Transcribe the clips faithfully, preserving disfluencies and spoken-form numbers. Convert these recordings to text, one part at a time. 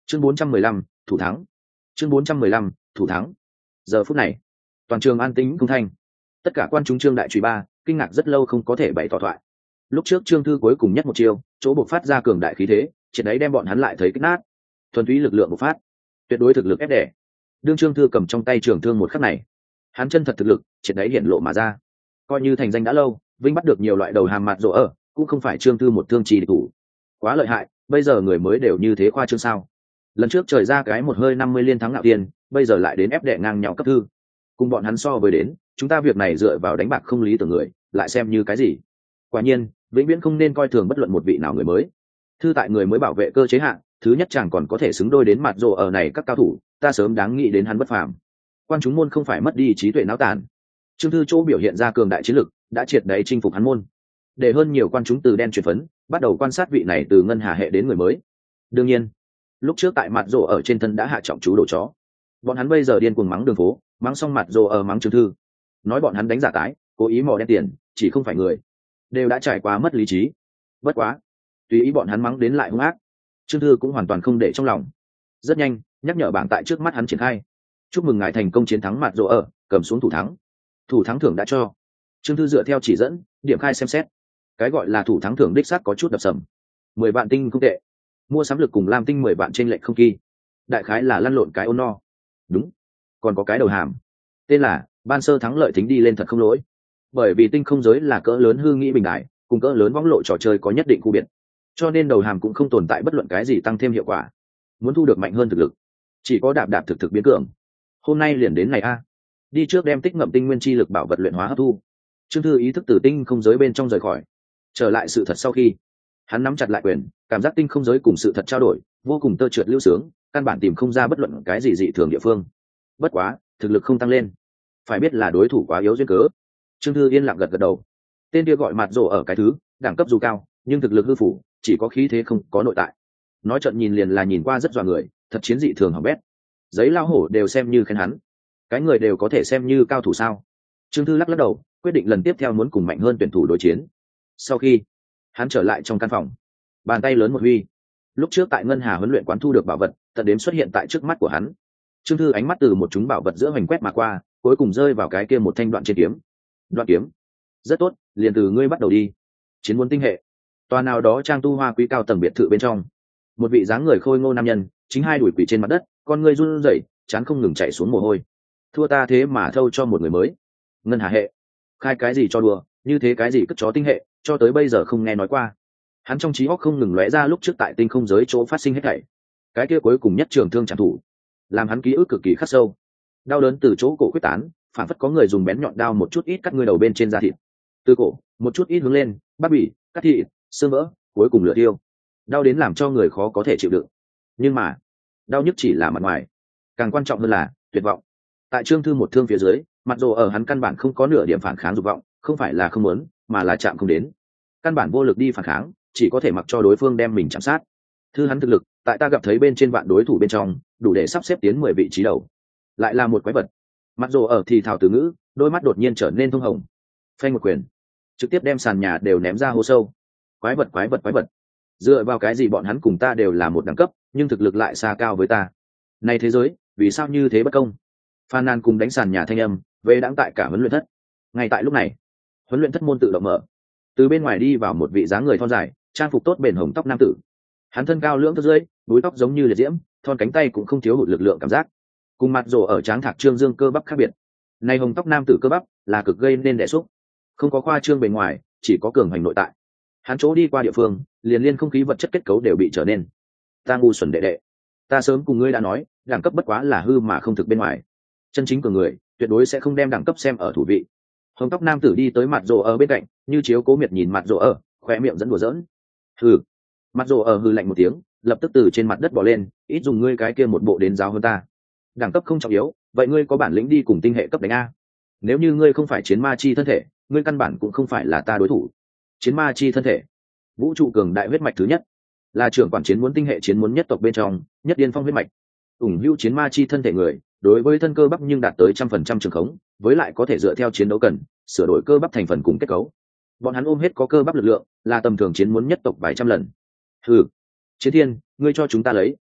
chương bốn trăm mười lăm, thủ thắng. chương bốn trăm mười lăm, thủ thắng. Giờ phút này, toàn trường an tĩnh cung thanh. Tất cả quan chúng Trương Đại Trùy ba kinh ngạc rất lâu không có thể bày tỏ thoại. Lúc trước Trương Thư cuối cùng nhất một chiêu, chỗ bộc phát ra cường đại khí thế, triệt đấy đem bọn hắn lại thấy kích nát. Thuần túy lực lượng bộc phát, tuyệt đối thực lực ép đẻ. Đương Trương Thư cầm trong tay trường thương một khắc này, hắn chân thật thực lực triệt đấy hiện lộ mà ra. Coi như thành danh đã lâu, Vinh bắt được nhiều loại đầu hàm mạt rỗ ở, cũng không phải Trương Thư một thương trì địch thủ. Quá lợi hại, bây giờ người mới đều như thế khoa trương sao? Lần trước trời ra cái một hơi năm mươi liên thắng ngạo tiền, bây giờ lại đến ép đẻ ngang nhau cấp Thư. Cùng bọn hắn so với đến, chúng ta việc này dựa vào đánh bạc không lý tưởng người, lại xem như cái gì? Quả nhiên, vĩnh viễn không nên coi thường bất luận một vị nào người mới. Thư tại người mới bảo vệ cơ chế hạn, thứ nhất chẳng còn có thể xứng đôi đến mặt rồ ở này các cao thủ, ta sớm đáng nghĩ đến hắn bất phàm. Quan chúng môn không phải mất đi trí tuệ náo tàn. Trương Thư chỗ biểu hiện ra cường đại chiến lực, đã triệt để chinh phục hắn môn. Để hơn nhiều quan chúng từ đen chuyển phấn, bắt đầu quan sát vị này từ ngân hà hệ đến người mới. Đương nhiên, lúc trước tại mặt rồ ở trên thân đã hạ trọng chú đồ chó. Bọn hắn bây giờ điên cuồng mắng đường phố, mắng xong mặt rồ ở mắng Trương Thư. Nói bọn hắn đánh giả tái, cố ý mò đen tiền, chỉ không phải người, đều đã trải qua mất lý trí. Bất quá, tùy ý bọn hắn mắng đến lại hung ác, Trương Thư cũng hoàn toàn không để trong lòng. Rất nhanh, nhắc nhở bảng tại trước mắt hắn triển khai. Chúc mừng ngài thành công chiến thắng mặt rỗ ở, cầm xuống thủ thắng. Thủ thắng thưởng đã cho. Trương Thư dựa theo chỉ dẫn, điểm khai xem xét. Cái gọi là thủ thắng thưởng đích xác có chút đập sầm. Mười vạn tinh không tệ. Mua sắm lực cùng lam tinh mười vạn trên lệnh không kỳ. Đại khái là lăn lộn cái ôn no. Đúng. Còn có cái đầu hàm. Tên là ban sơ thắng lợi tính đi lên thật không lỗi. Bởi vì tinh không giới là cỡ lớn hư nghĩ bình đại, cùng cỡ lớn võng lộ trò chơi có nhất định khu biệt, cho nên đầu hàm cũng không tồn tại bất luận cái gì tăng thêm hiệu quả. Muốn thu được mạnh hơn thực lực, chỉ có đạp đạp thực thực biến cường. Hôm nay liền đến ngày a, đi trước đem tích ngậm tinh nguyên chi lực bảo vật luyện hóa hấp thu. Trương Thư ý thức từ tinh không giới bên trong rời khỏi, trở lại sự thật sau khi hắn nắm chặt lại quyền, cảm giác tinh không giới cùng sự thật trao đổi vô cùng tơ trượt lưu sướng, căn bản tìm không ra bất luận cái gì dị thường địa phương. Bất quá thực lực không tăng lên, phải biết là đối thủ quá yếu duyên cớ. Trương Thư yên lặng gật gật đầu. Tên kia gọi mặt rồ ở cái thứ, đẳng cấp dù cao, nhưng thực lực hư phủ, chỉ có khí thế không có nội tại. Nói trận nhìn liền là nhìn qua rất dọa người, thật chiến dị thường hỏng bét. Giấy lao hổ đều xem như khen hắn, cái người đều có thể xem như cao thủ sao? Trương Thư lắc lắc đầu, quyết định lần tiếp theo muốn cùng mạnh hơn tuyển thủ đối chiến. Sau khi hắn trở lại trong căn phòng, bàn tay lớn một huy, lúc trước tại ngân hà huấn luyện quán thu được bảo vật, tận đếm xuất hiện tại trước mắt của hắn. Trương Thư ánh mắt từ một chúng bảo vật giữa hoành quét mà qua, cuối cùng rơi vào cái kia một thanh đoạn trên kiếm. Đoạn kiếm, rất tốt, liền từ ngươi bắt đầu đi. Chiến muốn tinh hệ, tòa nào đó trang tu hoa quý cao tầng biệt thự bên trong, một vị dáng người khôi ngô nam nhân chính hai đuổi quỷ trên mặt đất, con ngươi run rẩy, chán không ngừng chảy xuống mồ hôi. Thua ta thế mà thâu cho một người mới. Ngân hà hệ, khai cái gì cho đùa, như thế cái gì cất chó tinh hệ, cho tới bây giờ không nghe nói qua. Hắn trong trí óc không ngừng lóe ra lúc trước tại tinh không giới chỗ phát sinh hết thảy. Cái kia cuối cùng nhất trường thương trảm thủ, làm hắn ký ức cực kỳ khắc sâu. Đau đớn từ chỗ cổ quyết tán, phản phất có người dùng bén nhọn đao một chút ít cắt ngươi đầu bên trên da thịt. Từ cổ một chút ít hướng lên, bắp bỉ, cắt thịt, xương vỡ, cuối cùng lửa tiêu. Đau đến làm cho người khó có thể chịu đựng. Nhưng mà đau nhất chỉ là mặt ngoài, càng quan trọng hơn là tuyệt vọng. Tại Trương Thư một thương phía dưới, mặt rồ ở hắn căn bản không có nửa điểm phản kháng dục vọng, không phải là không muốn, mà là chạm không đến. Căn bản vô lực đi phản kháng, chỉ có thể mặc cho đối phương đem mình chạm sát. Thư hắn thực lực, tại ta gặp thấy bên trên vạn đối thủ bên trong, đủ để sắp xếp tiến mười vị trí đầu. Lại là một quái vật. Mặt rồ ở thì thào từ ngữ, đôi mắt đột nhiên trở nên thông hồng. Phanh một quyền, trực tiếp đem sàn nhà đều ném ra hố sâu. Quái vật quái vật quái vật. Dựa vào cái gì bọn hắn cùng ta đều là một đẳng cấp, nhưng thực lực lại xa cao với ta? Này thế giới, vì sao như thế bất công? Phan Nan cùng đánh sàn nhà thanh âm, về đãng tại cả huấn luyện thất. Ngay tại lúc này, huấn luyện thất môn tự động mở. Từ bên ngoài đi vào một vị dáng người thon dài, trang phục tốt bền hồng tóc nam tử. Hắn thân cao lưỡng thước rưỡi, búi tóc giống như liệt diễm, thon cánh tay cũng không thiếu hụt lực lượng cảm giác. Cùng mặt rồ ở tráng thạc trương dương cơ bắp khác biệt. Này hồng tóc nam tử cơ bắp là cực gây nên đè xúc, không có khoa trương bề ngoài, chỉ có cường hành nội tại. Hắn chỗ đi qua địa phương, liền liên không khí vật chất kết cấu đều bị trở nên. Ta ngu xuẩn đệ đệ, ta sớm cùng ngươi đã nói, đẳng cấp bất quá là hư mà không thực bên ngoài. Chân chính cường người, tuyệt đối sẽ không đem đẳng cấp xem ở thủ vị. Hồng tóc nam tử đi tới mặt rồ ở bên cạnh, như chiếu cố miệt nhìn mặt rồ ở, khoe miệng dẫn đùa giỡn. Hừ. Mặt rồ ở hừ lạnh một tiếng, lập tức từ trên mặt đất bò lên, ít dùng ngươi cái kia một bộ đến giáo hơn ta. Đẳng cấp không trọng yếu, vậy ngươi có bản lĩnh đi cùng tinh hệ cấp đánh a? Nếu như ngươi không phải chiến ma chi thân thể, ngươi căn bản cũng không phải là ta đối thủ. Chiến ma chi thân thể, vũ trụ cường đại huyết mạch thứ nhất, là trưởng quản chiến muốn tinh hệ chiến muốn nhất tộc bên trong nhất điên phong huyết mạch. ủng hữu chiến ma chi thân thể người, đối với thân cơ bắp nhưng đạt tới trăm phần trăm trường khống, với lại có thể dựa theo chiến đấu cần sửa đổi cơ bắp thành phần cùng kết cấu. Bọn hắn ôm hết có cơ bắp lực lượng, là tầm thường chiến muốn nhất tộc vài trăm lần. Ừ, Chiến Thiên, ngươi cho chúng ta lấy,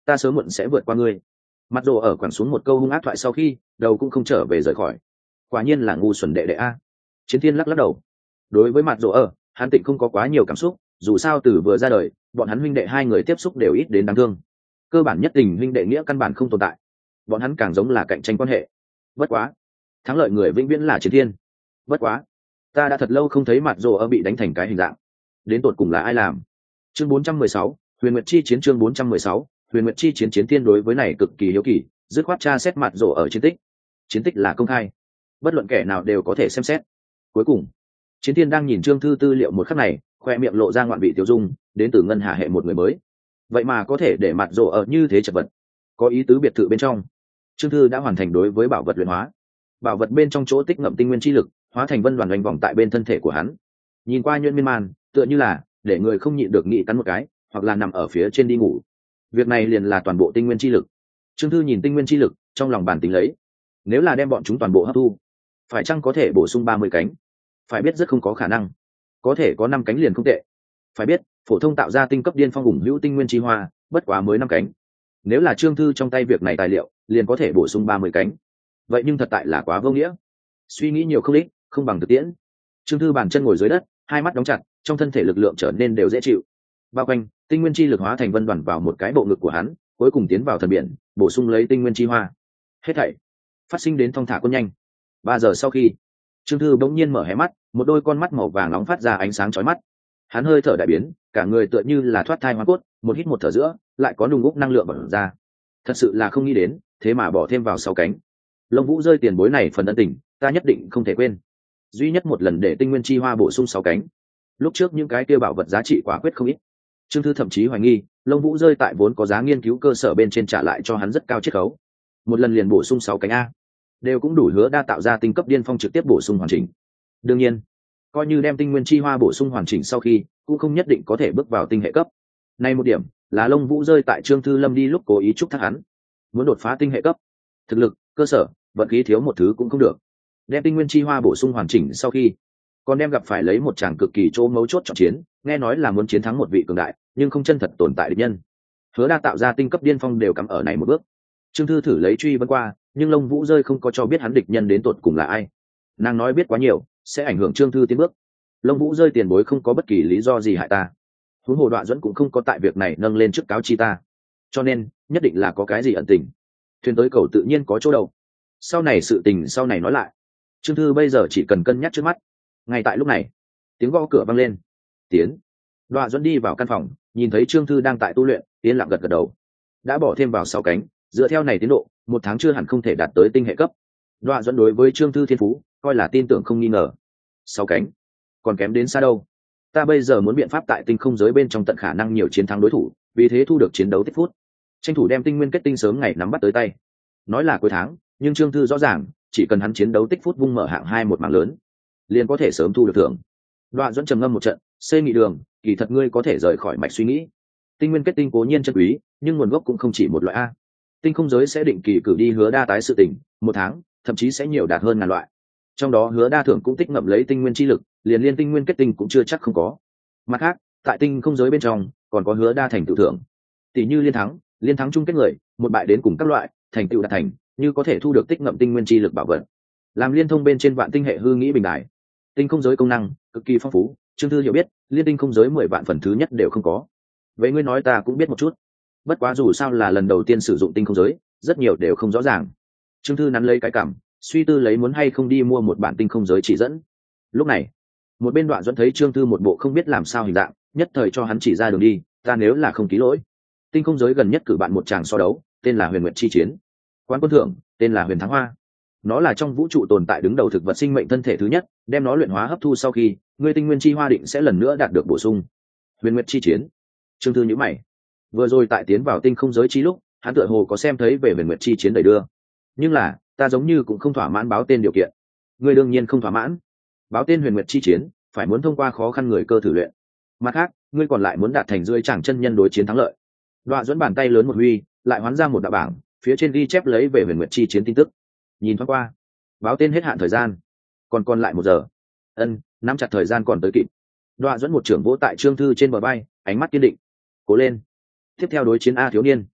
ta sớm muộn sẽ vượt qua ngươi. Mặt rồ ở quẳng xuống một câu hung ác thoại sau khi đầu cũng không trở về rời khỏi. Quả nhiên là ngu xuẩn đệ đệ a. Chiến thiên lắc lắc đầu. Đối với mặt rồ ở, hắn tịnh không có quá nhiều cảm xúc, dù sao từ vừa ra đời bọn hắn huynh đệ hai người tiếp xúc đều ít đến đáng thương, cơ bản nhất tình huynh đệ nghĩa căn bản không tồn tại, bọn hắn càng giống là cạnh tranh quan hệ. Bất quá thắng lợi người vĩnh viễn là chiến thiên. Bất quá ta đã thật lâu không thấy mặt rồ ở bị đánh thành cái hình dạng, đến tột cùng là ai làm? Chương bốn trăm mười sáu, huyền nguyệt chi chiến. Chương bốn trăm mười sáu, huyền nguyệt chi chiến. Chiến thiên đối với này cực kỳ hiếu kỳ, dứt khoát tra xét mặt rồ ở chiến tích. Chiến tích là công khai, bất luận kẻ nào đều có thể xem xét. Cuối cùng chiến thiên đang nhìn trương thư tư liệu một khắc này, khoe miệng lộ ra ngoạn vị tiêu dung, đến từ ngân hà hệ một người mới, vậy mà có thể để mặt rồ ở như thế chật vật. Có ý tứ biệt thự bên trong, trương thư đã hoàn thành đối với bảo vật luyện hóa, bảo vật bên trong chỗ tích ngậm tinh nguyên chi lực hóa thành vân đoàn đánh vòng tại bên thân thể của hắn, nhìn qua nhuyễn miên man, tựa như là để người không nhịn được nghĩ cắn một cái, hoặc là nằm ở phía trên đi ngủ. Việc này liền là toàn bộ tinh nguyên chi lực. Trương thư nhìn tinh nguyên chi lực, trong lòng bàn tính lấy, nếu là đem bọn chúng toàn bộ hấp thu, phải chăng có thể bổ sung ba mươi cánh? Phải biết rất không có khả năng, có thể có năm cánh liền không tệ. Phải biết phổ thông tạo ra tinh cấp điên phong ủng hữu tinh nguyên chi hoa bất quá mới năm cánh, nếu là trương thư trong tay việc này tài liệu liền có thể bổ sung ba mươi cánh, vậy nhưng thật tại là quá vô nghĩa. Suy nghĩ nhiều không ích, không bằng thực tiễn. Trương thư bàn chân ngồi dưới đất, hai mắt đóng chặt, trong thân thể lực lượng trở nên đều dễ chịu. Bao quanh tinh nguyên chi lực hóa thành vân đoàn vào một cái bộ ngực của hắn, cuối cùng tiến vào thần biển, bổ sung lấy tinh nguyên chi hoa. Hết thảy phát sinh đến thong thả quân nhanh. Ba giờ sau khi, trương thư bỗng nhiên mở hé mắt, một đôi con mắt màu vàng nóng phát ra ánh sáng chói mắt. Hắn hơi thở đại biến, cả người tựa như là thoát thai hóa cốt, một hít một thở giữa lại có nung úc năng lượng bật ra. Thật sự là không nghĩ đến, thế mà bỏ thêm vào sáu cánh. Lông Vũ rơi tiền bối này phần ân tình, ta nhất định không thể quên. Duy nhất một lần để tinh nguyên chi hoa bổ sung sáu cánh, lúc trước những cái kia bảo vật giá trị quả quyết không ít. Trương thư thậm chí hoài nghi Lông Vũ rơi tại vốn có giá nghiên cứu cơ sở bên trên trả lại cho hắn rất cao chiết khấu, một lần liền bổ sung sáu cánh a, đều cũng đủ hứa đa tạo ra tinh cấp điên phong trực tiếp bổ sung hoàn chỉnh. Đương nhiên coi như đem tinh nguyên chi hoa bổ sung hoàn chỉnh sau khi, cũng không nhất định có thể bước vào tinh hệ cấp. Nay một điểm là Lông Vũ rơi tại Trương thư lâm đi lúc cố ý chúc thác hắn, muốn đột phá tinh hệ cấp, thực lực cơ sở vận khí thiếu một thứ cũng không được. Đem tinh nguyên chi hoa bổ sung hoàn chỉnh sau khi, còn đem gặp phải lấy một tràng cực kỳ chỗ mấu chốt trọng chiến, nghe nói là muốn chiến thắng một vị cường đại nhưng không chân thật tồn tại địch nhân. Hứa đa tạo ra tinh cấp điên phong đều cắm ở này một bước. Trương thư thử lấy truy vấn qua, nhưng Lông Vũ rơi không có cho biết hắn địch nhân đến tột cùng là ai. Nàng nói biết quá nhiều sẽ ảnh hưởng Trương thư tiến bước. Lông Vũ rơi tiền bối không có bất kỳ lý do gì hại ta, huống hồ Đoạn Duẫn cũng không có tại việc này nâng lên trước cáo chi ta, cho nên nhất định là có cái gì ẩn tình. Thuyền tới cầu tự nhiên có chỗ đầu, sau này sự tình sau này nói lại. Trương thư bây giờ chỉ cần cân nhắc trước mắt. Ngay tại lúc này, tiếng gõ cửa vang lên. Tiến. Đoạn Duẫn đi vào căn phòng, nhìn thấy Trương thư đang tại tu luyện, tiến lặng gật gật đầu. Đã bỏ thêm vào sáu cánh, dựa theo này tiến độ, một tháng chưa hẳn không thể đạt tới tinh hệ cấp. Đoạn Duẫn đối với Trương thư thiên phú coi là tin tưởng không nghi ngờ. Sáu cánh còn kém đến xa đâu. Ta bây giờ muốn biện pháp tại tinh không giới bên trong tận khả năng nhiều chiến thắng đối thủ, vì thế thu được chiến đấu tích phút, tranh thủ đem tinh nguyên kết tinh sớm ngày nắm bắt tới tay. Nói là cuối tháng, nhưng Trương thư rõ ràng chỉ cần hắn chiến đấu tích phút vung mở hạng hai một mảng lớn, liền có thể sớm thu được thưởng. Đoạn Duẫn trầm ngâm một trận, xây nghị đường, kỳ thật ngươi có thể rời khỏi mạch suy nghĩ. Tinh nguyên kết tinh cố nhiên chân quý, nhưng nguồn gốc cũng không chỉ một loại a. Tinh không giới sẽ định kỳ cử đi hứa đa tái sự tình, một tháng thậm chí sẽ nhiều đạt hơn ngàn loại, trong đó hứa đa thưởng cũng tích ngậm lấy tinh nguyên chi lực, liền liên tinh nguyên kết tinh cũng chưa chắc không có. Mặt khác tại tinh không giới bên trong còn có hứa đa thành tựu thưởng, tỷ như liên thắng liên thắng chung kết người, một bại đến cùng các loại thành tựu đạt thành, như có thể thu được tích ngậm tinh nguyên chi lực bảo vật, làm liên thông bên trên vạn tinh hệ hư nghĩ bình đại. Tinh không giới công năng cực kỳ phong phú, Trương thư hiểu biết liên tinh không giới mười vạn phần thứ nhất đều không có. Vậy ngươi nói ta cũng biết một chút, bất quá dù sao là lần đầu tiên sử dụng tinh không giới, rất nhiều đều không rõ ràng. Trương thư nắn lấy cái cảm, suy tư lấy muốn hay không đi mua một bản tinh không giới chỉ dẫn. Lúc này một bên Đoạn Duẫn thấy Trương thư một bộ không biết làm sao hình dạng, nhất thời cho hắn chỉ ra đường đi. Ta nếu là không ký lỗi, tinh không giới gần nhất cử bạn một tràng so đấu, tên là huyền nguyệt chi chiến, quán quân thưởng tên là huyền thắng hoa. Nó là trong vũ trụ tồn tại đứng đầu thực vật sinh mệnh thân thể thứ nhất, đem nó luyện hóa hấp thu sau khi, ngươi tinh nguyên chi hoa định sẽ lần nữa đạt được bổ sung. Huyền nguyệt chi chiến. Trương thư nhíu mày, vừa rồi tại tiến vào tinh không giới chi lúc, hắn tựa hồ có xem thấy về huyền nguyệt chi chiến đầy đưa, nhưng là ta giống như cũng không thỏa mãn báo tên điều kiện. Ngươi đương nhiên không thỏa mãn. Báo tên huyền nguyệt chi chiến phải muốn thông qua khó khăn người cơ thử luyện, mặt khác ngươi còn lại muốn đạt thành rưỡi chẳng chân nhân đối chiến thắng lợi. Đoạn Duẫn bàn tay lớn một huy, lại hoán ra một đạo bảng, phía trên ghi chép lấy về huyền nguyệt chi chiến tin tức. Nhìn thoáng qua, báo tên hết hạn thời gian còn còn lại một giờ. Ân, nắm chặt thời gian còn tới kịp. Đoạn Duẫn một trưởng vỗ tại Trương thư trên bờ vai, ánh mắt kiên định. Cố lên, tiếp theo đối chiến a thiếu niên.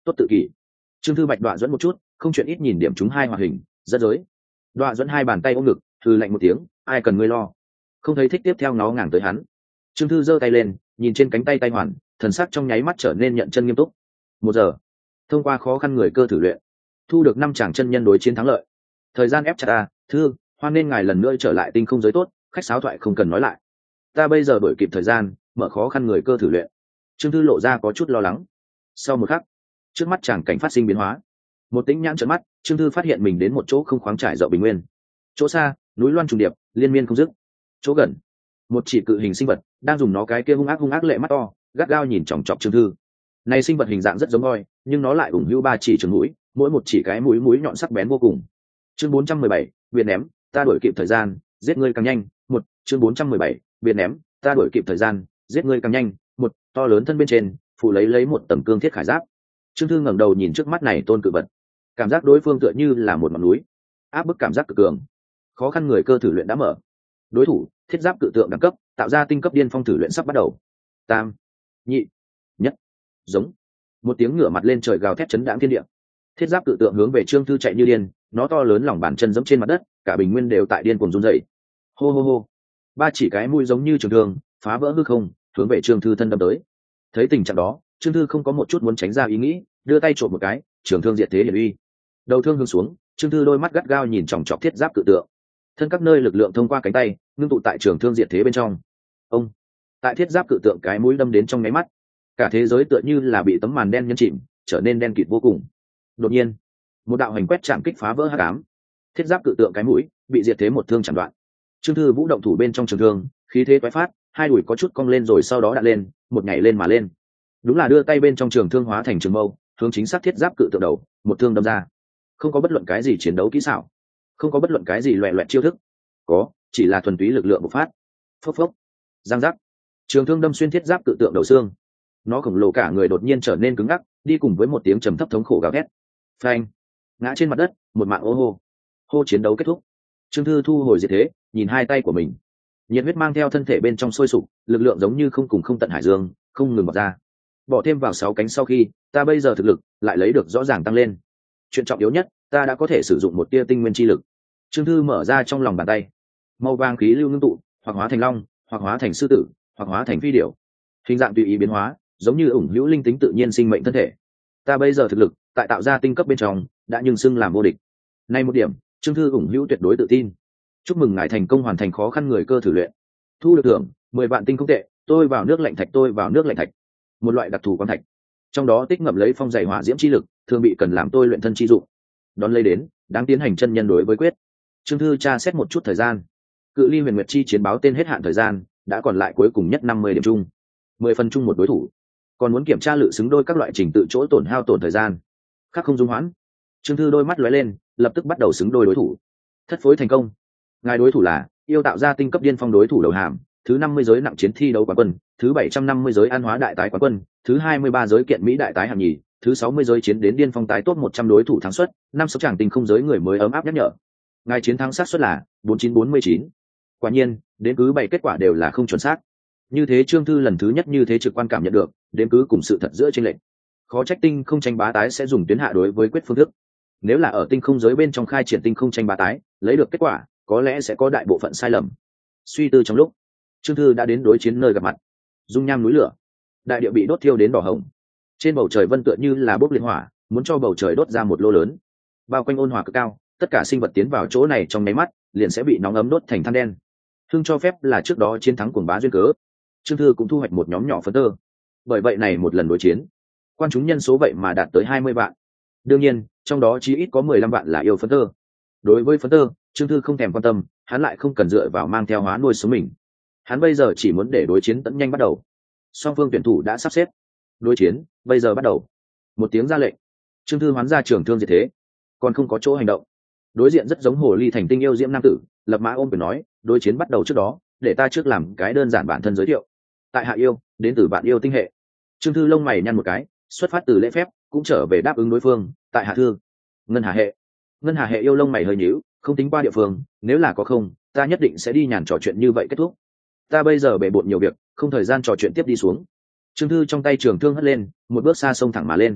tốt tự kỷ. Trương Thư Bạch Đoạ dẫn một chút, không chuyện ít nhìn điểm chúng hai hoạt hình, rất giới. Đoạ dẫn hai bàn tay ôm ngực, hừ lạnh một tiếng, ai cần ngươi lo. Không thấy thích tiếp theo nó ngàng tới hắn. Trương Thư giơ tay lên, nhìn trên cánh tay tay hoàn, thần sắc trong nháy mắt trở nên nhận chân nghiêm túc. Một giờ, thông qua khó khăn người cơ thử luyện, thu được năm chàng chân nhân đối chiến thắng lợi. Thời gian ép chặt ta, Thư, hoan nên ngài lần nữa trở lại tinh không giới tốt, khách sáo thoại không cần nói lại. Ta bây giờ đổi kịp thời gian, mở khó khăn người cơ thử luyện. Trương Thư lộ ra có chút lo lắng. Sau một khắc, trước mắt chàng cảnh phát sinh biến hóa. Một tĩnh nhãn trợn mắt, Trương Thư phát hiện mình đến một chỗ không khoáng trải rộng bình nguyên. Chỗ xa, núi loan trùng điệp, liên miên không dứt. Chỗ gần, một chỉ cự hình sinh vật đang dùng nó cái kia hung ác hung ác lệ mắt to, gắt gao nhìn chòng chọc Trương Thư. Này sinh vật hình dạng rất giống voi, nhưng nó lại ủng hữu ba chỉ trường mũi, mỗi một chỉ cái mũi mũi nhọn sắc bén vô cùng. Chương bốn trăm mười bảy, biệt ném, ta đuổi kịp thời gian, giết ngươi càng nhanh. Một, chương bốn trăm mười bảy, biệt ném, ta đuổi kịp thời gian, giết ngươi càng nhanh. Một, to lớn thân bên trên, phủ lấy lấy một tầng cương thiết khải giáp. Trương Thư ngẩng đầu nhìn trước mắt này tôn cự vật, cảm giác đối phương tựa như là một ngọn núi, áp bức cảm giác cực cường. Khó khăn người cơ thử luyện đã mở. Đối thủ, thiết giáp cự tượng đẳng cấp, tạo ra tinh cấp điên phong thử luyện sắp bắt đầu. Tam, nhị, nhất, giống. Một tiếng ngửa mặt lên trời gào thét chấn đãng thiên địa. Thiết giáp cự tượng hướng về Trương Thư chạy như điên, nó to lớn lòng bàn chân giẫm trên mặt đất, cả bình nguyên đều tại điên cuồng run rẩy. Hô hô hô. Ba chỉ cái mũi giống như trường thương, phá vỡ hư không, hướng về Trương Thư thân đâm tới. Thấy tình trạng đó, Trương Thư không có một chút muốn tránh ra ý nghĩ, đưa tay trộm một cái, trường thương diệt thế hiển uy. Đầu thương hướng xuống, Trương Thư đôi mắt gắt gao nhìn chòng chọc thiết giáp cự tượng. Thân các nơi lực lượng thông qua cánh tay, ngưng tụ tại trường thương diệt thế bên trong. Ông, tại thiết giáp cự tượng cái mũi đâm đến trong nháy mắt, cả thế giới tựa như là bị tấm màn đen nhấn chìm, trở nên đen kịt vô cùng. Đột nhiên, một đạo hành quét chạm kích phá vỡ hắc ám, thiết giáp cự tượng cái mũi bị diệt thế một thương chặn đoạn. Trương Thư vũ động thủ bên trong trường thương, khí thế toái phát, hai đùi có chút cong lên rồi sau đó đặt lên, một nhảy lên mà lên. Đúng là đưa tay bên trong trường thương hóa thành trường mâu, hướng chính xác thiết giáp cự tượng đầu, một thương đâm ra. Không có bất luận cái gì chiến đấu kỹ xảo, không có bất luận cái gì loẻ loẹt chiêu thức, có chỉ là thuần túy lực lượng bộc phát. Phốc phốc, giang giác, trường thương đâm xuyên thiết giáp cự tượng đầu xương, nó khổng lồ cả người đột nhiên trở nên cứng ngắc, đi cùng với một tiếng trầm thấp thống khổ gào thét. Phanh, ngã trên mặt đất, một mạng ô hô. Hô chiến đấu kết thúc. Trương Thư thu hồi diệt thế, nhìn hai tay của mình, nhiệt huyết mang theo thân thể bên trong sôi sục, lực lượng giống như không cùng không tận hải dương, không ngừng bật ra. Bỏ thêm vào sáu cánh sau khi, ta bây giờ thực lực lại lấy được rõ ràng tăng lên. Chuyện trọng yếu nhất, ta đã có thể sử dụng một tia tinh nguyên chi lực. Trương Thư mở ra trong lòng bàn tay, màu vàng khí lưu ngưng tụ, hoặc hóa thành long, hoặc hóa thành sư tử, hoặc hóa thành phi điểu, hình dạng tùy ý biến hóa, giống như ủng hữu linh tính tự nhiên sinh mệnh thân thể. Ta bây giờ thực lực tại tạo ra tinh cấp bên trong đã nhưng xưng làm vô địch. Nay một điểm, Trương Thư ủng hữu tuyệt đối tự tin. Chúc mừng ngài thành công hoàn thành khó khăn người cơ thử luyện, thu được thưởng mười vạn tinh không tệ. Tôi vào nước lạnh thạch, tôi vào nước lạnh thạch, một loại đặc thù quan thạch, trong đó tích ngậm lấy phong dày hỏa diễm chi lực, thường bị cần làm tôi luyện thân chi dụng. Đón lấy đến, đáng tiến hành chân nhân đối với quyết. Trương Thư tra xét một chút thời gian, cự ly huyền nguyệt chi chiến báo tên hết hạn thời gian đã còn lại cuối cùng nhất năm mươi điểm chung, mười phần chung một đối thủ, còn muốn kiểm tra lự xứng đôi các loại trình tự chỗ tổn hao tổn thời gian khác không dung hoãn. Trương Thư đôi mắt lóe lên, lập tức bắt đầu xứng đôi đối thủ. Thất phối thành công. Ngài đối thủ là yêu tạo ra tinh cấp điên phong đối thủ đầu hàm, thứ năm mươi giới nặng chiến thi đấu quán quân, thứ bảy trăm năm mươi giới an hóa đại tái quán quân, thứ hai mươi ba giới kiện mỹ đại tái hạng nhì, thứ sáu mươi giới chiến đến điên phong tái tốt một trăm đối thủ thắng suất, năm sáu chàng tình không giới người mới ấm áp nhắc nhở. Ngài chiến thắng xác suất là bốn chín bốn mươi chín. Quả nhiên, đến cứ bảy kết quả đều là không chuẩn xác. Như thế Trương Thư lần thứ nhất như thế trực quan cảm nhận được, đến cứ cùng sự thật giữa chênh lệch. Khó trách tinh không tranh bá tái sẽ dùng tuyến hạ đối với quyết phương thức. Nếu là ở tinh không giới bên trong khai triển tinh không tranh bá tái, lấy được kết quả, có lẽ sẽ có đại bộ phận sai lầm. Suy tư trong lúc, Trương Thư đã đến đối chiến nơi gặp mặt. Dung nham núi lửa, đại địa bị đốt thiêu đến đỏ hồng. Trên bầu trời vân tựa như là bốc liên hỏa, muốn cho bầu trời đốt ra một lô lớn. Bao quanh ôn hòa cực cao, tất cả sinh vật tiến vào chỗ này trong nháy mắt, liền sẽ bị nóng ấm đốt thành than đen. Hưng cho phép là trước đó chiến thắng cuồng bá duyên cớ, Trương Thư cũng thu hoạch một nhóm nhỏ phấn tơ. Bởi vậy này một lần đối chiến, quan chúng nhân số vậy mà đạt tới hai mươi vạn. Đương nhiên, trong đó chí ít có mười lăm vạn là yêu phấn tơ. Đối với phấn tơ, Trương Thư không thèm quan tâm, hắn lại không cần dựa vào mang theo hóa nuôi sống mình. Hắn bây giờ chỉ muốn để đối chiến tận nhanh bắt đầu. Song phương tuyển thủ đã sắp xếp. Đối chiến, bây giờ bắt đầu. Một tiếng ra lệnh, Trương Thư hoán ra trường thương diệt thế, còn không có chỗ hành động. Đối diện rất giống hồ ly thành tinh yêu diễm nam tử, lập mã ôm quyền nói, đối chiến bắt đầu trước đó, để ta trước làm cái đơn giản bản thân giới thiệu. Tại hạ yêu, đến từ bạn yêu tinh hệ. Trương Thư lông mày nhăn một cái, xuất phát từ lễ phép, cũng trở về đáp ứng đối phương, tại hạ thư ngân hà hệ. Ngân hà hệ yêu lông mày hơi nhíu, không tính qua địa phương, nếu là có không, ta nhất định sẽ đi nhàn trò chuyện như vậy kết thúc. Ta bây giờ bể bộn nhiều việc, không thời gian trò chuyện tiếp đi xuống. Trương Thư trong tay trường thương hất lên, một bước xa sông thẳng mà lên.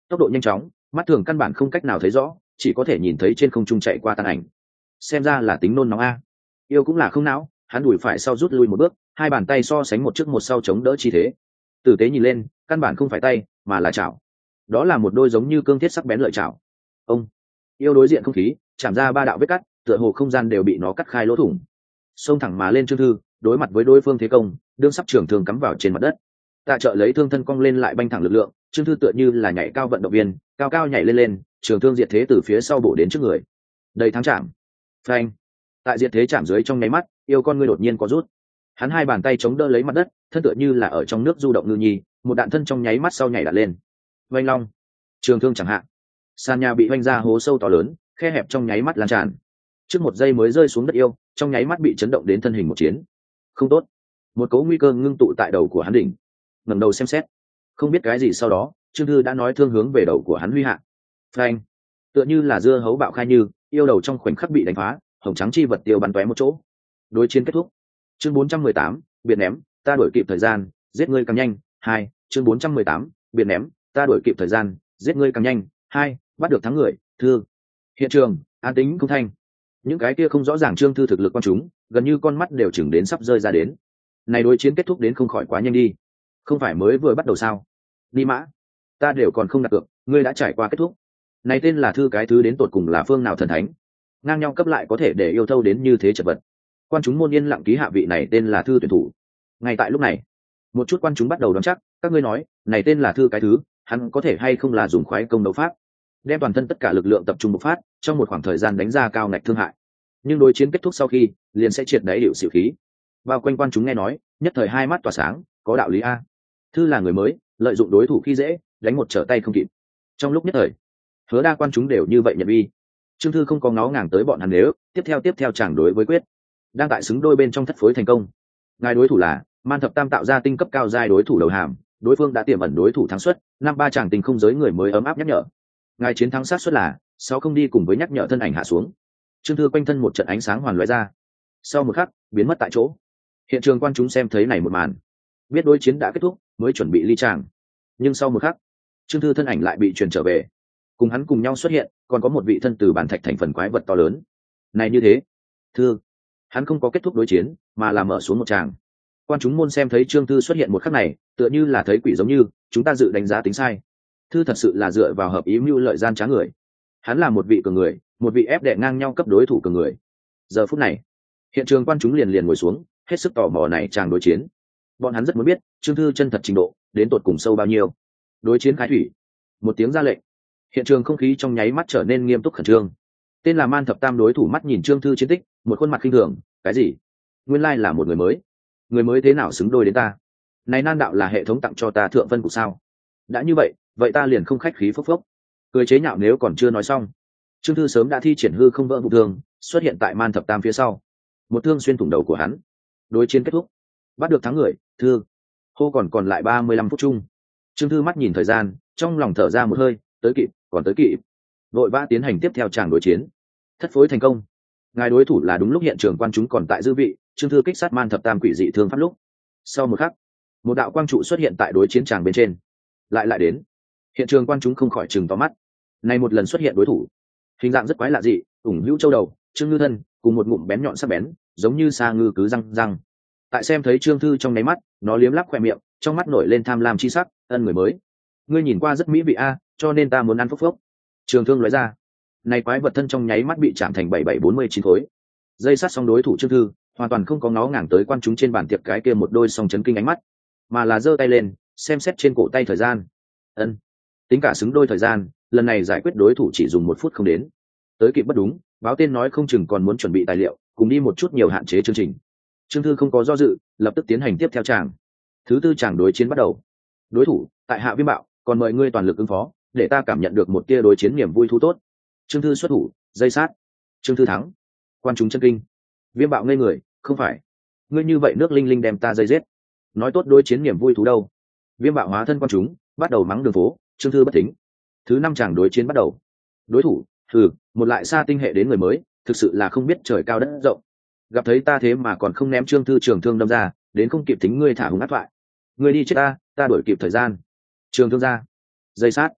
tốc độ nhanh chóng, mắt thường căn bản không cách nào thấy rõ, chỉ có thể nhìn thấy trên không trung chạy qua tàn ảnh. Xem ra là tính nôn nóng a. Yêu cũng là không não, hắn đùi phải sau rút lui một bước, hai bàn tay so sánh một trước một sau chống đỡ chi thế. Tử tế nhìn lên, căn bản không phải tay mà là chảo. Đó là một đôi giống như cương thiết sắc bén lợi chảo. Ông yêu đối diện không khí chạm ra ba đạo vết cắt, tựa hồ không gian đều bị nó cắt khai lỗ thủng. Xông thẳng mà lên Trương Thư, đối mặt với đối phương thế công, đương sắp trường thương cắm vào trên mặt đất. Tạ Trợ lấy thương thân cong lên lại banh thẳng lực lượng, Trương Thư tựa như là nhảy cao vận động viên, cao cao nhảy lên lên, trường thương diệt thế từ phía sau bổ đến trước người. Đầy thắng chạm. Phanh. Tại diệt thế chạm dưới trong nháy mắt, yêu con ngươi đột nhiên có rút. Hắn hai bàn tay chống đỡ lấy mặt đất, thân tựa như là ở trong nước du động ngư nhi, một đạn thân trong nháy mắt sau nhảy đặt lên. Vành long. Trường thương chẳng hạn. Sàn nhà bị vanh ra hố sâu to lớn, khe hẹp trong nháy mắt lan tràn. Trước một giây mới rơi xuống đất yêu, trong nháy mắt bị chấn động đến thân hình một chiến. Không tốt. Một cấu nguy cơ ngưng tụ tại đầu của hắn đỉnh. Ngẩng đầu xem xét, không biết cái gì sau đó, Trương Thư đã nói thương hướng về đầu của hắn huy hạ. Phanh. Tựa như là dưa hấu bạo khai như, yêu đầu trong khoảnh khắc bị đánh phá, hồng trắng chi vật tiêu bắn tóe một chỗ. Đối chiến kết thúc. Chương bốn trăm mười tám, biệt ném, ta đuổi kịp thời gian, giết ngươi càng nhanh. Hai. Chương bốn trăm mười tám, biệt ném, ta đuổi kịp thời gian, giết ngươi càng nhanh. Hai. Bắt được thắng người, thương. Hiện trường an tĩnh không thanh. Những cái kia không rõ ràng Trương Thư thực lực quan chúng, gần như con mắt đều chừng đến sắp rơi ra đến. Này đối chiến kết thúc đến không khỏi quá nhanh đi. Không phải mới vừa bắt đầu sao? Đi mã, ta đều còn không đặt cược, ngươi đã trải qua kết thúc. Này tên là Thư cái thứ đến tột cùng là phương nào thần thánh? Ngang nhau cấp lại có thể để yêu thâu đến như thế chật vật. Quan chúng môn yên lặng ký hạ vị này tên là Thư tuyển thủ. Ngay tại lúc này, một chút quan chúng bắt đầu đoán chắc, các ngươi nói, này tên là Thư cái thứ, hắn có thể hay không là dùng khoái công đấu pháp, đem toàn thân tất cả lực lượng tập trung bộc phát, trong một khoảng thời gian đánh ra cao ngạch thương hại. Nhưng đối chiến kết thúc sau khi, liền sẽ triệt đáy hiệu xỉu khí. Bao quanh quan chúng nghe nói, nhất thời hai mắt tỏa sáng, có đạo lý a. Thư là người mới, lợi dụng đối thủ khi dễ, đánh một trở tay không kịp. Trong lúc nhất thời, Hứa đa quan chúng đều như vậy nhận vi. Trương Thư không có ngó ngàng tới bọn hắn, nếu tiếp theo tiếp theo chẳng đối với quyết, đang tại xứng đôi bên trong thất phối thành công. Ngài đối thủ là Man Thập Tam tạo ra tinh cấp cao giai đối thủ đầu hàm, đối phương đã tiềm ẩn đối thủ thắng suất, năm ba chàng tình không giới người mới ấm áp nhắc nhở. Ngài chiến thắng sát suất là sáu không đi cùng với nhắc nhở thân ảnh hạ xuống. Trương Thư quanh thân một trận ánh sáng hoàn lóe ra, sau một khắc biến mất tại chỗ. Hiện trường quan chúng xem thấy này một màn, biết đối chiến đã kết thúc, mới chuẩn bị ly tràng. Nhưng sau một khắc, Trương Thư thân ảnh lại bị truyền trở về, cùng hắn cùng nhau xuất hiện, còn có một vị thân từ bản thạch thành phần quái vật to lớn. Này như thế, Thư, hắn không có kết thúc đối chiến, mà là mở xuống một tràng. Quan chúng môn xem thấy Trương Thư xuất hiện một khắc này, tựa như là thấy quỷ giống như, chúng ta dự đánh giá tính sai. Thư thật sự là dựa vào hợp ý mưu lợi gian trá người. Hắn là một vị cường người, một vị ép đệ ngang nhau cấp đối thủ cường người. Giờ phút này, hiện trường quan chúng liền liền ngồi xuống, hết sức tò mò này chàng đối chiến. Bọn hắn rất muốn biết Trương Thư chân thật trình độ đến tột cùng sâu bao nhiêu. Đối chiến khai thủy, một tiếng ra lệnh, hiện trường không khí trong nháy mắt trở nên nghiêm túc khẩn trương. Tên là Man Thập Tam đối thủ mắt nhìn Trương Thư chiến tích, một khuôn mặt khinh thường, cái gì? Nguyên lai là một người mới. Người mới thế nào xứng đôi đến ta? Này nan đạo là hệ thống tặng cho ta thượng vân của sao? Đã như vậy, vậy ta liền không khách khí phốc phốc. Cười chế nhạo nếu còn chưa nói xong. Trương Thư sớm đã thi triển hư không vỡ vụ thương, xuất hiện tại Man Thập Tam phía sau. Một thương xuyên thủng đầu của hắn. Đối chiến kết thúc, bắt được thắng người, Thư. Hô còn còn lại ba mươi lăm phút chung. Trương Thư mắt nhìn thời gian, trong lòng thở ra một hơi, tới kịp, còn tới kịp. Vội vã tiến hành tiếp theo tràng đối chiến. Thất phối thành công. Ngài đối thủ là đúng lúc hiện trường quan chúng còn tại dư vị, Trương Thư kích sát Man Thập Tam quỷ dị thương pháp lúc. Sau một khắc, một đạo quang trụ xuất hiện tại đối chiến tràng bên trên. Lại lại đến. Hiện trường quan chúng không khỏi trừng to mắt. Này một lần xuất hiện đối thủ, hình dạng rất quái lạ dị, ủng hữu châu đầu, Trương Ngư thân, cùng một ngụm bén nhọn sắc bén, giống như sa ngư cứ răng răng. Tại xem thấy Trương Thư trong nháy mắt, nó liếm lắp khoe miệng, trong mắt nổi lên tham lam chi sắc, ân người mới. Ngươi nhìn qua rất mỹ vị a, cho nên ta muốn ăn phốc phốc. Trường thương lóe ra, này quái vật thân trong nháy mắt bị chạm thành bảy bảy bốn mươi chín khối. Dây sát xong đối thủ Trương Thư, hoàn toàn không có ngó ngàng tới quan chúng trên bàn tiệc cái kia một đôi song chấn kinh ánh mắt, mà là giơ tay lên, xem xét trên cổ tay thời gian. Ân, tính cả xứng đôi thời gian, lần này giải quyết đối thủ chỉ dùng một phút không đến. Tới kịp bất đúng, báo tên nói không chừng còn muốn chuẩn bị tài liệu, cùng đi một chút nhiều hạn chế chương trình. Trương Thư không có do dự, lập tức tiến hành tiếp theo tràng. Thứ tư tràng đối chiến bắt đầu. Đối thủ, tại hạ Viêm Bạo, còn mời ngươi toàn lực ứng phó, để ta cảm nhận được một tia đối chiến niềm vui thú tốt. Trương Thư xuất thủ, dây sát. Trương Thư thắng. Quan chúng chân kinh. Viêm Bạo ngây người, không phải, ngươi như vậy nước linh linh đem ta dây giết. Nói tốt đối chiến niềm vui thú đâu? Viêm Bạo hóa thân quan chúng, bắt đầu mắng đường phố. Trương Thư bất thính. Thứ năm tràng đối chiến bắt đầu. Đối thủ, thử một lại xa tinh hệ đến người mới, thực sự là không biết trời cao đất rộng. Gặp thấy ta thế mà còn không ném Trương Thư trường thương đâm ra, đến không kịp tính ngươi thả hùng ác thoại. Ngươi đi chết ta, ta đuổi kịp thời gian. Trường thương ra, dây sát.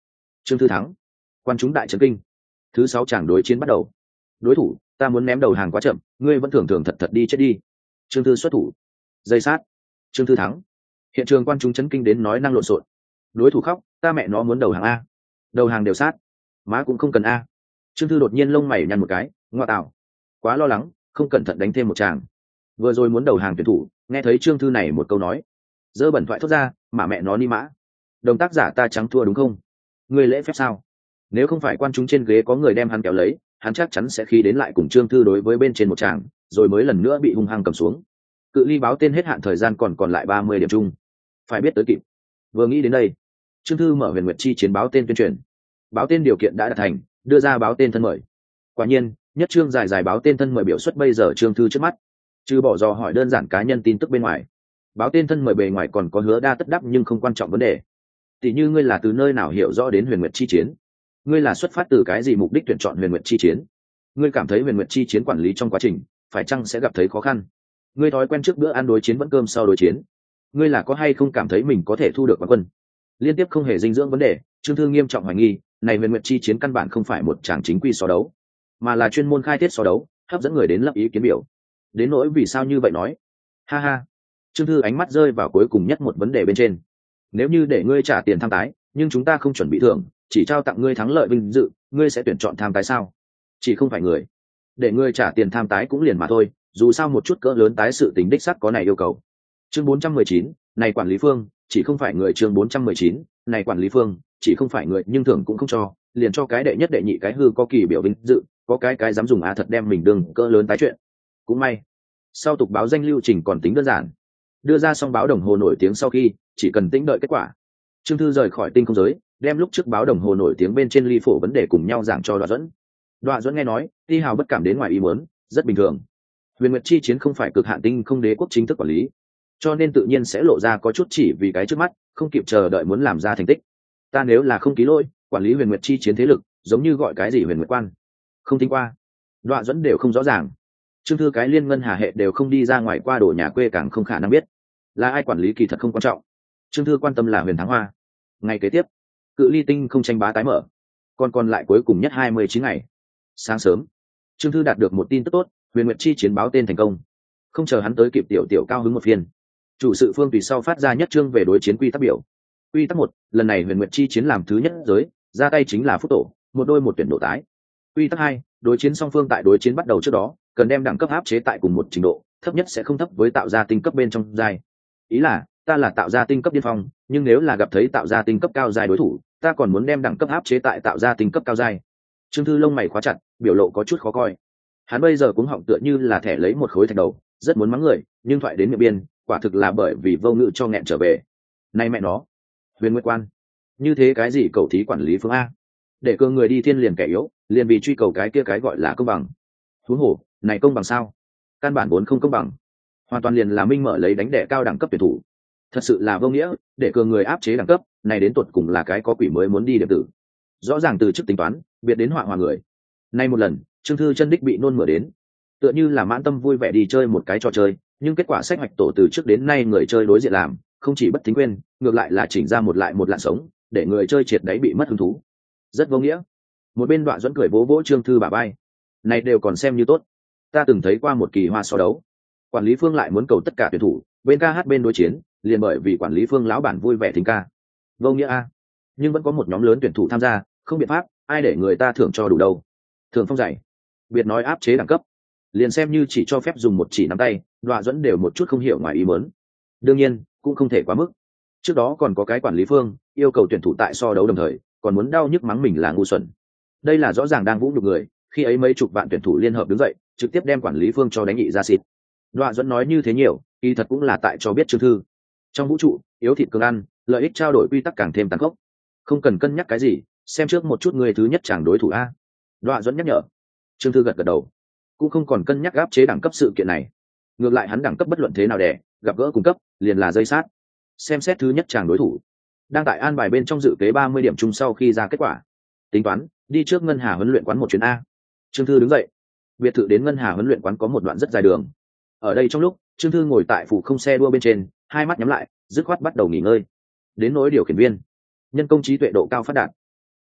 Trương Thư thắng. Quan chúng đại trấn kinh. Thứ sáu chàng đối chiến bắt đầu. Đối thủ, ta muốn ném đầu hàng quá chậm, ngươi vẫn thường thường thật thật đi chết đi. Trương Thư xuất thủ. Dây sát. Trương Thư thắng. Hiện trường quan chúng chấn kinh đến nói năng lộn xộn. Đối thủ khóc, ta mẹ nó muốn đầu hàng a. Đầu hàng đều sát. Má cũng không cần a. Trương Thư đột nhiên lông mày nhăn một cái, ngoa tạo. Quá lo lắng, không cẩn thận đánh thêm một tràng. Vừa rồi muốn đầu hàng tuyển thủ, nghe thấy Trương Thư này một câu nói, dơ bẩn thoại thốt ra, mà mẹ nó ni mã. Đồng tác giả ta trắng thua đúng không? Ngươi lễ phép sao? Nếu không phải quan chúng trên ghế có người đem hắn kéo lấy, hắn chắc chắn sẽ khí đến lại cùng Trương Thư đối với bên trên một tràng, rồi mới lần nữa bị hung hăng cầm xuống. Cự ly báo tên hết hạn thời gian còn còn lại ba mươi điểm chung, phải biết tới kịp. Vừa nghĩ đến đây, Trương Thư mở Huyền Nguyệt chi chiến báo tên tuyên truyền. Báo tên điều kiện đã đạt thành, đưa ra báo tên thân mời. Quả nhiên, nhất trương dài dài báo tên thân mời biểu xuất bây giờ Trương Thư trước mắt. Trừ bỏ dò hỏi đơn giản cá nhân tin tức bên ngoài, báo tên thân mời bề ngoài còn có hứa đa tất đáp nhưng không quan trọng vấn đề. Tỷ như ngươi là từ nơi nào hiểu rõ đến Huyền Nguyệt chi chiến, ngươi là xuất phát từ cái gì mục đích tuyển chọn Huyền Nguyệt chi chiến, ngươi cảm thấy Huyền Nguyệt chi chiến quản lý trong quá trình phải chăng sẽ gặp thấy khó khăn, ngươi thói quen trước bữa ăn đối chiến vẫn cơm sau đối chiến, ngươi là có hay không cảm thấy mình có thể thu được quán quân. Liên tiếp không hề dinh dưỡng vấn đề, Trương Thư nghiêm trọng hoài nghi này Huyền Nguyệt chi chiến căn bản không phải một tràng chính quy so đấu, mà là chuyên môn khai thiết so đấu, hấp dẫn người đến lập ý kiến biểu. Đến nỗi vì sao như vậy nói, ha ha. Trương Thư ánh mắt rơi vào cuối cùng nhất một vấn đề bên trên. Nếu như để ngươi trả tiền tham tái, nhưng chúng ta không chuẩn bị thưởng, chỉ trao tặng ngươi thắng lợi vinh dự, ngươi sẽ tuyển chọn tham tái sao? Chỉ không phải người, để ngươi trả tiền tham tái cũng liền mà thôi, dù sao một chút cỡ lớn tái sự tính đích sắc có này yêu cầu. Chương bốn trăm mười chín, này quản lý phương, chỉ không phải người. Chương bốn trăm mười chín, này quản lý phương, chỉ không phải người, nhưng thưởng cũng không cho, liền cho cái đệ nhất đệ nhị cái hư có kỳ biểu vinh dự, có cái cái dám dùng á thật đem mình đương cỡ lớn tái chuyện. Cũng may, sau tục báo danh lưu trình còn tính đơn giản. Đưa ra xong báo đồng hồ nổi tiếng sau khi, chỉ cần tĩnh đợi kết quả. Trương Thư rời khỏi tinh không giới, đem lúc trước báo đồng hồ nổi tiếng bên trên ly phổ vấn đề cùng nhau giảng cho Đoạn Duẫn. Đoạn Duẫn nghe nói, Ti Hào bất cảm đến ngoài ý muốn, rất bình thường. Huyền Nguyệt chi chiến không phải cực hạn tinh không đế quốc chính thức quản lý, cho nên tự nhiên sẽ lộ ra có chút chỉ vì cái trước mắt, không kịp chờ đợi muốn làm ra thành tích. Ta nếu là không ký lỗi, quản lý Huyền Nguyệt chi chiến thế lực, giống như gọi cái gì Huyền Nguyệt quan, không tính qua. Đoạn Duẫn đều không rõ ràng. Trương Thư cái liên ngân hà hệ đều không đi ra ngoài qua đồ nhà quê càng không khả năng biết là ai quản lý, kỳ thật không quan trọng. Trương Thư quan tâm là Huyền Thắng Hoa. Ngày kế tiếp, cự ly tinh không tranh bá tái mở, còn còn lại cuối cùng nhất hai mươi chín ngày. Sáng sớm, Trương Thư đạt được một tin tức tốt, Huyền Nguyệt chi chiến báo tên thành công. Không chờ hắn tới kịp, tiểu tiểu cao hứng một phiên. Chủ sự Phương tùy sau phát ra nhất chương về đối chiến quy tắc biểu. Quy tắc một, lần này Huyền Nguyệt chi chiến làm thứ nhất giới, ra tay chính là Phúc Tổ, một đôi một tuyển độ tái. Quy tắc hai, đối chiến song phương tại đối chiến bắt đầu trước đó, cần đem đẳng cấp áp chế tại cùng một trình độ, thấp nhất sẽ không thấp với tạo ra tinh cấp bên trong giai. Ý là, ta là tạo ra tinh cấp điên phong, nhưng nếu là gặp thấy tạo ra tinh cấp cao giai đối thủ, ta còn muốn đem đẳng cấp áp chế tại tạo ra tinh cấp cao giai. Trương Thư lông mày khóa chặt, biểu lộ có chút khó coi. Hắn bây giờ cũng họng tựa như là thẻ lấy một khối thạch đầu, rất muốn mắng người, nhưng thoại đến miệng biên, quả thực là bởi vì vô ngữ cho nghẹn trở về. Này mẹ nó, Huyền Nguyệt quan, như thế cái gì cầu thí quản lý phương a? Để cơ người đi thiên liền kẻ yếu, liền vì truy cầu cái kia cái gọi là công bằng. Huống hồ, này công bằng sao? Căn bản vốn không công bằng, hoàn toàn liền là minh mở lấy đánh đẻ cao đẳng cấp tuyển thủ. Thật sự là vô nghĩa, để cường người áp chế đẳng cấp này đến tuột cùng là cái có quỷ mới muốn đi điểm tử. Rõ ràng từ chức tính toán, biệt đến họa hòa người. Nay một lần, Trương Thư chân đích bị nôn mửa đến, tựa như là mãn tâm vui vẻ đi chơi một cái trò chơi, nhưng kết quả sách hoạch tổ từ trước đến nay người chơi đối diện làm, không chỉ bất thính quên, ngược lại là chỉnh ra một lại một lạn sống, để người chơi triệt đáy bị mất hứng thú. Rất vô nghĩa. Một bên Đoạn Duẫn cười vỗ vỗ Trương Thư bả vai. Này đều còn xem như tốt. Ta từng thấy qua một kỳ hoa so đấu, quản lý phương lại muốn cầu tất cả tuyển thủ bên ca hát bên đối chiến, liền bởi vì quản lý phương lão bản vui vẻ thính ca. Vô nghĩa a. Nhưng vẫn có một nhóm lớn tuyển thủ tham gia, không biện pháp, ai để người ta thưởng cho đủ đâu. Thưởng phong dày, biệt nói áp chế đẳng cấp, liền xem như chỉ cho phép dùng một chỉ nắm tay, Đoạn Duẫn đều một chút không hiểu ngoài ý muốn. Đương nhiên, cũng không thể quá mức. Trước đó còn có cái quản lý phương yêu cầu tuyển thủ tại so đấu đồng thời, còn muốn đau nhức mắng mình là ngu xuẩn. Đây là rõ ràng đang vũ nhục người, khi ấy mấy chục vạn tuyển thủ liên hợp đứng dậy, trực tiếp đem quản lý phương cho đánh nghị ra xịt. Đoạn Duẫn nói như thế nhiều, kỳ thật cũng là tại cho biết Trương Thư, trong vũ trụ yếu thịt cường ăn, lợi ích trao đổi quy tắc càng thêm tàn khốc, không cần cân nhắc cái gì, xem trước một chút người thứ nhất chàng đối thủ a. Đoạn Duẫn nhắc nhở. Trương Thư gật gật đầu, cũng không còn cân nhắc áp chế đẳng cấp sự kiện này. Ngược lại hắn đẳng cấp bất luận thế nào đẻ, gặp gỡ cung cấp liền là dây sát. Xem xét thứ nhất chàng đối thủ, đang tại an bài bên trong dự kế ba mươi điểm chung sau khi ra kết quả, tính toán đi trước ngân hà huấn luyện quán một chuyến a. Trương Thư đứng dậy. Biệt thự đến ngân hà huấn luyện quán có một đoạn rất dài đường. Ở đây trong lúc Trương Thư ngồi tại phủ không xe đua bên trên, hai mắt nhắm lại, dứt khoát bắt đầu nghỉ ngơi. Đến nỗi điều khiển viên, nhân công trí tuệ độ cao phát đạt,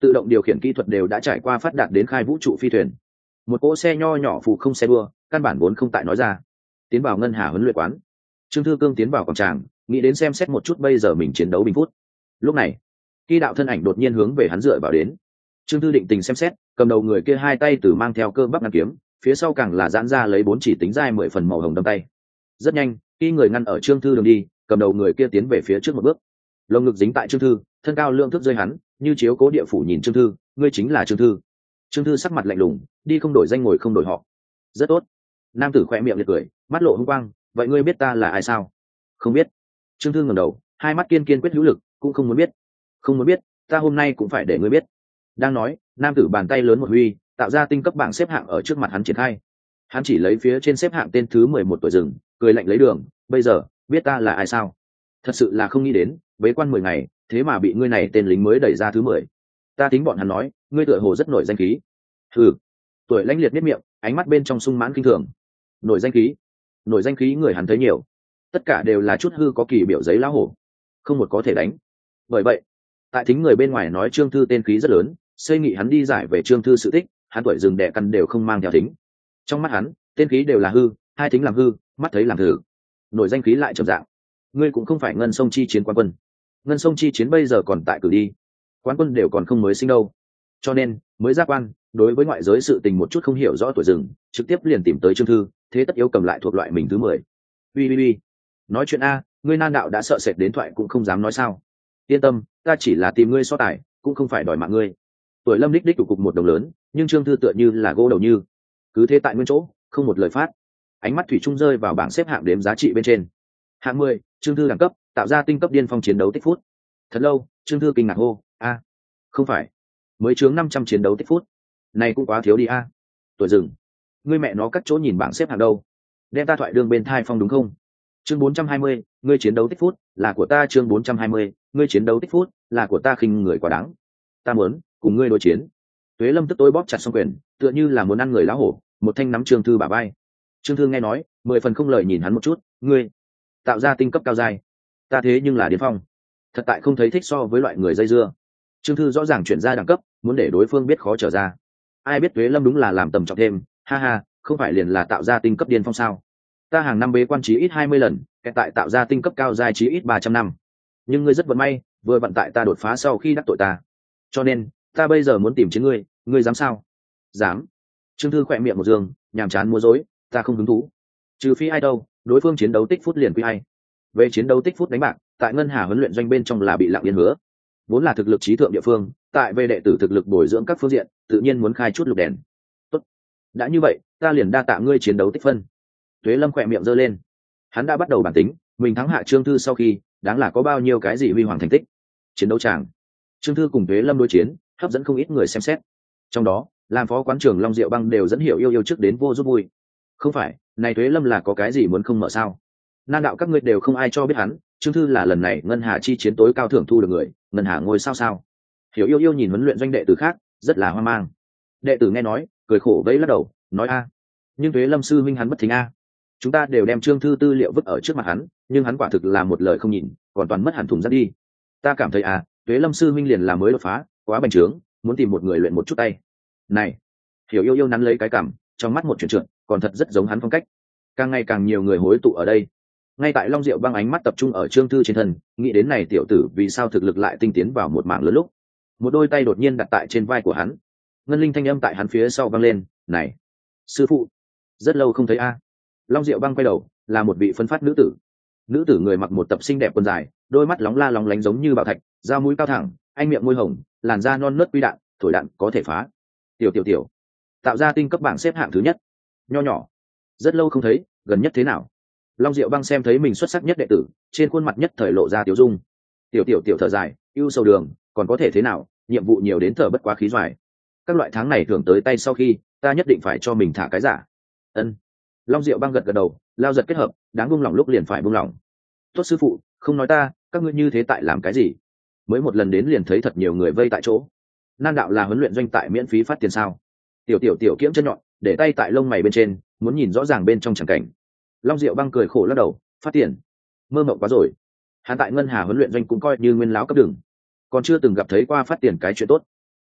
tự động điều khiển kỹ thuật đều đã trải qua phát đạt đến khai vũ trụ phi thuyền. Một cỗ xe nho nhỏ phụ không xe đua, căn bản vốn không tại nói ra. Tiến vào ngân hà huấn luyện quán, Trương Thư Cương tiến vào quảng tràng, nghĩ đến xem xét một chút bây giờ mình chiến đấu bình phút. Lúc này, Kỳ đạo thân ảnh đột nhiên hướng về hắn dựa vào đến. Trương Thư định tình xem xét, cầm đầu người kia hai tay từ mang theo cơ bắp ngăn kiếm, phía sau càng là giãn ra lấy bốn chỉ tính dai mười phần màu hồng đâm tay. Rất nhanh, khi người ngăn ở Trương Thư đường đi, cầm đầu người kia tiến về phía trước một bước. Lồng ngực dính tại Trương Thư, thân cao lượng thước rơi hắn, như chiếu cố địa phủ nhìn Trương Thư, ngươi chính là Trương Thư. Trương Thư sắc mặt lạnh lùng, đi không đổi danh ngồi không đổi họ. Rất tốt. Nam tử khẽ miệng liệt cười, mắt lộ hung quang, vậy ngươi biết ta là ai sao? Không biết. Trương Thư ngẩng đầu, hai mắt kiên kiên quyết hữu lực, cũng không muốn biết. Không muốn biết, ta hôm nay cũng phải để ngươi biết. Đang nói, nam tử bàn tay lớn một huy, tạo ra tinh cấp bảng xếp hạng ở trước mặt hắn triển khai. Hắn chỉ lấy phía trên xếp hạng tên thứ mười một tuổi rừng, cười lạnh lấy đường, bây giờ, biết ta là ai sao? Thật sự là không nghĩ đến, bế quan mười ngày, thế mà bị ngươi này tên lính mới đẩy ra thứ mười. Ta tính bọn hắn nói, ngươi tựa hồ rất nổi danh khí. Hừ. Tuổi lãnh liệt miết miệng, ánh mắt bên trong sung mãn kinh thường. Nổi danh khí? Nổi danh khí người hắn thấy nhiều, tất cả đều là chút hư có kỳ biểu giấy lão hổ, không một có thể đánh. Bởi vậy, tại thính người bên ngoài nói Trương Thư tên khí rất lớn, xây nghị hắn đi giải về Trương Thư sự tích, hắn tuổi rừng đẻ căn đều không mang theo thính. Trong mắt hắn, tên khí đều là hư, hai thính làm hư, mắt thấy làm thử. Nổi danh khí lại trầm dạng. Ngươi cũng không phải ngân sông chi chiến quán quân. Ngân sông chi chiến bây giờ còn tại cử đi, quán quân đều còn không mới sinh đâu, cho nên mới giác quan đối với ngoại giới sự tình một chút không hiểu rõ tuổi rừng, trực tiếp liền tìm tới Trương Thư, thế tất yếu cầm lại thuộc loại mình thứ mười. Ui ui ui, nói chuyện a, ngươi nan đạo đã sợ sệt đến thoại cũng không dám nói sao? Yên tâm, ta chỉ là tìm ngươi so tài, cũng không phải đòi mạng ngươi. Tuổi Lâm đích đích tụ cục một đồng lớn, nhưng Trương Thư tựa như là gỗ đầu như, cứ thế tại nguyên chỗ, không một lời phát. Ánh mắt thủy chung rơi vào bảng xếp hạng đếm giá trị bên trên. Hạng mười, Trương Thư đẳng cấp, tạo ra tinh cấp điên phong chiến đấu tích phút. Thật lâu, Trương Thư kinh ngạc hô, a, không phải, mới chướng năm trăm chiến đấu tích phút, này cũng quá thiếu đi a. Tuổi rừng, ngươi mẹ nó cắt chỗ nhìn bảng xếp hạng đâu, đem ta thoại đường bên thai phong đúng không? Chương bốn trăm hai mươi, ngươi chiến đấu tích phút là của ta. Chương bốn trăm hai mươi, ngươi chiến đấu tích phút là của ta. Khinh người quá đáng, ta muốn cùng ngươi đối chiến. Tuế Lâm tức tối bóp chặt song quyền, tựa như là muốn ăn người lá hổ, một thanh nắm Trương Thư bả vai. Trương Thư nghe nói, mười phần không lời nhìn hắn một chút, ngươi tạo ra tinh cấp cao dài, ta thế nhưng là điên phong, thật tại không thấy thích so với loại người dây dưa. Trương Thư rõ ràng chuyển ra đẳng cấp, muốn để đối phương biết khó trở ra. Ai biết Tuế Lâm đúng là làm tầm trọng thêm, ha ha, không phải liền là tạo ra tinh cấp điên phong sao? Ta hàng năm bế quan chí ít hai mươi lần, kẹt tại tạo ra tinh cấp cao giai chí ít ba trăm năm. Nhưng ngươi rất vận may, vừa vận tại ta đột phá sau khi đắc tội ta. Cho nên, ta bây giờ muốn tìm chiến ngươi, ngươi dám sao? Dám. Trương Thư khỏe miệng một dương, nhàm chán múa rối, ta không hứng thú. Trừ phi ai đâu, đối phương chiến đấu tích phút liền quy ai. Về chiến đấu tích phút đánh bạc, tại ngân hà huấn luyện doanh bên trong là bị lặng yên hứa. Vốn là thực lực trí thượng địa phương, tại về đệ tử thực lực bồi dưỡng các phương diện, tự nhiên muốn khai chút lục đèn. Tốt. Đã như vậy, ta liền đa tạ ngươi chiến đấu tích phân. Tuế Lâm khỏe miệng giơ lên, hắn đã bắt đầu bản tính, mình thắng hạ Trương Thư sau khi, đáng là có bao nhiêu cái gì huy hoàng thành tích. Chiến đấu tràng, Trương Thư cùng Tuế Lâm đối chiến, hấp dẫn không ít người xem xét. Trong đó, làm phó quán trưởng Long Diệu Băng đều dẫn hiểu yêu yêu trước đến vô giúp vui. Không phải, này Tuế Lâm là có cái gì muốn không mở sao? Nan đạo các ngươi đều không ai cho biết hắn, Trương Thư là lần này ngân hà chi chiến tối cao thưởng thu được người, ngân hà ngôi sao sao? Hiểu yêu yêu nhìn huấn luyện doanh đệ tử khác, rất là hoang mang. Đệ tử nghe nói, cười khổ vẫy lắc đầu, nói a, nhưng Tuế Lâm sư huynh hắn bất thính a. Chúng ta đều đem Trương Thư tư liệu vứt ở trước mặt hắn, nhưng hắn quả thực là một lời không nhìn, còn toàn mất hẳn thùng rác đi. Ta cảm thấy à, Tuế Lâm sư huynh liền là mới đột phá, quá bành trướng, muốn tìm một người luyện một chút tay. Này, Hiểu yêu yêu nắn lấy cái cảm, trong mắt một chuyển trượt, còn thật rất giống hắn phong cách. Càng ngày càng nhiều người hối tụ ở đây. Ngay tại Long Diệu Băng ánh mắt tập trung ở Trương Thư trên thân, nghĩ đến này tiểu tử vì sao thực lực lại tinh tiến vào một mảng lớn lúc. Một đôi tay đột nhiên đặt tại trên vai của hắn. Ngân linh thanh âm tại hắn phía sau vang lên, "Này, sư phụ, rất lâu không thấy a." Long Diệu Băng quay đầu, là một vị phân phát nữ tử. Nữ tử người mặc một tập xinh đẹp quần dài, đôi mắt lóng la lóng lánh giống như bảo thạch, da mũi cao thẳng, anh miệng môi hồng, làn da non nớt quy đạn, thổi đạn có thể phá. Tiểu tiểu tiểu, tạo ra tinh cấp bảng xếp hạng thứ nhất. Nho nhỏ, rất lâu không thấy, gần nhất thế nào? Long Diệu Băng xem thấy mình xuất sắc nhất đệ tử, trên khuôn mặt nhất thời lộ ra tiểu dung. Tiểu tiểu tiểu thở dài, ưu sầu đường, còn có thể thế nào, nhiệm vụ nhiều đến thở bất quá khí doài. Các loại tháng này thưởng tới tay sau khi, ta nhất định phải cho mình thả cái giả. Ân. Long Diệu Băng gật gật đầu, lao giật kết hợp, đáng buông lỏng lúc liền phải buông lỏng. Tốt sư phụ, không nói ta, các ngươi như thế tại làm cái gì? Mới một lần đến liền thấy thật nhiều người vây tại chỗ. Nan đạo là huấn luyện doanh tại miễn phí phát tiền sao? Tiểu tiểu tiểu kiễng chân nhọn, để tay tại lông mày bên trên, muốn nhìn rõ ràng bên trong chẳng cảnh. Long Diệu Băng cười khổ lắc đầu, phát tiền, mơ mộng quá rồi. Hắn tại ngân hà huấn luyện doanh cũng coi như nguyên láo cấp đường, còn chưa từng gặp thấy qua phát tiền cái chuyện tốt.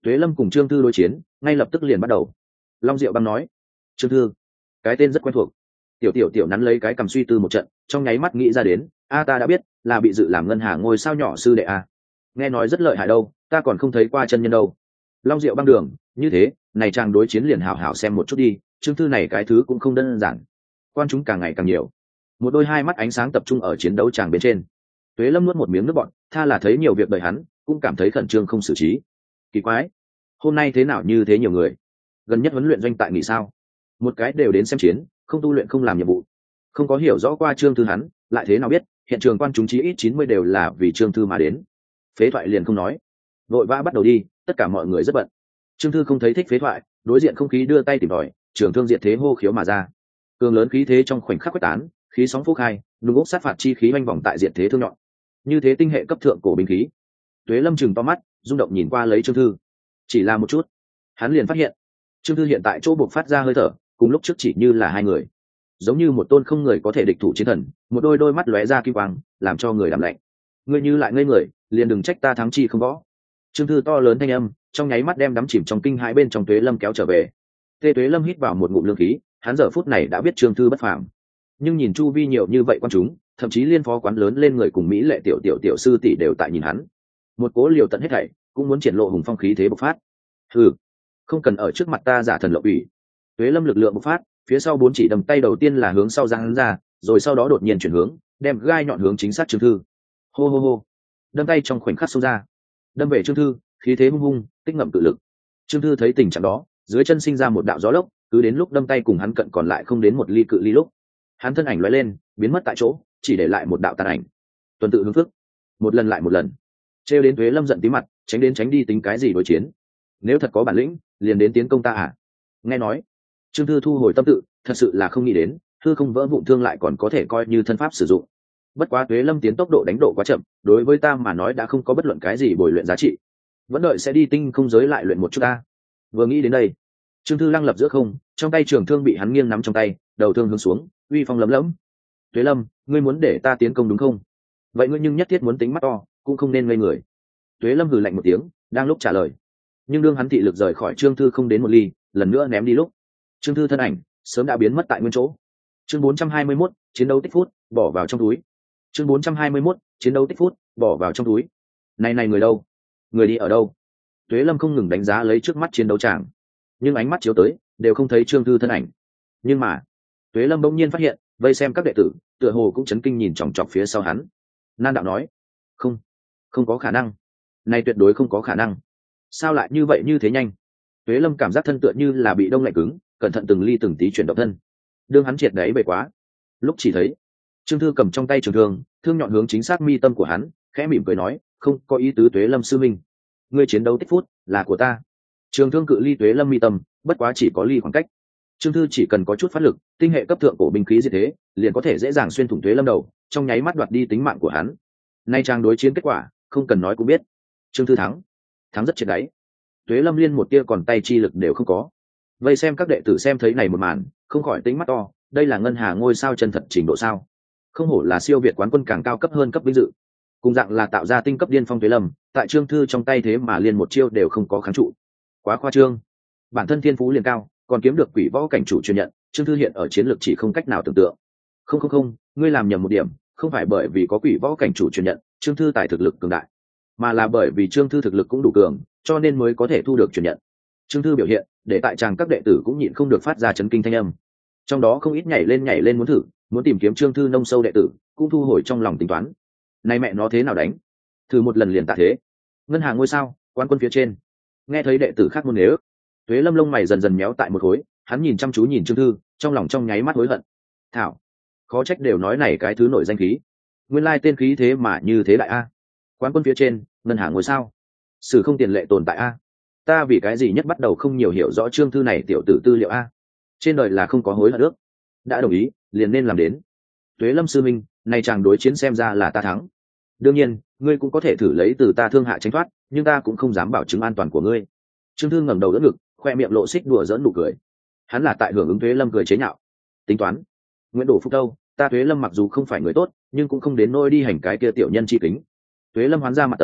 Tuế Lâm cùng Trương Thư đối chiến ngay lập tức liền bắt đầu. Long Diệu Băng nói: Trương Thư, cái tên rất quen thuộc. Tiểu tiểu tiểu nắn lấy cái cầm suy tư một trận, trong nháy mắt nghĩ ra đến, a ta đã biết, là bị dự làm ngân hàng ngôi sao nhỏ sư đệ a. Nghe nói rất lợi hại đâu, ta còn không thấy qua chân nhân đâu. Long Diệu Băng đường, như thế, này chàng đối chiến liền hảo hảo xem một chút đi, Trương Thư này cái thứ cũng không đơn giản. Quan chúng càng ngày càng nhiều. Một đôi hai mắt ánh sáng tập trung ở chiến đấu tràng bên trên. Tuế Lâm nuốt một miếng nước bọt, tha là thấy nhiều việc đời hắn, cũng cảm thấy khẩn trương không xử trí. Kỳ quái, hôm nay thế nào như thế nhiều người? Gần nhất huấn luyện doanh tại nghỉ sao? Một cái đều đến xem chiến, không tu luyện không làm nhiệm vụ. Không có hiểu rõ qua Trương Thư hắn, lại thế nào biết, hiện trường quan chúng chí ít chín mươi đều là vì Trương Thư mà đến. Phế thoại liền không nói, vội vã bắt đầu đi, tất cả mọi người rất bận. Trương Thư không thấy thích phế thoại, đối diện không khí đưa tay tìm tòi, trường thương diệt thế hô khiếu mà ra. Cường lớn khí thế trong khoảnh khắc quyết tán, khí sóng phúc hai, nung ốc sát phạt chi khí oanh vòng tại diệt thế thương nhọn. Như thế tinh hệ cấp thượng cổ binh khí. Tuế Lâm chừng to mắt, rung động nhìn qua lấy Trương Thư. Chỉ là một chút, hắn liền phát hiện, Trương Thư hiện tại chỗ buộc phát ra hơi thở, cùng lúc trước chỉ như là hai người, giống như một tôn không người có thể địch thủ chiến thần, một đôi đôi mắt lóe ra kim quang, làm cho người làm lạnh. Ngươi như lại ngây người, liền đừng trách ta thắng chi không võ. Trương Thư to lớn thanh âm, trong nháy mắt đem đắm chìm trong kinh hãi bên trong Tuế Lâm kéo trở về. Tê Tuế Lâm hít vào một ngụm lương khí, hắn giờ phút này đã biết Trương Thư bất phàm, nhưng nhìn chu vi nhiều như vậy quan chúng, thậm chí liên phó quán lớn lên người cùng mỹ lệ tiểu tiểu tiểu sư tỷ đều tại nhìn hắn. Một cố liều tận hết thảy, cũng muốn triển lộ hùng phong khí thế bộc phát. Hừ, không cần ở trước mặt ta giả thần lộ ủy. Tuế Lâm lực lượng bộc phát, phía sau bốn chỉ đầm tay đầu tiên là hướng sau giang hắn ra, rồi sau đó đột nhiên chuyển hướng, đem gai nhọn hướng chính xác Trương Thư. Hô hô hô, đâm tay trong khoảnh khắc xông ra, đâm về Trương Thư, khí thế hung hung, tích ngậm tự lực. Trương Thư thấy tình trạng đó, dưới chân sinh ra một đạo gió lốc, cứ đến lúc đâm tay cùng hắn cận còn lại không đến một ly cự ly lúc, hắn thân ảnh lóe lên, biến mất tại chỗ, chỉ để lại một đạo tàn ảnh. Tuần tự hướng phước, một lần lại một lần, trêu đến Tuế Lâm giận tí mặt, tránh đến tránh đi tính cái gì đối chiến. Nếu thật có bản lĩnh, liền đến tiến công ta à? Nghe nói, Trương Thư thu hồi tâm tự, thật sự là không nghĩ đến, thư không vỡ vụn thương lại còn có thể coi như thân pháp sử dụng. Bất quá Tuế Lâm tiến tốc độ đánh độ quá chậm, đối với ta mà nói đã không có bất luận cái gì bồi luyện giá trị. Vẫn đợi sẽ đi tinh không giới lại luyện một chút ta. Vừa nghĩ đến đây, Trương Thư lăng lập giữa không, trong tay trường thương bị hắn nghiêng nắm trong tay, đầu thương hướng xuống, uy phong lấm lẫm. Tuế Lâm, ngươi muốn để ta tiến công đúng không? Vậy ngươi nhưng nhất thiết muốn tính mắt to, cũng không nên ngây người. Tuế Lâm hừ lạnh một tiếng, đang lúc trả lời, nhưng đương hắn thị lực rời khỏi Trương Thư không đến một ly, lần nữa ném đi lúc, Trương Thư thân ảnh sớm đã biến mất tại nguyên chỗ. Chương bốn trăm hai mươi mốt, chiến đấu tích phút, bỏ vào trong túi. Chương bốn trăm hai mươi mốt, chiến đấu tích phút, bỏ vào trong túi. Này này người đâu? Người đi ở đâu? Tuế Lâm không ngừng đánh giá lấy trước mắt chiến đấu tràng, nhưng ánh mắt chiếu tới đều không thấy Trương Thư thân ảnh. Nhưng mà Tuế Lâm bỗng nhiên phát hiện, vây xem các đệ tử tựa hồ cũng chấn kinh nhìn chòng chọc phía sau hắn. Nan đạo nói, không, không có khả năng, này tuyệt đối không có khả năng. Sao lại như vậy như thế nhanh? Tuế Lâm cảm giác thân tựa như là bị đông lạnh cứng, cẩn thận từng ly từng tí chuyển động thân. Đương hắn triệt đấy bề quá, lúc chỉ thấy Trương Thư cầm trong tay trường thương, thương nhọn hướng chính xác mi tâm của hắn, khẽ mỉm cười nói, không có ý tứ Tuế Lâm sư minh, ngươi chiến đấu tích phút là của ta. Trường thương cự ly Tuế Lâm mi tâm, bất quá chỉ có ly khoảng cách. Trương Thư chỉ cần có chút phát lực, tinh hệ cấp thượng cổ binh khí như thế, liền có thể dễ dàng xuyên thủng Tuế Lâm đầu, trong nháy mắt đoạt đi tính mạng của hắn. Nay trang đối chiến kết quả, không cần nói cũng biết. Trương Thư thắng, thắng rất triệt đáy. Tuế Lâm liên một tia còn tay chi lực đều không có. Vây xem các đệ tử xem thấy này một màn, không khỏi tính mắt to, đây là ngân hà ngôi sao chân thật trình độ sao? Không hổ là siêu việt quán quân càng cao cấp hơn cấp vinh dự. Cùng dạng là tạo ra tinh cấp điên phong Tuế Lâm, tại Trương Thư trong tay thế mà liên một chiêu đều không có kháng trụ. Quá khoa trương. Bản thân thiên phú liền cao, còn kiếm được quỷ võ cảnh chủ truyền nhận, Trương Thư hiện ở chiến lược chỉ không cách nào tưởng tượng. Không không không, ngươi làm nhầm một điểm, không phải bởi vì có quỷ võ cảnh chủ truyền nhận, Trương Thư tài thực lực cường đại, mà là bởi vì Trương Thư thực lực cũng đủ cường, cho nên mới có thể thu được truyền nhận. Trương Thư biểu hiện, để tại tràng các đệ tử cũng nhịn không được phát ra chấn kinh thanh âm. Trong đó không ít nhảy lên nhảy lên muốn thử, muốn tìm kiếm Trương Thư nông sâu đệ tử, cũng thu hồi trong lòng tính toán. Này mẹ nó thế nào đánh? Thử một lần liền tạ thế. Ngân hàng ngôi sao, quan quân phía trên. Nghe thấy đệ tử khác muốn nếu, Tuế Lâm lông mày dần dần méo tại một khối, hắn nhìn chăm chú nhìn Trương Thư, trong lòng trong nháy mắt hối hận. Thảo, khó trách đều nói này cái thứ nổi danh khí. Nguyên lai tên khí thế mà như thế đại a. Quán quân phía trên, ngân hàng ngôi sao. Sử không tiền lệ tồn tại a. Ta vì cái gì nhất bắt đầu không nhiều hiểu rõ Trương Thư này tiểu tử tư liệu a. Trên đời là không có hối hận nước. Đã đồng ý, liền nên làm đến. Tuế Lâm sư minh, này chàng đối chiến xem ra là ta thắng. Đương nhiên, ngươi cũng có thể thử lấy từ ta thương hạ tránh thoát, nhưng ta cũng không dám bảo chứng an toàn của ngươi. Trương Thư ngẩng đầu đỡ ngực, khoe miệng lộ xích đùa giỡn nụ cười. Hắn là tại hưởng ứng Tuế Lâm cười chế nhạo. Tính toán, Nguyễn Đổ Phúc đâu, ta Tuế Lâm mặc dù không phải người tốt, nhưng cũng không đến nôi đi hành cái kia tiểu nhân chi kính. Tuế Lâm hoán ra mặt tấm,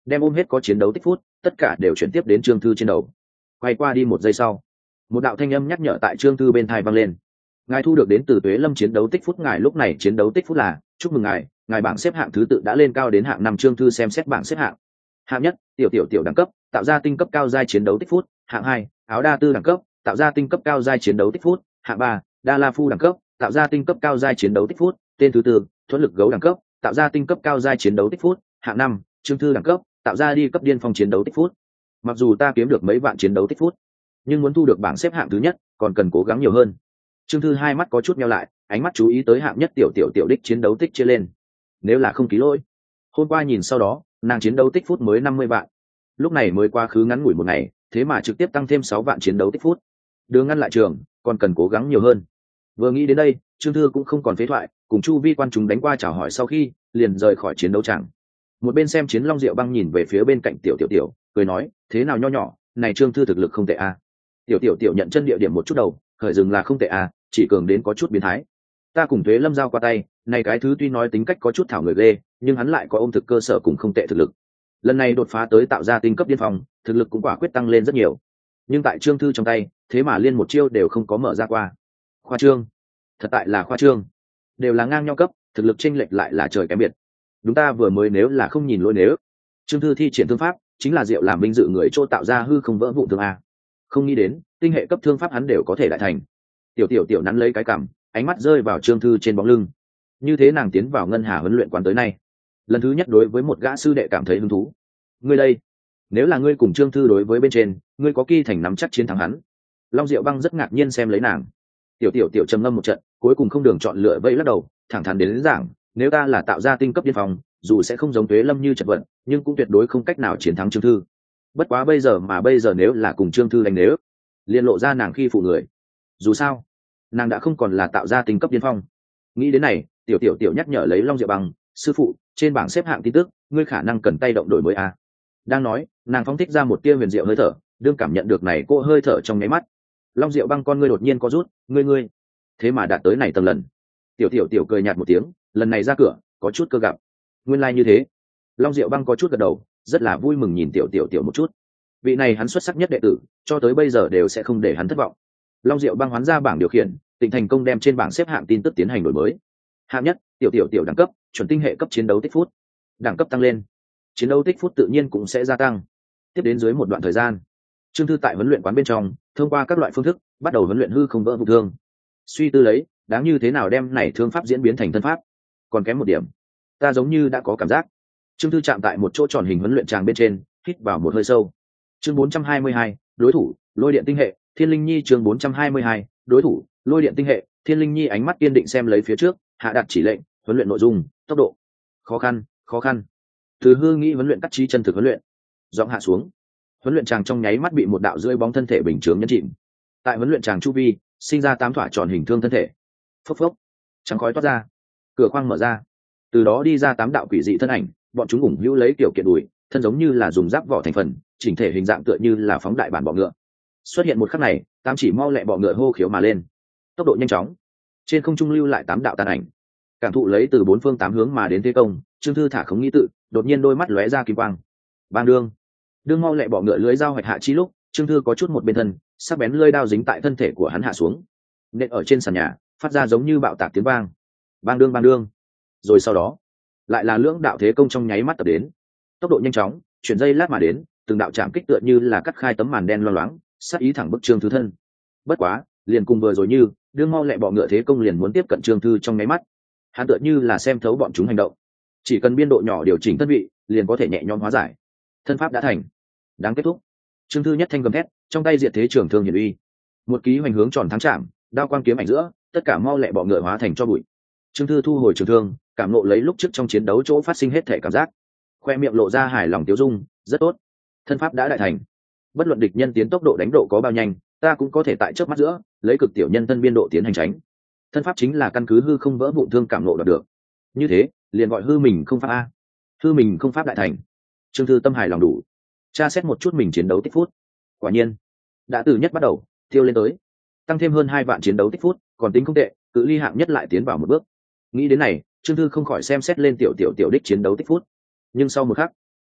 đem ôm hết có chiến đấu tích phút tất cả đều chuyển tiếp đến trương thư trên đầu. Quay qua đi một giây sau, một đạo thanh âm nhắc nhở tại trương thư bên thai vang lên. Ngài thu được đến từ Tuế Lâm chiến đấu tích phút. Ngài lúc này chiến đấu tích phút là: chúc mừng ngài, ngài bảng xếp hạng thứ tự đã lên cao đến hạng năm. Trương thư xem xét bảng xếp hạng. Hạng nhất, tiểu tiểu tiểu đẳng cấp, tạo ra tinh cấp cao giai chiến đấu tích phút. Hạng hai, áo đa tư đẳng cấp, tạo ra tinh cấp cao giai chiến đấu tích phút. Hạng ba, đa la phu đẳng cấp, tạo ra tinh cấp cao giai chiến đấu tích phút. Tên thứ tư, thuẫn lực gấu đẳng cấp, tạo ra tinh cấp cao giai chiến đấu tích phút. Hạng năm, trương thư đẳng cấp, tạo ra đi cấp điên phong chiến đấu tích phút. Mặc dù ta kiếm được mấy vạn chiến đấu tích phút, nhưng muốn thu được bảng xếp hạng thứ nhất còn cần cố gắng nhiều hơn. Trương thư hai mắt có chút meo lại, ánh mắt chú ý tới hạng nhất tiểu tiểu tiểu đích chiến đấu tích chia lên. Nếu là không ký lỗi, hôm qua nhìn sau đó nàng chiến đấu tích phút mới năm mươi vạn, lúc này mới quá khứ ngắn ngủi một ngày, thế mà trực tiếp tăng thêm sáu vạn chiến đấu tích phút. Đường ngăn lại trường còn cần cố gắng nhiều hơn. Vừa nghĩ đến đây, Trương thư cũng không còn phế thoại, cùng chu vi quan chúng đánh qua chào hỏi sau khi liền rời khỏi chiến đấu tràng. Một bên xem chiến Long Diệu Băng nhìn về phía bên cạnh tiểu tiểu tiểu, cười nói: thế nào nho nhỏ, này Trương thư thực lực không tệ a. À. Tiểu tiểu tiểu nhận chân địa điểm một chút đầu, khởi dừng là không tệ a, à, chỉ cường đến có chút biến thái. Ta cùng Tuế Lâm giao qua tay, này cái thứ tuy nói tính cách có chút thảo người ghê, nhưng hắn lại có ôm thực cơ sở cùng không tệ thực lực. Lần này đột phá tới tạo ra tinh cấp điên phong, thực lực cũng quả quyết tăng lên rất nhiều. Nhưng tại Trương thư trong tay, thế mà liên một chiêu đều không có mở ra qua. Khoa trương, thật tại là khoa trương. Đều là ngang nhau cấp, thực lực chênh lệch lại là trời kém biệt. Đúng, ta vừa mới nếu là không nhìn lỗi nếu. Trương thư thi triển thương pháp, chính là Diệu làm binh dự người chỗ tạo ra hư không vỡ vụn thương a. Không nghĩ đến, tinh hệ cấp thương pháp hắn đều có thể đại thành. Tiểu tiểu tiểu nắn lấy cái cằm, ánh mắt rơi vào Trương thư trên bóng lưng. Như thế nàng tiến vào ngân hà huấn luyện quán tới nay, lần thứ nhất đối với một gã sư đệ cảm thấy hứng thú. Ngươi đây, nếu là ngươi cùng Trương thư đối với bên trên, ngươi có kỳ thành nắm chắc chiến thắng hắn. Long Diệu Băng rất ngạc nhiên xem lấy nàng. Tiểu tiểu tiểu trầm ngâm một trận, cuối cùng không đường chọn lựa vây lắc đầu, thẳng thắn đến, đến giảng: nếu ta là tạo ra tinh cấp điên phong, dù sẽ không giống Tuế Lâm như chật vật, nhưng cũng tuyệt đối không cách nào chiến thắng Trương thư. Bất quá bây giờ mà bây giờ nếu là cùng Trương thư đánh, nếu liên lộ ra nàng khi phụ người. Dù sao, nàng đã không còn là tạo ra tinh cấp điên phong. Nghĩ đến này, tiểu tiểu tiểu nhắc nhở lấy Long Diệu Băng: sư phụ, trên bảng xếp hạng tin tức, ngươi khả năng cần tay động đổi mới a. Đang nói, nàng phóng thích ra một tia huyền diệu hơi thở, đương cảm nhận được này cô hơi thở trong nháy mắt, Long Diệu Băng con ngươi đột nhiên có rút: ngươi ngươi, thế mà đạt tới này tầng lần. Tiểu tiểu tiểu cười nhạt một tiếng, lần này ra cửa có chút cơ gặp. Nguyên lai like như thế. Long Diệu Băng có chút gật đầu, rất là vui mừng nhìn tiểu tiểu tiểu một chút. Vị này hắn xuất sắc nhất đệ tử, cho tới bây giờ đều sẽ không để hắn thất vọng. Long Diệu Băng hoán ra bảng điều khiển, Tịnh thành công đem trên bảng xếp hạng tin tức tiến hành đổi mới. Hạng nhất, tiểu tiểu tiểu đẳng cấp, chuẩn tinh hệ cấp chiến đấu tích phút. Đẳng cấp tăng lên, chiến đấu tích phút tự nhiên cũng sẽ gia tăng. Tiếp đến dưới một đoạn thời gian, Trương thư tại huấn luyện quán bên trong, thông qua các loại phương thức, bắt đầu huấn luyện hư không vỡ vụ thương. Suy tư lấy, đáng như thế nào đem này thương pháp diễn biến thành thân pháp. Còn kém một điểm, ta giống như đã có cảm giác. Trương thư chạm tại một chỗ tròn hình huấn luyện tràng bên trên, hít vào một hơi sâu. Chương bốn trăm hai mươi hai, đối thủ, Lôi Điện tinh hệ, Thiên Linh Nhi. Chương bốn trăm hai mươi hai, đối thủ, Lôi Điện tinh hệ, Thiên Linh Nhi. Ánh mắt kiên định xem lấy phía trước, hạ đạt chỉ lệnh, huấn luyện nội dung, tốc độ. Khó khăn, khó khăn. Từ hư nghĩ huấn luyện cắt trí chân thực huấn luyện. Giọng hạ xuống, huấn luyện tràng trong nháy mắt bị một đạo rưỡi bóng thân thể bình chướng nhấn chìm. Tại huấn luyện tràng chu vi, sinh ra tám thỏa tròn hình thương thân thể. Phốc phốc, trắng khói toát ra, cửa khoang mở ra, từ đó đi ra tám đạo quỷ dị thân ảnh, bọn chúng ủng hữu lấy kiểu kiện đùi, thân giống như là dùng giáp vỏ thành phần, chỉnh thể hình dạng tựa như là phóng đại bản bọ ngựa. Xuất hiện một khắc này, tám chỉ mau lẹ bọ ngựa hô khiếu mà lên, tốc độ nhanh chóng, trên không trung lưu lại tám đạo tàn ảnh, cảm thụ lấy từ bốn phương tám hướng mà đến thế công. Trương thư thả khống nghĩ tự, đột nhiên đôi mắt lóe ra kim quang. Bang đương, đương mau lẹ bọ ngựa lưới dao hoạch hạ chi lúc, Trương thư có chút một bên thân, sắc bén lưỡi đao dính tại thân thể của hắn hạ xuống, nện ở trên sàn nhà, phát ra giống như bạo tạc tiếng vang. Bang đương bang đương, rồi sau đó lại là lưỡng đạo thế công trong nháy mắt tập đến, tốc độ nhanh chóng, chuyển dây lát mà đến, từng đạo chạm kích tựa như là cắt khai tấm màn đen loang loáng, sát ý thẳng bức Trương thư thân. Bất quá, liền cùng vừa rồi như, đương mau lẹ bọ ngựa thế công liền muốn tiếp cận Trương thư trong nháy mắt, hắn tựa như là xem thấu bọn chúng hành động, chỉ cần biên độ nhỏ điều chỉnh thân vị, liền có thể nhẹ nhõm hóa giải. Thân pháp đã thành, đáng kết thúc. Trương thư nhất thanh gầm thét, trong tay diệt thế trường thương hiển uy, một ký hoành hướng tròn thắng chạm, đao quang kiếm ảnh giữa, tất cả mau lẹ bọ ngựa hóa thành cho bụi. Trương thư thu hồi trường thương, cảm nộ lấy lúc trước trong chiến đấu chỗ phát sinh hết thể cảm giác, khoe miệng lộ ra hài lòng tiêu dung. Rất tốt, thân pháp đã đại thành, bất luận địch nhân tiến tốc độ đánh độ có bao nhanh, ta cũng có thể tại chớp mắt giữa lấy cực tiểu nhân thân biên độ tiến hành tránh. Thân pháp chính là căn cứ hư không vỡ vụn thương cảm nộ đạt được, như thế liền gọi hư mình không pháp a. Hư mình không pháp đại thành. Trương thư tâm hài lòng đủ, tra xét một chút mình chiến đấu tích phút, quả nhiên đã từ nhất bắt đầu tiêu lên tới, tăng thêm hơn hai vạn chiến đấu tích phút, còn tính không tệ, cự ly hạng nhất lại tiến vào một bước. Nghĩ đến này, Trương thư không khỏi xem xét lên tiểu tiểu tiểu đích chiến đấu tích phút. Nhưng sau một khắc,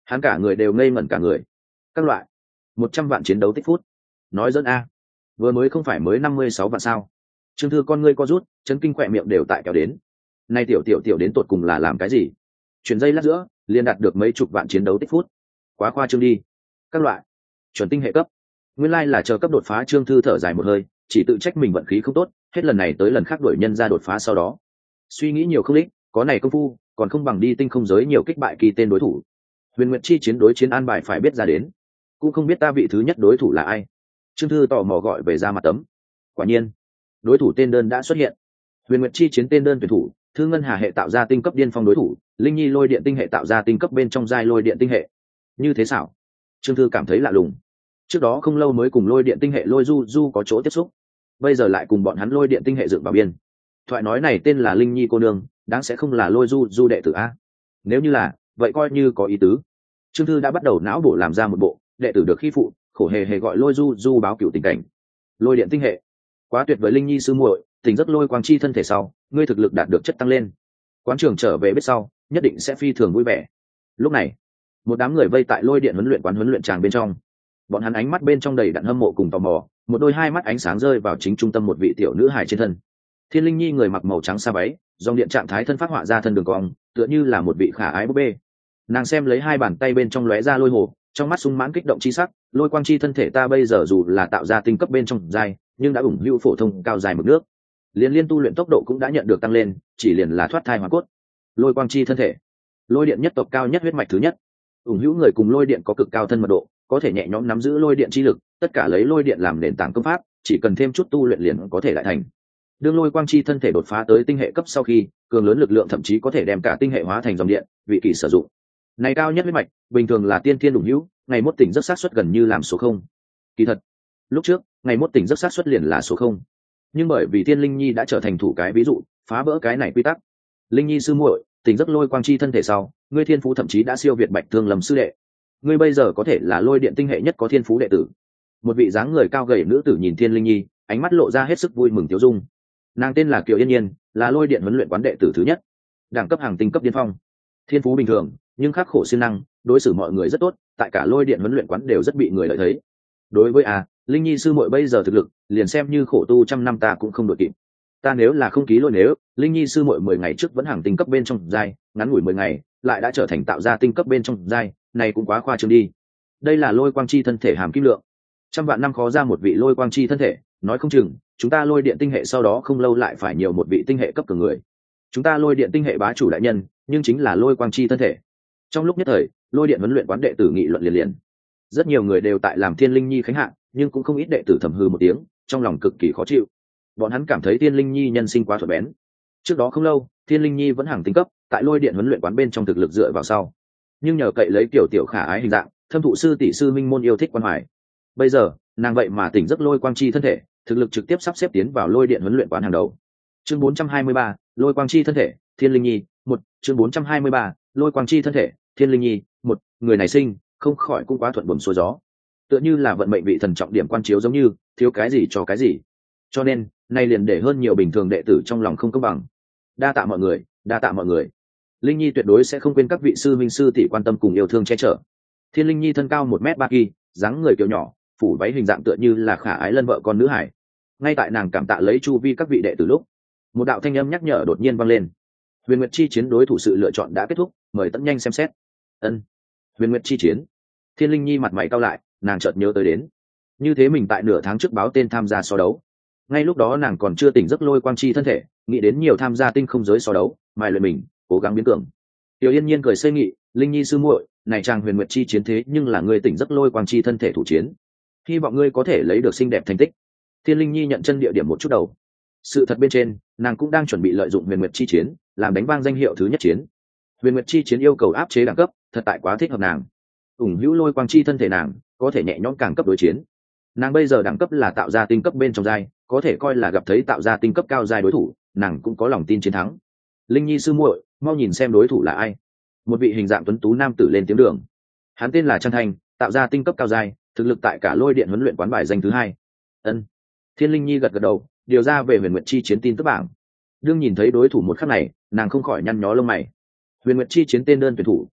hắn cả người đều ngây ngẩn cả người. Các loại một trăm vạn chiến đấu tích phút, nói dẫn a, vừa mới không phải mới năm mươi sáu vạn sao? Trương Thư con ngươi co rút, chấn kinh khỏe miệng đều tại kéo đến. Nay tiểu tiểu tiểu đến tột cùng là làm cái gì? Chuyển dây lát giữa liền đạt được mấy chục vạn chiến đấu tích phút, quá khoa trương đi. Các loại chuẩn tinh hệ cấp, nguyên lai là chờ cấp đột phá. Trương Thư thở dài một hơi, chỉ tự trách mình vận khí không tốt, hết lần này tới lần khác đuổi nhân ra đột phá. Sau đó suy nghĩ nhiều không lích, có này công phu còn không bằng đi tinh không giới nhiều kích bại kỳ tên đối thủ. Huyền Nguyệt chi chiến đối chiến an bài phải biết ra đến, cũng không biết ta vị thứ nhất đối thủ là ai. Trương Thư tò mò gọi về ra mặt tấm. Quả nhiên đối thủ tên đơn đã xuất hiện. Huyền Nguyệt chi chiến tên đơn tuyển thủ, Thư Ngân Hà hệ tạo ra tinh cấp điên phong đối thủ, Linh Nhi lôi điện tinh hệ tạo ra tinh cấp bên trong giai lôi điện tinh hệ. Như thế xảo. Trương Thư cảm thấy lạ lùng. Trước đó không lâu mới cùng lôi điện tinh hệ lôi du du có chỗ tiếp xúc, bây giờ lại cùng bọn hắn lôi điện tinh hệ dựng vào biên. Thoại nói này tên là Linh Nhi cô nương, đáng sẽ không là lôi du du đệ tử a? Nếu như là, vậy coi như có ý tứ. Trương Thư đã bắt đầu não bộ làm ra một bộ đệ tử được khi phụ, khổ hề hề gọi lôi du du báo cửu tình cảnh. Lôi điện tinh hệ quá tuyệt với Linh Nhi sư muội, tỉnh giấc lôi quang chi thân thể sau, ngươi thực lực đạt được chất tăng lên. Quán trường trở về biết sau, nhất định sẽ phi thường vui vẻ. Lúc này, một đám người vây tại lôi điện huấn luyện quán huấn luyện tràng bên trong, bọn hắn ánh mắt bên trong đầy đặn hâm mộ cùng tò mò, một đôi hai mắt ánh sáng rơi vào chính trung tâm một vị tiểu nữ hài trên thân. Thiên Linh Nhi người mặc màu trắng sa váy, dòng điện trạng thái thân phát họa ra thân đường cong, tựa như là một vị khả ái búp bê. Nàng xem lấy hai bàn tay bên trong lóe ra lôi hồ, trong mắt sung mãn kích động chi sắc. Lôi quang chi thân thể ta bây giờ dù là tạo ra tinh cấp bên trong giai, nhưng đã ủng hữu phổ thông cao dài mực nước, liên liên tu luyện tốc độ cũng đã nhận được tăng lên, chỉ liền là thoát thai hóa cốt. Lôi quang chi thân thể, lôi điện nhất tộc cao nhất huyết mạch thứ nhất, ủng hữu người cùng lôi điện có cực cao thân mật độ, có thể nhẹ nhõm nắm giữ lôi điện chi lực, tất cả lấy lôi điện làm nền tảng công pháp, chỉ cần thêm chút tu luyện liền có thể lại thành. Đương lôi quang chi thân thể đột phá tới tinh hệ cấp sau khi, cường lớn lực lượng thậm chí có thể đem cả tinh hệ hóa thành dòng điện, vị kỳ sử dụng. Này cao nhất huyết mạch, bình thường là tiên thiên ủng hữu, ngày mốt tỉnh rất sát suất gần như làm số không. Kỳ thật, lúc trước, ngày mốt tỉnh rất sát suất liền là số không. Nhưng bởi vì Thiên Linh Nhi đã trở thành thủ cái ví dụ, phá vỡ cái này quy tắc. Linh Nhi sư muội, tỉnh giấc lôi quang chi thân thể sau, ngươi thiên phú thậm chí đã siêu việt Bạch Thương Lâm sư đệ. Ngươi bây giờ có thể là lôi điện tinh hệ nhất có thiên phú đệ tử. Một vị dáng người cao gầy nữ tử nhìn Thiên Linh Nhi, ánh mắt lộ ra hết sức vui mừng tiêu dung. Nàng tên là Kiều Yên Nhiên, là lôi điện huấn luyện quán đệ tử thứ nhất, đẳng cấp hàng tinh cấp điên phong. Thiên phú bình thường, nhưng khắc khổ siêng năng, đối xử mọi người rất tốt, tại cả lôi điện huấn luyện quán đều rất bị người lợi thấy. Đối với a, Linh Nhi sư muội bây giờ thực lực, liền xem như khổ tu trăm năm ta cũng không đội kịp. Ta nếu là không ký lôi nếu, Linh Nhi sư muội mười ngày trước vẫn hàng tinh cấp bên trong giai, ngắn ngủi mười ngày, lại đã trở thành tạo ra tinh cấp bên trong giai, này cũng quá khoa trương đi. Đây là lôi quang chi thân thể hàm kim lượng. Trăm vạn năm khó ra một vị lôi quang chi thân thể, nói không chừng, chúng ta lôi điện tinh hệ sau đó không lâu lại phải nhiều một vị tinh hệ cấp cường người. Chúng ta lôi điện tinh hệ bá chủ đại nhân, nhưng chính là lôi quang chi thân thể. Trong lúc nhất thời, lôi điện huấn luyện quán đệ tử nghị luận liền liền. Rất nhiều người đều tại làm Thiên Linh Nhi khánh hạ, nhưng cũng không ít đệ tử thầm hư một tiếng, trong lòng cực kỳ khó chịu. Bọn hắn cảm thấy Thiên Linh Nhi nhân sinh quá thuận bén. Trước đó không lâu, Thiên Linh Nhi vẫn hàng tinh cấp, tại lôi điện huấn luyện quán bên trong thực lực dựa vào sau, nhưng nhờ cậy lấy tiểu tiểu khả ái hình dạng, thâm thụ sư tỷ sư minh môn yêu thích quan hoài. Bây giờ, nàng vậy mà tỉnh giấc lôi quang chi thân thể, thực lực trực tiếp sắp xếp tiến vào lôi điện huấn luyện quán hàng đầu. Chương bốn trăm hai mươi ba, lôi quang chi thân thể, Thiên Linh Nhi, một, chương bốn trăm hai mươi ba, lôi quang chi thân thể, Thiên Linh Nhi, một, người này sinh, không khỏi cũng quá thuận buồm xuôi gió. Tựa như là vận mệnh vị thần trọng điểm quan chiếu giống như, thiếu cái gì cho cái gì. Cho nên, nay liền để hơn nhiều bình thường đệ tử trong lòng không công bằng. Đa tạ mọi người, đa tạ mọi người. Linh Nhi tuyệt đối sẽ không quên các vị sư minh sư tỷ quan tâm cùng yêu thương che chở. Thiên Linh Nhi thân cao một mét ba kỳ, dáng người kiểu nhỏ, phủ váy hình dạng tựa như là khả ái lân vợ con nữ hải. Ngay tại nàng cảm tạ lấy chu vi các vị đệ tử lúc, một đạo thanh âm nhắc nhở đột nhiên vang lên. Huyền Nguyệt chi chiến đối thủ sự lựa chọn đã kết thúc, mời tận nhanh xem xét. Ân. Huyền Nguyệt chi chiến. Thiên Linh Nhi mặt mày cau lại, nàng chợt nhớ tới đến, như thế mình tại nửa tháng trước báo tên tham gia so đấu. Ngay lúc đó nàng còn chưa tỉnh giấc lôi quang chi thân thể, nghĩ đến nhiều tham gia tinh không giới so đấu, mài luyện mình, cố gắng biến cường. Tiểu Yên Nhiên cười xây nghị, Linh Nhi sư muội, này chàng Huyền Nguyệt chi chiến thế nhưng là ngươi tỉnh giấc lôi quang chi thân thể thủ chiến, hy vọng ngươi có thể lấy được xinh đẹp thành tích. Thiên Linh Nhi nhận chân địa điểm một chút đầu. Sự thật bên trên, nàng cũng đang chuẩn bị lợi dụng Huyền Nguyệt chi chiến, làm đánh vang danh hiệu thứ nhất chiến. Huyền Nguyệt chi chiến yêu cầu áp chế đẳng cấp, thật tại quá thích hợp nàng. ủng hữu lôi quang chi thân thể nàng, có thể nhẹ nhõm càng cấp đối chiến. Nàng bây giờ đẳng cấp là tạo ra tinh cấp bên trong giai, có thể coi là gặp thấy tạo ra tinh cấp cao giai đối thủ, nàng cũng có lòng tin chiến thắng. Linh Nhi sư muội, mau nhìn xem đối thủ là ai. Một vị hình dạng tuấn tú nam tử lên tiếng đường. Hắn tên là Trang Thành, tạo ra tinh cấp cao giai, thực lực tại cả lôi điện huấn luyện quán bài danh thứ hai. Ân. Thiên Linh Nhi gật gật đầu, điều ra về Huyền Nguyệt chi chiến tin tức bảng. Đương nhìn thấy đối thủ một khắc này, nàng không khỏi nhăn nhó lông mày. Huyền Nguyệt chi chiến tên đơn tuyển thủ,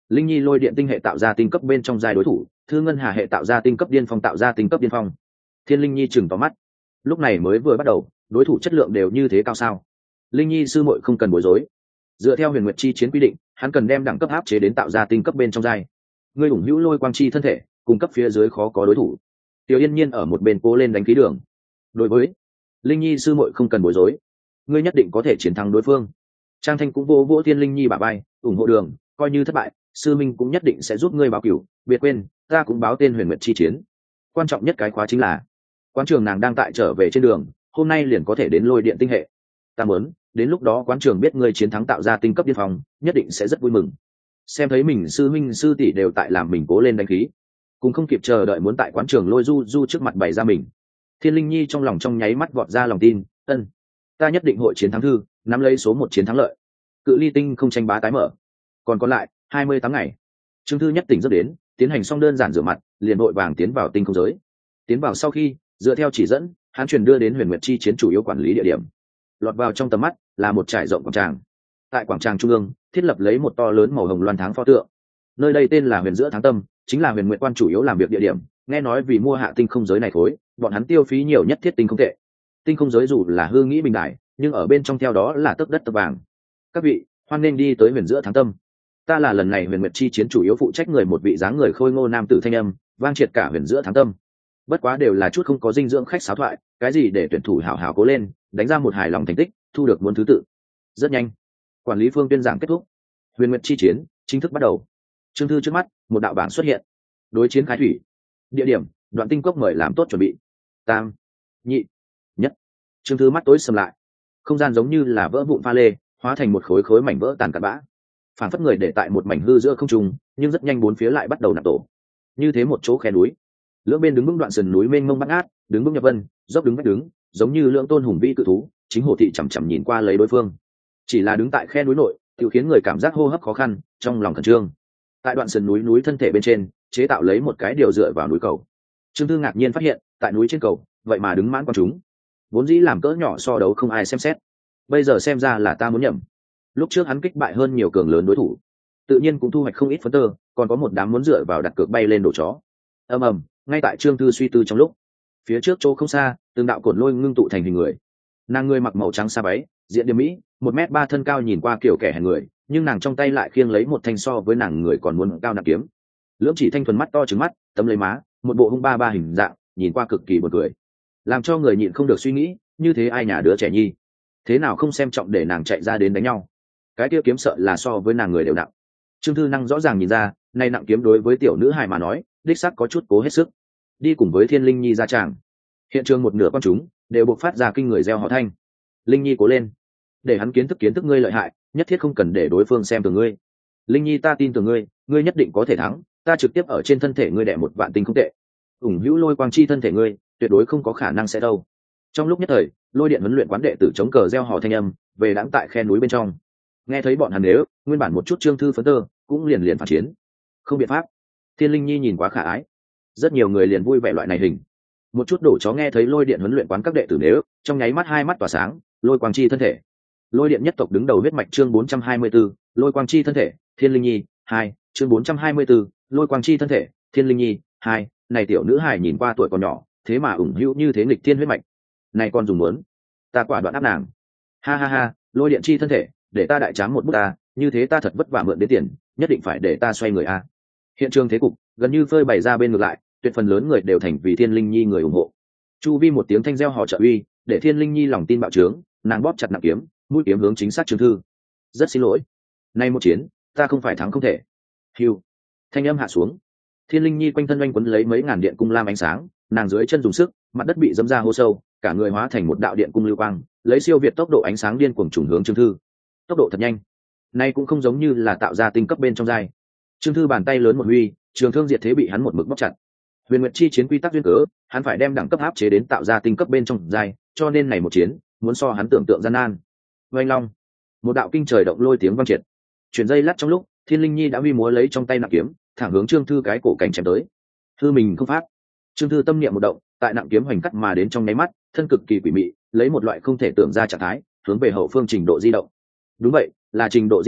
Linh Nhi lôi điện tinh hệ tạo ra tinh cấp bên trong giai đối thủ, Thư Ngân Hà hệ tạo ra tinh cấp điên phong tạo ra tinh cấp điên phong. Thiên Linh Nhi chừng tóm mắt, lúc này mới vừa bắt đầu, đối thủ chất lượng đều như thế cao sao? Linh Nhi sư muội không cần bối rối. Dựa theo Huyền Nguyệt chi chiến quy định, hắn cần đem đẳng cấp áp chế đến tạo ra tinh cấp bên trong giai. Ngươi ủng hữu lôi quang chi thân thể, cung cấp phía dưới khó có đối thủ. Tiểu Yên Nhiên ở một bên cố lên đánh khí đường. Đối với Linh Nhi sư muội không cần bối rối, ngươi nhất định có thể chiến thắng đối phương. Trang Thanh cũng vô vỗ Thiên Linh Nhi bả vai, ủng hộ đường, coi như thất bại, sư minh cũng nhất định sẽ giúp ngươi báo cửu, biệt quên, ta cũng báo tên Huyền Nguyệt chi chiến. Quan trọng nhất cái khóa chính là, quán trường nàng đang tại trở về trên đường, hôm nay liền có thể đến lôi điện tinh hệ. Ta muốn, đến lúc đó quán trường biết ngươi chiến thắng tạo ra tinh cấp điên phong, nhất định sẽ rất vui mừng. Xem thấy mình sư minh sư tỷ đều tại làm mình cố lên đánh khí, cũng không kịp chờ đợi muốn tại quán trường lôi du du trước mặt bày ra mình. Thiên Linh Nhi trong lòng trong nháy mắt vọt ra lòng tin, ân, ta nhất định hội chiến thắng thư, nắm lấy số một chiến thắng lợi. Cự ly tinh không tranh bá tái mở, còn còn lại hai mươi tám ngày. Trương Thư nhất tỉnh giấc đến, tiến hành xong đơn giản rửa mặt, liền vội vàng tiến vào tinh không giới. Tiến vào sau khi, dựa theo chỉ dẫn, hắn truyền đưa đến Huyền Nguyệt chi chiến chủ yếu quản lý địa điểm. Lọt vào trong tầm mắt là một trải rộng quảng tràng. Tại quảng tràng trung ương, thiết lập lấy một to lớn màu hồng loan tháng pho tượng. Nơi đây tên là Huyền Giữa Tháng Tâm, chính là Huyền Nguyệt quan chủ yếu làm việc địa điểm. Nghe nói vì mua hạ tinh không giới này khối, bọn hắn tiêu phí nhiều nhất thiết tinh không tệ. Tinh không giới dù là hư nghĩ bình đại, nhưng ở bên trong theo đó là tấc đất tấc vàng. Các vị, hoan nên đi tới Huyền Giữa Tháng Tâm. Ta là lần này Huyền Nguyệt chi chiến chủ yếu phụ trách người, một vị dáng người khôi ngô nam tử thanh âm vang triệt cả Huyền Giữa Tháng Tâm. Bất quá đều là chút không có dinh dưỡng khách sáo thoại, cái gì để tuyển thủ hảo hảo cố lên, đánh ra một hài lòng thành tích, thu được muốn thứ tự. Rất nhanh, quản lý phương tuyên giảng kết thúc, Huyền Nguyệt chi chiến chính thức bắt đầu. Trương Thư trước mắt, một đạo bảng xuất hiện. Đối chiến khai thủy. Địa điểm, Đoạn Tinh Cốc, mời làm tốt chuẩn bị. Tam, nhị, nhất. Trương Thư mắt tối sầm lại. Không gian giống như là vỡ vụn pha lê, hóa thành một khối khối mảnh vỡ tàn cặn bã. Phản phất người để tại một mảnh hư giữa không trung, nhưng rất nhanh bốn phía lại bắt đầu nạp tổ. Như thế một chỗ khe núi, lưỡng bên đứng vững đoạn sườn núi mênh mông bát ngát, đứng vững nhập vân, dốc đứng vách đứng, giống như lưỡng tôn hùng vĩ cự thú. Chính Hồ thị chằm chằm nhìn qua lấy đối phương, chỉ là đứng tại khe núi nội, tự khiến người cảm giác hô hấp khó khăn, trong lòng khẩn trương. Tại đoạn sườn núi núi thân thể bên trên, chế tạo lấy một cái điều dựa vào núi cầu. Trương Thư ngạc nhiên phát hiện, tại núi trên cầu, vậy mà đứng mãn quan chúng. Vốn dĩ làm cỡ nhỏ so đấu không ai xem xét, bây giờ xem ra là ta muốn nhầm. Lúc trước hắn kích bại hơn nhiều cường lớn đối thủ, tự nhiên cũng thu hoạch không ít phấn tơ, còn có một đám muốn dựa vào đặt cược bay lên đổ chó. Ầm ầm, ngay tại Trương Thư suy tư trong lúc, phía trước chỗ không xa, từng đạo cột lôi ngưng tụ thành hình người. Nàng người mặc màu trắng sa váy, diện điềm mỹ, một mét ba thân cao, nhìn qua kiểu kẻ hèn người, nhưng nàng trong tay lại khiêng lấy một thanh so với nàng người còn muốn cao nặng kiếm. Lưỡng chỉ thanh thuần mắt to trứng mắt, tấm lấy má, một bộ hung ba ba hình dạng, nhìn qua cực kỳ buồn cười, làm cho người nhịn không được suy nghĩ, như thế ai nhà đứa trẻ nhi, thế nào không xem trọng để nàng chạy ra đến đánh nhau. Cái kia kiếm sợ là so với nàng người đều nặng. Trương Thư năng rõ ràng nhìn ra, nay nặng kiếm đối với tiểu nữ hài mà nói, đích xác có chút cố hết sức. Đi cùng với Thiên Linh Nhi ra tràng, hiện trường một nửa con chúng đều bộc phát ra kinh người reo hò thanh. Linh Nhi cố lên, để hắn kiến thức kiến thức ngươi lợi hại, nhất thiết không cần để đối phương xem thường ngươi. Linh Nhi ta tin tưởng ngươi, ngươi nhất định có thể thắng, ta trực tiếp ở trên thân thể ngươi đẻ một vạn tinh không tệ. ủng hữu lôi quang chi thân thể ngươi, tuyệt đối không có khả năng sẽ đâu. Trong lúc nhất thời, lôi điện huấn luyện quán đệ tử chống cờ reo hò thanh âm về đãng tại khe núi bên trong. Nghe thấy bọn hắn nếu nguyên bản một chút Trương Thư phấn tơ cũng liền liền phản chiến. Không biện pháp, Thiên Linh Nhi nhìn quá khả ái, rất nhiều người liền vui vẻ loại này hình. Một chút đổ chó nghe thấy lôi điện huấn luyện quán các đệ tử nếu trong nháy mắt hai mắt tỏa sáng. Lôi quang chi thân thể, lôi điện nhất tộc đứng đầu huyết mạch. Chương bốn trăm hai mươi 4, lôi quang chi thân thể, Thiên Linh Nhi hai. Chương bốn trăm hai mươi 4, lôi quang chi thân thể, Thiên Linh Nhi hai. Này tiểu nữ hài nhìn qua tuổi còn nhỏ, thế mà ủng hữu như thế nghịch thiên huyết mạch, này con dùng muốn, ta quả đoạn áp nàng. Ha ha ha, lôi điện chi thân thể, để ta đại trám một bút ta, như thế ta thật vất vả mượn đến tiền, nhất định phải để ta xoay người a. Hiện trường thế cục gần như phơi bày ra bên ngược lại, tuyệt phần lớn người đều thành vì Thiên Linh Nhi người ủng hộ. Chu vi một tiếng thanh reo hò trợ uy, để Thiên Linh Nhi lòng tin bạo trướng, nàng bóp chặt nặng kiếm, mũi kiếm hướng chính xác Trương Thư. Rất xin lỗi, nay một chiến, ta không phải thắng không thể. Hưu, thanh âm hạ xuống, Thiên Linh Nhi quanh thân oanh quấn lấy mấy ngàn điện cung lam ánh sáng, nàng dưới chân dùng sức, mặt đất bị dẫm ra hô sâu, cả người hóa thành một đạo điện cung lưu quang, lấy siêu việt tốc độ ánh sáng điên cuồng trùng hướng Trương Thư. Tốc độ thật nhanh, nay cũng không giống như là tạo ra tinh cấp bên trong giai. Trương Thư bàn tay lớn một huy, trường thương diệt thế bị hắn một mực bóc chặt. Huyền Nguyệt chi chiến quy tắc duyên cớ, hắn phải đem đẳng cấp áp chế đến tạo ra tinh cấp bên trong giai, cho nên này một chiến, muốn so hắn tưởng tượng gian nan. Oanh long, một đạo kinh trời động lôi tiếng vang triệt. Chuyển dây lát trong lúc, Thiên Linh Nhi đã huy múa lấy trong tay nặng kiếm, thẳng hướng Trương Thư cái cổ cánh chém tới. Thư mình không phát, Trương Thư tâm niệm một động, tại nặng kiếm hoành cắt mà đến trong nháy mắt, thân cực kỳ quỷ mị, lấy một loại không thể tưởng ra trạng thái, hướng về hậu phương trình độ di động. Đúng vậy, là trình độ di động,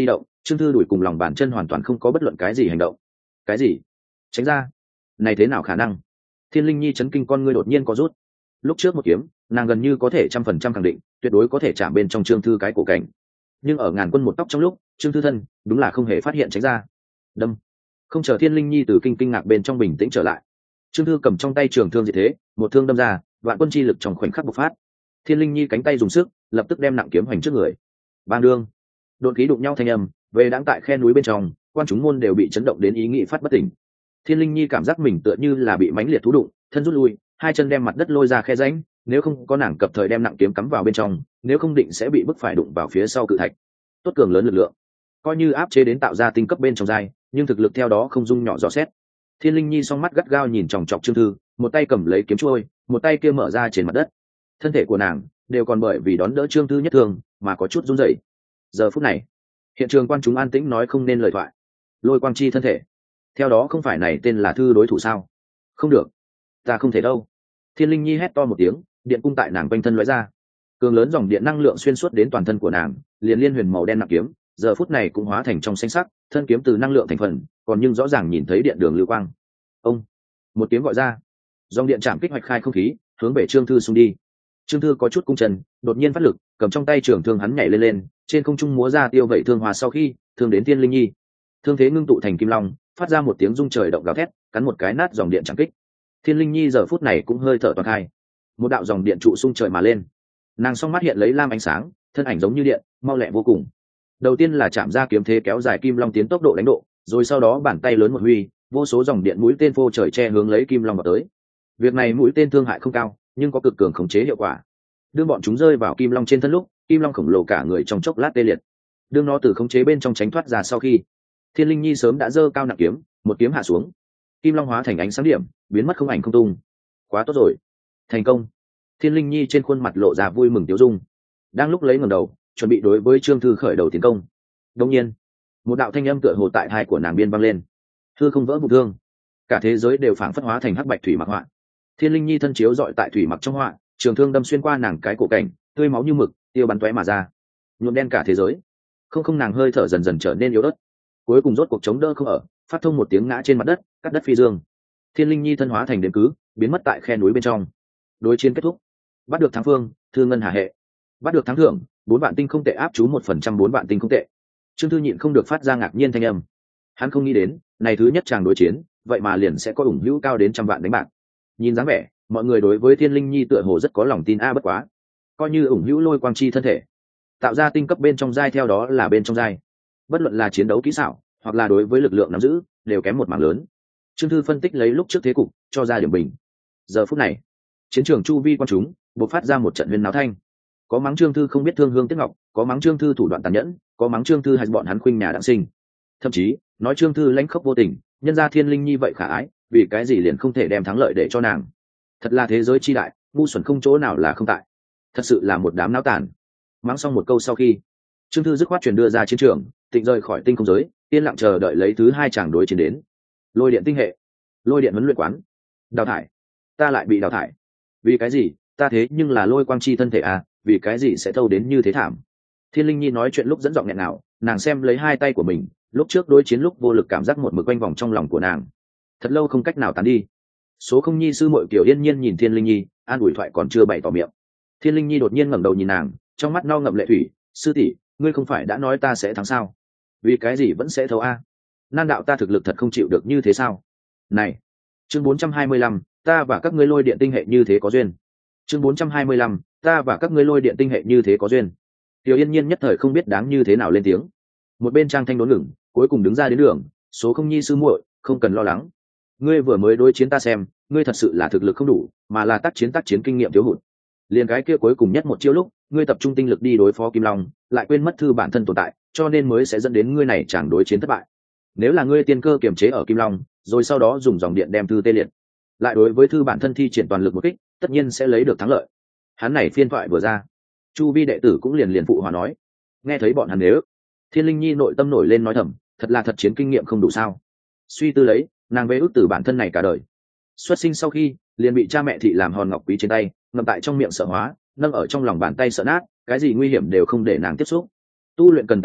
Trương Thư đuổi cùng lòng bàn chân hoàn toàn không có bất luận cái gì hành động. Cái gì? Tránh ra? Này thế nào khả năng? Thiên Linh Nhi chấn kinh, con ngươi đột nhiên có rút. Lúc trước một kiếm, nàng gần như có thể trăm phần trăm khẳng định, tuyệt đối có thể chạm bên trong Trương Thư cái cổ cảnh. Nhưng ở ngàn quân một tóc trong lúc, Trương Thư thân đúng là không hề phát hiện tránh ra. Đâm. Không chờ Thiên Linh Nhi từ kinh kinh ngạc bên trong bình tĩnh trở lại, Trương Thư cầm trong tay trường thương diệt thế, một thương đâm ra, vạn quân chi lực trong khoảnh khắc bộc phát. Thiên Linh Nhi cánh tay dùng sức, lập tức đem nặng kiếm hoành trước người. Bang đương. Đột khí đụng nhau thanh âm, về đang tại khe núi bên trong, quan chúng môn đều bị chấn động đến ý nghĩ phát bất tỉnh. Thiên Linh Nhi cảm giác mình tựa như là bị mãnh liệt thú đụng, thân rút lui, hai chân đem mặt đất lôi ra khe rãnh, nếu không có nàng cập thời đem nặng kiếm cắm vào bên trong, nếu không định sẽ bị bức phải đụng vào phía sau cự thạch. Tốt cường lớn lực lượng, coi như áp chế đến tạo ra tinh cấp bên trong dai, nhưng thực lực theo đó không dung nhỏ dò xét. Thiên Linh Nhi song mắt gắt gao nhìn chòng chọc Trương Thư, một tay cầm lấy kiếm chuôi, một tay kia mở ra trên mặt đất. Thân thể của nàng đều còn bởi vì đón đỡ Trương Thư nhất thường mà có chút run rẩy. Giờ phút này, hiện trường quan chúng an tĩnh nói không nên lời thoại. Lôi Quang Chi thân thể, theo đó không phải này tên là Thư đối thủ sao? Không được, ta không thể đâu. Thiên Linh Nhi hét to một tiếng, điện cung tại nàng quanh thân lóe ra, cường lớn dòng điện năng lượng xuyên suốt đến toàn thân của nàng, liền liên huyền màu đen nặng kiếm giờ phút này cũng hóa thành trong xanh sắc, thân kiếm từ năng lượng thành phần, còn nhưng rõ ràng nhìn thấy điện đường lưu quang. Ông, một tiếng gọi ra, dòng điện chạm kích hoạch khai không khí, hướng về Trương Thư xung đi. Trương Thư có chút cung chân, đột nhiên phát lực, cầm trong tay trường thương hắn nhảy lên lên, trên không trung múa ra tiêu vậy thương hòa, sau khi thương đến Thiên Linh Nhi, thương thế ngưng tụ thành kim long, phát ra một tiếng rung trời động gào thét, cắn một cái nát dòng điện chạm kích. Thiên Linh Nhi giờ phút này cũng hơi thở toàn khai, một đạo dòng điện trụ xung trời mà lên, nàng song mắt hiện lấy lam ánh sáng, thân ảnh giống như điện, mau lẹ vô cùng. Đầu tiên là chạm ra kiếm thế kéo dài kim long tiến tốc độ đánh độ, rồi sau đó bàn tay lớn một huy, vô số dòng điện mũi tên phô trời che hướng lấy kim long vào tới. Việc này mũi tên thương hại không cao, nhưng có cực cường khống chế hiệu quả. Đương bọn chúng rơi vào kim long trên thân lúc, kim long khổng lồ cả người trong chốc lát tê liệt. Đương nó từ khống chế bên trong tránh thoát ra sau khi, Thiên Linh Nhi sớm đã giơ cao nặng kiếm, một kiếm hạ xuống. Kim long hóa thành ánh sáng điểm, biến mất không ảnh không tung. Quá tốt rồi, thành công. Thiên Linh Nhi trên khuôn mặt lộ ra vui mừng tiêu dung. Đang lúc lấy ngẩng đầu, chuẩn bị đối với Trương Thư khởi đầu tiến công, đột nhiên, một đạo thanh âm tựa hồ tại tai của nàng biên vang lên. Thư không vỡ vụ thương, cả thế giới đều phảng phất hóa thành hắc bạch thủy mặc họa. Thiên Linh Nhi thân chiếu dọi tại thủy mặc trong họa, trường thương đâm xuyên qua nàng cái cổ cảnh, tươi máu như mực, tiêu bắn tóe mà ra, nhuộm đen cả thế giới. Không không nàng hơi thở dần dần trở nên yếu ớt, cuối cùng rốt cuộc chống đỡ không ở, phát thông một tiếng ngã trên mặt đất, cắt đất phi dương. Thiên Linh Nhi thân hóa thành đếm cứ, biến mất tại khe núi bên trong. Đối chiến kết thúc, bắt được thắng phương, Thư ngân hà hệ. Bắt được thắng thưởng, bốn vạn tinh không tệ áp chú một phần trăm bốn vạn tinh không tệ. Trương Thư nhịn không được phát ra ngạc nhiên thanh âm. Hắn không nghĩ đến, này thứ nhất chàng đối chiến, vậy mà liền sẽ có ủng hữu cao đến trăm vạn đánh bạc. Nhìn dáng vẻ, mọi người đối với Thiên Linh Nhi tựa hồ rất có lòng tin a, bất quá, coi như ủng hữu Lôi Quang Chi thân thể, tạo ra tinh cấp bên trong giai, theo đó là bên trong giai, bất luận là chiến đấu kỹ xảo, hoặc là đối với lực lượng nắm giữ, đều kém một mảng lớn. Trương Thư phân tích lấy lúc trước thế cục, cho ra điểm bình. Giờ phút này, chiến trường chu vi quan chúng bộc phát ra một trận huyên náo thanh. Có mắng Trương Thư không biết thương hương tiếc ngọc, có mắng Trương Thư thủ đoạn tàn nhẫn, có mắng Trương Thư hay bọn hắn khuynh nhà đặng sinh, thậm chí nói Trương Thư lãnh khốc vô tình, nhân ra Thiên Linh Nhi vậy khả ái, vì cái gì liền không thể đem thắng lợi để cho nàng. Thật là thế giới chi đại, ngu xuẩn không chỗ nào là không tại, thật sự là một đám náo tàn. Mắng xong một câu sau khi, Trương Thư dứt khoát truyền đưa ra chiến trường, tịnh rời khỏi tinh không giới, yên lặng chờ đợi lấy thứ hai chàng đối chiến đến. Lôi điện tinh hệ, lôi điện huấn luyện quán. Đào thải, ta lại bị đào thải. Vì cái gì? Ta thế nhưng là Lôi Quang Chi thân thể à, vì cái gì sẽ thâu đến như thế thảm? Thiên Linh Nhi nói chuyện lúc dẫn giọng nghẹn nào, nàng xem lấy hai tay của mình, lúc trước đối chiến lúc vô lực cảm giác một mực quanh vòng trong lòng của nàng, thật lâu không cách nào tán đi. Số Không Nhi sư muội Kiều Yên Nhiên nhìn Thiên Linh Nhi, an ủi thoại còn chưa bày tỏ miệng. Thiên Linh Nhi đột nhiên ngẩng đầu nhìn nàng, trong mắt no ngậm lệ thủy. Sư tỷ, ngươi không phải đã nói ta sẽ thắng sao? Vì cái gì vẫn sẽ thấu a? Nan đạo ta thực lực thật không chịu được như thế sao? Này, chương bốn trăm hai mươi lăm, ta và các ngươi lôi điện tinh hệ như thế có duyên. Chương bốn trăm hai mươi lăm, ta và các ngươi lôi điện tinh hệ như thế có duyên. Tiểu Yên Nhiên nhất thời không biết đáng như thế nào lên tiếng. Một bên Trang Thanh đốn ngừng, cuối cùng đứng ra đến đường. Số Không Nhi sư muội, không cần lo lắng. Ngươi vừa mới đối chiến ta xem, ngươi thật sự là thực lực không đủ, mà là tác chiến tác chiến kinh nghiệm thiếu hụt. Liền cái kia cuối cùng nhất một chiêu lúc, ngươi tập trung tinh lực đi đối phó Kim Long, lại quên mất thư bản thân tồn tại, cho nên mới sẽ dẫn đến ngươi này chẳng đối chiến thất bại. Nếu là ngươi tiên cơ kiềm chế ở Kim Long, rồi sau đó dùng dòng điện đem thư tê liệt, lại đối với thư bản thân thi triển toàn lực một kích, tất nhiên sẽ lấy được thắng lợi. Hắn này phiên thoại vừa ra, chu vi đệ tử cũng liền liền phụ hòa nói. Nghe thấy bọn hắn nếu, Thiên Linh Nhi nội tâm nổi lên nói thầm, thật là thật chiến kinh nghiệm không đủ sao? Suy tư lấy, nàng về ước từ bản thân này cả đời. Xuất sinh sau khi, liền bị cha mẹ thị làm hòn ngọc quý trên tay, ngậm tại trong miệng sợ hóa, nâng ở trong lòng bàn tay sợ nát, cái gì nguy hiểm đều không để nàng tiếp xúc. Tu luyện cần tài liệu,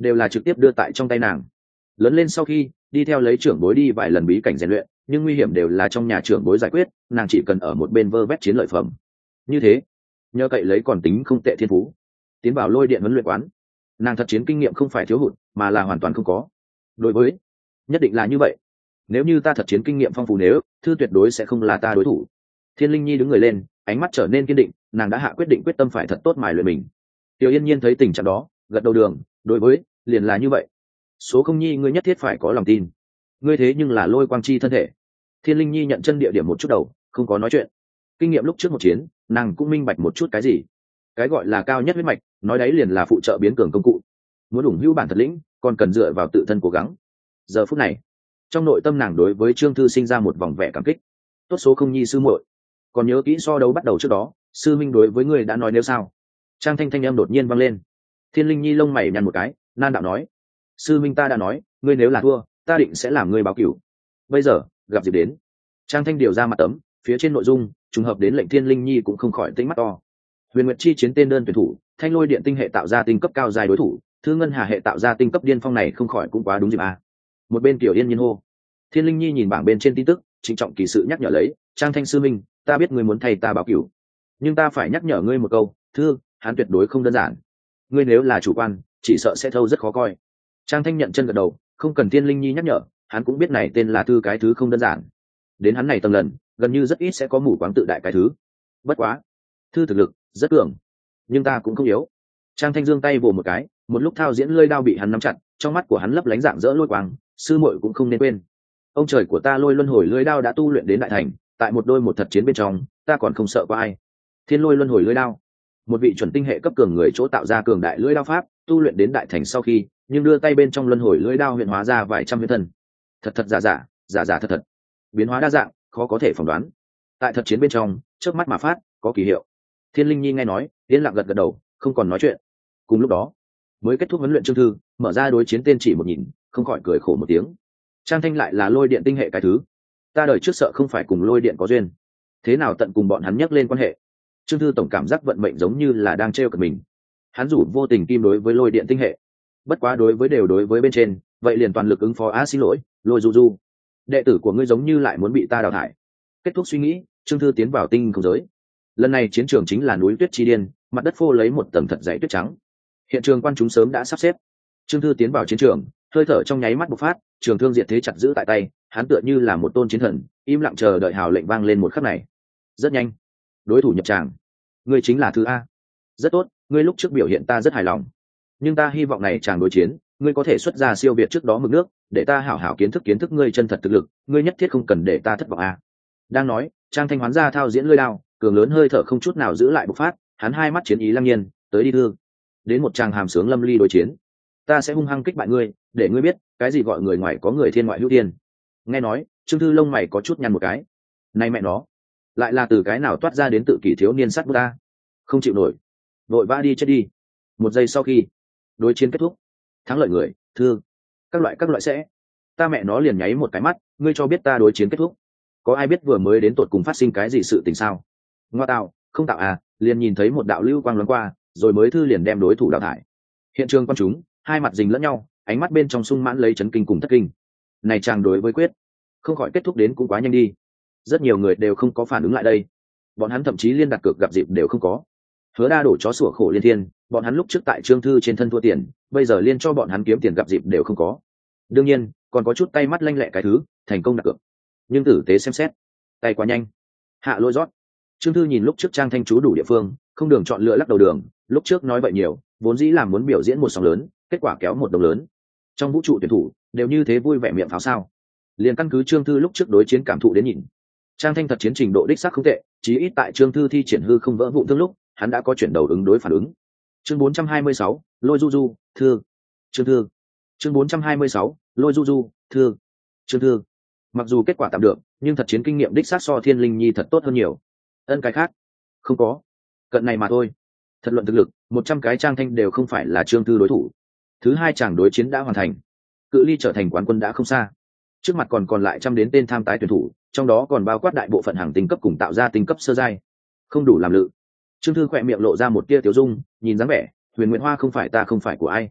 đều là trực tiếp đưa tại trong tay nàng. Lớn lên sau khi đi theo lấy trưởng bối đi vài lần bí cảnh rèn luyện, nhưng nguy hiểm đều là trong nhà trưởng bối giải quyết, nàng chỉ cần ở một bên vơ vét chiến lợi phẩm. Như thế nhờ cậy lấy còn tính không tệ thiên phú, tiến vào lôi điện huấn luyện quán, nàng thật chiến kinh nghiệm không phải thiếu hụt mà là hoàn toàn không có. Đối với nhất định là như vậy, nếu như ta thật chiến kinh nghiệm phong phú, nếu thư tuyệt đối sẽ không là ta đối thủ. Thiên Linh Nhi đứng người lên, ánh mắt trở nên kiên định, nàng đã hạ quyết định quyết tâm phải thật tốt mài luyện mình. Tiểu Yên Nhiên thấy tình trạng đó, gật đầu đường, đối với liền là như vậy. Số Không Nhi, ngươi nhất thiết phải có lòng tin, ngươi thế nhưng là lôi quang chi thân thể. Thiên Linh Nhi nhận chân địa điểm một chút đầu, không có nói chuyện. Kinh nghiệm lúc trước một chiến, nàng cũng minh bạch một chút cái gì, cái gọi là cao nhất huyết mạch, nói đấy liền là phụ trợ biến cường công cụ. Muốn ủng hữu bản thật lĩnh, còn cần dựa vào tự thân cố gắng. Giờ phút này, trong nội tâm nàng đối với Trương Thư sinh ra một vòng vẻ cảm kích. Tốt Số Không Nhi sư muội, còn nhớ kỹ so đấu bắt đầu trước đó, sư minh đối với ngươi đã nói nếu sao? Trang thanh thanh em đột nhiên vang lên. Thiên Linh Nhi lông mày nhăn một cái, nan đạo nói: sư minh ta đã nói, ngươi nếu là thua, ta định sẽ làm ngươi báo cửu. Bây giờ gặp dịp đến. Trang thanh điều ra mặt tấm, phía trên nội dung trùng hợp đến lệnh Thiên Linh Nhi cũng không khỏi tĩnh mắt to. Huyền Nguyệt chi chiến tên đơn tuyển thủ, Thanh Lôi Điện tinh hệ tạo ra tinh cấp cao dài đối thủ, Thư Ngân Hà hệ tạo ra tinh cấp điên phong, này không khỏi cũng quá đúng dịp à. Một bên Tiểu Yên Nhiên hô. Thiên Linh Nhi nhìn bảng bên trên tin tức, trịnh trọng kỳ sự nhắc nhở lấy: Trang thanh sư minh, ta biết ngươi muốn thay ta báo cửu, nhưng ta phải nhắc nhở ngươi một câu, thư hắn tuyệt đối không đơn giản, ngươi nếu là chủ quan chỉ sợ sẽ thâu rất khó coi. Trang thanh nhận chân gật đầu, không cần Thiên Linh Nhi nhắc nhở, hắn cũng biết này tên là thư cái thứ không đơn giản. Đến hắn này tầng lần, gần như rất ít sẽ có mù quáng tự đại cái thứ. Bất quá thư thực lực rất cường, nhưng ta cũng không yếu. Trang thanh giương tay vồ một cái, một lúc thao diễn lơi đao bị hắn nắm chặt, trong mắt của hắn lấp lánh dạng dỡ lôi quang. Sư muội cũng không nên quên, ông trời của ta lôi luân hồi lưỡi đao đã tu luyện đến đại thành, tại một đôi một thật chiến bên trong, ta còn không sợ có ai. Thiên lôi luân hồi lưỡi đao, một vị chuẩn tinh hệ cấp cường người chỗ tạo ra cường đại lưỡi đao pháp, tu luyện đến đại thành sau khi, nhưng đưa tay bên trong luân hồi lưỡi đao hiện hóa ra vài trăm huyễn thân, thật thật giả giả, giả giả thật thật, biến hóa đa dạng, khó có thể phỏng đoán. Tại thật chiến bên trong, trước mắt mà phát, có kỳ hiệu. Thiên Linh Nhi nghe nói, yên lặng gật gật đầu, không còn nói chuyện. Cùng lúc đó, mới kết thúc huấn luyện Trương Thư, mở ra đối chiến tên chỉ một nhìn, không khỏi cười khổ một tiếng. Trang thanh lại là lôi điện tinh hệ cái thứ, ta đời trước sợ không phải cùng lôi điện có duyên, thế nào tận cùng bọn hắn nhắc lên quan hệ. Trương Thư tổng cảm giác vận mệnh giống như là đang trêu cợt mình. Hắn rủ vô tình kim đối với lôi điện tinh hệ, bất quá đối với đều đối với bên trên, vậy liền toàn lực ứng phó. Á xin lỗi, lôi du du, đệ tử của ngươi giống như lại muốn bị ta đào thải. Kết thúc suy nghĩ, Trương Thư tiến vào tinh không giới. Lần này chiến trường chính là núi tuyết chi điên, mặt đất phô lấy một tầng thật dày tuyết trắng. Hiện trường quan chúng sớm đã sắp xếp. Trương Thư tiến vào chiến trường, hơi thở trong nháy mắt bộc phát, trường thương diệt thế chặt giữ tại tay, hắn tựa như là một tôn chiến thần, im lặng chờ đợi hào lệnh vang lên một khắc này. Rất nhanh, đối thủ nhập tràng. Ngươi chính là Thư a. Rất tốt, ngươi lúc trước biểu hiện ta rất hài lòng, nhưng ta hy vọng này chàng đối chiến, ngươi có thể xuất ra siêu việt trước đó mực nước, để ta hảo hảo kiến thức kiến thức ngươi chân thật thực lực, ngươi nhất thiết không cần để ta thất vọng a. Đang nói, Trang thanh hoán ra thao diễn lưỡi đao, cường lớn hơi thở không chút nào giữ lại bộc phát, hắn hai mắt chiến ý lăng nhiên, tới đi thương. Đến một tràng hàm sướng lâm ly đối chiến, ta sẽ hung hăng kích bại ngươi, để ngươi biết cái gì gọi người ngoài có người thiên ngoại hữu thiên. Nghe nói, Trương Thư lông mày có chút nhăn một cái. Này mẹ nó, lại là từ cái nào toát ra đến tự kỷ thiếu niên sắt bút ta, không chịu nổi, vội vã đi chết đi. Một giây sau khi đối chiến kết thúc, thắng lợi người Thư, các loại các loại sẽ, ta mẹ nó liền nháy một cái mắt, ngươi cho biết ta đối chiến kết thúc, có ai biết vừa mới đến tột cùng phát sinh cái gì sự tình sao? Ngoa tạo, không tạo à, liền nhìn thấy một đạo lưu quang loáng qua, rồi mới Thư liền đem đối thủ đào thải. Hiện trường quan chúng hai mặt dình lẫn nhau, ánh mắt bên trong sung mãn lấy chấn kinh cùng thất kinh. Này chàng đối với quyết, không khỏi kết thúc đến cũng quá nhanh đi. Rất nhiều người đều không có phản ứng lại đây, bọn hắn thậm chí liên đặt cược gặp dịp đều không có. Hứa Đa đổ chó sủa khổ liên thiên, bọn hắn lúc trước tại Trương Thư trên thân thua tiền, bây giờ liên cho bọn hắn kiếm tiền gặp dịp đều không có. Đương nhiên, còn có chút tay mắt lanh lẹ cái thứ, thành công đặt cược. Nhưng tử tế xem xét, tay quá nhanh. Hạ lôi rót. Trương Thư nhìn lúc trước Trang thanh chú đủ địa phương, không đường chọn lựa lắc đầu đường, lúc trước nói vậy nhiều, vốn dĩ làm muốn biểu diễn một sóng lớn, kết quả kéo một đồng lớn. Trong vũ trụ tuyển thủ đều như thế vui vẻ miệng pháo sao? Liền căn cứ Trương Thư lúc trước đối chiến cảm thụ đến nhìn, Trang thanh thật chiến trình độ đích xác không tệ, chí ít tại Trương Thư thi triển hư không vỡ vụn thương lúc, hắn đã có chuyển đầu ứng đối phản ứng. Chương bốn trăm hai mươi sáu, Lôi Du Du, Thư. Trương Thư. Chương bốn trăm hai mươi sáu, Lôi Du Du, Thư. Trương Thư. Mặc dù kết quả tạm được, nhưng thật chiến kinh nghiệm đích xác so Thiên Linh Nhi thật tốt hơn nhiều. Ân cái khác không có, cận này mà thôi. Thật luận thực lực, một trăm cái Trang thanh đều không phải là Trương Thư đối thủ. Thứ hai chàng đối chiến đã hoàn thành, cự ly trở thành quán quân đã không xa. Trước mặt còn còn lại trăm đến tên tham tái tuyển thủ, trong đó còn bao quát đại bộ phận hàng tinh cấp cùng tạo ra tinh cấp sơ giai, không đủ làm lự. Trương Thư khỏe miệng lộ ra một tia tiểu dung, nhìn dáng vẻ, Huyền Nguyệt Hoa không phải ta không phải của ai.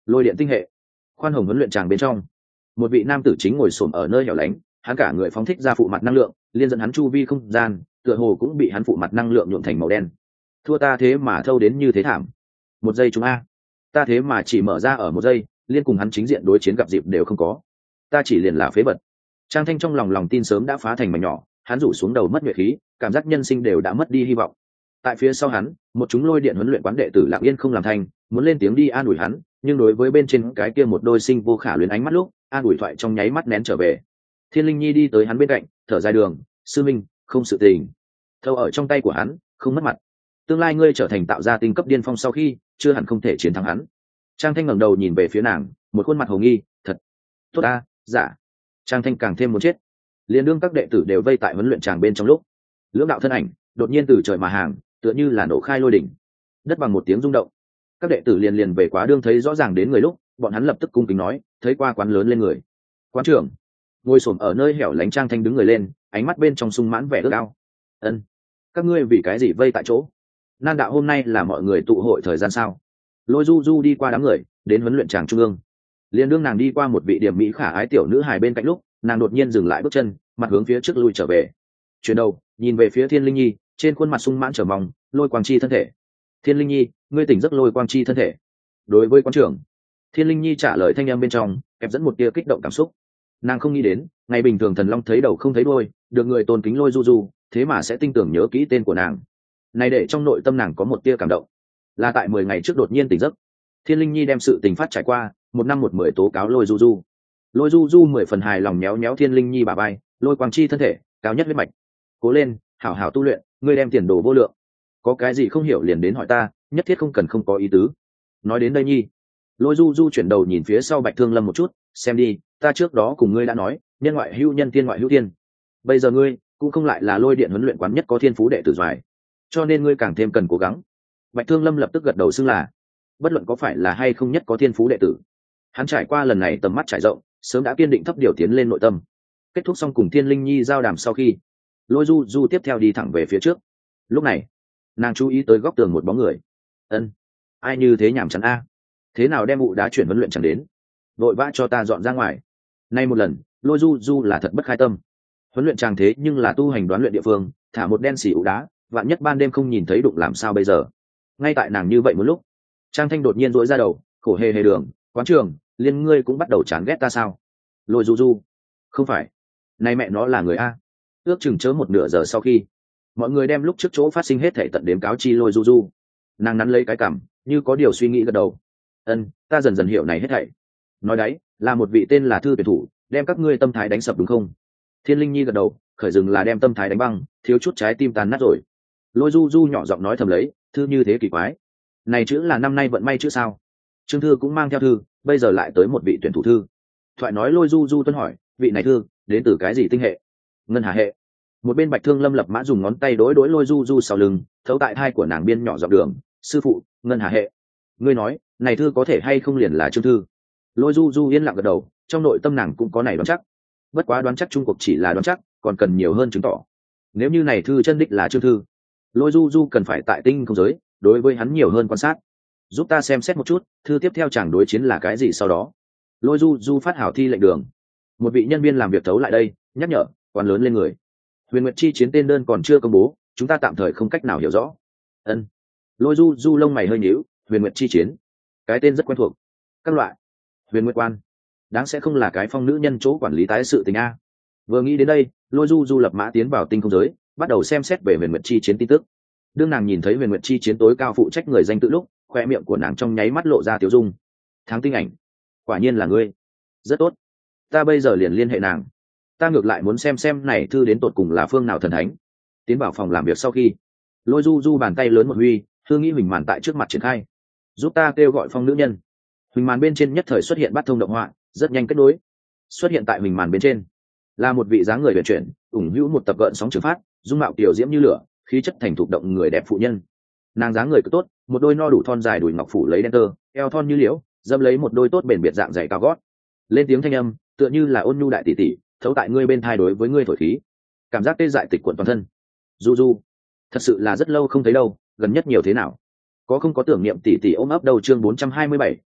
Lôi điện tinh hệ, khoan hồng huấn luyện tràng bên trong, một vị nam tử chính ngồi xổm ở nơi hẻo lánh, hắn cả người phóng thích ra phụ mặt năng lượng, liên dẫn hắn chu vi không gian, tựa hồ cũng bị hắn phụ mặt năng lượng nhuộm thành màu đen. Thua ta thế mà thâu đến như thế thảm. Một giây chúng a, ta thế mà chỉ mở ra ở một giây, liên cùng hắn chính diện đối chiến gặp dịp đều không có. Ta chỉ liền là phế vật. Trang Thanh trong lòng lòng tin sớm đã phá thành mảnh nhỏ, hắn rủ xuống đầu mất nhuệ khí, cảm giác nhân sinh đều đã mất đi hy vọng. Tại phía sau hắn, một chúng lôi điện huấn luyện quán đệ tử lặng yên không làm thành, muốn lên tiếng đi an ủi hắn, nhưng đối với bên trên cái kia một đôi sinh vô khả luyến ánh mắt lúc, an ủi thoại trong nháy mắt nén trở về. Thiên Linh Nhi đi tới hắn bên cạnh, thở dài đường, sư minh, không sự tình. Thâu ở trong tay của hắn, không mất mặt. Tương lai ngươi trở thành tạo ra tinh cấp điên phong sau khi, chưa hẳn không thể chiến thắng hắn. Trang Thanh ngẩng đầu nhìn về phía nàng, một khuôn mặt hồ nghi, thật tốt ta, giả. Trang Thanh càng thêm muốn chết. Liên đương các đệ tử đều vây tại huấn luyện tràng bên trong lúc, lưỡng đạo thân ảnh đột nhiên từ trời mà hàng, tựa như là nổ khai lôi đỉnh, đất bằng một tiếng rung động. Các đệ tử liền liền về quá đương thấy rõ ràng đến người lúc, bọn hắn lập tức cung kính nói, thấy qua quán lớn lên người. Quán trưởng ngồi xổm ở nơi hẻo lánh, Trang Thanh đứng người lên, ánh mắt bên trong sung mãn vẻ ước ao. Ân, các ngươi vì cái gì vây tại chỗ? Nan đạo hôm nay là mọi người tụ hội thời gian sao? Lôi Du Du đi qua đám người, đến huấn luyện tràng trung ương. Liên đương nàng đi qua một vị điểm mỹ khả ái tiểu nữ hài bên cạnh lúc, nàng đột nhiên dừng lại bước chân, mặt hướng phía trước lui trở về. Chuyển đầu, nhìn về phía Thiên Linh Nhi, trên khuôn mặt sung mãn trở mong, lôi quang chi thân thể. Thiên Linh Nhi, ngươi tỉnh giấc lôi quang chi thân thể. Đối với quán trưởng, Thiên Linh Nhi trả lời thanh âm bên trong, kẹp dẫn một tia kích động cảm xúc. Nàng không nghĩ đến, ngày bình thường thần long thấy đầu không thấy đuôi, được người tôn kính Lôi Du Du, thế mà sẽ tinh tưởng nhớ kỹ tên của nàng. Này để trong nội tâm nàng có một tia cảm động. Là tại mười ngày trước đột nhiên tỉnh giấc, Thiên Linh Nhi đem sự tình phát trải qua, một năm một mười tố cáo Lôi Du Du. Lôi Du Du mười phần hài lòng méo méo Thiên Linh Nhi bả vai, lôi quang chi thân thể, cao nhất huyết mạch. Cố lên, hảo hảo tu luyện, ngươi đem tiền đồ vô lượng. Có cái gì không hiểu liền đến hỏi ta, nhất thiết không cần không có ý tứ. Nói đến đây Nhi, Lôi Du Du chuyển đầu nhìn phía sau Bạch Thương Lâm một chút, xem đi, ta trước đó cùng ngươi đã nói, nhân ngoại hữu nhân, tiên ngoại hữu tiên. Bây giờ ngươi cũng không lại là lôi điện huấn luyện quán nhất có thiên phú đệ tử giỏi, cho nên ngươi càng thêm cần cố gắng. Bạch Thương Lâm lập tức gật đầu xưng là, bất luận có phải là hay không nhất có thiên phú đệ tử, hắn trải qua lần này tầm mắt trải rộng, sớm đã kiên định thấp điều tiến lên nội tâm. Kết thúc xong cùng Thiên Linh Nhi giao đàm sau khi, Lôi Du Du tiếp theo đi thẳng về phía trước. Lúc này, nàng chú ý tới góc tường một bóng người. Ân, ai như thế nhảm chán a? Thế nào đem ụ đá chuyển huấn luyện chẳng đến? Vội vã cho ta dọn ra ngoài. Nay một lần, Lôi Du Du là thật bất khai tâm. Huấn luyện chàng thế nhưng là tu hành đoán luyện địa phương, thả một đen xỉ ụ đá, vạn nhất ban đêm không nhìn thấy đụng làm sao bây giờ? Ngay tại nàng như vậy một lúc, Trang Thanh đột nhiên rỗi ra đầu, khổ hề hề đường, quán trường, liên ngươi cũng bắt đầu chán ghét ta sao? Lôi Du Du, không phải, nay mẹ nó là người a. Ước chừng chớ một nửa giờ sau khi, mọi người đem lúc trước chỗ phát sinh hết thể tận đến cáo chi Lôi Du Du. Nàng nắn lấy cái cằm, như có điều suy nghĩ gật đầu. Ân, ta dần dần hiểu này hết thảy. Nói đấy, là một vị tên là Thư tuyển thủ, đem các ngươi tâm thái đánh sập đúng không? Thiên Linh Nhi gật đầu, khởi dừng là đem tâm thái đánh băng, thiếu chút trái tim tàn nát rồi. Lôi Du Du nhỏ giọng nói thầm lấy, Thư như thế kỳ quái. Này chữ là năm nay vận may chữ sao? Trương Thư cũng mang theo Thư, bây giờ lại tới một vị tuyển thủ Thư. Thoại nói Lôi Du Du tuân hỏi, vị này Thư đến từ cái gì tinh hệ? Ngân Hà hệ. Một bên Bạch Thương Lâm lập mã dùng ngón tay đối đối Lôi Du Du sau lưng, thấu tại thai của nàng biên nhỏ giọng đường, sư phụ, Ngân Hà hệ. Ngươi nói, này Thư có thể hay không liền là Trương Thư? Lôi Du Du yên lặng gật đầu, trong nội tâm nàng cũng có này đoán chắc. Bất quá đoán chắc chung cuộc chỉ là đoán chắc, còn cần nhiều hơn chứng tỏ. Nếu như này Thư chân đích là Trương Thư, Lôi Du Du cần phải tại tinh không giới, đối với hắn nhiều hơn quan sát. Giúp ta xem xét một chút, Thư tiếp theo chàng đối chiến là cái gì sau đó. Lôi Du Du phát hảo thi lệnh đường. Một vị nhân viên làm việc thấu lại đây, nhắc nhở, quán lớn lên người. Huyền Nguyệt chi chiến tên đơn còn chưa công bố, chúng ta tạm thời không cách nào hiểu rõ. Ân. Lôi Du Du lông mày hơi nhíu, Huyền Nguyệt chi chiến, cái tên rất quen thuộc. Các loại. Huyền Nguyệt quan, đáng sẽ không là cái phong nữ nhân chỗ quản lý tái sự tình a. Vừa nghĩ đến đây, Lôi Du Du lập mã tiến vào tinh không giới, bắt đầu xem xét về Huyền Nguyệt chi chiến tin tức. Đương nàng nhìn thấy Huyền Nguyệt chi chiến tối cao phụ trách người danh tự lúc, khoe miệng của nàng trong nháy mắt lộ ra tiểu dung. Tháng tinh ảnh, quả nhiên là ngươi. Rất tốt, ta bây giờ liền liên hệ nàng. Ta ngược lại muốn xem xem này Thư đến tột cùng là phương nào thần thánh. Tiến vào phòng làm việc sau khi, Lôi Du Du bàn tay lớn một huy, Thư nghĩ mình màn tại trước mặt triển khai. Giúp ta kêu gọi phong nữ nhân. Huỳnh màn bên trên nhất thời xuất hiện bát thông động họa, rất nhanh kết nối. Xuất hiện tại huỳnh màn bên trên là một vị dáng người vận chuyển, ủng hữu một tập gợn sóng trường phát, dung mạo tiểu diễm như lửa, khí chất thành thục động người đẹp phụ nhân. Nàng dáng người cứ tốt, một đôi no đủ thon dài đùi ngọc phủ lấy đen tơ, eo thon như liễu, dâm lấy một đôi tốt bền biệt dạng dày cao gót. Lên tiếng thanh âm, tựa như là ôn nhu đại tỷ tỷ, thấu tại ngươi bên thai đối với ngươi thổi khí. Cảm giác tê dại tịch cuộn toàn thân. Du Du, thật sự là rất lâu không thấy đâu, gần nhất nhiều thế nào? Có không có tưởng niệm tỷ tỷ ôm ấp đầu chương bốn trăm hai mươi bảy,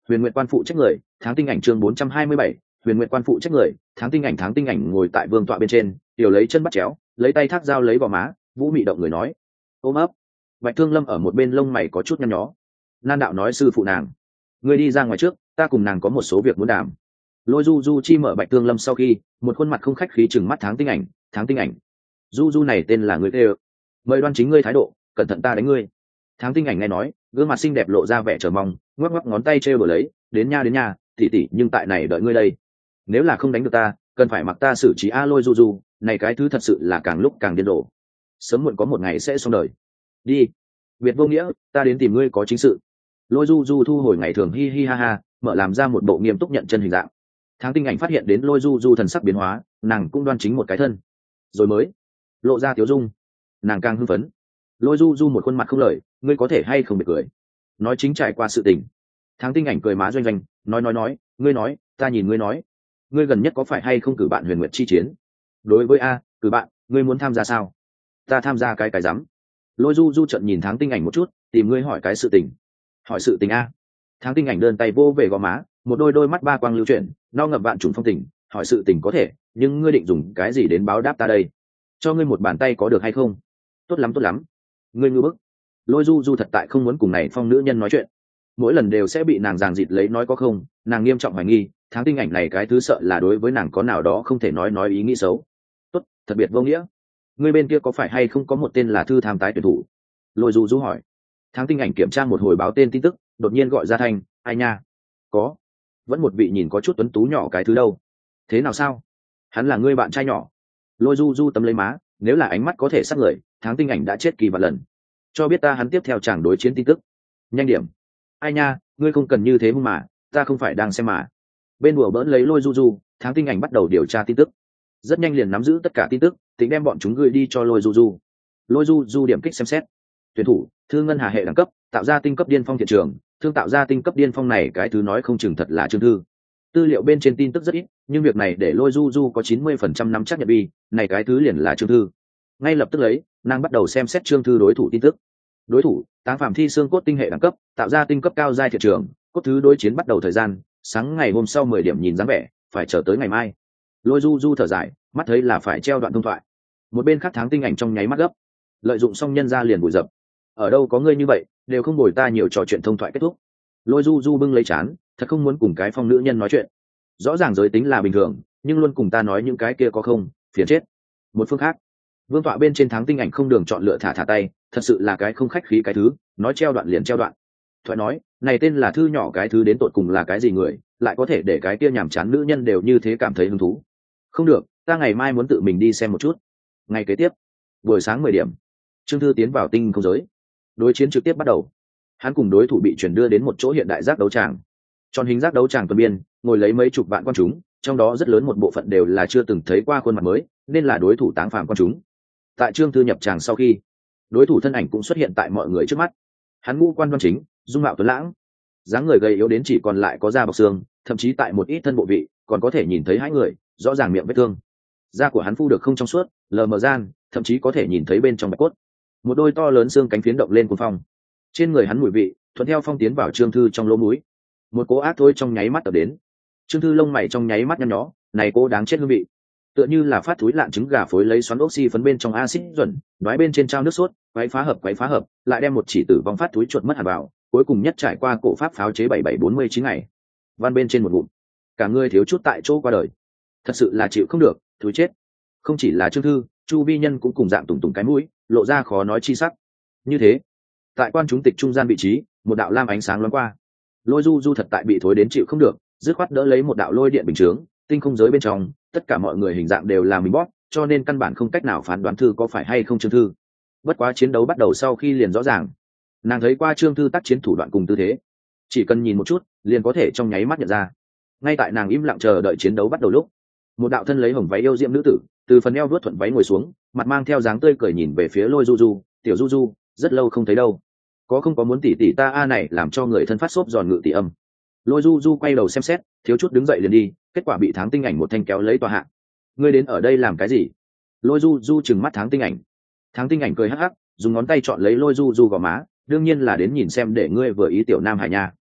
Huyền Nguyệt quan phụ trách người, tháng tinh ảnh chương bốn trăm hai mươi bảy, Huyền Nguyệt quan phụ trách người, tháng tinh ảnh tháng tinh ảnh ngồi tại vương tọa bên trên, tiểu lấy chân bắt chéo, lấy tay thác dao lấy vào má, vũ mị động người nói, ôm ấp. Bạch Thương Lâm ở một bên lông mày có chút nhăn nhó. Nan đạo nói sư phụ nàng, ngươi đi ra ngoài trước, ta cùng nàng có một số việc muốn đàm. Lôi Du Du chi mở Bạch Thương Lâm sau khi, một khuôn mặt không khách khí chừng mắt tháng tinh ảnh, tháng tinh ảnh. Du Du này tên là ngươi tê. Mời đoan chính ngươi thái độ, cẩn thận ta đánh ngươi. Tháng tinh ảnh nghe nói, gương mặt xinh đẹp lộ ra vẻ chờ mong, ngoắc ngoắc ngón tay trêu đùa lấy, đến nha đến nha, tỉ tỉ nhưng tại này đợi ngươi đây. Nếu là không đánh được ta, cần phải mặc ta xử trí a Lôi Du Du, này cái thứ thật sự là càng lúc càng điên rồ. Sớm muộn có một ngày sẽ xong đời. Đi. Việt vô nghĩa, ta đến tìm ngươi có chính sự. Lôi Du Du thu hồi ngày thường hi hi ha ha, mở làm ra một bộ nghiêm túc nhận chân hình dạng. Tháng tinh ảnh phát hiện đến Lôi Du Du thần sắc biến hóa, nàng cũng đoan chính một cái thân, rồi mới lộ ra tiếu dung, nàng càng hưng phấn. Lôi Du Du một khuôn mặt không lời, ngươi có thể hay không bị cười. Nói chính trải qua sự tình. Tháng tinh ảnh cười má doanh doanh, nói nói nói, ngươi nói, ta nhìn ngươi nói, ngươi gần nhất có phải hay không cử bạn Huyền Nguyệt chi chiến? Đối với a, cử bạn, ngươi muốn tham gia sao? Ta tham gia cái cái rắm. Lôi Du Du trận nhìn tháng tinh ảnh một chút, tìm ngươi hỏi cái sự tình. Hỏi sự tình a? Tháng tinh ảnh đơn tay vô về gò má, một đôi đôi mắt ba quang lưu chuyển, no ngập vạn trùng phong tình. Hỏi sự tình có thể, nhưng ngươi định dùng cái gì đến báo đáp ta đây? Cho ngươi một bàn tay có được hay không? Tốt lắm tốt lắm. Ngươi ngư bức. Lôi Du Du thật tại không muốn cùng này phong nữ nhân nói chuyện, mỗi lần đều sẽ bị nàng giằng dịt lấy nói có không. Nàng nghiêm trọng hoài nghi, tháng tinh ảnh này cái thứ sợ là đối với nàng có nào đó không thể nói nói ý nghĩ xấu. Tốt, thật biệt vô nghĩa. Ngươi bên kia có phải hay không có một tên là thư tham tái tuyển thủ? Lôi Du Du hỏi. Tháng tinh ảnh kiểm tra một hồi báo tên tin tức, đột nhiên gọi ra thanh, ai nha? Có. Vẫn một vị nhìn có chút tuấn tú nhỏ cái thứ đâu. Thế nào sao? Hắn là ngươi bạn trai nhỏ. Lôi Du Du tấm lấy má, nếu là ánh mắt có thể sát người, tháng tinh ảnh đã chết kỳ vạn lần. Cho biết ta hắn tiếp theo chàng đối chiến tin tức. Nhanh điểm. Ai nha, ngươi không cần như thế mà, ta không phải đang xem mà. Bên đùa bỡn lấy Lôi Du Du, tháng tinh ảnh bắt đầu điều tra tin tức. Rất nhanh liền nắm giữ tất cả tin tức, tính đem bọn chúng gửi đi cho Lôi Du Du. Lôi Du Du điểm kích xem xét. Tuyển thủ, thư ngân hà hệ đẳng cấp, tạo ra tinh cấp điên phong thị trường, thương tạo ra tinh cấp điên phong này cái thứ nói không chừng thật là Trương Thư. Tư liệu bên trên tin tức rất ít, nhưng việc này để Lôi Du Du có chín mươi phần trăm nắm chắc nhận bi, này cái thứ liền là Trương Thư. Ngay lập tức lấy, nàng bắt đầu xem xét Trương Thư đối thủ tin tức. Đối thủ, Táng Phạm thi xương cốt tinh hệ đẳng cấp, tạo ra tinh cấp cao giai thị trường, cốt thứ đối chiến bắt đầu thời gian, sáng ngày hôm sau mười điểm nhìn dáng vẻ, phải chờ tới ngày mai. Lôi Du Du thở dài, mắt thấy là phải treo đoạn thông thoại. Một bên khác tháng tinh ảnh trong nháy mắt gấp, lợi dụng xong nhân ra liền bụi dập. Ở đâu có ngươi như vậy, đều không bồi ta nhiều trò chuyện thông thoại kết thúc. Lôi Du Du bưng lấy chán, thật không muốn cùng cái phong nữ nhân nói chuyện. Rõ ràng giới tính là bình thường, nhưng luôn cùng ta nói những cái kia có không, phiền chết. Một phương khác, vương tọa bên trên tháng tinh ảnh không đường chọn lựa thả thả tay, thật sự là cái không khách khí cái thứ, nói treo đoạn liền treo đoạn. Thoại nói, này tên là thư nhỏ cái thứ đến tột cùng là cái gì người, lại có thể để cái kia nhàm chán nữ nhân đều như thế cảm thấy hứng thú. Không được, ta ngày mai muốn tự mình đi xem một chút. Ngày kế tiếp, buổi sáng mười điểm, Trương Thư tiến vào tinh không giới. Đối chiến trực tiếp bắt đầu. Hắn cùng đối thủ bị chuyển đưa đến một chỗ hiện đại giác đấu tràng. Tròn hình giác đấu tràng tuần biên, ngồi lấy mấy chục vạn quan chúng, trong đó rất lớn một bộ phận đều là chưa từng thấy qua khuôn mặt mới, nên là đối thủ Táng Phạm quan chúng. Tại Trương Thư nhập tràng sau khi, đối thủ thân ảnh cũng xuất hiện tại mọi người trước mắt. Hắn ngũ quan đoan chính, dung mạo tuấn lãng, dáng người gầy yếu đến chỉ còn lại có da bọc xương, thậm chí tại một ít thân bộ vị còn có thể nhìn thấy hai người, rõ ràng miệng vết thương. Da của hắn phu được không trong suốt, lờ mờ gian, thậm chí có thể nhìn thấy bên trong bạch cốt. Một đôi to lớn xương cánh phiến động lên cuồng phong. Trên người hắn mùi vị thuận theo phong tiến vào Trương Thư trong lỗ mũi. Một cỗ ác thôi trong nháy mắt tập đến. Trương Thư lông mày trong nháy mắt nhăn nhó, này cô đáng chết hương vị. Tựa như là phát túi lạn trứng gà phối lấy xoắn oxy phấn bên trong axit duẩn, nói bên trên trao nước sốt, quấy phá hợp quấy phá hợp, lại đem một chỉ tử vong phát túi chuột mất hẳn vào, cuối cùng nhất trải qua cổ pháp pháo chế bảy bảy bốn mươi chín ngày. Van bên trên một ngụm, cả người thiếu chút tại chỗ qua đời. Thật sự là chịu không được, thúi chết. Không chỉ là Trương Thư, chu vi nhân cũng cùng dạng tùng tùng cái mũi, lộ ra khó nói chi sắc. Như thế, tại quan chúng tịch trung gian vị trí, một đạo lam ánh sáng loáng qua. Lôi Du Du thật tại bị thối đến chịu không được, dứt khoát đỡ lấy một đạo lôi điện bình chướng, tinh không giới bên trong, tất cả mọi người hình dạng đều là mình bóp, cho nên căn bản không cách nào phán đoán Thư có phải hay không Trương Thư. Bất quá chiến đấu bắt đầu sau khi liền rõ ràng, nàng thấy qua Trương Thư tác chiến thủ đoạn cùng tư thế, chỉ cần nhìn một chút, liền có thể trong nháy mắt nhận ra. Ngay tại nàng im lặng chờ đợi chiến đấu bắt đầu lúc, một đạo thân lấy hồng váy yêu diệm nữ tử từ phần eo vuốt thuận váy ngồi xuống, mặt mang theo dáng tươi cười nhìn về phía Lôi Du Du, "Tiểu Du Du, rất lâu không thấy đâu, có không có muốn tỷ tỷ ta a?" Này làm cho người thân phát xốp giòn ngự tỷ âm. Lôi Du Du quay đầu xem xét, thiếu chút đứng dậy liền đi, kết quả bị tháng tinh ảnh một thanh kéo lấy tòa hạ. "Ngươi đến ở đây làm cái gì?" Lôi Du Du trừng mắt tháng tinh ảnh. Tháng tinh ảnh cười hắc hắc, dùng ngón tay chọn lấy Lôi Du Du gò má, "Đương nhiên là đến nhìn xem để ngươi vừa ý tiểu nam hải nha.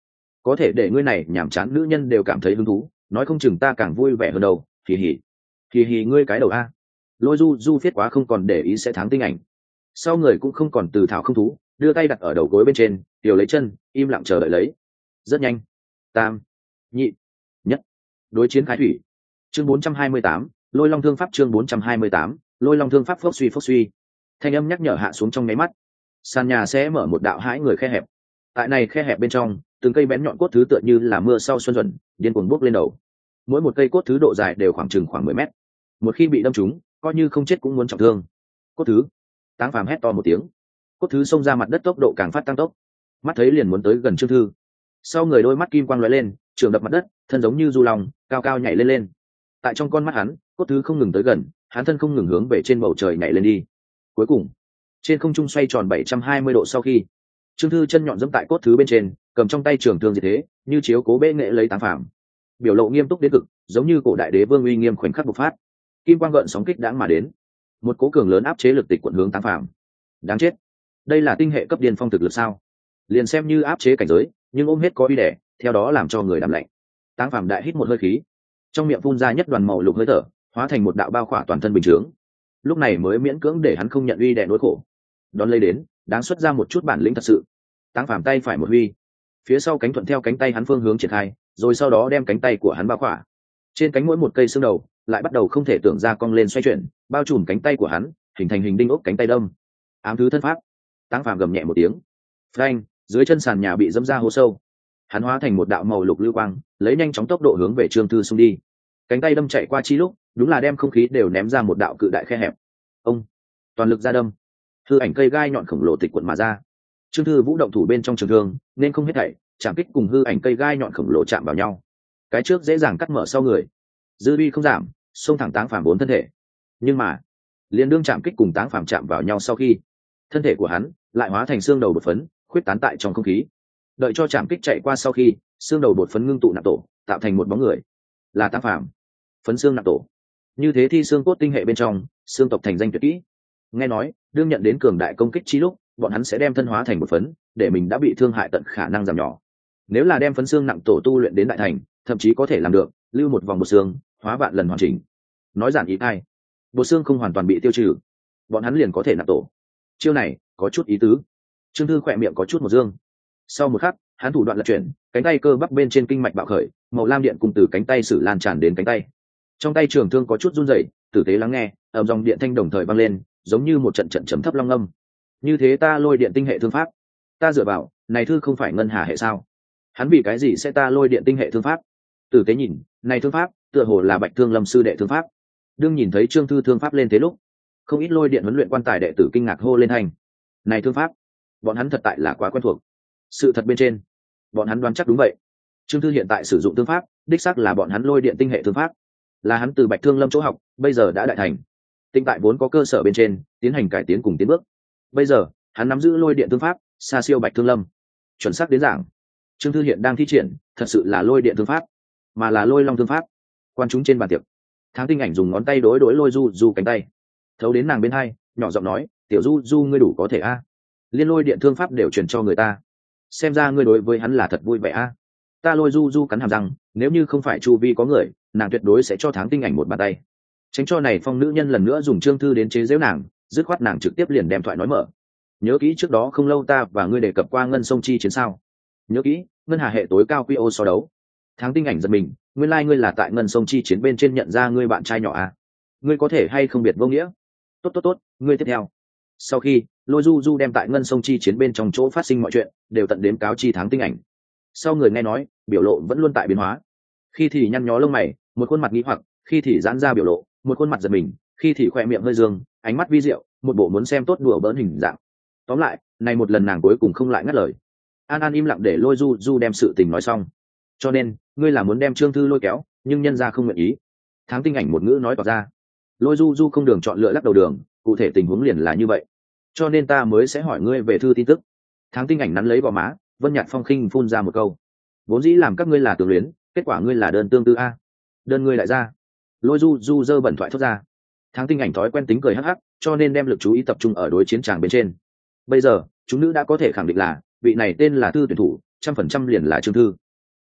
có thể để ngươi này nhảm chán nữ nhân đều cảm thấy hứng thú, nói không chừng ta càng vui vẻ hơn đâu. Hì hì hì hì, ngươi cái đầu a. Lôi du du viết quá không còn để ý sẽ thắng tinh ảnh, sau người cũng không còn từ thảo không thú, đưa tay đặt ở đầu gối bên trên, tiểu lấy chân im lặng chờ đợi lấy. Rất nhanh, tam nhị nhất đối chiến khai thủy. Chương bốn trăm hai mươi tám, lôi long thương pháp. Chương bốn trăm hai mươi tám, lôi long thương pháp. Phốc suy phốc suy, thanh âm nhắc nhở hạ xuống trong nháy mắt, sàn nhà sẽ mở một đạo hãi người khe hẹp. Tại này khe hẹp bên trong, từng cây bén nhọn cốt thứ tựa như là mưa sau xuân dần điên cuồng bốc lên đầu. Mỗi một cây cốt thứ độ dài đều khoảng chừng khoảng mười mét, một khi bị đâm trúng coi như không chết cũng muốn trọng thương. Cốt thứ, Táng Phàm hét to một tiếng, cốt thứ xông ra mặt đất tốc độ càng phát tăng tốc, mắt thấy liền muốn tới gần Trương Thư. Sau người đôi mắt kim quang lóe lên, trường đập mặt đất, thân giống như du long cao cao nhảy lên lên. Tại trong con mắt hắn, cốt thứ không ngừng tới gần, hắn thân không ngừng hướng về trên bầu trời nhảy lên đi. Cuối cùng trên không trung xoay tròn bảy trăm hai mươi độ sau khi, Trương Thư chân nhọn dẫm tại cốt thứ bên trên, cầm trong tay trường thương diệt thế, như chiếu cố bệ nghệ lấy Táng Phàm, biểu lộ nghiêm túc đến cực, giống như cổ đại đế vương uy nghiêm khoảnh khắc bộc phát. Kim quang gợn sóng kích đãng mà đến, một cố cường lớn áp chế lực tịch quận hướng Táng Phàm. Đáng chết, đây là tinh hệ cấp điên phong thực lực sao? Liền xem như áp chế cảnh giới, nhưng ôm hết có uy đẻ, theo đó làm cho người đạm lạnh. Táng Phàm đại hít một hơi khí, trong miệng phun ra nhất đoàn màu lục hơi thở, hóa thành một đạo bao khỏa toàn thân bình chướng. Lúc này mới miễn cưỡng để hắn không nhận uy đè nỗi khổ. Đón lấy đến, đáng xuất ra một chút bản lĩnh thật sự. Táng Phàm tay phải một huy, phía sau cánh thuận theo cánh tay hắn phương hướng triển khai, rồi sau đó đem cánh tay của hắn bao khỏa. Trên cánh mỗi một cây xương đầu lại bắt đầu không thể tưởng ra cong lên xoay chuyển, bao trùm cánh tay của hắn, hình thành hình đinh ốc cánh tay đâm. Ám thứ thân pháp. Táng Phàm gầm nhẹ một tiếng, phanh, dưới chân sàn nhà bị dẫm ra hố sâu. Hắn hóa thành một đạo màu lục lưu quang, lấy nhanh chóng tốc độ hướng về Trương Thư xung đi. Cánh tay đâm chạy qua chi lúc, đúng là đem không khí đều ném ra một đạo cự đại khe hẹp. Ông toàn lực ra đâm, hư ảnh cây gai nhọn khổng lồ tịch quận mà ra. Trương Thư vũ động thủ bên trong trường thương, nên không hết thảy, chạm kích cùng hư ảnh cây gai nhọn khổng lồ chạm vào nhau. Cái trước dễ dàng cắt mở sau người, dư uy không giảm, xông thẳng Táng Phàm bốn thân thể. Nhưng mà, liền đương chạm kích cùng Táng Phàm chạm vào nhau sau khi, thân thể của hắn lại hóa thành xương đầu bột phấn, khuyết tán tại trong không khí. Đợi cho chạm kích chạy qua sau khi, xương đầu bột phấn ngưng tụ nạp tổ, tạo thành một bóng người, là Táng Phàm. Phấn xương nạp tổ, như thế thi xương cốt tinh hệ bên trong, xương tộc thành danh tuyệt kỹ. Nghe nói, đương nhận đến cường đại công kích chi lúc, bọn hắn sẽ đem thân hóa thành một phấn, để mình đã bị thương hại tận khả năng giảm nhỏ. Nếu là đem phấn xương nặng tổ tu luyện đến đại thành, thậm chí có thể làm được lưu một vòng bột xương, hóa vạn lần hoàn chỉnh. Nói giản ý thay, bột xương không hoàn toàn bị tiêu trừ, bọn hắn liền có thể nạp tổ. Chiêu này có chút ý tứ. Trương Thư khỏe miệng có chút một dương. Sau một khắc, hắn thủ đoạn lật chuyển, cánh tay cơ bắp bên trên kinh mạch bạo khởi, màu lam điện cùng từ cánh tay sử lan tràn đến cánh tay. Trong tay trường thương có chút run rẩy, tử tế lắng nghe, ầm dòng điện thanh đồng thời vang lên, giống như một trận trận trầm thấp long âm. Như thế ta lôi điện tinh hệ thương pháp, ta dựa vào, này thư không phải ngân hà hệ sao? Hắn vì cái gì sẽ ta lôi điện tinh hệ thương pháp? Tử tế nhìn, này thương pháp, tựa hồ là Bạch Thương Lâm sư đệ thương pháp. Đương nhìn thấy Trương Thư thương pháp lên thế lúc, không ít lôi điện huấn luyện quan tài đệ tử kinh ngạc hô lên thành. Này thương pháp, bọn hắn thật tại là quá quen thuộc. Sự thật bên trên, bọn hắn đoán chắc đúng vậy. Trương Thư hiện tại sử dụng thương pháp, đích xác là bọn hắn lôi điện tinh hệ thương pháp, là hắn từ Bạch Thương Lâm chỗ học, bây giờ đã đại thành. Tinh tại vốn có cơ sở bên trên, tiến hành cải tiến cùng tiến bước. Bây giờ, hắn nắm giữ lôi điện thương pháp, xa siêu Bạch Thương Lâm. Chuẩn xác đến giảng, Trương Thư hiện đang thi triển, thật sự là lôi điện thương pháp, mà là lôi long thương pháp. Quan chúng trên bàn tiệc, Tháng Tinh Ảnh dùng ngón tay đối đối lôi du du cánh tay, thấu đến nàng bên hai, nhỏ giọng nói, tiểu du du ngươi đủ có thể a, liên lôi điện thương pháp đều truyền cho người ta, xem ra ngươi đối với hắn là thật vui vẻ a. Ta lôi du du cắn hàm răng, nếu như không phải chu vi có người, nàng tuyệt đối sẽ cho Tháng Tinh Ảnh một bàn tay, tránh cho này phong nữ nhân lần nữa dùng Trương Thư đến chế giễu nàng, dứt khoát nàng trực tiếp liền đem thoại nói mở. Nhớ kỹ trước đó không lâu ta và ngươi đề cập qua ngân sông chi chiến sao? Nhớ kỹ, ngân hà hệ tối cao quy ô so đấu. Tháng Tinh Ảnh giật mình, nguyên lai like ngươi là tại ngân sông chi chiến bên trên nhận ra ngươi bạn trai nhỏ à? Ngươi có thể hay không biệt vô nghĩa? Tốt tốt tốt, ngươi tiếp theo. Sau khi lôi du du đem tại ngân sông chi chiến bên trong chỗ phát sinh mọi chuyện đều tận đếm cáo chi Tháng Tinh Ảnh. Sau người nghe nói, biểu lộ vẫn luôn tại biến hóa. Khi thì nhăn nhó lông mày, một khuôn mặt nghi hoặc, khi thì giãn ra biểu lộ, một khuôn mặt giật mình, khi thì khoe miệng hơi dương, ánh mắt vi diệu, một bộ muốn xem tốt đùa bỡn hình dạng. Tóm lại, này một lần nàng cuối cùng không lại ngắt lời. An An im lặng để lôi du du đem sự tình nói xong. Cho nên, ngươi là muốn đem Trương Thư lôi kéo, nhưng nhân gia không nguyện ý. Tháng Tinh Ảnh một ngữ nói tỏ ra. Lôi du du không đường chọn lựa lắc đầu đường, cụ thể tình huống liền là như vậy. Cho nên ta mới sẽ hỏi ngươi về thư tin tức. Tháng Tinh Ảnh nắn lấy gò má, Vân Nhạt Phong khinh phun ra một câu. Vốn dĩ làm các ngươi là tương luyến, kết quả ngươi là đơn tương tư a. Đơn ngươi lại ra. Lôi du du dơ bẩn thoại thốt ra. Tháng Tinh Ảnh thói quen tính cười hắc hắc, cho nên đem lực chú ý tập trung ở đối chiến tràng bên trên. Bây giờ chúng nữ đã có thể khẳng định là vị này tên là Thư tuyển thủ, trăm phần trăm liền là Trương Thư.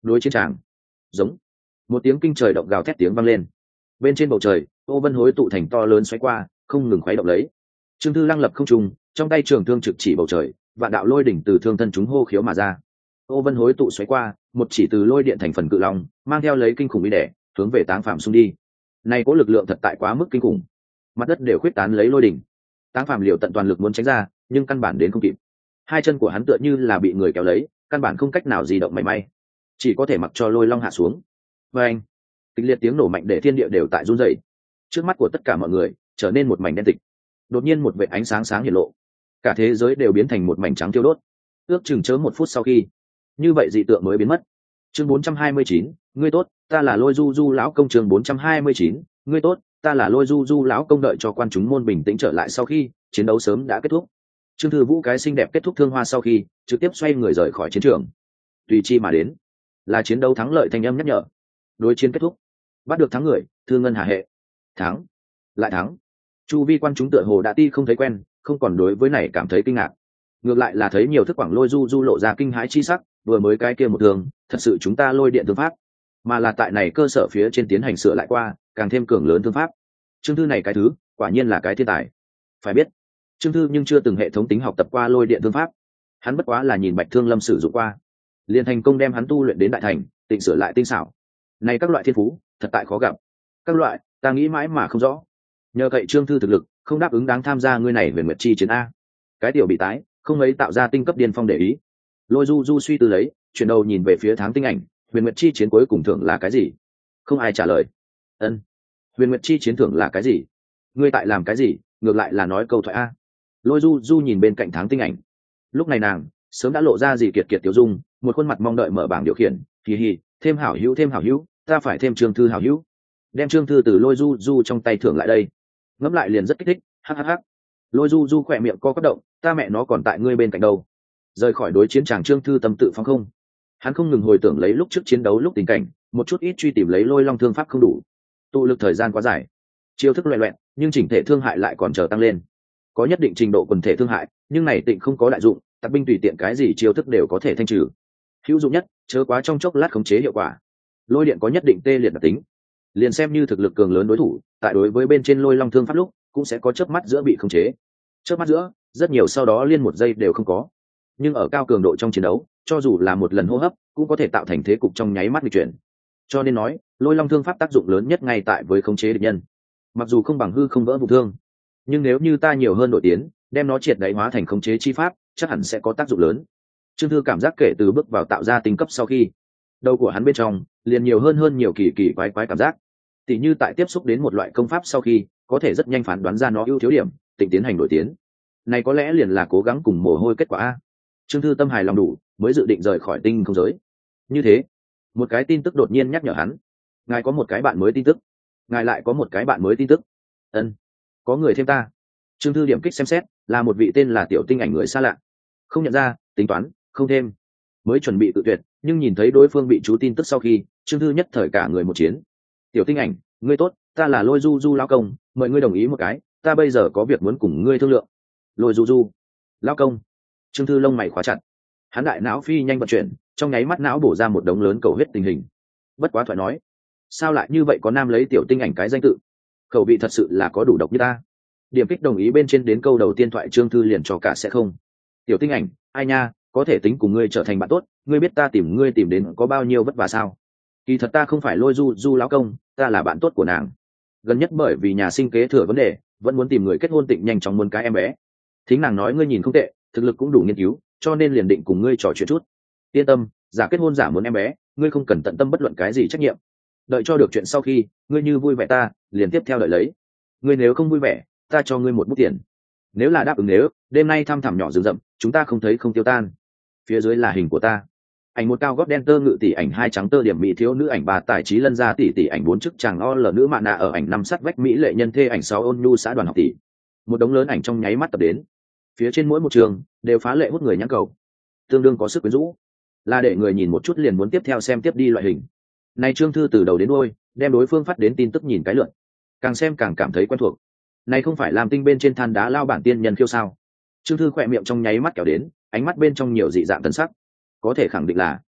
đối chiến tràng. Giống. Một tiếng kinh trời động gào thét tiếng vang lên. Bên trên bầu trời, ô vân hối tụ thành to lớn xoáy qua, không ngừng khuấy động lấy. Trương Thư lăng lập không trung, trong tay trường thương trực chỉ bầu trời, vạn đạo lôi đỉnh từ thương thân chúng hô khiếu mà ra. Ô vân hối tụ xoáy qua, một chỉ từ lôi điện thành phần cự long, mang theo lấy kinh khủng uy đẻ, hướng về Táng Phàm xung đi. Này có lực lượng thật tại quá mức kinh khủng, mặt đất đều khuyết tán lấy lôi đỉnh. Táng Phàm liều tận toàn lực muốn tránh ra, nhưng căn bản đến không kịp. Hai chân của hắn tựa như là bị người kéo lấy, căn bản không cách nào di động mảy may, chỉ có thể mặc cho lôi long hạ xuống. Và anh, kịch liệt tiếng nổ mạnh để thiên địa đều tại run rẩy. Trước mắt của tất cả mọi người trở nên một mảnh đen tịch. Đột nhiên một vệt ánh sáng sáng hiện lộ, cả thế giới đều biến thành một mảnh trắng thiêu đốt. Ước chừng chớ một phút sau khi, như vậy dị tượng mới biến mất. Chương bốn trăm hai mươi chín, ngươi tốt, ta là Lôi Du Du lão công. Chương bốn trăm hai mươi chín, ngươi tốt, ta là Lôi Du Du lão công. Đợi cho quan chúng môn bình tĩnh trở lại sau khi chiến đấu sớm đã kết thúc, Trương Thư Vũ cái xinh đẹp kết thúc thương hoa sau khi trực tiếp xoay người rời khỏi chiến trường. Tùy chi mà đến là chiến đấu thắng lợi thanh âm nhắc nhở. Đối chiến kết thúc, bắt được thắng người, Thư Ngân Hà hệ. Thắng, lại thắng. Chu vi quan chúng tựa hồ đã ti không thấy quen, không còn đối với này cảm thấy kinh ngạc, ngược lại là thấy nhiều thức quảng Lôi Du Du lộ ra kinh hãi chi sắc. Vừa mới cái kia một thường, thật sự chúng ta lôi điện thương pháp, mà là tại này cơ sở phía trên tiến hành sửa lại qua, càng thêm cường lớn thương pháp. Trương Thư này cái thứ quả nhiên là cái thiên tài. Phải biết Trương Thư nhưng chưa từng hệ thống tính học tập qua lôi điện thương pháp, hắn bất quá là nhìn Bạch Thương Lâm sử dụng qua, liền thành công đem hắn tu luyện đến đại thành, tịnh sửa lại tinh xảo. Này các loại thiên phú thật tại khó gặp, các loại ta nghĩ mãi mà không rõ. Nhờ cậy Trương Thư thực lực không đáp ứng đáng tham gia ngươi này về Nguyệt Chi chiến a. Cái tiểu bị tái không ấy tạo ra tinh cấp điên phong để ý. Lôi Du Du suy tư lấy, chuyển đầu nhìn về phía Tháng Tinh Ảnh, Huyền Nguyệt Chi chiến cuối cùng thưởng là cái gì? Không ai trả lời. Ân, Huyền Nguyệt Chi chiến thưởng là cái gì? Ngươi tại làm cái gì? Ngược lại là nói câu thoại a. Lôi Du Du nhìn bên cạnh Tháng Tinh Ảnh, lúc này nàng sớm đã lộ ra gì kiệt kiệt tiểu dung, một khuôn mặt mong đợi mở bảng điều khiển. Hì hì, thêm hảo hữu thêm hảo hữu, ta phải thêm Trương Thư hảo hữu. Đem Trương Thư từ Lôi Du Du trong tay thưởng lại đây. Ngẫm lại liền rất kích thích. Hắc hắc hắc. Lôi Du Du khỏe miệng co quắp động, ta mẹ nó còn tại ngươi bên cạnh đâu. Rời khỏi đối chiến tràng, Trương Thư tâm tự phóng không. Hắn không ngừng hồi tưởng lấy lúc trước chiến đấu lúc tình cảnh, một chút ít truy tìm lấy lôi long thương pháp không đủ, tụ lực thời gian quá dài, chiêu thức loẹ loẹn, nhưng chỉnh thể thương hại lại còn chờ tăng lên. Có nhất định trình độ quần thể thương hại, nhưng này tịnh không có đại dụng, tặc binh tùy tiện cái gì chiêu thức đều có thể thanh trừ. Hữu dụng nhất, chớ quá trong chốc lát khống chế hiệu quả. Lôi điện có nhất định tê liệt đặc tính, liền xem như thực lực cường lớn đối thủ, tại đối với bên trên lôi long thương pháp lúc cũng sẽ có chớp mắt giữa bị khống chế. Chớp mắt giữa, rất nhiều sau đó liên một giây đều không có. Nhưng ở cao cường độ trong chiến đấu, cho dù là một lần hô hấp cũng có thể tạo thành thế cục trong nháy mắt nghịch chuyển. Cho nên nói, lôi long thương pháp tác dụng lớn nhất ngay tại với khống chế địch nhân. Mặc dù không bằng hư không vỡ vụ thương, nhưng nếu như ta nhiều hơn nội tiến, đem nó triệt đáy hóa thành khống chế chi pháp, chắc hẳn sẽ có tác dụng lớn. Trương Thư cảm giác kể từ bước vào tạo ra tinh cấp sau khi, đầu của hắn bên trong liền nhiều hơn hơn nhiều kỳ kỳ quái quái cảm giác. Tỉ như tại tiếp xúc đến một loại công pháp sau khi, có thể rất nhanh phán đoán ra nó ưu thiếu điểm, tịnh tiến hành đổi tiến. Này có lẽ liền là cố gắng cùng mồ hôi kết quả a. Trương Thư tâm hài lòng đủ, mới dự định rời khỏi tinh không giới. Như thế, một cái tin tức đột nhiên nhắc nhở hắn, ngài có một cái bạn mới tin tức. Ngài lại có một cái bạn mới tin tức. Ân, có người thêm ta. Trương Thư điểm kích xem xét, là một vị tên là Tiểu Tinh Ảnh người xa lạ. Không nhận ra, tính toán, không thêm. Mới chuẩn bị tự tuyệt, nhưng nhìn thấy đối phương bị chú tin tức sau khi, Trương Thư nhất thời cả người một chiến. Tiểu Tinh Ảnh, ngươi tốt, ta là Lôi Du Du lão công, mời ngươi đồng ý một cái, ta bây giờ có việc muốn cùng ngươi thương lượng. Lôi Du Du lão công. Trương Thư lông mày khóa chặt, hắn đại não phi nhanh vận chuyển, trong nháy mắt não bổ ra một đống lớn cầu huyết tình hình. Bất quá thoại nói, sao lại như vậy, có nam lấy Tiểu Tinh Ảnh cái danh tự, khẩu vị thật sự là có đủ độc như ta. Điểm kích đồng ý bên trên đến câu đầu tiên thoại, Trương Thư liền cho cả sẽ không. Tiểu Tinh Ảnh, ai nha, có thể tính cùng ngươi trở thành bạn tốt, ngươi biết ta tìm ngươi tìm đến có bao nhiêu vất vả sao? Kỳ thật ta không phải Lôi Du Du lão công, ta là bạn tốt của nàng. Gần nhất bởi vì nhà sinh kế thừa vấn đề, vẫn muốn tìm người kết hôn, tịnh nhanh chóng muốn cái em bé. Thính nàng nói ngươi nhìn không tệ, thực lực cũng đủ nghiên cứu, cho nên liền định cùng ngươi trò chuyện chút. Yên tâm, giả kết hôn giả muốn em bé, ngươi không cần tận tâm bất luận cái gì trách nhiệm. Đợi cho được chuyện sau khi, ngươi như vui vẻ ta liền tiếp theo đợi lấy. Ngươi nếu không vui vẻ, ta cho ngươi một bút tiền. Nếu là đáp ứng, nếu đêm nay thăm thẳm nhỏ rừng rậm, chúng ta không thấy không tiêu tan. Phía dưới là hình của ta, ảnh một cao gót đen tơ ngự tỷ, ảnh hai trắng tơ điểm mỹ thiếu nữ, ảnh ba tài trí lân gia tỷ tỷ, ảnh bốn chức chàng o lờ nữ mạ nạ ở, ảnh năm sắt vách mỹ lệ nhân thê, ảnh sáu ôn nhu xã đoàn học tỷ. Một đống lớn ảnh trong nháy mắt tập đến, phía trên mỗi một trường đều phá lệ hút người nhãn cầu, tương đương có sức quyến rũ, là để người nhìn một chút liền muốn tiếp theo xem tiếp đi loại hình. Này Trương Thư từ đầu đến đuôi đem đối phương phát đến tin tức nhìn cái lượn, càng xem càng cảm thấy quen thuộc. Này không phải làm tinh bên trên than đá lao bản tiên nhân khiêu sao? Trương Thư khỏe miệng trong nháy mắt kéo đến, ánh mắt bên trong nhiều dị dạng tân sắc. Có thể khẳng định là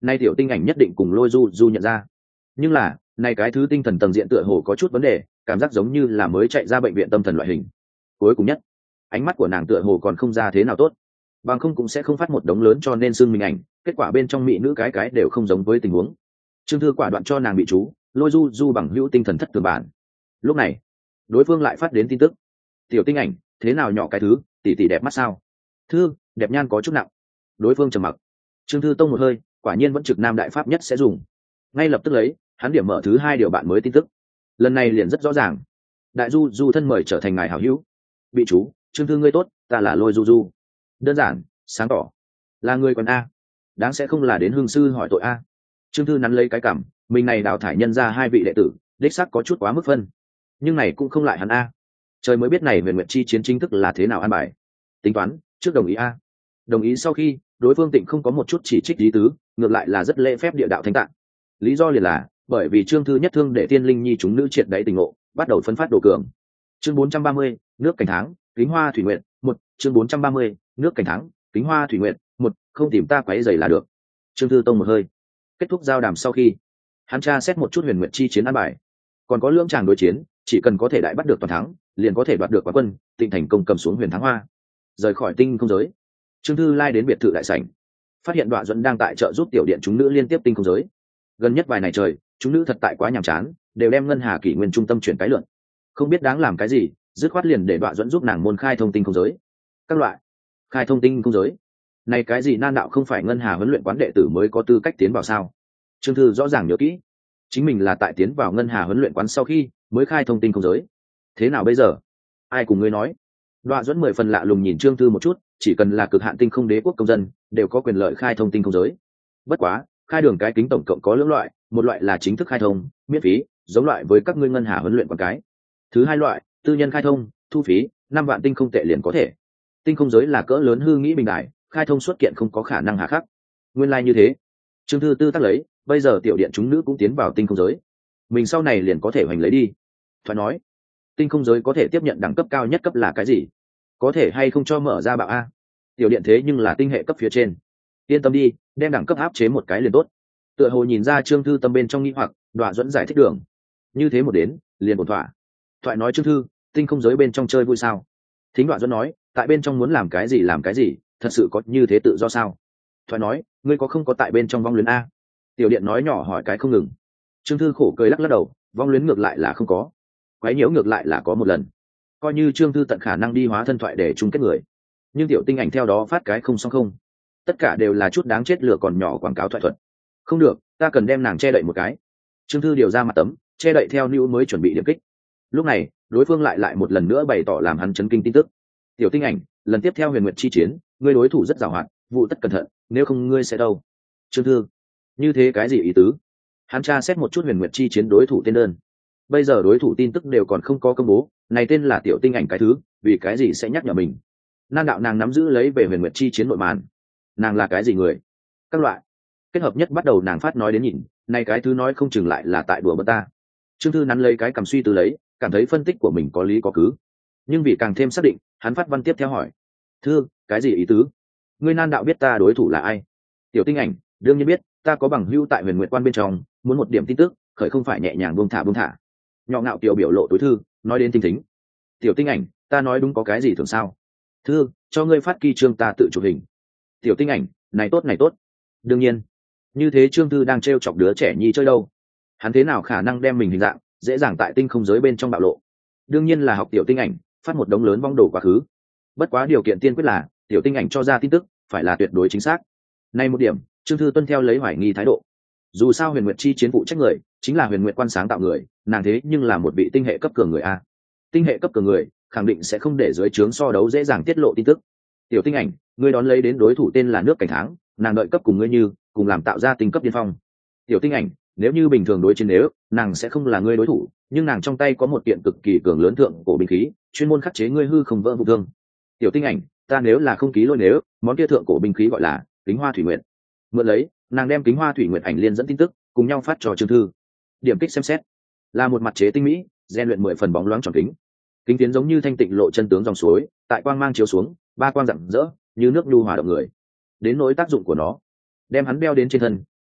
nay tiểu tinh ảnh nhất định cùng lôi du du nhận ra. Nhưng là nay cái thứ tinh thần tầng diện tựa hồ có chút vấn đề, cảm giác giống như là mới chạy ra bệnh viện tâm thần loại hình. Cuối cùng nhất, ánh mắt của nàng tựa hồ còn không ra thế nào tốt, bằng không cũng sẽ không phát một đống lớn cho nên xưng mình ảnh, kết quả bên trong mỹ nữ cái cái đều không giống với tình huống. Trương Thư quả đoạn cho nàng bị chú lôi du du bằng hữu tinh thần thất thường bản. Lúc này đối phương lại phát đến tin tức: tiểu tinh ảnh, thế nào nhỏ cái thứ, tỷ tỷ đẹp mắt sao? Thư, đẹp nhan có chút nặng. Đối phương trầm mặc. Trương Thư tông một hơi, quả nhiên vẫn trực nam đại pháp nhất sẽ dùng. Ngay lập tức lấy hắn điểm mở thứ hai điều bạn mới tin tức. Lần này liền rất rõ ràng: đại du du thân mời trở thành ngài hảo hữu. Bị chú: Trương Thư ngươi tốt, ta là lôi du du. Đơn giản sáng tỏ, là người còn a. Đáng sẽ không là đến hương sư hỏi tội a. Trương Thư nắn lấy cái cảm, mình này đào thải nhân ra hai vị đệ tử, đích xác có chút quá mức phân, nhưng này cũng không lại hắn a. Trời mới biết này Huyền Nguyệt chi chiến chính thức là thế nào an bài. Tính toán trước đồng ý a. Đồng ý sau khi, đối phương Tịnh không có một chút chỉ trích lý tứ, ngược lại là rất lễ phép địa đạo thanh tạng. Lý do liền là bởi vì Trương Thư nhất thương để tiên linh nhi chúng nữ triệt đáy tình ngộ, bắt đầu phân phát đồ cường. Chương bốn trăm ba mươi, nước cảnh tháng, kính hoa thủy nguyện, một. Chương bốn trăm ba mươi, nước cảnh tháng, kính hoa thủy nguyện, một. Không tìm ta quấy rầy là được. Trương Thư tông một hơi. Kết thúc giao đàm sau khi, hắn tra xét một chút Huyền Nguyệt chi chiến an bài, còn có lưỡng tràng đối chiến, chỉ cần có thể đại bắt được toàn thắng, liền có thể đoạt được quán quân, Tịnh thành công cầm xuống Huyền Thắng Hoa, rời khỏi tinh không giới. Trương Thư lai đến biệt thự đại sảnh, phát hiện Đoạ Duẫn đang tại trợ giúp tiểu điện chúng nữ liên tiếp tinh không giới. Gần nhất vài ngày trời, chúng nữ thật tại quá nhàm chán, đều đem ngân hà kỷ nguyên trung tâm chuyển cái lượn, không biết đáng làm cái gì, dứt khoát liền để Đoạ Duẫn giúp nàng môn khai thông tinh không giới. Các loại khai thông tinh không giới, này cái gì nan đạo không phải ngân hà huấn luyện quán đệ tử mới có tư cách tiến vào sao? Trương Thư rõ ràng nhớ kỹ, chính mình là tại tiến vào ngân hà huấn luyện quán sau khi mới khai thông tinh không giới. Thế nào bây giờ? Ai cùng ngươi nói? Đoạ Duẫn mười phần lạ lùng nhìn Trương Thư một chút, chỉ cần là cực hạn tinh không đế quốc công dân đều có quyền lợi khai thông tinh không giới. Bất quá khai đường cái kính tổng cộng có lưỡng loại, một loại là chính thức khai thông miễn phí, giống loại với các ngươi ngân hà huấn luyện quán cái. Thứ hai loại tư nhân khai thông, thu phí năm vạn tinh không tệ liền có thể. Tinh không giới là cỡ lớn hư nghĩ bình đại, khai thông xuất kiện không có khả năng hà khắc. Nguyên lai like như thế. Trương Thư tư tác lấy, bây giờ tiểu điện chúng nữ cũng tiến vào tinh không giới, mình sau này liền có thể hoành lấy đi. Thoại nói tinh không giới có thể tiếp nhận đẳng cấp cao nhất cấp là cái gì? Có thể hay không cho mở ra bạo a? Tiểu điện thế nhưng là tinh hệ cấp phía trên, yên tâm đi, đem đẳng cấp áp chế một cái liền tốt. Tựa hồ nhìn ra Trương Thư tâm bên trong nghi hoặc, Đoạ Duẫn giải thích đường, như thế một đến liền ổn thỏa. Thoại nói Trương Thư, tinh không giới bên trong chơi vui sao? Thính Đoạ Duẫn nói, tại bên trong muốn làm cái gì làm cái gì, thật sự có như thế tự do sao? Thoại nói, ngươi có không có tại bên trong vong luyến a? Tiểu điện nói nhỏ hỏi cái không ngừng. Trương Thư khổ cười lắc lắc đầu, vong luyến ngược lại là không có, quấy nhiễu ngược lại là có một lần, coi như Trương Thư tận khả năng đi hóa thân thoại để chung kết người, nhưng tiểu tinh ảnh theo đó phát cái không xong không, tất cả đều là chút đáng chết lửa còn nhỏ quảng cáo thoại thuật. Không được, ta cần đem nàng che đậy một cái. Trương Thư điều ra mặt tấm che đậy theo nữ mới chuẩn bị điểm kích. Lúc này đối phương lại lại một lần nữa bày tỏ làm hắn chấn kinh tin tức: tiểu tinh ảnh, lần tiếp theo Huyền Nguyệt chi chiến, ngươi đối thủ rất giàu hoạt, vụ tất cẩn thận, nếu không ngươi sẽ đâu. Trương Thư, như thế cái gì ý tứ? Hắn tra xét một chút Huyền Nguyệt chi chiến đối thủ tên đơn, bây giờ đối thủ tin tức đều còn không có công bố, này tên là tiểu tinh ảnh cái thứ, vì cái gì sẽ nhắc nhở mình? Nan đạo nàng nắm giữ lấy về Huyền Nguyệt chi chiến nội màn, nàng là cái gì người? Các loại kết hợp nhất bắt đầu nàng phát nói đến nhìn, này cái thứ nói không chừng lại là tại đùa bỡn ta. Trương Thư nắn lấy cái cầm suy tư lấy, cảm thấy phân tích của mình có lý có cứ, nhưng vì càng thêm xác định, hắn phát văn tiếp theo hỏi: Thư, cái gì ý tứ? Ngươi nan đạo biết ta đối thủ là ai? Tiểu tinh ảnh, đương nhiên biết, ta có bằng hữu tại Huyền Nguyệt quan bên trong, muốn một điểm tin tức, khởi không phải nhẹ nhàng buông thả buông thả. Nhỏ ngạo tiểu biểu lộ tối thư, nói đến tinh thính. Tiểu tinh ảnh, ta nói đúng có cái gì thường sao? Thư, cho ngươi phát kỳ trương ta tự chụp hình. Tiểu tinh ảnh, này tốt này tốt. Đương nhiên, như thế Trương Thư đang trêu chọc đứa trẻ nhi chơi đâu, hắn thế nào khả năng đem mình hình dạng dễ dàng tại tinh không giới bên trong bạo lộ? Đương nhiên là học tiểu tinh ảnh phát một đống lớn vong đồ quá khứ. Bất quá điều kiện tiên quyết là tiểu tinh ảnh cho ra tin tức phải là tuyệt đối chính xác. Nay một điểm Trương Thư tuân theo lấy hoài nghi thái độ. Dù sao Huyền Nguyệt chi chiến vụ trách người chính là Huyền Nguyệt quan sáng tạo người, nàng thế nhưng là một vị tinh hệ cấp cường người a. Tinh hệ cấp cường người khẳng định sẽ không để dưới trướng so đấu dễ dàng tiết lộ tin tức. Tiểu tinh ảnh, ngươi đón lấy đến đối thủ tên là nước cảnh tháng, nàng đợi cấp cùng ngươi như cùng làm tạo ra tinh cấp điên phong. Tiểu tinh ảnh, nếu như bình thường đối chiến nếu nàng sẽ không là ngươi đối thủ, nhưng nàng trong tay có một kiện cực kỳ cường lớn thượng cổ binh khí, chuyên môn khắc chế ngươi hư không vỡ vụ thương. Tiểu tinh ảnh, ta nếu là không ký lôi nếu món kia thượng cổ binh khí gọi là kính hoa thủy nguyện. Mượn lấy, nàng đem kính hoa thủy nguyện ảnh liên dẫn tin tức cùng nhau phát cho Trương Thư. Điểm kích xem xét là một mặt chế tinh mỹ, gen luyện mười phần bóng loáng tròn kính. Kính tiến giống như thanh tịnh lộ chân tướng dòng suối, tại quang mang chiếu xuống, ba quang rạng rỡ như nước nhu hòa động người. Đến nỗi tác dụng của nó, đem hắn đeo đến trên thân,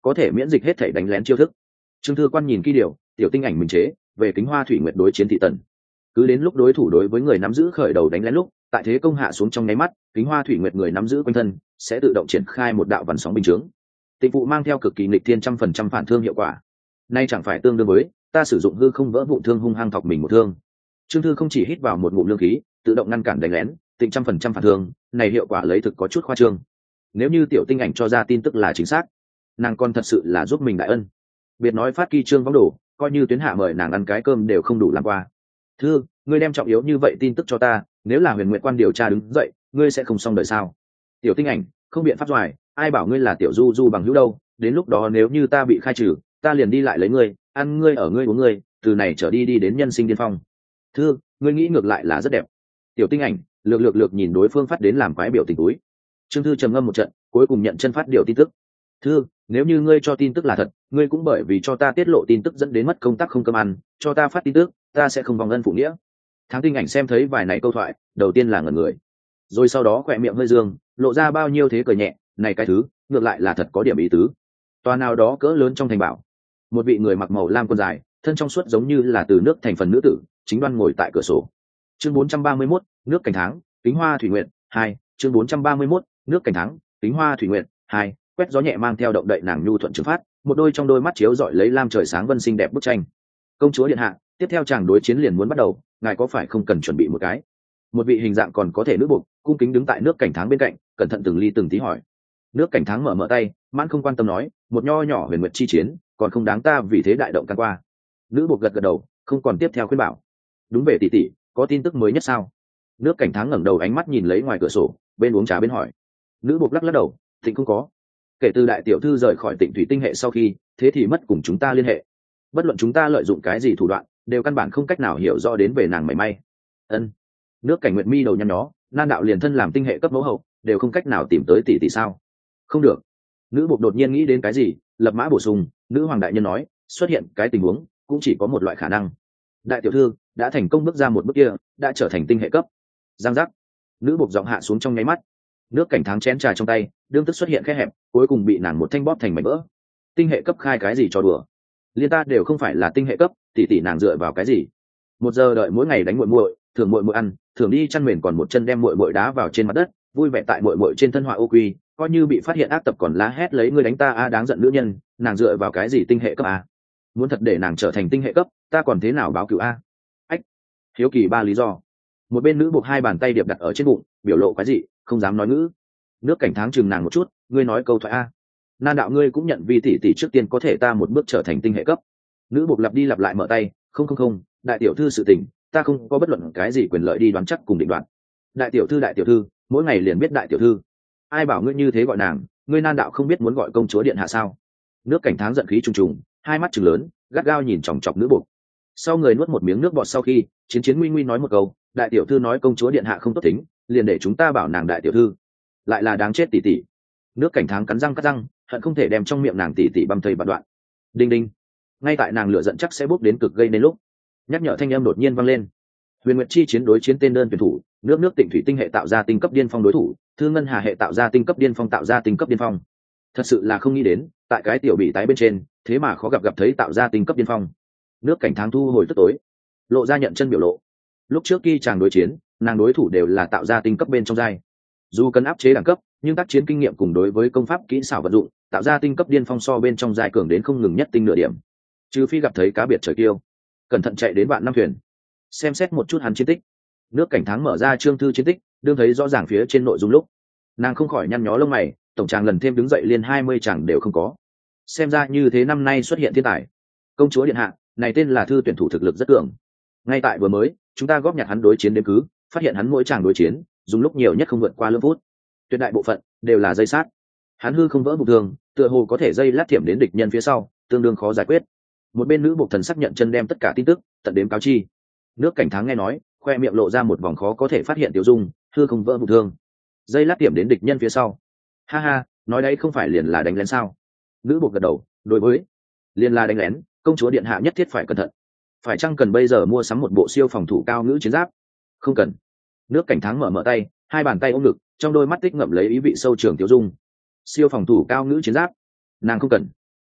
có thể miễn dịch hết thể đánh lén chiêu thức. Trương Thư Quan nhìn kỹ điều, tiểu tinh ảnh mình chế về Kính Hoa Thủy Nguyệt đối chiến thị tần. Cứ đến lúc đối thủ đối với người nắm giữ khởi đầu đánh lén lúc, tại thế công hạ xuống trong nháy mắt, Kính Hoa Thủy Nguyệt người nắm giữ quanh thân sẽ tự động triển khai một đạo vằn sóng bình chướng. Tịnh phụ mang theo cực kỳ nghịch thiên trăm phần trăm phản thương hiệu quả. Nay chẳng phải tương đương với ta sử dụng hư không vỡ vụn thương hung hăng thọc mình một thương. Trương Thư không chỉ hít vào một ngụm lương khí, tự động ngăn cản đánh lén, tịnh trăm phần trăm phản thương, này hiệu quả lấy thực có chút khoa trương. Nếu như tiểu tinh ảnh cho ra tin tức là chính xác, nàng còn thật sự là giúp mình đại ân. Biệt nói phát kỳ trương võng đồ, coi như tuyến hạ mời nàng ăn cái cơm đều không đủ làm qua. Thư, ngươi đem trọng yếu như vậy tin tức cho ta, nếu là Huyền Nguyệt Quan điều tra đứng dậy, ngươi sẽ không xong đời sao? Tiểu tinh ảnh, không biện pháp doài, ai bảo ngươi là tiểu du du bằng hữu đâu, đến lúc đó nếu như ta bị khai trừ, ta liền đi lại lấy ngươi, ăn ngươi ở ngươi uống ngươi, từ này trở đi đi đến nhân sinh điên phong. Thư, ngươi nghĩ ngược lại là rất đẹp. Tiểu tinh ảnh lược lược lược nhìn đối phương phát đến làm quái biểu tình túi. Trương Thư trầm ngâm một trận, cuối cùng nhận chân phát điều tin tức. Thư, nếu như ngươi cho tin tức là thật, ngươi cũng bởi vì cho ta tiết lộ tin tức dẫn đến mất công tác không cơm ăn, cho ta phát tin tức, ta sẽ không vòng ân phụ nghĩa. Tháng tinh ảnh xem thấy vài này câu thoại, đầu tiên là ngẩn người, rồi sau đó khỏe miệng hơi dương, lộ ra bao nhiêu thế cười nhẹ, này cái thứ, ngược lại là thật có điểm ý tứ. Tòa nào đó cỡ lớn trong thành bảo, một vị người mặc màu lam quần dài, thân trong suốt giống như là từ nước thành phần nữ tử, chính đoan ngồi tại cửa sổ. Chương bốn trăm ba mươi mốt, nước cảnh tháng, Kính Hoa Thủy Nguyệt hai, chương bốn trăm ba mươi mốt, nước cảnh tháng, Kính Hoa Thủy Nguyệt hai, quét gió nhẹ mang theo động đậy nàng nhu thuận trừng phát, một đôi trong đôi mắt chiếu rọi lấy lam trời sáng vân xinh đẹp bức tranh. Công chúa điện hạ, tiếp theo chàng đối chiến liền muốn bắt đầu, ngài có phải không cần chuẩn bị một cái? Một vị hình dạng còn có thể nữ buộc, cung kính đứng tại nước cảnh tháng bên cạnh, cẩn thận từng ly từng tí hỏi. Nước cảnh tháng mở mở tay, mãn không quan tâm nói, một nho nhỏ huyền nguyệt chi chiến, còn không đáng ta vì thế đại động can qua. Nữ buộc gật gật đầu, không còn tiếp theo khuyên bảo. Đúng về tỷ tỷ, có tin tức mới nhất sao? Nước cảnh tháng ngẩng đầu ánh mắt nhìn lấy ngoài cửa sổ, bên uống trà bên hỏi. Nữ buộc lắc lắc đầu, Thịnh không có. Kể từ đại tiểu thư rời khỏi Tịnh thủy tinh hệ sau khi, thế thì mất cùng chúng ta liên hệ. Bất luận chúng ta lợi dụng cái gì thủ đoạn, đều căn bản không cách nào hiểu rõ đến về nàng mảy may. Ân. Nước cảnh nguyệt mi đầu nhăn nhó, nan đạo liền thân làm tinh hệ cấp mẫu hậu, đều không cách nào tìm tới tỷ tỷ sao? Không được. Nữ buộc đột nhiên nghĩ đến cái gì, lập mã bổ sung, nữ hoàng đại nhân nói, xuất hiện cái tình huống, cũng chỉ có một loại khả năng. Đại tiểu thư đã thành công bước ra một bước kia, đã trở thành tinh hệ cấp. Giang giác. Nữ buộc giọng hạ xuống trong nháy mắt. Nước cảnh tháng chén trà trong tay, đương tức xuất hiện khe hẹp, cuối cùng bị nàng một thanh bóp thành mảnh vỡ. Tinh hệ cấp khai cái gì cho đùa? Liên ta đều không phải là tinh hệ cấp, tỷ tỷ nàng dựa vào cái gì? Một giờ đợi mỗi ngày đánh muội muội, thường muội muội ăn, thường đi chăn mền còn một chân đem muội muội đá vào trên mặt đất, vui vẻ tại muội muội trên thân họa ô quy, coi như bị phát hiện ác tập còn lá hét lấy ngươi đánh ta a, đáng giận nữ nhân, nàng dựa vào cái gì tinh hệ cấp a? Muốn thật để nàng trở thành tinh hệ cấp, ta còn thế nào báo cửu a? Ách. Hiếu kỳ ba lý do. Một bên nữ buộc hai bàn tay điệp đặt ở trên bụng, biểu lộ cái gì, không dám nói ngữ. Nước cảnh tháng chừng nàng một chút, ngươi nói câu thoại a. Nan đạo ngươi cũng nhận vi tỷ tỷ trước tiên có thể ta một bước trở thành tinh hệ cấp. Nữ buộc lặp đi lặp lại mở tay, không không không, đại tiểu thư sự tình, ta không có bất luận cái gì quyền lợi đi đoán chắc cùng định đoạt. Đại tiểu thư đại tiểu thư, mỗi ngày liền biết đại tiểu thư. Ai bảo ngươi như thế gọi nàng, ngươi nan đạo không biết muốn gọi công chúa điện hạ sao? Nước cảnh tháng giận khí trùng trùng, hai mắt trừng lớn, gắt gao nhìn chòng chọc nữ buộc. Sau người nuốt một miếng nước bọt sau khi, chiến chiến nguy nguy nói một câu, đại tiểu thư nói công chúa điện hạ không tốt tính, liền để chúng ta bảo nàng đại tiểu thư. Lại là đáng chết tỷ tỷ. Nước cảnh tháng cắn răng cắt răng, hận không thể đem trong miệng nàng tỷ tỷ băm thây bạt đoạn. Đinh đinh. Ngay tại nàng lửa giận chắc sẽ bốc đến cực gây nên lúc, nhắc nhở thanh âm đột nhiên vang lên. Huyền Nguyệt chi chiến đối chiến tên đơn tuyển thủ, nước nước Tịnh thủy tinh hệ tạo ra tinh cấp điên phong đối thủ, Thương Ngân Hà hệ tạo ra tinh cấp điên phong tạo ra tinh cấp điên phong. Thật sự là không nghĩ đến, tại cái tiểu bị tái bên trên, thế mà khó gặp gặp thấy tạo ra tinh cấp điên phong. Nước cảnh tháng thu hồi tức tối, lộ ra nhận chân biểu lộ. Lúc trước khi chàng đối chiến, nàng đối thủ đều là tạo ra tinh cấp bên trong giai. Dù cần áp chế đẳng cấp, nhưng tác chiến kinh nghiệm cùng đối với công pháp kỹ xảo vận dụng, tạo ra tinh cấp điên phong so bên trong giai cường đến không ngừng nhất tinh nửa điểm. Trừ phi gặp thấy cá biệt trời tiêu, cẩn thận chạy đến vạn năm thuyền, xem xét một chút hắn chiến tích. Nước cảnh tháng mở ra chương thư chiến tích, đương thấy rõ ràng phía trên nội dung lúc, nàng không khỏi nhăn nhó lông mày, tổng tràng lần thêm đứng dậy liên hai mươi chàng đều không có. Xem ra như thế năm nay xuất hiện thiên tài. Công chúa điện hạ, này tên là thư tuyển thủ thực lực rất cường. Ngay tại vừa mới, chúng ta góp nhặt hắn đối chiến đếm cứ, phát hiện hắn mỗi chàng đối chiến, dùng lúc nhiều nhất không vượt qua lưỡng phút. Tuyệt đại bộ phận đều là dây sát. Hắn hư không vỡ bụng thường, tựa hồ có thể dây lát thiểm đến địch nhân phía sau, tương đương khó giải quyết. Một bên nữ buộc thần sắc nhận chân đem tất cả tin tức tận đếm cáo chi. Nước cảnh tháng nghe nói, khoe miệng lộ ra một vòng khó có thể phát hiện tiêu dung, hư không vỡ bụng thương, dây lát tiệm đến địch nhân phía sau. Ha ha, nói đấy không phải liền là đánh lén sao? Nữ buộc gật đầu, đối với liền là đánh lén, công chúa điện hạ nhất thiết phải cẩn thận. Phải chăng cần bây giờ mua sắm một bộ siêu phòng thủ cao ngữ chiến giáp? Không cần. Nước cảnh tháng mở mở tay, hai bàn tay ôm ngực, trong đôi mắt tích ngậm lấy ý vị sâu trường tiêu dung. Siêu phòng thủ cao ngữ chiến giáp, nàng không cần.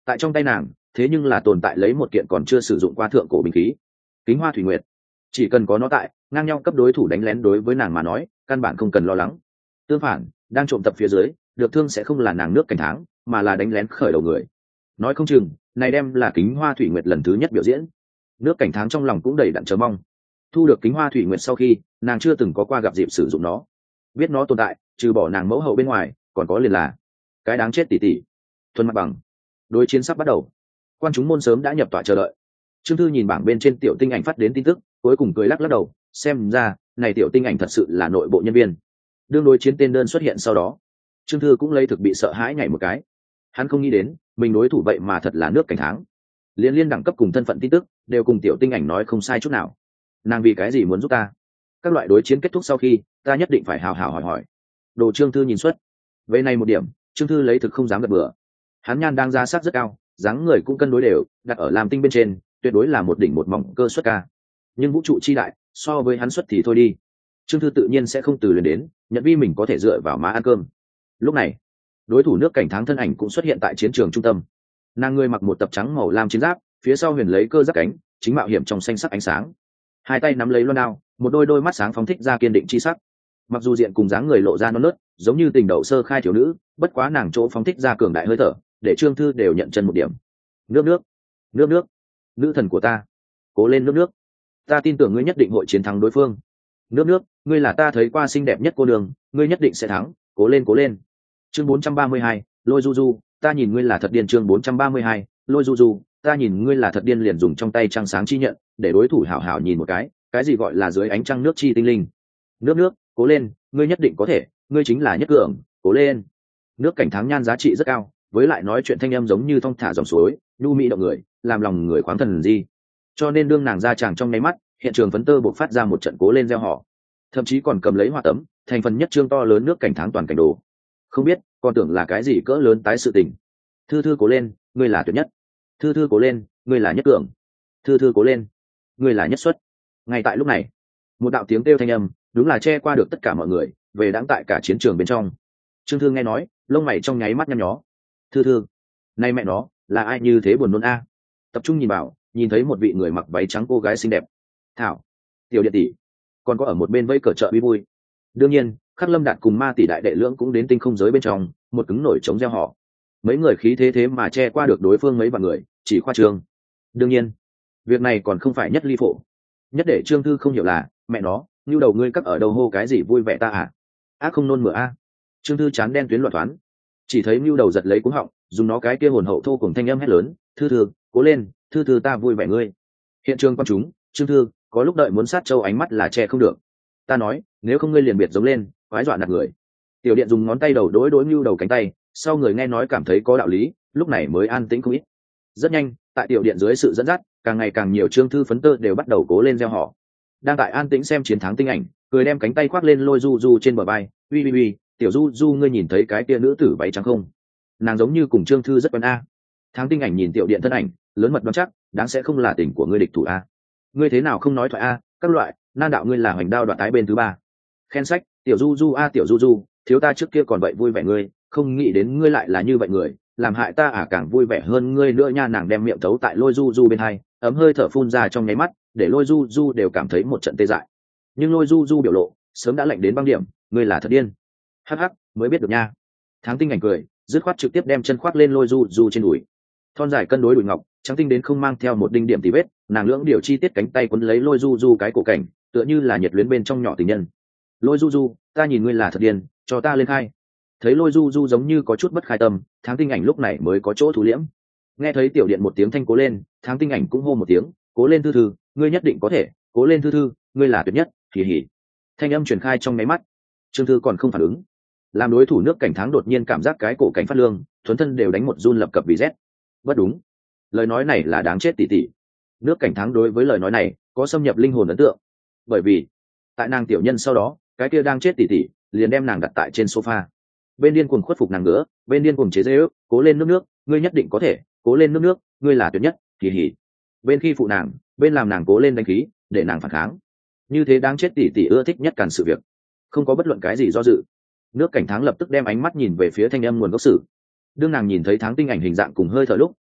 tại trong tay nàng thế nhưng là tồn tại lấy một kiện còn chưa sử dụng qua thượng cổ binh khí, kính hoa thủy nguyệt. Chỉ cần có nó tại, ngang nhau cấp đối thủ đánh lén đối với nàng mà nói căn bản không cần lo lắng. Tương phản, đang trộm tập phía dưới được thương sẽ không là nàng nước cảnh tháng, mà là đánh lén khởi đầu người. Nói không chừng này đem là kính hoa thủy nguyệt lần thứ nhất biểu diễn. Nước cảnh tháng trong lòng cũng đầy đặn chờ mong. Thu được kính hoa thủy nguyệt sau khi, nàng chưa từng có qua gặp dịp sử dụng nó, biết nó tồn tại trừ bỏ nàng mẫu hậu bên ngoài còn có liền là cái đáng chết tỷ tỷ thuần mặt bằng. Đối chiến sắp bắt đầu, quan chúng môn sớm đã nhập tọa chờ đợi. Trương Thư nhìn bảng bên trên tiểu tinh ảnh phát đến tin tức, cuối cùng cười lắc lắc đầu, xem ra này tiểu tinh ảnh thật sự là nội bộ nhân viên. Đương đối chiến tên đơn xuất hiện sau đó, Trương Thư cũng lấy thực bị sợ hãi nhảy một cái. Hắn không nghĩ đến mình đối thủ vậy mà thật là nước cảnh tháng, liên liên đẳng cấp cùng thân phận tin tức đều cùng tiểu tinh ảnh nói không sai chút nào. Nàng vì cái gì muốn giúp ta? Các loại đối chiến kết thúc sau khi, ta nhất định phải hào hào hỏi hỏi. Đồ Trương Thư nhìn xuất về này một điểm, Trương Thư lấy thực không dám gật bừa. Hắn nhan đang ra sắc rất cao, dáng người cũng cân đối đều, đặt ở làm tinh bên trên tuyệt đối là một đỉnh một mỏng cơ xuất ca. Nhưng vũ trụ chi đại, so với hắn xuất thì thôi đi. Trương Thư tự nhiên sẽ không từ luyện đến, nhận vi mình có thể dựa vào má ăn cơm. Lúc này, đối thủ nước cảnh tháng thân ảnh cũng xuất hiện tại chiến trường trung tâm. Nàng người mặc một tập trắng màu lam chiến giáp, phía sau huyền lấy cơ giáp cánh, chính mạo hiểm trong xanh sắc ánh sáng. Hai tay nắm lấy loan đao, một đôi đôi mắt sáng phóng thích ra kiên định chi sắc. Mặc dù diện cùng dáng người lộ ra non nớt, giống như tình đậu sơ khai thiếu nữ, bất quá nàng chỗ phóng thích ra cường đại hơi thở, để Trương Thư đều nhận chân một điểm. Nước nước, nước nước, nữ thần của ta, cố lên nước nước, ta tin tưởng ngươi nhất định hội chiến thắng đối phương. Nước nước, ngươi là ta thấy qua xinh đẹp nhất cô đường, ngươi nhất định sẽ thắng, cố lên cố lên. Chương bốn trăm ba mươi hai, Lôi Du Du, ta nhìn ngươi là thật điên. Chương bốn trăm ba mươi hai, Lôi Du Du, ta nhìn ngươi là thật điên. Liền dùng trong tay trăng sáng chi nhận, để đối thủ hảo hảo nhìn một cái, cái gì gọi là dưới ánh trăng nước chi tinh linh. Nước nước, cố lên, ngươi nhất định có thể, ngươi chính là nhất cường, cố lên. Nước cảnh tháng nhan giá trị rất cao, với lại nói chuyện thanh âm giống như thong thả dòng suối, nhu mỹ động người, làm lòng người khoáng thần gì. Cho nên đương nàng ra tràng trong nháy mắt, hiện trường phấn tơ buộc phát ra một trận cố lên reo hò, thậm chí còn cầm lấy hoa tấm, thành phần nhất trương to lớn nước cảnh tháng toàn cảnh đồ. Không biết, còn tưởng là cái gì cỡ lớn tái sự tình. Thư Thư cố lên, ngươi là tuyệt nhất. Thư Thư cố lên, ngươi là nhất cường. Thư Thư cố lên, ngươi là nhất xuất. Ngay tại lúc này, một đạo tiếng kêu thanh âm, đúng là che qua được tất cả mọi người, về đáng tại cả chiến trường bên trong. Trương Thư nghe nói, lông mày trong nháy mắt nhăn nhó. Thư Thư, nay mẹ nó, là ai như thế buồn nôn a? Tập trung nhìn vào, nhìn thấy một vị người mặc váy trắng cô gái xinh đẹp. Thảo, tiểu điện tỷ, còn có ở một bên vây cờ chợ vui vui. Đương nhiên, Khắc Lâm Đạt cùng Ma tỷ đại đệ lưỡng cũng đến tinh không giới bên trong, một cứng nổi chống gieo họ. Mấy người khí thế thế mà che qua được đối phương mấy vạn người, chỉ khoa trương. Đương nhiên, việc này còn không phải nhất ly phổ. Nhất để Trương Thư không hiểu là, mẹ nó, như đầu ngươi cắt ở đầu hô cái gì vui vẻ ta à? Ác không nôn mửa a. Trương Thư chán đen tuyến loạn toán, chỉ thấy Nưu đầu giật lấy cuống họng, dùng nó cái kia hồn hậu thô cùng thanh âm hét lớn, Thư Thư, cố lên, Thư Thư ta vui vẻ ngươi. Hiện trường quan chúng, Trương Thư có lúc đợi muốn sát châu ánh mắt là che không được. Ta nói, nếu không ngươi liền biệt giống lên, quái dọa nạt người. Tiểu điện dùng ngón tay đầu đối đối Nưu đầu cánh tay, sau người nghe nói cảm thấy có đạo lý, lúc này mới an tĩnh không ít. Rất nhanh, tại tiểu điện dưới sự dẫn dắt, càng ngày càng nhiều Trương Thư phấn tơ đều bắt đầu cố lên reo hò. Đang tại an tĩnh xem chiến thắng tinh ảnh, cười đem cánh tay khoác lên Lôi Du Du trên bờ vai, uy uy uy, tiểu Du Du ngươi nhìn thấy cái kia nữ tử váy trắng không? Nàng giống như cùng Trương Thư rất quen a. Thắng tinh ảnh nhìn tiểu điện thân ảnh, lớn mật đoán chắc, đáng sẽ không là tình của ngươi địch thủ a. Ngươi thế nào không nói thoại a? Các loại, nan đạo ngươi là hoành đao đoạn tái bên thứ ba. Khen sách, tiểu Du Du a tiểu Du Du, thiếu ta trước kia còn vậy vui vẻ ngươi, không nghĩ đến ngươi lại là như vậy người, làm hại ta à càng vui vẻ hơn ngươi nữa nha. Nàng đem miệng tấu tại Lôi Du Du bên hai, ấm hơi thở phun ra trong nháy mắt, để Lôi Du Du đều cảm thấy một trận tê dại. Nhưng Lôi Du Du biểu lộ sớm đã lạnh đến băng điểm, ngươi là thật điên. Hắc hắc, mới biết được nha. Tháng tinh ảnh cười, dứt khoát trực tiếp đem chân khoác lên Lôi Du Du trên đùi. Thon dài cân đối đùi ngọc, trắng tinh đến không mang theo một đinh điểm tì vết, nàng lưỡng điều chi tiết cánh tay quấn lấy Lôi Du Du cái cổ cảnh, tựa như là nhiệt luyến bên trong nhỏ tình nhân. Lôi Du Du, ta nhìn ngươi là thật điên, cho ta lên khai. Thấy Lôi Du Du giống như có chút bất khai tâm, Tháng tinh ảnh lúc này mới có chỗ thủ liễm. Nghe thấy tiểu điện một tiếng thanh cố lên, Tháng tinh ảnh cũng hô một tiếng, cố lên Thư Thư, ngươi nhất định có thể, cố lên Thư Thư, ngươi là tuyệt nhất, hỉ hỉ. Thanh âm truyền khai trong máy mắt. Trương Thư còn không phản ứng, làm đối thủ nước cảnh Tháng đột nhiên cảm giác cái cổ cảnh phát lương, thuấn thân đều đánh một run lập cập vì rét. Bất đúng, lời nói này là đáng chết tỉ tỉ. Nước cảnh Tháng đối với lời nói này có xâm nhập linh hồn ấn tượng, bởi vì tại nàng tiểu nhân sau đó, cái kia đang chết tỉ tỉ liền đem nàng đặt tại trên sofa, bên điên cuồng khuất phục nàng nữa, bên điên cuồng chế giễu, cố lên nước nước, ngươi nhất định có thể, cố lên nước nước, ngươi là tuyệt nhất, kỳ hỉ. Bên khi phụ nàng, bên làm nàng cố lên đánh khí, để nàng phản kháng. Như thế đáng chết tỉ tỉ ưa thích nhất càn sự việc, không có bất luận cái gì do dự. Nước cảnh Tháng lập tức đem ánh mắt nhìn về phía thanh âm nguồn gốc sự. Đương nàng nhìn thấy Tháng tinh ảnh hình dạng cùng hơi thở lúc,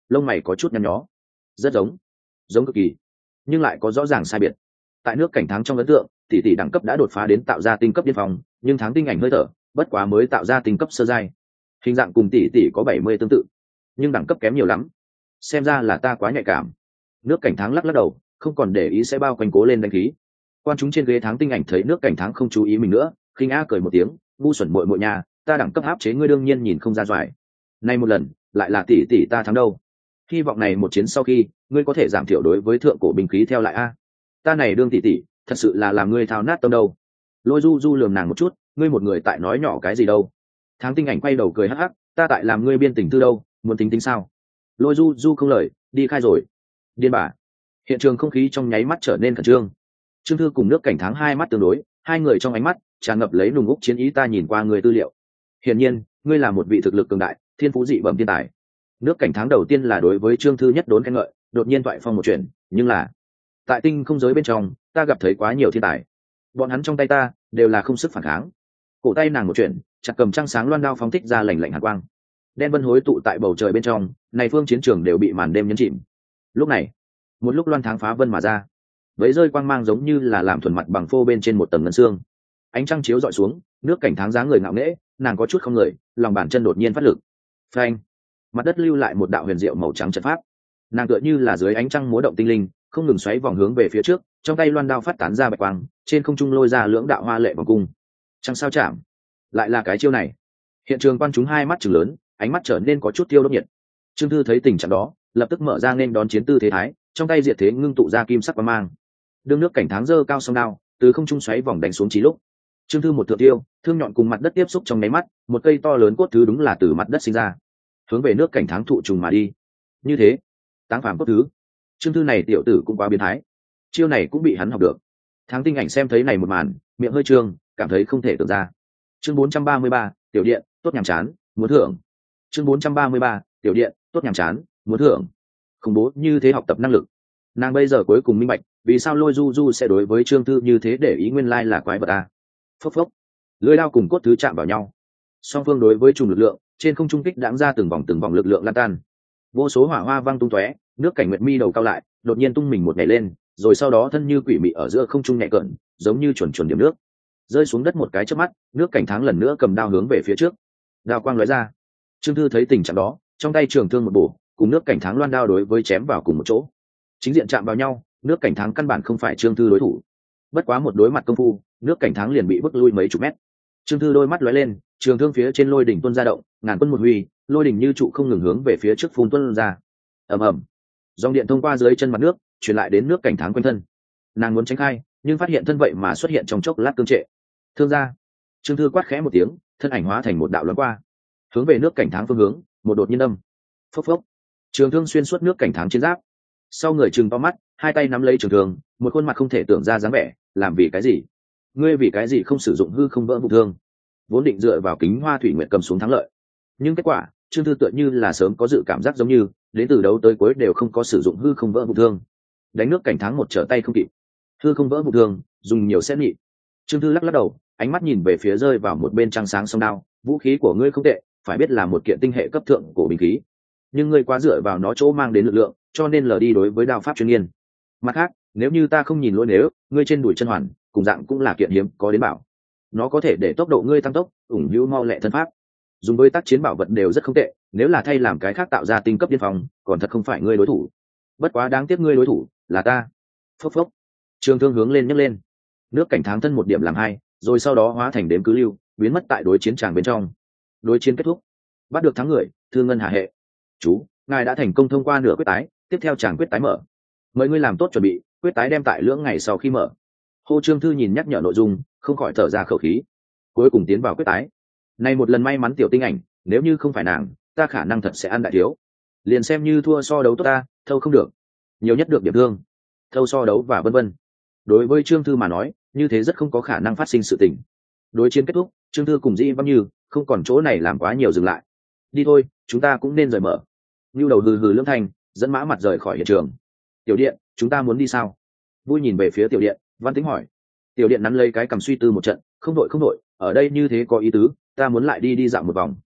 lông mày có chút nhăn nhó. Rất giống, giống cực kỳ, nhưng lại có rõ ràng sai biệt. Tại nước cảnh thắng trong ấn tượng, tỷ tỷ đẳng cấp đã đột phá đến tạo ra tinh cấp điên phòng, nhưng tháng tinh ảnh hơi thở bất quá mới tạo ra tinh cấp sơ giai, hình dạng cùng tỷ tỷ có bảy mươi tương tự, nhưng đẳng cấp kém nhiều lắm. Xem ra là ta quá nhạy cảm. Nước cảnh thắng lắc lắc đầu, không còn để ý, sẽ bao quanh cố lên đánh khí. Quan chúng trên ghế tháng tinh ảnh thấy nước cảnh thắng không chú ý mình nữa, khinh a cười một tiếng, ngu xuẩn muội muội nhà, ta đẳng cấp áp chế ngươi đương nhiên nhìn không ra doài. Nay một lần lại là tỷ tỷ ta thắng đâu. Hy vọng này một chiến sau khi ngươi có thể giảm thiểu đối với thượng cổ binh khí theo lại a. Ta này đương tỷ tỷ thật sự là làm ngươi thao nát tâm đâu. Lôi du du lườm nàng một chút, ngươi một người tại nói nhỏ cái gì đâu. Tháng tinh ảnh quay đầu cười hắc hắc, ta tại làm ngươi biên tình tư đâu, muốn tính tính sao. Lôi du du không lời, đi khai rồi. Điên bà. Hiện trường không khí trong nháy mắt trở nên khẩn trương. Trương Thư cùng nước cảnh thắng hai mắt tương đối, hai người trong ánh mắt tràn ngập lấy nùng úc chiến ý. Ta nhìn qua người tư liệu, hiển nhiên ngươi là một vị thực lực cường đại, thiên phú dị bẩm thiên tài. Nước cảnh thắng đầu tiên là đối với Trương Thư nhất đốn khen ngợi, đột nhiên thoại phong một chuyện, nhưng là tại tinh không giới bên trong ta gặp thấy quá nhiều thiên tài, bọn hắn trong tay ta đều là không sức phản kháng. Cổ tay nàng một chuyện, chặt cầm trăng sáng loan đao phóng thích ra lạnh lạnh hàn quang, đen vân hối tụ tại bầu trời bên trong, này phương chiến trường đều bị màn đêm nhấn chìm. Lúc này một lúc loan tháng phá vân mà ra, với rơi quang mang giống như là làm thuần mặt bằng phô bên trên một tầng ngân xương. Ánh trăng chiếu dọi xuống, nước cảnh tháng dáng người ngạo nghễ, nàng có chút không người, lòng bàn chân đột nhiên phát lực, phanh, mặt đất lưu lại một đạo huyền diệu màu trắng trận pháp. Nàng tựa như là dưới ánh trăng múa động tinh linh, không ngừng xoáy vòng hướng về phía trước, trong tay loan đao phát tán ra bạch quang, trên không trung lôi ra lưỡng đạo hoa lệ vòng cung. Trăng sao chạm, lại là cái chiêu này. Hiện trường quan chúng hai mắt trừng lớn, ánh mắt trở nên có chút tiêu đốt nhiệt. Trương Thư thấy tình trạng đó, lập tức mở ra nên đón chiến tư thế thái, trong tay diệt thế ngưng tụ ra kim sắc quang mang. Đương nước cảnh tháng dơ cao song đao, từ không trung xoáy vòng đánh xuống chí lúc, Trương Thư một thượng tiêu, thương nhọn cùng mặt đất tiếp xúc trong nháy mắt, một cây to lớn cốt thứ đúng là từ mặt đất sinh ra, hướng về nước cảnh tháng thụ trùng mà đi. Như thế, táng phàm cốt thứ. Trương Thư này tiểu tử cũng quá biến thái, chiêu này cũng bị hắn học được. Tháng tinh ảnh xem thấy này một màn, miệng hơi trương, cảm thấy không thể tưởng ra. Chương bốn trăm ba mươi ba, tiểu điện, tốt nhàm chán, muốn thưởng. Chương bốn trăm ba mươi ba, tiểu điện, tốt nhàm chán, muốn thưởng. Khủng bố như thế học tập năng lực. Nàng bây giờ cuối cùng minh bạch, vì sao Lôi Du Du sẽ đối với Trương Thư như thế, để ý nguyên lai là quái vật a. Phốc phốc, lưỡi đao cùng cốt thứ chạm vào nhau, song phương đối với trùng lực lượng, trên không trung kích đãng ra từng vòng từng vòng lực lượng lan tan, vô số hỏa hoa văng tung tóe. Nước cảnh nguyệt mi đầu cao lại, đột nhiên tung mình một nhảy lên, rồi sau đó thân như quỷ mị ở giữa không trung nhẹ cận, giống như chuẩn chuẩn điểm nước, rơi xuống đất một cái chớp mắt. Nước cảnh tháng lần nữa cầm đao hướng về phía trước, đao quang lóe ra. Trương Thư thấy tình trạng đó, trong tay trường thương một bổ, cùng nước cảnh tháng loan đao đối với chém vào cùng một chỗ, chính diện chạm vào nhau. Nước cảnh tháng căn bản không phải Trương Thư đối thủ, bất quá một đối mặt công phu, nước cảnh tháng liền bị bước lui mấy chục mét. Trương Thư đôi mắt lóe lên, trường thương phía trên lôi đỉnh tuôn ra động, ngàn quân một huy, lôi đỉnh như trụ không ngừng hướng về phía trước phun tuôn ra. Ầm ầm, dòng điện thông qua dưới chân mặt nước, truyền lại đến nước cảnh tháng quanh thân. Nàng muốn tránh khai, nhưng phát hiện thân vậy mà xuất hiện trong chốc lát cương trệ. Thương ra. Trương Thư quát khẽ một tiếng, thân ảnh hóa thành một đạo loáng qua, hướng về nước cảnh tháng phương hướng, một đột nhiên đâm. Phốc phốc, trường thương xuyên suốt nước cảnh tháng chiến giáp. Sau người trừng to mắt, hai tay nắm lấy trường thương, một khuôn mặt không thể tưởng ra dáng vẻ. Làm vì cái gì? Ngươi vì cái gì không sử dụng hư không vỡ vụ thương? Vốn định dựa vào kính hoa thủy nguyệt cầm xuống thắng lợi, nhưng kết quả Trương Thư tựa như là sớm có dự cảm giác, giống như đến từ đấu tới cuối đều không có sử dụng hư không vỡ vụ thương, đánh nước cảnh tháng một trở tay không kịp. Hư không vỡ vụ thương dùng nhiều xét nhị. Trương Thư lắc lắc đầu, ánh mắt nhìn về phía rơi vào một bên trăng sáng song đao. Vũ khí của ngươi không tệ, phải biết là một kiện tinh hệ cấp thượng của binh khí, nhưng ngươi quá dựa vào nó chỗ mang đến lực lượng, cho nên lờ đi đối với đao pháp chuyên nghiên. Mặt khác, nếu như ta không nhìn lỗi, nếu ngươi trên đùi chân hoàn cùng dạng cũng là kiện hiếm có đến bảo, nó có thể để tốc độ ngươi tăng tốc, ủng hữu mau lẹ thân pháp, dùng với tác chiến bảo vật đều rất không tệ. Nếu là thay làm cái khác tạo ra tinh cấp điên phòng, còn thật không phải ngươi đối thủ. Bất quá đáng tiếc ngươi đối thủ là ta. Phốc phốc, trường thương hướng lên nhấc lên, nước cảnh tháng thân một điểm làm hai, rồi sau đó hóa thành đếm cứ lưu, biến mất tại đối chiến tràng bên trong. Đối chiến kết thúc, bắt được thắng người, thương ngân hạ hệ. Chú, ngài đã thành công thông qua nửa quyết tái, tiếp theo tràng quyết tái mở, mời ngươi làm tốt chuẩn bị, quyết tái đem tại lưỡng ngày sau khi mở. Hồ Trương Thư nhìn nhắc nhở nội dung, không khỏi thở ra khẩu khí. Cuối cùng tiến vào quyết tái. Này một lần may mắn tiểu tinh ảnh, nếu như không phải nàng, ta khả năng thật sẽ ăn đại thiếu. Liền xem như thua so đấu tốt ta, thâu không được, nhiều nhất được điểm thương, thâu so đấu và vân vân. Đối với Trương Thư mà nói, như thế rất không có khả năng phát sinh sự tình. Đối chiến kết thúc, Trương Thư cùng Dĩ Vãng Như không còn chỗ này làm quá nhiều dừng lại. Đi thôi, chúng ta cũng nên rời mở. Nưu đầu hừ hừ lưỡng thanh, dẫn mã mặt rời khỏi hiện trường. Tiểu điện, chúng ta muốn đi sao? Vui nhìn về phía tiểu điện, Văn Tĩnh hỏi. Tiểu điện nắn lấy cái cầm suy tư một trận, không đội không đội, ở đây như thế có ý tứ, ta muốn lại đi đi dạo một vòng.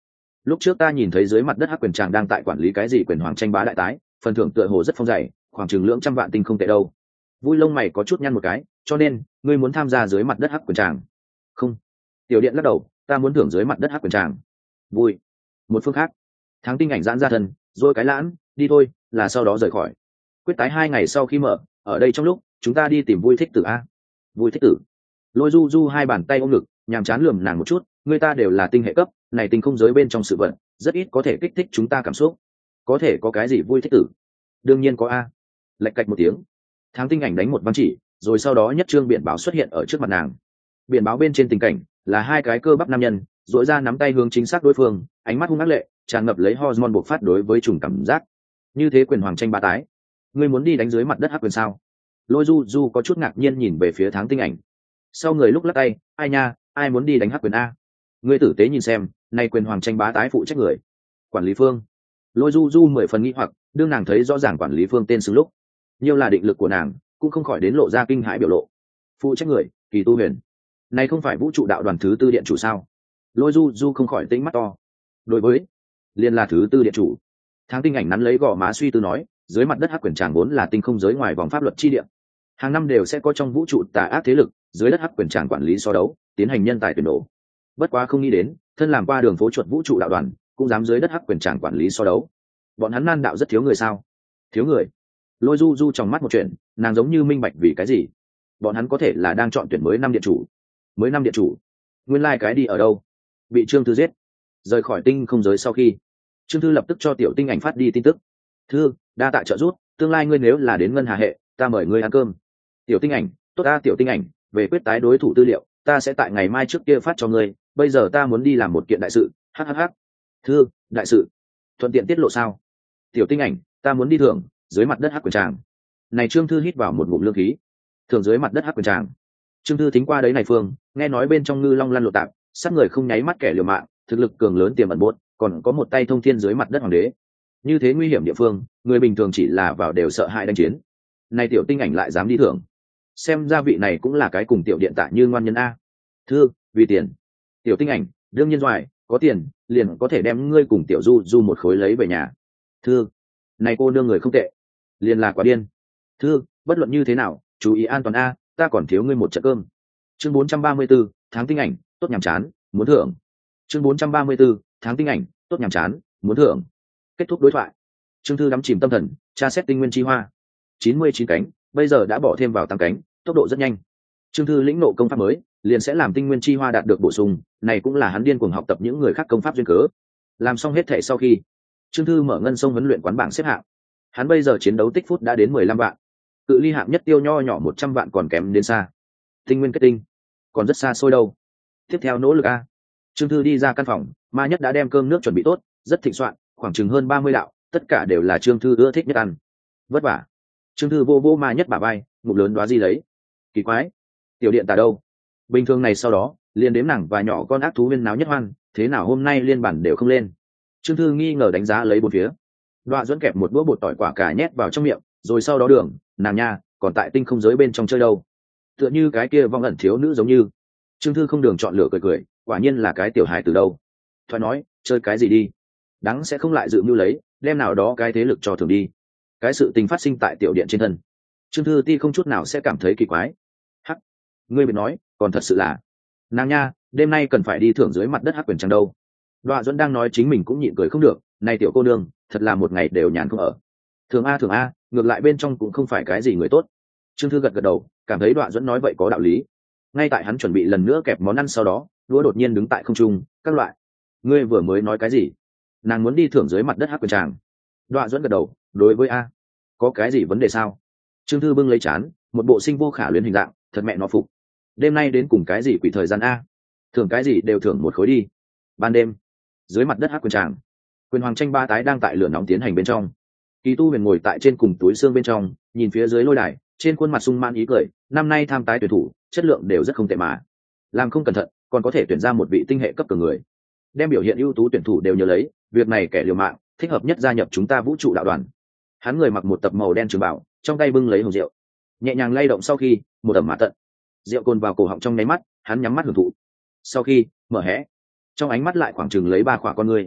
lúc trước ta nhìn thấy dưới mặt đất hắc quyền tràng đang tại quản lý cái gì quyền hoàng tranh bá đại tái, phần thưởng tựa hồ rất phong dày, khoảng chừng lưỡng trăm vạn tinh không tệ đâu. Vui lông mày có chút nhăn một cái, cho nên ngươi muốn tham gia dưới mặt đất hắc quyền tràng? Không. Tiểu điện lắc đầu, ta muốn thưởng dưới mặt đất hắc quyền tràng. Vui. Một phương khác, Thắng Tinh Ảnh giãn ra thân, rồi cái lãng, đi thôi, là sau đó rời khỏi. Quyết tái hai ngày sau khi mở, ở đây trong lúc chúng ta đi tìm Vui thích tử a. Vui thích tử. Lôi Du Du hai bàn tay ôm ngực, nhàm chán lườm nàng một chút, người ta đều là tinh hệ cấp, này tinh không giới bên trong sự vận, rất ít có thể kích thích chúng ta cảm xúc. Có thể có cái gì Vui thích tử? Đương nhiên có a. Lạch cạch một tiếng, Thắng Tinh Ảnh đánh một văn chỉ, rồi sau đó nhất trương biển báo xuất hiện ở trước mặt nàng. Biển báo bên trên tình cảnh là hai cái cơ bắp nam nhân dội ra nắm tay hướng chính xác đối phương, ánh mắt hung ác lệ, tràn ngập lấy hormone bộc phát đối với trùng cảm giác. Như thế quyền hoàng tranh ba tái, ngươi muốn đi đánh dưới mặt đất hắc quyền sao? Lôi Du Du có chút ngạc nhiên nhìn về phía Thắng Tinh Ảnh. Sau người lúc lắc tay, ai nha, ai muốn đi đánh hắc quyền a? Ngươi tử tế nhìn xem, nay quyền hoàng tranh bá tái phụ trách người. Quản lý Phương. Lôi Du Du mười phần nghi hoặc, đương nàng thấy rõ ràng quản lý Phương tên xứng lúc, nhiều là định lực của nàng cũng không khỏi đến lộ ra kinh hãi biểu lộ. Phụ trách người, Kỳ Tu Huyền. Này không phải vũ trụ đạo đoàn thứ tư điện chủ sao? Lôi Du Du không khỏi tính mắt to. Đối với, liên là thứ tư điện chủ. Thắng Tinh Ảnh nắn lấy gò má suy tư nói, dưới mặt đất hắc quyền tràng vốn là tinh không giới ngoài vòng pháp luật chi địa. Hàng năm đều sẽ có trong vũ trụ tà ác thế lực, dưới đất hắc quyền tràng quản lý so đấu, tiến hành nhân tài tuyển đổ. Bất quá không nghĩ đến, thân làm qua đường phố chuột vũ trụ đạo đoàn, cũng dám dưới đất hắc quyền tràng quản lý so đấu. Bọn hắn nan đạo rất thiếu người sao? Thiếu người. Lôi Du Du trong mắt một chuyện, nàng giống như minh bạch vì cái gì. Bọn hắn có thể là đang chọn tuyển mới năm điện chủ. Mới năm điện chủ. Nguyên lai like cái đi ở đâu? Bị Trương Thư giết. Rời khỏi tinh không giới sau khi, Trương Thư lập tức cho Tiểu Tinh Ảnh phát đi tin tức. Thư, đa tạ trợ giúp, tương lai ngươi nếu là đến ngân hà hệ, ta mời ngươi ăn cơm. Tiểu Tinh Ảnh, tốt ta Tiểu Tinh Ảnh, về quyết tái đối thủ tư liệu, ta sẽ tại ngày mai trước kia phát cho ngươi, bây giờ ta muốn đi làm một kiện đại sự. Hhh. Thư, đại sự. Thuận tiện tiết lộ sao? Tiểu Tinh Ảnh, ta muốn đi thưởng dưới mặt đất hắc quyền tràng. Này Trương Thư hít vào một ngụm lương khí. Thưởng dưới mặt đất hắc quyền tràng. Trương Thư thính qua đấy này phương, nghe nói bên trong ngư long lăn lộ tạp, sát người không nháy mắt kẻ liều mạng, thực lực cường lớn tiềm ẩn buốt, còn có một tay thông thiên dưới mặt đất hoàng đế. Như thế nguy hiểm địa phương, người bình thường chỉ là vào đều sợ hãi đánh chiến. Này Tiểu Tinh Ảnh lại dám đi thưởng. Xem ra vị này cũng là cái cùng tiểu điện tạ như ngoan nhân a. Thư, vì tiền. Tiểu Tinh Ảnh, đương nhiên doài, có tiền, liền có thể đem ngươi cùng Tiểu Du Du một khối lấy về nhà. Thư, này cô nương người không tệ, liền là quả điên. Thư, bất luận như thế nào, chú ý an toàn a, ta còn thiếu ngươi một trận cơm. Chương bốn trăm ba mươi 4, Tháng Tinh Ảnh, tốt nhàm chán, muốn thưởng. Chương bốn trăm ba mươi 4, Tháng Tinh Ảnh, tốt nhàm chán, muốn thưởng. Kết thúc đối thoại. Trương Thư đắm chìm tâm thần, tra xét tinh nguyên chi hoa. chín mươi chín cánh, bây giờ đã bỏ thêm vào tăng cánh, tốc độ rất nhanh. Trương Thư lĩnh nộ công pháp mới, liền sẽ làm tinh nguyên chi hoa đạt được bổ sung, này cũng là hắn điên cuồng học tập những người khác công pháp duyên cớ. Làm xong hết thể sau khi, Trương Thư mở ngân sông huấn luyện quán bảng xếp hạng. Hắn bây giờ chiến đấu tích phút đã đến mười lăm vạn, cự ly hạng nhất tiêu nho nhỏ một trăm vạn còn kém đến xa. Tinh nguyên kết tinh, còn rất xa xôi đâu. Tiếp theo nỗ lực a. Trương Thư đi ra căn phòng, Ma Nhất đã đem cơm nước chuẩn bị tốt, rất thịnh soạn, khoảng chừng hơn ba mươi đạo, tất cả đều là Trương Thư ưa thích nhất ăn. Vất vả. Trương Thư vô vô Ma Nhất bả vai, ngụm lớn đoá gì lấy. Kỳ quái, tiểu điện tả đâu? Bình thường này sau đó, liền đếm nàng và nhỏ con ác thú viên náo nhất hoan, thế nào hôm nay liên bản đều không lên. Trương Thư nghi ngờ đánh giá lấy bốn phía. Đoạ Duẫn kẹp một búa bột tỏi quả cà nhét vào trong miệng, rồi sau đó đường, nàng nha, còn tại tinh không giới bên trong chơi đâu. Tựa như cái kia vong ẩn thiếu nữ giống như. Trương Thư không đường chọn lựa cười cười, quả nhiên là cái tiểu hài từ đâu. Thoại nói, chơi cái gì đi? Đắng sẽ không lại dự mưu lấy, đem nào đó cái thế lực cho thường đi. Cái sự tình phát sinh tại tiểu điện trên thân. Trương Thư ti không chút nào sẽ cảm thấy kỳ quái. Hắc, ngươi biết nói, còn thật sự là, nàng nha, đêm nay cần phải đi thưởng dưới mặt đất hắc quyền trăng đâu. Đoạ Duẫn đang nói chính mình cũng nhịn cười không được, này tiểu cô nương, thật là một ngày đều nhàn không ở. Thường a thường a, ngược lại bên trong cũng không phải cái gì người tốt. Trương Thư gật gật đầu, cảm thấy Đoạ Duẫn nói vậy có đạo lý. Ngay tại hắn chuẩn bị lần nữa kẹp món ăn sau đó, đũa đột nhiên đứng tại không trung, các loại. Ngươi vừa mới nói cái gì? Nàng muốn đi thưởng dưới mặt đất hắc quyền tràng. Đoạ Duẫn gật đầu, đối với a, có cái gì vấn đề sao? Trương Thư bưng lấy chán, một bộ sinh vô khả luyến hình dạng, thật mẹ nó phục. Đêm nay đến cùng cái gì quỷ thời gian a? Thưởng cái gì đều thưởng một khối đi. Ban đêm, dưới mặt đất hắc quyền tràng, quyền hoàng tranh ba tái đang tại lửa nóng tiến hành bên trong. Kỳ Tu Huyền ngồi tại trên cùng túi xương bên trong, nhìn phía dưới lôi đài, trên khuôn mặt sung mãn ý cười. Năm nay tham tái tuyển thủ, chất lượng đều rất không tệ mà. Làm không cẩn thận, còn có thể tuyển ra một vị tinh hệ cấp cường người. Đem biểu hiện ưu tú tuyển thủ đều nhớ lấy, việc này kẻ liều mạng, thích hợp nhất gia nhập chúng ta vũ trụ đạo đoàn. Hắn người mặc một tập màu đen trường bảo, trong tay bưng lấy hồng rượu, nhẹ nhàng lay động sau khi, một ẩm mã tận. Rượu cồn vào cổ họng trong nháy mắt, hắn nhắm mắt hưởng thụ. Sau khi mở hé, trong ánh mắt lại khoảng chừng lấy ba khỏa con người.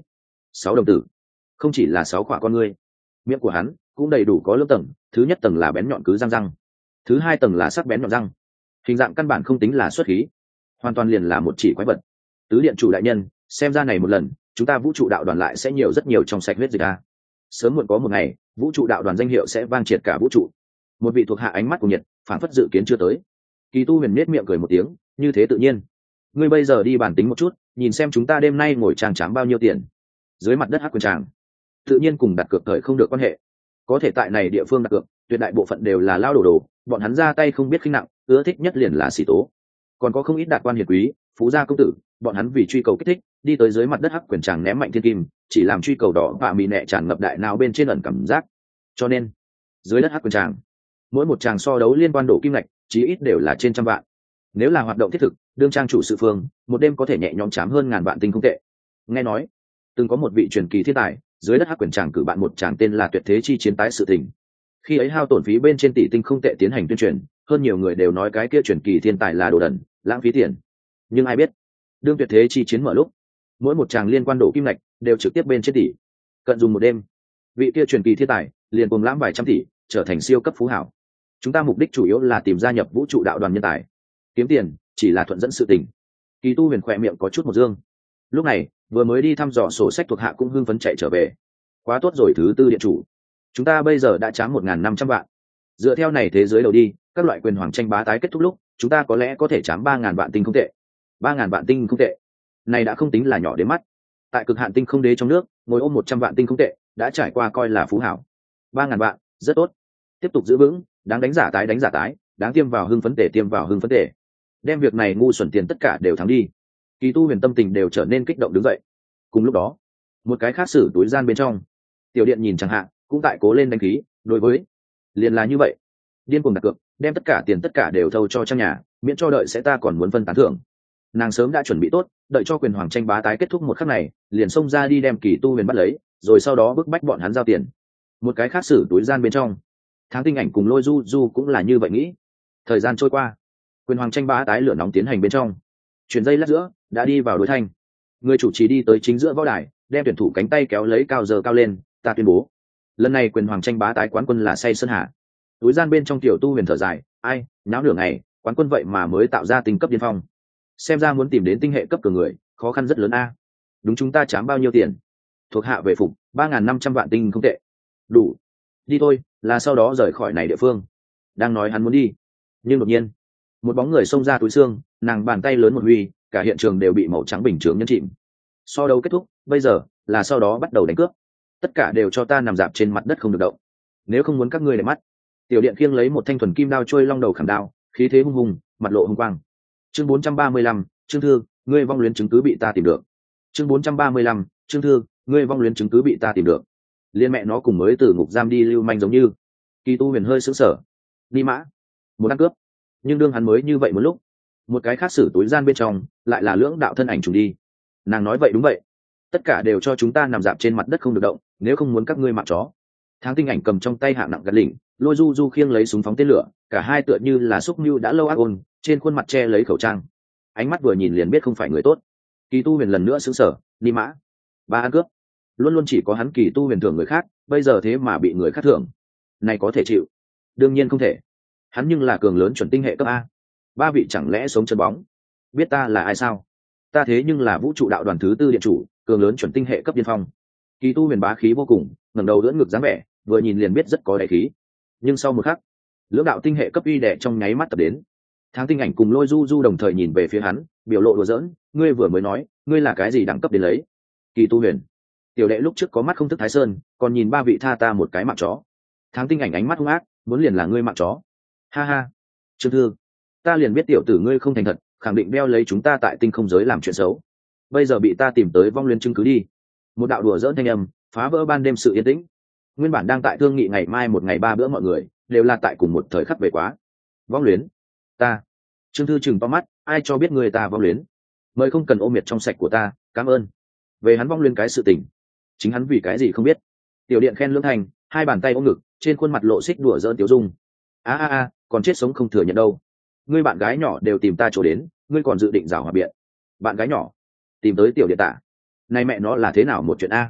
sáu đồng tử, không chỉ là sáu quả con ngươi. Miệng của hắn cũng đầy đủ có lớp tầng, thứ nhất tầng là bén nhọn cứ răng răng, thứ hai tầng là sắc bén nhọn răng. Hình dạng căn bản không tính là xuất khí, hoàn toàn liền là một chỉ quái vật. Tứ điện chủ đại nhân, xem ra này một lần chúng ta vũ trụ đạo đoàn lại sẽ nhiều rất nhiều trong sạch huyết dịch a. Sớm muộn có một ngày vũ trụ đạo đoàn danh hiệu sẽ vang triệt cả vũ trụ. Một vị thuộc hạ ánh mắt của nhiệt phản phất dự kiến chưa tới. Kỳ Tu Huyền nết miệng cười một tiếng, như thế tự nhiên. Ngươi bây giờ đi bản tính một chút, nhìn xem chúng ta đêm nay ngồi trang trám bao nhiêu tiền. Dưới mặt đất hắc quyền tràng, tự nhiên cùng đặt cược thời không được quan hệ. Có thể tại này địa phương đặt cược, tuyệt đại bộ phận đều là lao đồ đồ, bọn hắn ra tay không biết khinh nặng, ưa thích nhất liền là xỉ tố. Còn có không ít đạt quan hiền quý, phú gia công tử, bọn hắn vì truy cầu kích thích, đi tới dưới mặt đất hắc quyền tràng ném mạnh thiên kim, chỉ làm truy cầu đỏ và mì nẹ tràn ngập đại nào bên trên ẩn cảm giác. Cho nên, dưới đất hắc quyền tràng, mỗi một tràng so đấu liên quan đổ kim ngạch, chí ít đều là trên trăm vạn. Nếu là hoạt động thiết thực, đương trang chủ sự phương, một đêm có thể nhẹ nhõm chám hơn ngàn vạn tinh không tệ. Nghe nói, từng có một vị truyền kỳ thiên tài, dưới đất hắc quyền tràng cử bạn một tràng tên là Tuyệt Thế Chi Chiến tái sự tình. Khi ấy hao tổn phí bên trên tỷ tinh không tệ tiến hành tuyên truyền, hơn nhiều người đều nói cái kia truyền kỳ thiên tài là đồ đần, lãng phí tiền. Nhưng ai biết, đương Tuyệt Thế Chi Chiến mở lúc, mỗi một tràng liên quan đổ kim ngạch đều trực tiếp bên trên tỷ. Cận dùng một đêm, vị kia truyền kỳ thiên tài liền cùng lãm vài trăm tỷ, trở thành siêu cấp phú hảo. Chúng ta mục đích chủ yếu là tìm gia nhập vũ trụ đạo đoàn nhân tài, kiếm tiền chỉ là thuận dẫn sự tình. Kỳ Tu Huyền khỏe miệng có chút một dương. Lúc này vừa mới đi thăm dò sổ sách thuộc hạ cũng hưng phấn chạy trở về. Quá tốt rồi thứ tư điện chủ, chúng ta bây giờ đã trám một ngàn năm trăm vạn. Dựa theo này thế giới đầu đi, các loại quyền hoàng tranh bá tái kết thúc lúc, chúng ta có lẽ có thể trám ba ngàn vạn tinh không tệ. Ba ngàn vạn tinh không tệ, này đã không tính là nhỏ đến mắt. Tại cực hạn tinh không đế trong nước, ngồi ôm một trăm vạn tinh không tệ, đã trải qua coi là phú hảo. Ba ngàn vạn, rất tốt. Tiếp tục giữ vững, đáng đánh giả tái đánh giả tái, đáng tiêm vào hưng phấn tể tiêm vào hưng phấn tể. Đem việc này ngu xuẩn tiền tất cả đều thắng đi. Kỳ Tu Huyền tâm tình đều trở nên kích động đứng dậy. Cùng lúc đó, một cái khác sử túi gian bên trong, tiểu điện nhìn chẳng hạn, cũng tại cố lên đánh khí, đối với liền là như vậy, điên cuồng đặt cược, đem tất cả tiền tất cả đều thâu cho trong nhà, miễn cho đợi sẽ ta còn muốn phân tán thưởng. Nàng sớm đã chuẩn bị tốt, đợi cho quyền hoàng tranh bá tái kết thúc một khắc này, liền xông ra đi đem Kỳ Tu Huyền bắt lấy, rồi sau đó bức bách bọn hắn giao tiền. Một cái khác sử túi gian bên trong, Tháng Tinh Ảnh cùng Lôi Du Du cũng là như vậy nghĩ. Thời gian trôi qua, quyền hoàng tranh bá tái lửa nóng tiến hành bên trong, chuyển dây lát giữa đã đi vào đối thanh. Người chủ trì đi tới chính giữa võ đài, đem tuyển thủ cánh tay kéo lấy cao giờ cao lên, ta tuyên bố, lần này quyền hoàng tranh bá tái quán quân là Say Sơn Hà. Túi gian bên trong tiểu Tu Huyền thở dài, ai, náo nửa ngày, quán quân vậy mà mới tạo ra tinh cấp điên phong. Xem ra muốn tìm đến tinh hệ cấp cường người, khó khăn rất lớn a. Đúng, chúng ta chám bao nhiêu tiền? Thuộc hạ về phục, ba ngàn năm trăm vạn tinh không tệ. Đủ. Đi thôi, là sau đó rời khỏi này địa phương. Đang nói hắn muốn đi, nhưng đột nhiên, một bóng người xông ra túi xương, nàng bàn tay lớn một huy, cả hiện trường đều bị màu trắng bình chướng nhấn chìm. So đấu kết thúc, bây giờ là sau đó bắt đầu đánh cướp. Tất cả đều cho ta nằm dạp trên mặt đất không được động. Nếu không muốn các ngươi để mắt. Tiểu điện khiêng lấy một thanh thuần kim đao trôi long đầu khảm đao, khí thế hung hùng, mặt lộ hung quang. Chương bốn trăm ba mươi lăm, Trương Thư, ngươi vong luyến chứng cứ bị ta tìm được. Chương bốn trăm ba mươi lăm, Trương Thư, ngươi vong luyến chứng cứ bị ta tìm được. Liên mẹ nó cùng mới từ ngục giam đi lưu manh giống như. Kỳ Tu Huyền hơi sững sờ. Đi mã, muốn ăn cướp. Nhưng đương hắn mới như vậy một lúc, một cái khác sử túi gian bên trong lại là lưỡng đạo thân ảnh trùng đi. Nàng nói vậy đúng vậy, tất cả đều cho chúng ta nằm dạp trên mặt đất không được động, nếu không muốn các ngươi mạng chó. Tháng Tinh Ảnh cầm trong tay hạng nặng gạt lỉnh, Lôi Du Du khiêng lấy súng phóng tên lửa, cả hai tựa như là xúc mưu đã lâu ác ôn, trên khuôn mặt che lấy khẩu trang, ánh mắt vừa nhìn liền biết không phải người tốt. Kỳ Tu Huyền lần nữa sững sờ, đi mã, ba ăn cướp, luôn luôn chỉ có hắn Kỳ Tu Huyền thưởng người khác, bây giờ thế mà bị người khác thưởng, này có thể chịu? Đương nhiên không thể. Hắn nhưng là cường lớn chuẩn tinh hệ cấp a. Ba vị chẳng lẽ sống chân bóng? Biết ta là ai sao? Ta thế nhưng là vũ trụ đạo đoàn thứ tư điện chủ, cường lớn chuẩn tinh hệ cấp điên phong. Kỳ Tu Huyền bá khí vô cùng, ngẩng đầu đỡ ngực dáng vẻ, vừa nhìn liền biết rất có đại khí. Nhưng sau một khắc, lưỡng đạo tinh hệ cấp uy đè trong nháy mắt tập đến. Tháng Tinh Ảnh cùng Lôi Du Du đồng thời nhìn về phía hắn, biểu lộ đùa giỡn, ngươi vừa mới nói, ngươi là cái gì đẳng cấp đến lấy? Kỳ Tu Huyền, tiểu đệ lúc trước có mắt không thức Thái Sơn, còn nhìn ba vị tha ta một cái mạng chó. Tháng Tinh Ảnh ánh mắt hung ác, muốn liền là ngươi mạng chó. Ha ha, Trương Thư, ta liền biết tiểu tử ngươi không thành thật, khẳng định đeo lấy chúng ta tại tinh không giới làm chuyện xấu. Bây giờ bị ta tìm tới vong luyến chứng cứ đi. Một đạo đùa giỡn thanh âm phá vỡ ban đêm sự yên tĩnh. Nguyên bản đang tại thương nghị ngày mai một ngày ba bữa mọi người đều là tại cùng một thời khắc về quá. Vong luyến? Ta? Trương Thư chừng to mắt, ai cho biết người ta vong luyến? Mời không cần ôm miệt trong sạch của ta, cảm ơn. Về hắn vong luyến cái sự tình, chính hắn vì cái gì không biết. Tiểu điện khen lưỡng thành, hai bàn tay ôm ngực, trên khuôn mặt lộ xích đùa giỡn tiểu dung. A a a, còn chết sống không thừa nhận đâu. Ngươi bạn gái nhỏ đều tìm ta chỗ đến, ngươi còn dự định rào hòa biện. Bạn gái nhỏ tìm tới tiểu điện tả, này mẹ nó là thế nào một chuyện a?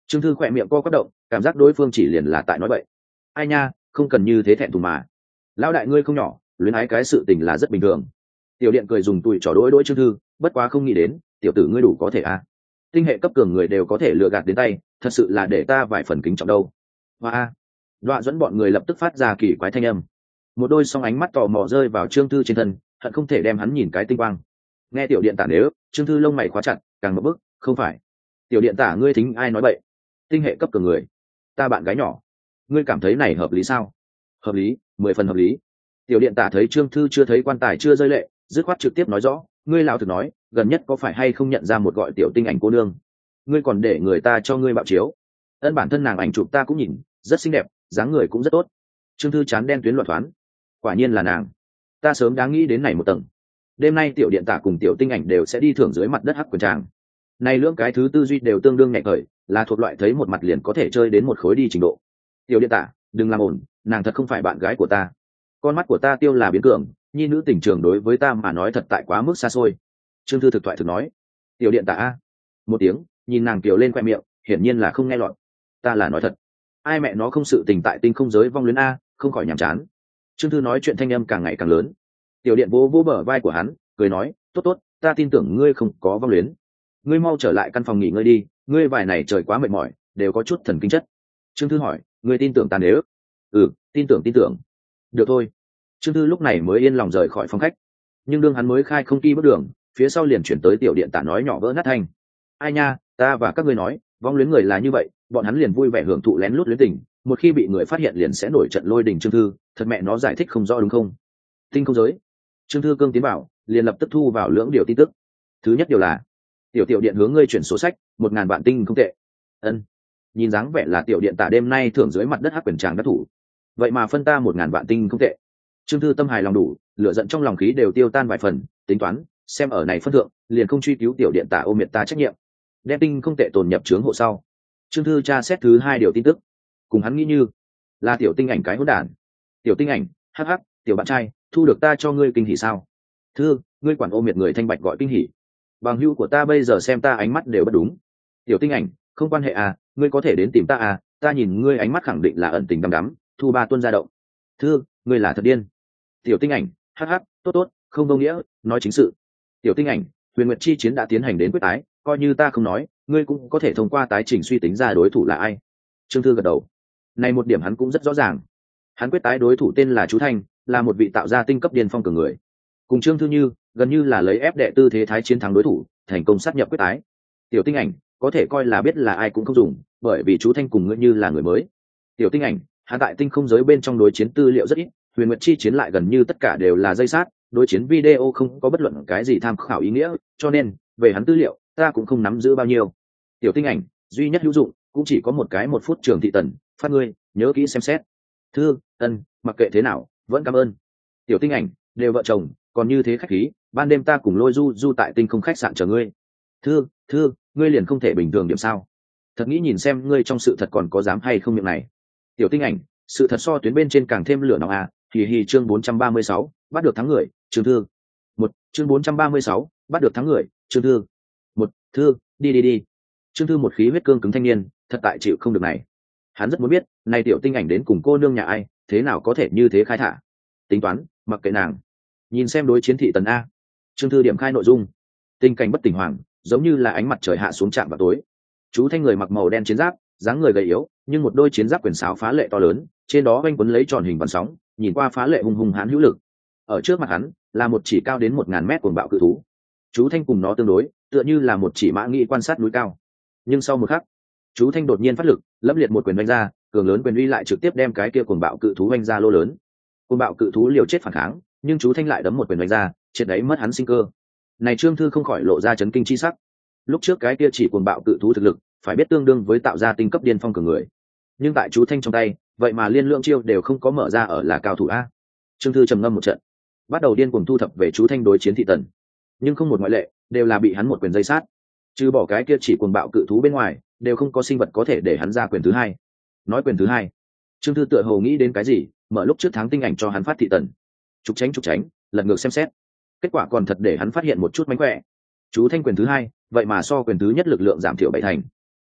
Trương Thư khỏe miệng co quắp động, cảm giác đối phương chỉ liền là tại nói bậy. Ai nha, không cần như thế thẹn thùng mà. Lão đại ngươi không nhỏ, luyến ái cái sự tình là rất bình thường. Tiểu điện cười dùng tùi trò đỗi đỗi Trương Thư, bất quá không nghĩ đến, tiểu tử ngươi đủ có thể à. Tinh hệ cấp cường người đều có thể lừa gạt đến tay, thật sự là để ta vài phần kính trọng đâu. Và a, Đoạ dẫn bọn người lập tức phát ra kỳ quái thanh âm. Một đôi song ánh mắt tò mò rơi vào Trương Thư trên thân, hận không thể đem hắn nhìn cái tinh quang. Nghe tiểu điện tả nếu, Trương Thư lông mày khóa chặt, càng một bức, không phải. Tiểu điện tả ngươi thính ai nói bậy? Tinh hệ cấp cường người, ta bạn gái nhỏ, ngươi cảm thấy này hợp lý sao? Hợp lý, mười phần hợp lý. Tiểu điện tả thấy Trương Thư chưa thấy quan tài chưa rơi lệ, dứt khoát trực tiếp nói rõ, ngươi lão thực nói, gần nhất có phải hay không nhận ra một gọi tiểu tinh ảnh cô nương? Ngươi còn để người ta cho ngươi bạo chiếu. Ân bản thân nàng ảnh chụp ta cũng nhìn, rất xinh đẹp, dáng người cũng rất tốt. Trương Thư chán đen tuyến loạn thoáng. Quả nhiên là nàng, ta sớm đáng nghĩ đến này một tầng. Đêm nay tiểu điện tả cùng tiểu tinh ảnh đều sẽ đi thưởng dưới mặt đất hắc quần tràng. Này lưỡng cái thứ tư duy đều tương đương nhạy khởi, là thuộc loại thấy một mặt liền có thể chơi đến một khối đi trình độ. Tiểu điện tả, đừng làm ổn, nàng thật không phải bạn gái của ta. Con mắt của ta tiêu là biến cường, nhi nữ tình trường đối với ta mà nói thật tại quá mức xa xôi. Trương Thư thực thoại thực nói. Tiểu điện tả a, một tiếng, nhìn nàng kiều lên khoe miệng, hiển nhiên là không nghe lọt. Ta là nói thật. Ai mẹ nó không sự tình tại tinh không giới vong luyến a, không khỏi nhàm chán. Trương Thư nói chuyện thanh âm càng ngày càng lớn. Tiểu điện vô vô bờ vai của hắn, cười nói, tốt tốt, ta tin tưởng ngươi không có vong luyến. Ngươi mau trở lại căn phòng nghỉ ngơi đi, ngươi vài này trời quá mệt mỏi, đều có chút thần kinh chất. Trương Thư hỏi, ngươi tin tưởng ta nếu? Ừ, tin tưởng tin tưởng. Được thôi. Trương Thư lúc này mới yên lòng rời khỏi phòng khách. Nhưng đương hắn mới khai không kỳ bước đường, phía sau liền chuyển tới tiểu điện tả nói nhỏ vỡ nát thanh. Ai nha, ta và các ngươi nói, vong luyến người là như vậy, bọn hắn liền vui vẻ hưởng thụ lén lút luyến tình, một khi bị người phát hiện liền sẽ nổi trận lôi đình. Trương Thư, thật mẹ nó giải thích không rõ đúng không? Tinh không giới. Trương Thư cương tiến bảo, liền lập tức thu vào lưỡng điều tin tức. Thứ nhất điều là, tiểu tiểu điện hướng ngươi chuyển sổ sách, một ngàn vạn tinh không tệ. Ân. Nhìn dáng vẻ là tiểu điện tả đêm nay thưởng dưới mặt đất hắc quyền tràng đắc thủ. Vậy mà phân ta một ngàn vạn tinh không tệ. Trương Thư tâm hài lòng đủ, lửa giận trong lòng khí đều tiêu tan vài phần, tính toán, xem ở này phân thượng, liền không truy cứu tiểu điện tả ôm miệt ta trách nhiệm. Đem tinh không tệ tồn nhập trướng hộ sau. Trương Thư tra xét thứ hai điều tin tức. Cùng hắn nghĩ như, là tiểu tinh ảnh cái hỗn đản. Tiểu tinh ảnh, hắc hắc, tiểu bạn trai, thu được ta cho ngươi kinh hỉ sao? Thư, ngươi quản ôm miệt người thanh bạch gọi kinh hỉ. Bằng hữu của ta bây giờ xem ta ánh mắt đều bất đúng. Tiểu tinh ảnh, không quan hệ à, ngươi có thể đến tìm ta à, ta nhìn ngươi ánh mắt khẳng định là ẩn tình đăm đắm, thu ba tuân ra động. Thư, ngươi là thật điên. Tiểu tinh ảnh, hắc hắc, tốt tốt, không vô nghĩa, nói chính sự. Tiểu tinh ảnh, huyền nguyệt chi chiến đã tiến hành đến quyết tái, coi như ta không nói, ngươi cũng có thể thông qua tái trình suy tính ra đối thủ là ai. Trương Thư gật đầu. Này một điểm hắn cũng rất rõ ràng. Hắn quyết tái đối thủ tên là Chú Thanh, là một vị tạo ra tinh cấp điên phong cường người. Cùng Trương Thư như, gần như là lấy ép đệ tư thế thái chiến thắng đối thủ, thành công sát nhập quyết tái. Tiểu tinh ảnh, có thể coi là biết là ai cũng không dùng, bởi vì Chú Thanh cùng ngươi như là người mới. Tiểu tinh ảnh, hắn tại tinh không giới bên trong đối chiến tư liệu rất ít, huyền nguyệt chi chiến lại gần như tất cả đều là dây sát, đối chiến video không có bất luận cái gì tham khảo ý nghĩa, cho nên về hắn tư liệu ta cũng không nắm giữ bao nhiêu. Tiểu tinh ảnh, duy nhất hữu dụng cũng chỉ có một cái một phút trường thị tần, phát ngươi nhớ kỹ xem xét. Thư, ân, mặc kệ thế nào vẫn cảm ơn. Tiểu tinh ảnh, đều vợ chồng còn như thế khách khí, ban đêm ta cùng lôi du du tại tinh không khách sạn chờ ngươi. Thư, thư, ngươi liền không thể bình thường điểm sao? Thật nghĩ nhìn xem ngươi trong sự thật còn có dám hay không miệng này. Tiểu tinh ảnh, sự thật so tuyến bên trên càng thêm lửa nóng à, hì hì. Chương bốn trăm ba mươi sáu, bắt được thắng người. Chương Thư một. Chương bốn trăm ba mươi sáu, bắt được thắng người. Chương Thư một. Thư, đi đi đi. Chương Thư một khí huyết cương cứng thanh niên, thật tại chịu không được này. Hắn rất muốn biết, này tiểu tinh ảnh đến cùng cô nương nhà ai, thế nào có thể như thế khai thả. Tính toán, mặc kệ nàng. Nhìn xem đối chiến thị tần a. Chương Thư điểm khai nội dung. Tình cảnh bất tỉnh hoàng, giống như là ánh mặt trời hạ xuống chạm vào tối. Chú Thanh người mặc màu đen chiến giáp, dáng người gầy yếu, nhưng một đôi chiến giáp quyền sáo phá lệ to lớn, trên đó anh quấn lấy tròn hình vằn sóng, nhìn qua phá lệ hung hùng hãn hữu lực. Ở trước mặt hắn là một chỉ cao đến một ngàn mét cuồng bạo cự thú. Chú Thanh cùng nó tương đối, tựa như là một chỉ mã nghị quan sát núi cao. Nhưng sau một khắc, chú Thanh đột nhiên phát lực, lẫm liệt một quyền đánh ra, cường lớn quyền uy lại trực tiếp đem cái kia cuồng bạo cự thú đánh ra lô lớn. Cuồng bạo cự thú liều chết phản kháng, nhưng chú Thanh lại đấm một quyền đánh ra, triệt đấy mất hắn sinh cơ. Này Trương Thư không khỏi lộ ra chấn kinh chi sắc. Lúc trước cái kia chỉ cuồng bạo cự thú thực lực, phải biết tương đương với tạo ra tinh cấp điên phong cường người. Nhưng tại chú Thanh trong tay, vậy mà liên lượng chiêu đều không có mở ra ở là cao thủ a. Trương Thư trầm ngâm một trận, bắt đầu điên cuồng thu thập về chú Thanh đối chiến thị tần, nhưng không một ngoại lệ, đều là bị hắn một quyền dây sát. Trừ bỏ cái kia chỉ cuồng bạo cự thú bên ngoài, đều không có sinh vật có thể để hắn ra quyền thứ hai. Nói quyền thứ hai, Trương Thư tựa hồ nghĩ đến cái gì, mở lúc trước tháng tinh ảnh cho hắn phát thị tần. Trục tránh trục tránh, lật ngược xem xét. Kết quả còn thật để hắn phát hiện một chút mánh khỏe. Chú Thanh quyền thứ hai, vậy mà so quyền thứ nhất lực lượng giảm thiểu bảy thành.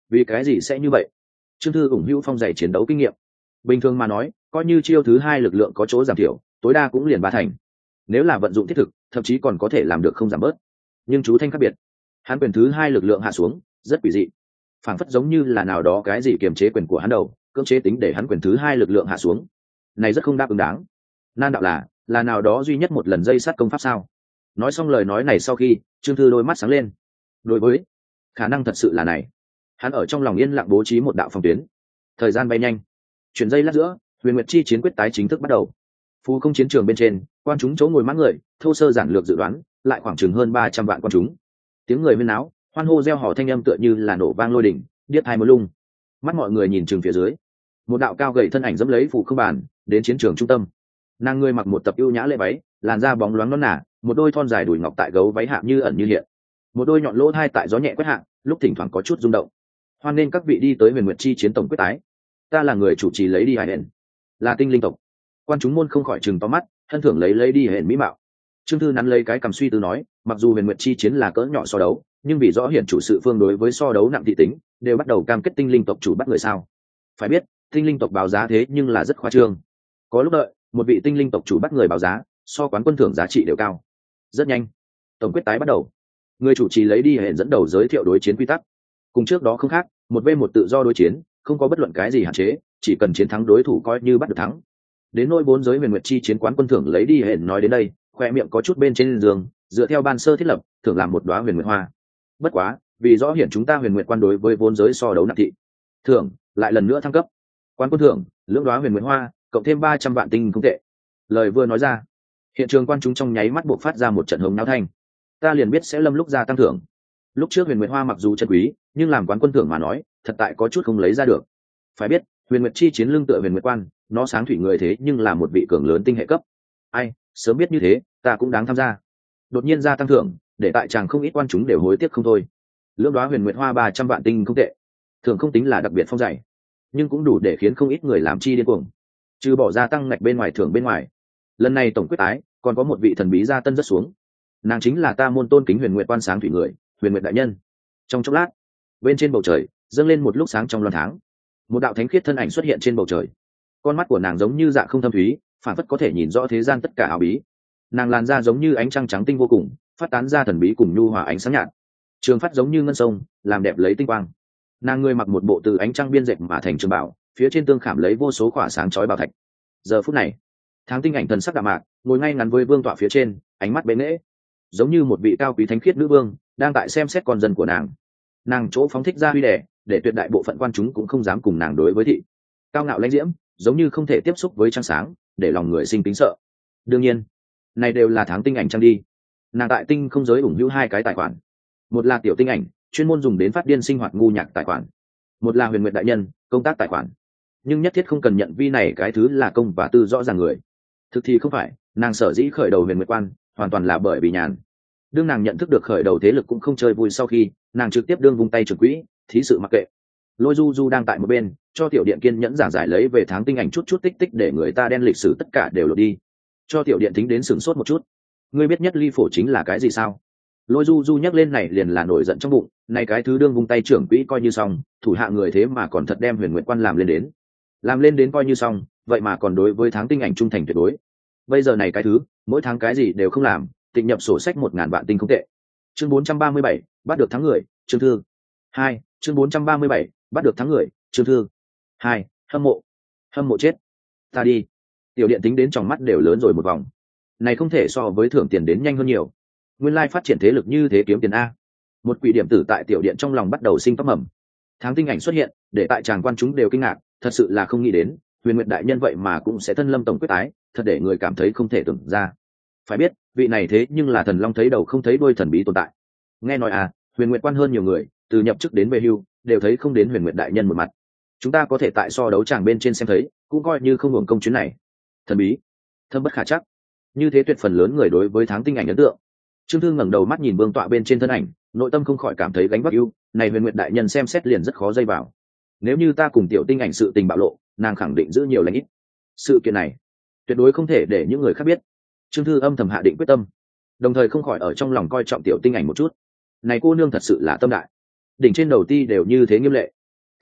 Vì cái gì sẽ như vậy? Trương Thư ủng hữu phong dày chiến đấu kinh nghiệm, bình thường mà nói coi như chiêu thứ hai lực lượng có chỗ giảm thiểu, tối đa cũng liền ba thành. Nếu là vận dụng thiết thực thậm chí còn có thể làm được không giảm bớt. Nhưng chú Thanh khác biệt, hắn quyền thứ hai lực lượng hạ xuống rất quỷ dị, phảng phất giống như là nào đó cái gì kiềm chế quyền của hắn đầu, cưỡng chế tính để hắn quyền thứ hai lực lượng hạ xuống. Này rất không đáp ứng đáng. Nan đạo là là nào đó duy nhất một lần dây sát công pháp sao? Nói xong lời nói này sau khi, Trương Thư đôi mắt sáng lên. Đối với khả năng thật sự là này, hắn ở trong lòng yên lặng bố trí một đạo phòng tuyến. Thời gian bay nhanh, chuyển dây lát giữa, Huyền Nguyệt chi chiến quyết tái chính thức bắt đầu. Phù không chiến trường bên trên, quan chúng chỗ ngồi mãn người, thô sơ giản lược dự đoán, lại khoảng chừng hơn ba trăm vạn quan chúng. Tiếng người huyên náo, hoan hô reo hò thanh âm tựa như là nổ vang lôi đỉnh, điếc tai mơ lung. Mắt mọi người nhìn chừng phía dưới, một đạo cao gầy thân ảnh dẫm lấy phù không bàn, đến chiến trường trung tâm. Nàng người mặc một tập ưu nhã lễ váy, làn da bóng loáng nõn nà, một đôi thon dài đùi ngọc tại gấu váy hạ như ẩn như hiện, một đôi nhọn lỗ hai tại gió nhẹ quét hạ, lúc thỉnh thoảng có chút rung động. Hoan nên các vị đi tới Huyền Nguyệt chi chiến tổng quyết tái. Ta là người chủ trì lấy đi hải hển, là tinh linh tộc. Quan chúng môn không khỏi chừng to mắt, thân thưởng lấy lấy đi hển mỹ mạo. Trương Thư nắn lấy cái cầm suy tư nói, mặc dù Huyền Nguyệt chi chiến là cỡ nhỏ so đấu, nhưng vì rõ hiển chủ sự phương đối với so đấu nặng thị tính, đều bắt đầu cam kết tinh linh tộc chủ bắt người sao? Phải biết, tinh linh tộc báo giá thế nhưng là rất khoa trương. Có lúc đợi, một vị tinh linh tộc chủ bắt người báo giá, so quán quân thưởng giá trị đều cao. Rất nhanh, tổng quyết tái bắt đầu. Người chủ trì lấy đi hển dẫn đầu giới thiệu đối chiến quy tắc. Cùng trước đó không khác, một v một tự do đối chiến, không có bất luận cái gì hạn chế, chỉ cần chiến thắng đối thủ coi như bắt được thắng. Đến nỗi bốn giới Huyền Nguyệt chi chiến quán quân thưởng lấy đi hển nói đến đây, khoe miệng có chút bên trên giường, dựa theo ban sơ thiết lập, thưởng làm một đóa huyền nguyệt hoa. Bất quá, vì rõ hiển chúng ta Huyền Nguyệt quan đối với bốn giới so đấu nặng thị, thưởng lại lần nữa thăng cấp. Quán quân thưởng, lưỡng đóa huyền nguyệt hoa, cộng thêm ba trăm vạn tinh không tệ. Lời vừa nói ra, hiện trường quan chúng trong nháy mắt buộc phát ra một trận hống náo thanh. Ta liền biết sẽ lâm lúc ra tăng thưởng. Lúc trước huyền nguyệt hoa mặc dù chân quý, nhưng làm quán quân thưởng mà nói, thật tại có chút không lấy ra được. Phải biết, Huyền Nguyệt chi chiến lưng tựa Huyền Nguyệt quan, nó sáng thủy người thế nhưng là một vị cường lớn tinh hệ cấp. Ai, sớm biết như thế, ta cũng đáng tham gia. Đột nhiên ra tăng thưởng, để tại chàng không ít quan chúng đều hối tiếc không thôi. Lưỡng đóa huyền nguyệt hoa ba trăm vạn tinh không tệ, thưởng không tính là đặc biệt phong dày, nhưng cũng đủ để khiến không ít người làm chi điên cuồng. Trừ bỏ ra tăng ngạch bên ngoài thưởng bên ngoài, lần này tổng quyết tái còn có một vị thần bí gia tân rất xuống. Nàng chính là ta môn tôn kính Huyền Nguyệt quan sáng thủy người, Huyền Nguyệt đại nhân. Trong chốc lát, bên trên bầu trời dâng lên một lúc sáng trong loan tháng, một đạo thánh khiết thân ảnh xuất hiện trên bầu trời. Con mắt của nàng giống như dạ không thâm thúy, phản phất có thể nhìn rõ thế gian tất cả ảo bí. Nàng làn da giống như ánh trăng trắng tinh vô cùng, phát tán ra thần bí cùng nhu hòa ánh sáng nhạt. Trường phát giống như ngân sông, làm đẹp lấy tinh quang. Nàng người mặc một bộ từ ánh trăng biên dệt mà thành trường bảo, phía trên tương khảm lấy vô số khỏa sáng chói bảo thạch. Giờ phút này, Tháng Tinh ảnh thần sắc đạm mạc, ngồi ngay ngắn với vương tọa phía trên, ánh mắt bén nễ, giống như một vị cao quý thánh khiết nữ vương đang tại xem xét con dân của nàng. Nàng chỗ phóng thích ra huy đẻ, để tuyệt đại bộ phận quan chúng cũng không dám cùng nàng đối với thị. Cao ngạo lãnh diễm, giống như không thể tiếp xúc với trăng sáng, để lòng người sinh kính sợ. Đương nhiên, này đều là Tháng Tinh ảnh trang đi. Nàng tại tinh không giới ủng hữu hai cái tài khoản, một là tiểu tinh ảnh, chuyên môn dùng đến phát điên sinh hoạt ngu nhạc tài khoản, một là Huyền Nguyệt đại nhân, công tác tài khoản. Nhưng nhất thiết không cần nhận vi này cái thứ là công và tư rõ ràng người. Thực thì không phải, nàng sở dĩ khởi đầu Huyền Nguyệt quan, hoàn toàn là bởi vì nhàn. Đương nàng nhận thức được khởi đầu thế lực cũng không chơi vui, sau khi nàng trực tiếp đương vung tay trưởng quỹ, thí sự mặc kệ. Lôi Du Du đang tại một bên, cho tiểu điện kiên nhẫn giảng giải lấy về Tháng Tinh ảnh chút chút tích tích để người ta đen lịch sử tất cả đều lột đi. Cho tiểu điện tính đến sửng sốt một chút. Ngươi biết nhất ly phổ chính là cái gì sao? Lôi Du Du nhắc lên này liền là nổi giận trong bụng, này cái thứ đương vung tay trưởng quỹ coi như xong, thủ hạ người thế mà còn thật đem Huyền Nguyệt quan làm lên đến. Làm lên đến coi như xong, vậy mà còn đối với Tháng Tinh ảnh trung thành tuyệt đối. Bây giờ này cái thứ, mỗi tháng cái gì đều không làm, tịnh nhập sổ sách một ngàn vạn tinh không tệ. Chương bốn trăm ba mươi bảy, bắt được thắng người, chương thư. Hai, chương bốn trăm ba mươi bảy, bắt được thắng người, chương thư. Hai, hâm mộ. Hâm mộ chết. Ta đi. Tiểu điện tính đến trong mắt đều lớn rồi một vòng. Này không thể so với thưởng tiền đến nhanh hơn nhiều. Nguyên lai phát triển thế lực như thế kiếm tiền a. Một quỷ điểm tử tại tiểu điện trong lòng bắt đầu sinh tóc mầm. Tháng Tinh ảnh xuất hiện, để tại tràng quan chúng đều kinh ngạc, thật sự là không nghĩ đến, Huyền Nguyệt đại nhân vậy mà cũng sẽ thân lâm tổng quyết tái, thật để người cảm thấy không thể tưởng ra. Phải biết, vị này thế nhưng là thần long thấy đầu không thấy đuôi thần bí tồn tại. Nghe nói à, Huyền Nguyệt quan hơn nhiều người, từ nhập chức đến về hưu, đều thấy không đến Huyền Nguyệt đại nhân một mặt. Chúng ta có thể tại so đấu tràng bên trên xem thấy, cũng coi như không hưởng công chuyến này. Thần bí, thâm bất khả chắc. Như thế tuyệt phần lớn người đối với Tháng Tinh ảnh ấn tượng. Trương Thư ngẩng đầu mắt nhìn vương tọa bên trên thân ảnh, nội tâm không khỏi cảm thấy gánh vác ưu, này Huyền Nguyệt đại nhân xem xét liền rất khó dây vào. Nếu như ta cùng tiểu tinh ảnh sự tình bạo lộ, nàng khẳng định giữ nhiều lãnh ít. Sự kiện này tuyệt đối không thể để những người khác biết. Trương Thư âm thầm hạ định quyết tâm, đồng thời không khỏi ở trong lòng coi trọng tiểu tinh ảnh một chút. Này cô nương thật sự là tâm đại, đỉnh trên đầu ti đều như thế nghiêm lệ,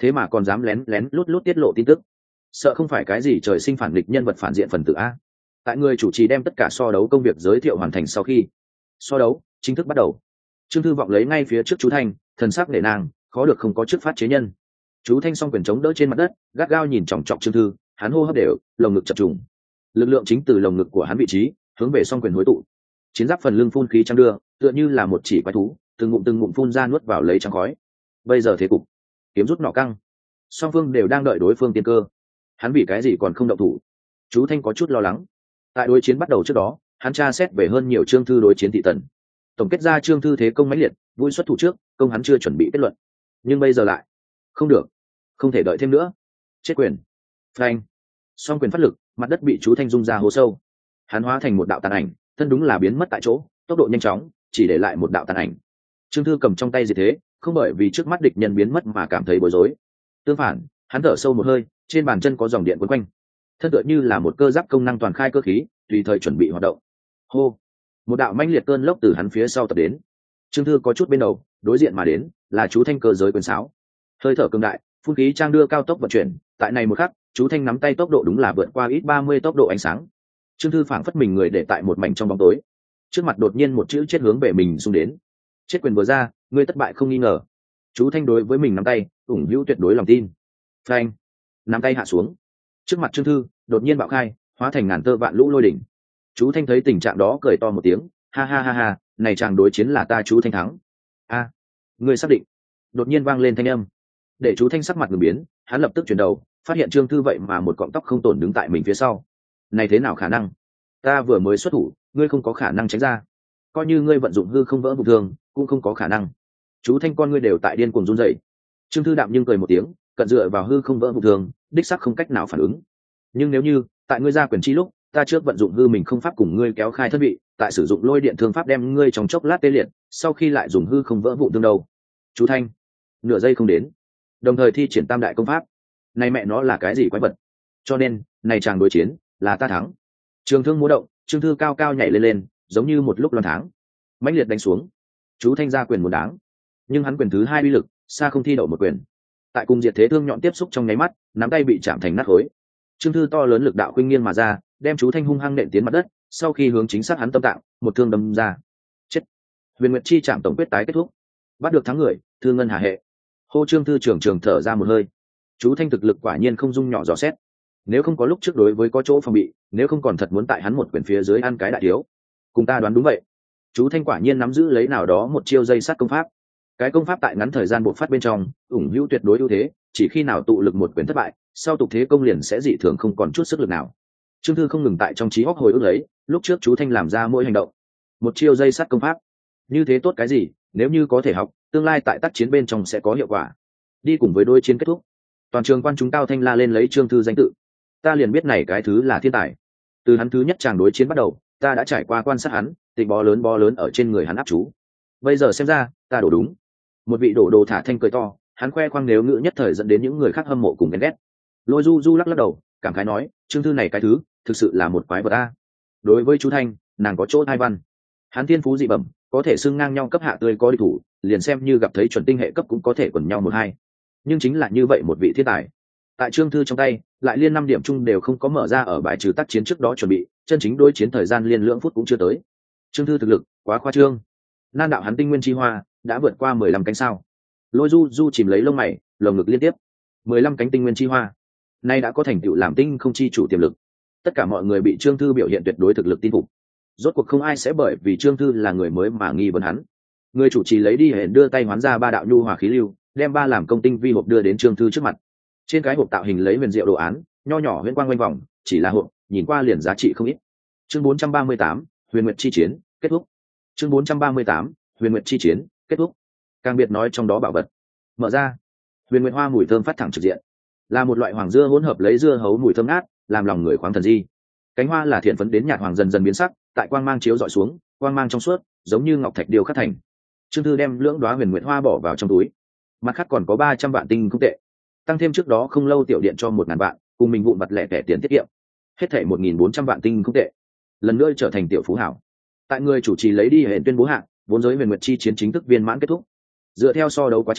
thế mà còn dám lén lén lút lút tiết lộ tin tức, sợ không phải cái gì trời sinh phản địch nhân vật phản diện phần tử a. Tại người chủ trì đem tất cả so đấu công việc giới thiệu hoàn thành sau khi so đấu chính thức bắt đầu, Trương Thư vọng lấy ngay phía trước chú Thanh, thần sắc nể nang, khó được không có trước phát chế nhân. Chú Thanh song quyền chống đỡ trên mặt đất, gắt gao nhìn chòng chọc Trương Thư, hắn hô hấp đều, lồng ngực chập trùng, lực lượng chính từ lồng ngực của hắn vị trí hướng về song quyền hối tụ, chiến giáp phần lưng phun khí trăng đưa, tựa như là một chỉ quái thú, từng ngụm từng ngụm phun ra nuốt vào lấy trắng khói. Bây giờ thế cục, kiếm rút nọ căng, song phương đều đang đợi đối phương tiên cơ, hắn vì cái gì còn không động thủ? Chú Thanh có chút lo lắng. Tại đối chiến bắt đầu trước đó, hắn tra xét về hơn nhiều Trương Thư đối chiến thị tần, tổng kết ra Trương Thư thế công mãnh liệt, vui xuất thủ trước, công hắn chưa chuẩn bị kết luận, nhưng bây giờ lại không được, không thể đợi thêm nữa. Chết quyền, phanh, song quyền phát lực, mặt đất bị chú Thanh dung ra hố sâu, hắn hóa thành một đạo tàn ảnh, thân đúng là biến mất tại chỗ, tốc độ nhanh chóng, chỉ để lại một đạo tàn ảnh. Trương Thư cầm trong tay gì thế, không bởi vì trước mắt địch nhân biến mất mà cảm thấy bối rối, tương phản, hắn thở sâu một hơi, trên bàn chân có dòng điện quấn quanh, thân tựa như là một cơ giáp công năng toàn khai cơ khí, tùy thời chuẩn bị hoạt động. Hô, một đạo mãnh liệt cơn lốc từ hắn phía sau tập đến. Trương Thư có chút bên đầu, đối diện mà đến là chú Thanh cơ giới quyền sáo, hơi thở cường đại, phun khí trang đưa cao tốc vận chuyển. Tại này một khắc, chú Thanh nắm tay tốc độ đúng là vượt qua ít ba mươi tốc độ ánh sáng. Trương Thư phảng phất mình người để tại một mảnh trong bóng tối, trước mặt đột nhiên một chữ chết hướng về mình xung đến. Chết quyền vừa ra, ngươi thất bại không nghi ngờ. Chú Thanh đối với mình nắm tay, ủng hữu tuyệt đối lòng tin. Phanh, nắm tay hạ xuống, trước mặt Trương Thư đột nhiên bạo khai, hóa thành ngàn tơ vạn lũ lôi đỉnh. Chú Thanh thấy tình trạng đó cười to một tiếng, ha ha ha ha, này chàng đối chiến là ta chú Thanh thắng. A, ngươi xác định? Đột nhiên vang lên thanh âm, để chú Thanh sắc mặt ngừng biến, hắn lập tức chuyển đầu, phát hiện Trương Thư vậy mà một cọng tóc không tổn đứng tại mình phía sau. Này thế nào khả năng? Ta vừa mới xuất thủ, ngươi không có khả năng tránh ra. Coi như ngươi vận dụng hư không vỡ vụ thường, cũng không có khả năng. Chú Thanh con ngươi đều tại điên cuồng run rẩy. Trương Thư đạm nhưng cười một tiếng, cận dựa vào hư không vỡ vụ thường, đích sắc không cách nào phản ứng. Nhưng nếu như tại ngươi ra quyền chi lúc, ta trước vận dụng hư mình không pháp cùng ngươi kéo khai thân vị, tại sử dụng lôi điện thương pháp đem ngươi trong chốc lát tê liệt, sau khi lại dùng hư không vỡ vụ tương đầu. Chú Thanh, nửa giây không đến, đồng thời thi triển tam đại công pháp. Này mẹ nó là cái gì quái vật? Cho nên, này chàng đối chiến là ta thắng. Trường thương múa động, Trương Thư cao cao nhảy lên lên, giống như một lúc loan tháng, mãnh liệt đánh xuống. Chú Thanh ra quyền một đáng, nhưng hắn quyền thứ hai uy lực xa không thi đậu một quyền. Tại cùng diệt thế thương nhọn tiếp xúc trong nháy mắt, nắm tay bị chạm thành nát khối. Trương Thư to lớn lực đạo khuynh nghiêng mà ra, đem chú Thanh hung hăng nện tiến mặt đất, sau khi hướng chính xác hắn tâm tạng, một thương đâm ra. Chết. Huyền Nguyệt chi chạm tổng quyết tái kết thúc. Bắt được thắng người, Thư Ngân hà hệ. Hô Trương Thư trưởng trường thở ra một hơi. Chú Thanh thực lực quả nhiên không dung nhỏ dò xét. Nếu không có lúc trước đối với có chỗ phòng bị, nếu không còn thật muốn tại hắn một quyền phía dưới ăn cái đại thiếu. Cùng ta đoán đúng vậy. Chú Thanh quả nhiên nắm giữ lấy nào đó một chiêu dây sát công pháp. Cái công pháp tại ngắn thời gian bộc phát bên trong, ủng hữu tuyệt đối ưu thế, chỉ khi nào tụ lực một quyền thất bại, sau tục thế công liền sẽ dị thường không còn chút sức lực nào. Trương Thư không ngừng tại trong trí óc hồi ức lấy, lúc trước chú Thanh làm ra mỗi hành động, một chiêu dây sắt công pháp, như thế tốt cái gì, nếu như có thể học, tương lai tại tác chiến bên trong sẽ có hiệu quả. Đi cùng với đôi chiến kết thúc, toàn trường quan chúng cao thanh la lên lấy Trương Thư danh tự. Ta liền biết này cái thứ là thiên tài. Từ hắn thứ nhất chàng đối chiến bắt đầu, ta đã trải qua quan sát hắn, tịnh bó lớn bó lớn ở trên người hắn áp chú. Bây giờ xem ra, ta đổ đúng. Một vị đổ đồ thả thanh cười to, hắn khoe khoang nếu ngữ nhất thời dẫn đến những người khác hâm mộ cùng ghen ghét. Lôi Du Du lắc lắc đầu, cảm khái nói, Trương Thư này cái thứ thực sự là một quái vật a. Đối với chú Thanh, nàng có chỗ thai văn, hắn thiên phú dị bẩm, có thể xưng ngang nhau cấp hạ tươi có địch thủ, liền xem như gặp thấy chuẩn tinh hệ cấp cũng có thể quần nhau một hai. Nhưng chính là như vậy một vị thiên tài, tại Trương Thư trong tay lại liên năm điểm chung đều không có mở ra, ở bài trừ tác chiến trước đó chuẩn bị, chân chính đối chiến thời gian liên lưỡng phút cũng chưa tới. Trương Thư thực lực quá khoa trương, nan đạo hắn tinh nguyên chi hoa đã vượt qua mười lăm cánh sao. Lôi Du Du chìm lấy lông mày, lồng ngực liên tiếp, mười lăm cánh tinh nguyên chi hoa, nay đã có thành tựu làm tinh không chi chủ tiềm lực. Tất cả mọi người bị Trương Thư biểu hiện tuyệt đối thực lực tin phục, rốt cuộc không ai sẽ bởi vì Trương Thư là người mới mà nghi vấn hắn. Người chủ trì lấy đi hẹn đưa tay hoán ra ba đạo nhu hòa khí lưu, đem ba làm công tinh vi hộp đưa đến Trương Thư trước mặt. Trên cái hộp tạo hình lấy huyền diệu đồ án, nho nhỏ huyễn quang quanh vòng, chỉ là hộp, nhìn qua liền giá trị không ít. Chương bốn trăm ba mươi tám, Huyền Nguyệt chi chiến kết thúc. Chương bốn trăm ba mươi tám, Huyền Nguyệt chi chiến kết thúc. Càng biệt nói trong đó bảo vật. Mở ra, huyền nguyệt hoa mùi thơm phát thẳng trực diện, là một loại hoàng dưa hỗn hợp lấy dưa hấu mùi thơm ngát, làm lòng người khoáng thần di. Cánh hoa là thiện phấn đến nhạt hoàng dần dần biến sắc, tại quang mang chiếu dọi xuống, quang mang trong suốt, giống như ngọc thạch điêu khắc thành. Trương Thư đem lưỡng đóa huyền nguyệt hoa bỏ vào trong túi, mặt khác còn có ba trăm vạn tinh không tệ, tăng thêm trước đó không lâu tiểu điện cho một ngàn vạn, cùng mình vụn vặt lẻ tẻ tiền tiết kiệm, hết thảy một nghìn bốn trăm vạn tinh không tệ, lần nữa trở thành tiểu phú hảo. Tại người chủ trì lấy đi hẹn tuyên bố hạng, vốn giới huyền nguyệt chi chiến chính thức viên mãn kết thúc. Dựa theo so đấu quá trình,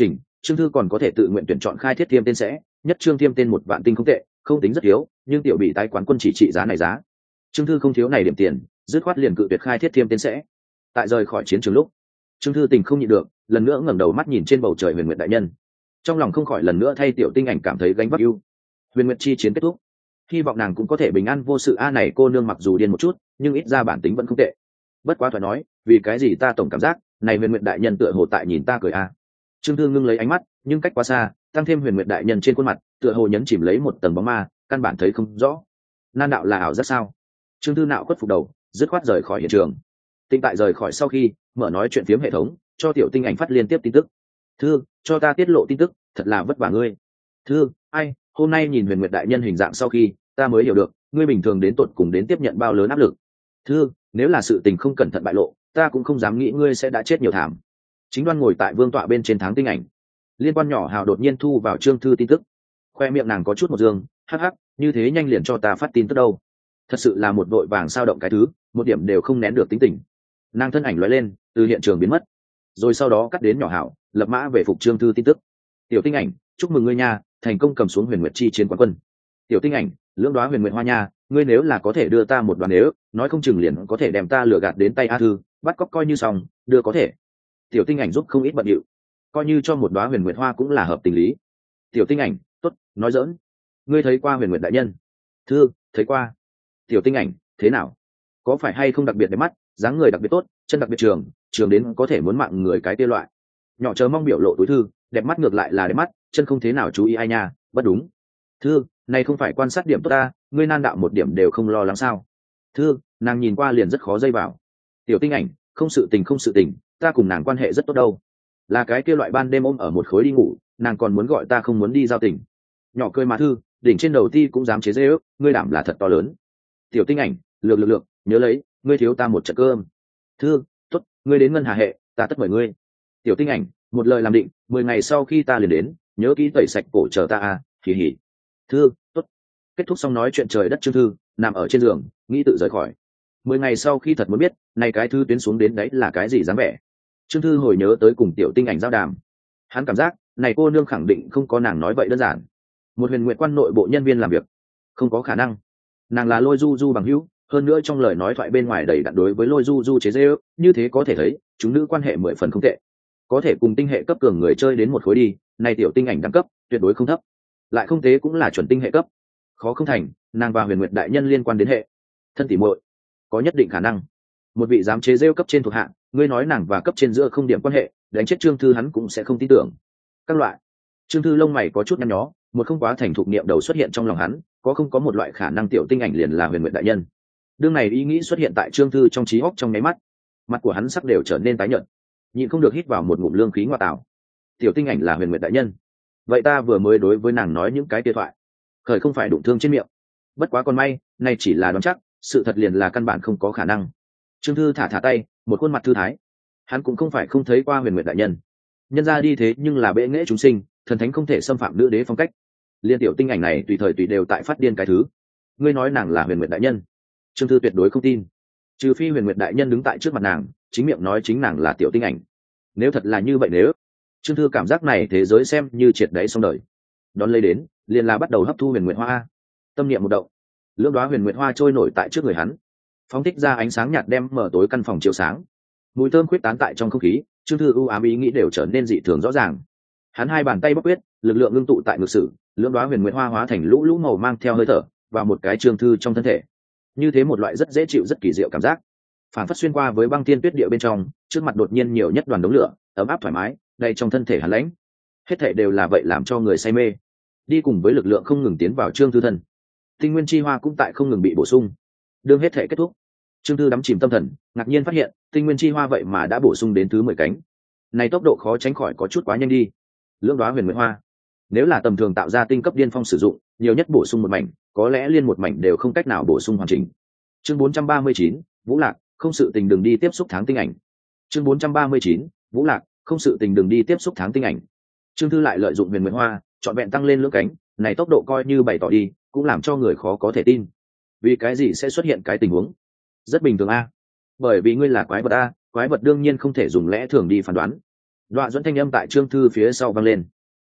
trương thư còn có thể tự nguyện tuyển chọn khai thiết thiêm tên sẽ nhất trương thiêm tên một vạn tinh không tệ, không tính rất thiếu, nhưng tiểu bị tái quán quân chỉ trị giá này giá. Trương thư không thiếu này điểm tiền, dứt khoát liền cự tuyệt khai thiết thiêm tên sẽ. Tại rời khỏi chiến trường lúc, trương thư tình không nhịn được, lần nữa ngẩng đầu mắt nhìn trên bầu trời huyền nguyệt đại nhân, trong lòng không khỏi lần nữa thay tiểu tinh ảnh cảm thấy gánh vác ưu. Huyền nguyệt chi chiến kết thúc, hy vọng nàng cũng có thể bình an vô sự. A này cô nương mặc dù điên một chút, nhưng ít ra bản tính vẫn không tệ. Bất quá thoại nói, vì cái gì ta tổng cảm giác này huyền nguyệt đại nhân tựa hồ tại nhìn ta cười a. Trương thư ngưng lấy ánh mắt, nhưng cách quá xa, tăng thêm huyền nguyệt đại nhân trên khuôn mặt tựa hồ nhấn chìm lấy một tầng bóng ma, căn bản thấy không rõ. Nan đạo là ảo giác sao? Trương thư nạo khuất phục đầu, dứt khoát rời khỏi hiện trường. Tinh tại rời khỏi sau khi mở nói chuyện phiếm hệ thống, cho tiểu tinh ảnh phát liên tiếp tin tức. Thư, cho ta tiết lộ tin tức, thật là vất vả ngươi. Thư, ai, hôm nay nhìn huyền nguyệt đại nhân hình dạng sau khi ta mới hiểu được ngươi bình thường đến tột cùng đến tiếp nhận bao lớn áp lực. Thư, nếu là sự tình không cẩn thận bại lộ, ta cũng không dám nghĩ ngươi sẽ đã chết nhiều thảm. Chính Đoan ngồi tại vương tọa bên trên tháng tinh ảnh, liên quan nhỏ hào đột nhiên thu vào Trương thư tin tức, khoe miệng nàng có chút một dương, hắc hắc, như thế nhanh liền cho ta phát tin tức đâu. Thật sự là một vội vàng sao động cái thứ, một điểm đều không nén được tính tình. Nàng thân ảnh lóe lên, từ hiện trường biến mất, rồi sau đó cắt đến nhỏ hảo, lập mã về phục Trương thư tin tức. Tiểu tinh ảnh, chúc mừng ngươi nha, thành công cầm xuống huyền nguyệt chi chiến quán quân. Tiểu tinh ảnh, lưỡng đoá huyền nguyệt hoa nha, ngươi nếu là có thể đưa ta một đoàn, nếu nói không chừng liền có thể đem ta lừa gạt đến tay A thư, bắt cóc coi như xong, đưa có thể. Tiểu tinh ảnh giúp không ít bận điệu, coi như cho một đoá huyền nguyệt hoa cũng là hợp tình lý. Tiểu tinh ảnh, tốt, nói giỡn. Ngươi thấy qua huyền nguyệt đại nhân? Thư, thấy qua. Tiểu tinh ảnh, thế nào? Có phải hay không đặc biệt đẹp mắt, dáng người đặc biệt tốt, chân đặc biệt trường, trường đến có thể muốn mạng người cái kia loại. Nhỏ chờ mong biểu lộ túi thư, đẹp mắt ngược lại là đẹp mắt, chân không thế nào chú ý ai nha, bất đúng. Thư, này không phải quan sát điểm tốt ta, ngươi nan đạo một điểm đều không lo lắng sao? Thư, nàng nhìn qua liền rất khó dây vào. Tiểu tinh ảnh, không sự tình không sự tình, ta cùng nàng quan hệ rất tốt đâu. Là cái kia loại ban đêm ôm ở một khối đi ngủ, nàng còn muốn gọi ta không muốn đi giao tình. Nhỏ cười mà thư, đỉnh trên đầu ti cũng dám chế dê ước, ngươi đảm là thật to lớn. Tiểu tinh ảnh, lược lược lược, nhớ lấy, ngươi thiếu ta một trận cơm. Thư, tốt, ngươi đến ngân hà hệ, ta tất mời ngươi. Tiểu tinh ảnh, một lời làm định, mười ngày sau khi ta liền đến, nhớ kỹ tẩy sạch cổ chờ ta à, hỉ hỉ. Thư, tốt. Kết thúc xong nói chuyện trời đất Trương thư, nằm ở trên giường, nghĩ tự rời khỏi. Mười ngày sau khi thật muốn biết, này cái thư tuyến xuống đến đấy là cái gì dáng vẻ. Trương thư hồi nhớ tới cùng tiểu tinh ảnh giao đàm, hắn cảm giác này cô nương khẳng định không có nàng nói vậy đơn giản. Một huyền nguyện quan nội bộ nhân viên làm việc, không có khả năng. Nàng là Lôi Du Du bằng hữu, hơn nữa trong lời nói thoại bên ngoài đầy đặn đối với Lôi Du Du chế giễu, như thế có thể thấy chúng nữ quan hệ mười phần không tệ, có thể cùng tinh hệ cấp cường người chơi đến một khối đi. Này tiểu tinh ảnh đẳng cấp tuyệt đối không thấp, lại không tế cũng là chuẩn tinh hệ cấp, khó không thành nàng và huyền nguyệt đại nhân liên quan đến hệ thân tỉ muội, có nhất định khả năng. Một vị dám chế rêu cấp trên thuộc hạ, ngươi nói nàng và cấp trên giữa không điểm quan hệ, đánh chết Trương thư hắn cũng sẽ không tin tưởng. Các loại Trương thư lông mày có chút nhăn nhó, một không quá thành thục niệm đầu xuất hiện trong lòng hắn, có không có một loại khả năng tiểu tinh ảnh liền là huyền nguyệt đại nhân. Đương này ý nghĩ xuất hiện tại Trương thư trong trí óc trong nháy mắt, mặt của hắn sắc đều trở nên tái nhợt, nhịn không được hít vào một ngụm lương khí ngoại tảo. Tiểu tinh ảnh là huyền nguyệt đại nhân, vậy ta vừa mới đối với nàng nói những cái kia thoại khởi không phải đụng thương trên miệng. Bất quá còn may, này chỉ là đoán chắc, sự thật liền là căn bản không có khả năng. Trương thư thả thả tay, một khuôn mặt thư thái. Hắn cũng không phải không thấy qua huyền nguyệt đại nhân, nhân ra đi thế nhưng là bệ nghệ chúng sinh, thần thánh không thể xâm phạm nữ đế phong cách. Liên tiểu tinh ảnh này tùy thời tùy đều tại phát điên cái thứ. Ngươi nói nàng là huyền nguyệt đại nhân? Trương thư tuyệt đối không tin, trừ phi huyền nguyệt đại nhân đứng tại trước mặt nàng, chính miệng nói chính nàng là tiểu tinh ảnh. Nếu thật là như vậy, nếu Trương thư cảm giác này thế giới xem như triệt đáy xong đời. Đón lấy đến liền là bắt đầu hấp thu huyền nguyệt hoa. Tâm niệm một động, lưỡng đoá huyền nguyệt hoa trôi nổi tại trước người hắn, phóng thích ra ánh sáng nhạt đem mở tối căn phòng chiếu sáng. Mùi thơm khuyết tán tại trong không khí, Trương thư ưu ám ý nghĩ đều trở nên dị thường rõ ràng. Hắn hai bàn tay bóc quyết, lực lượng ngưng tụ tại ngực sử, lưỡng đoá huyền nguyệt hoa hóa thành lũ lũ màu mang theo hơi thở vào một cái Trương thư trong thân thể. Như thế một loại rất dễ chịu rất kỳ diệu cảm giác, phản phất xuyên qua với băng thiên tuyết địa bên trong, trước mặt đột nhiên nhiều nhất đoàn đống lửa, ấm áp thoải mái, đây trong thân thể hắn lãnh. Hết thảy đều là vậy làm cho người say mê. Đi cùng với lực lượng không ngừng tiến vào Trương thư thân, tinh nguyên chi hoa cũng tại không ngừng bị bổ sung. Đương hết thảy kết thúc, Trương thư đắm chìm tâm thần, ngạc nhiên phát hiện tinh nguyên chi hoa vậy mà đã bổ sung đến thứ mười cánh. Này tốc độ khó tránh khỏi có chút quá nhanh đi. Lưỡng đoá huyền nguyệt hoa, nếu là tầm thường tạo ra tinh cấp điên phong sử dụng, nhiều nhất bổ sung một mảnh, có lẽ liên một mảnh đều không cách nào bổ sung hoàn chỉnh. Chương bốn trăm ba mươi chín, Vũ Lạc, không sự tình đừng đi tiếp xúc tháng tinh ảnh. Chương bốn trăm ba mươi chín, Vũ Lạc, không sự tình đừng đi tiếp xúc tháng tinh ảnh. Trương thư lại lợi dụng huyền nguyệt hoa, chọn vẹn tăng lên lưỡng cánh, này tốc độ coi như bày tỏ đi, cũng làm cho người khó có thể tin. Vì cái gì sẽ xuất hiện cái tình huống? Rất bình thường a. Bởi vì ngươi là quái vật a, quái vật đương nhiên không thể dùng lẽ thường đi phán đoán. Đoạn dẫn thanh âm tại Trương thư phía sau vang lên.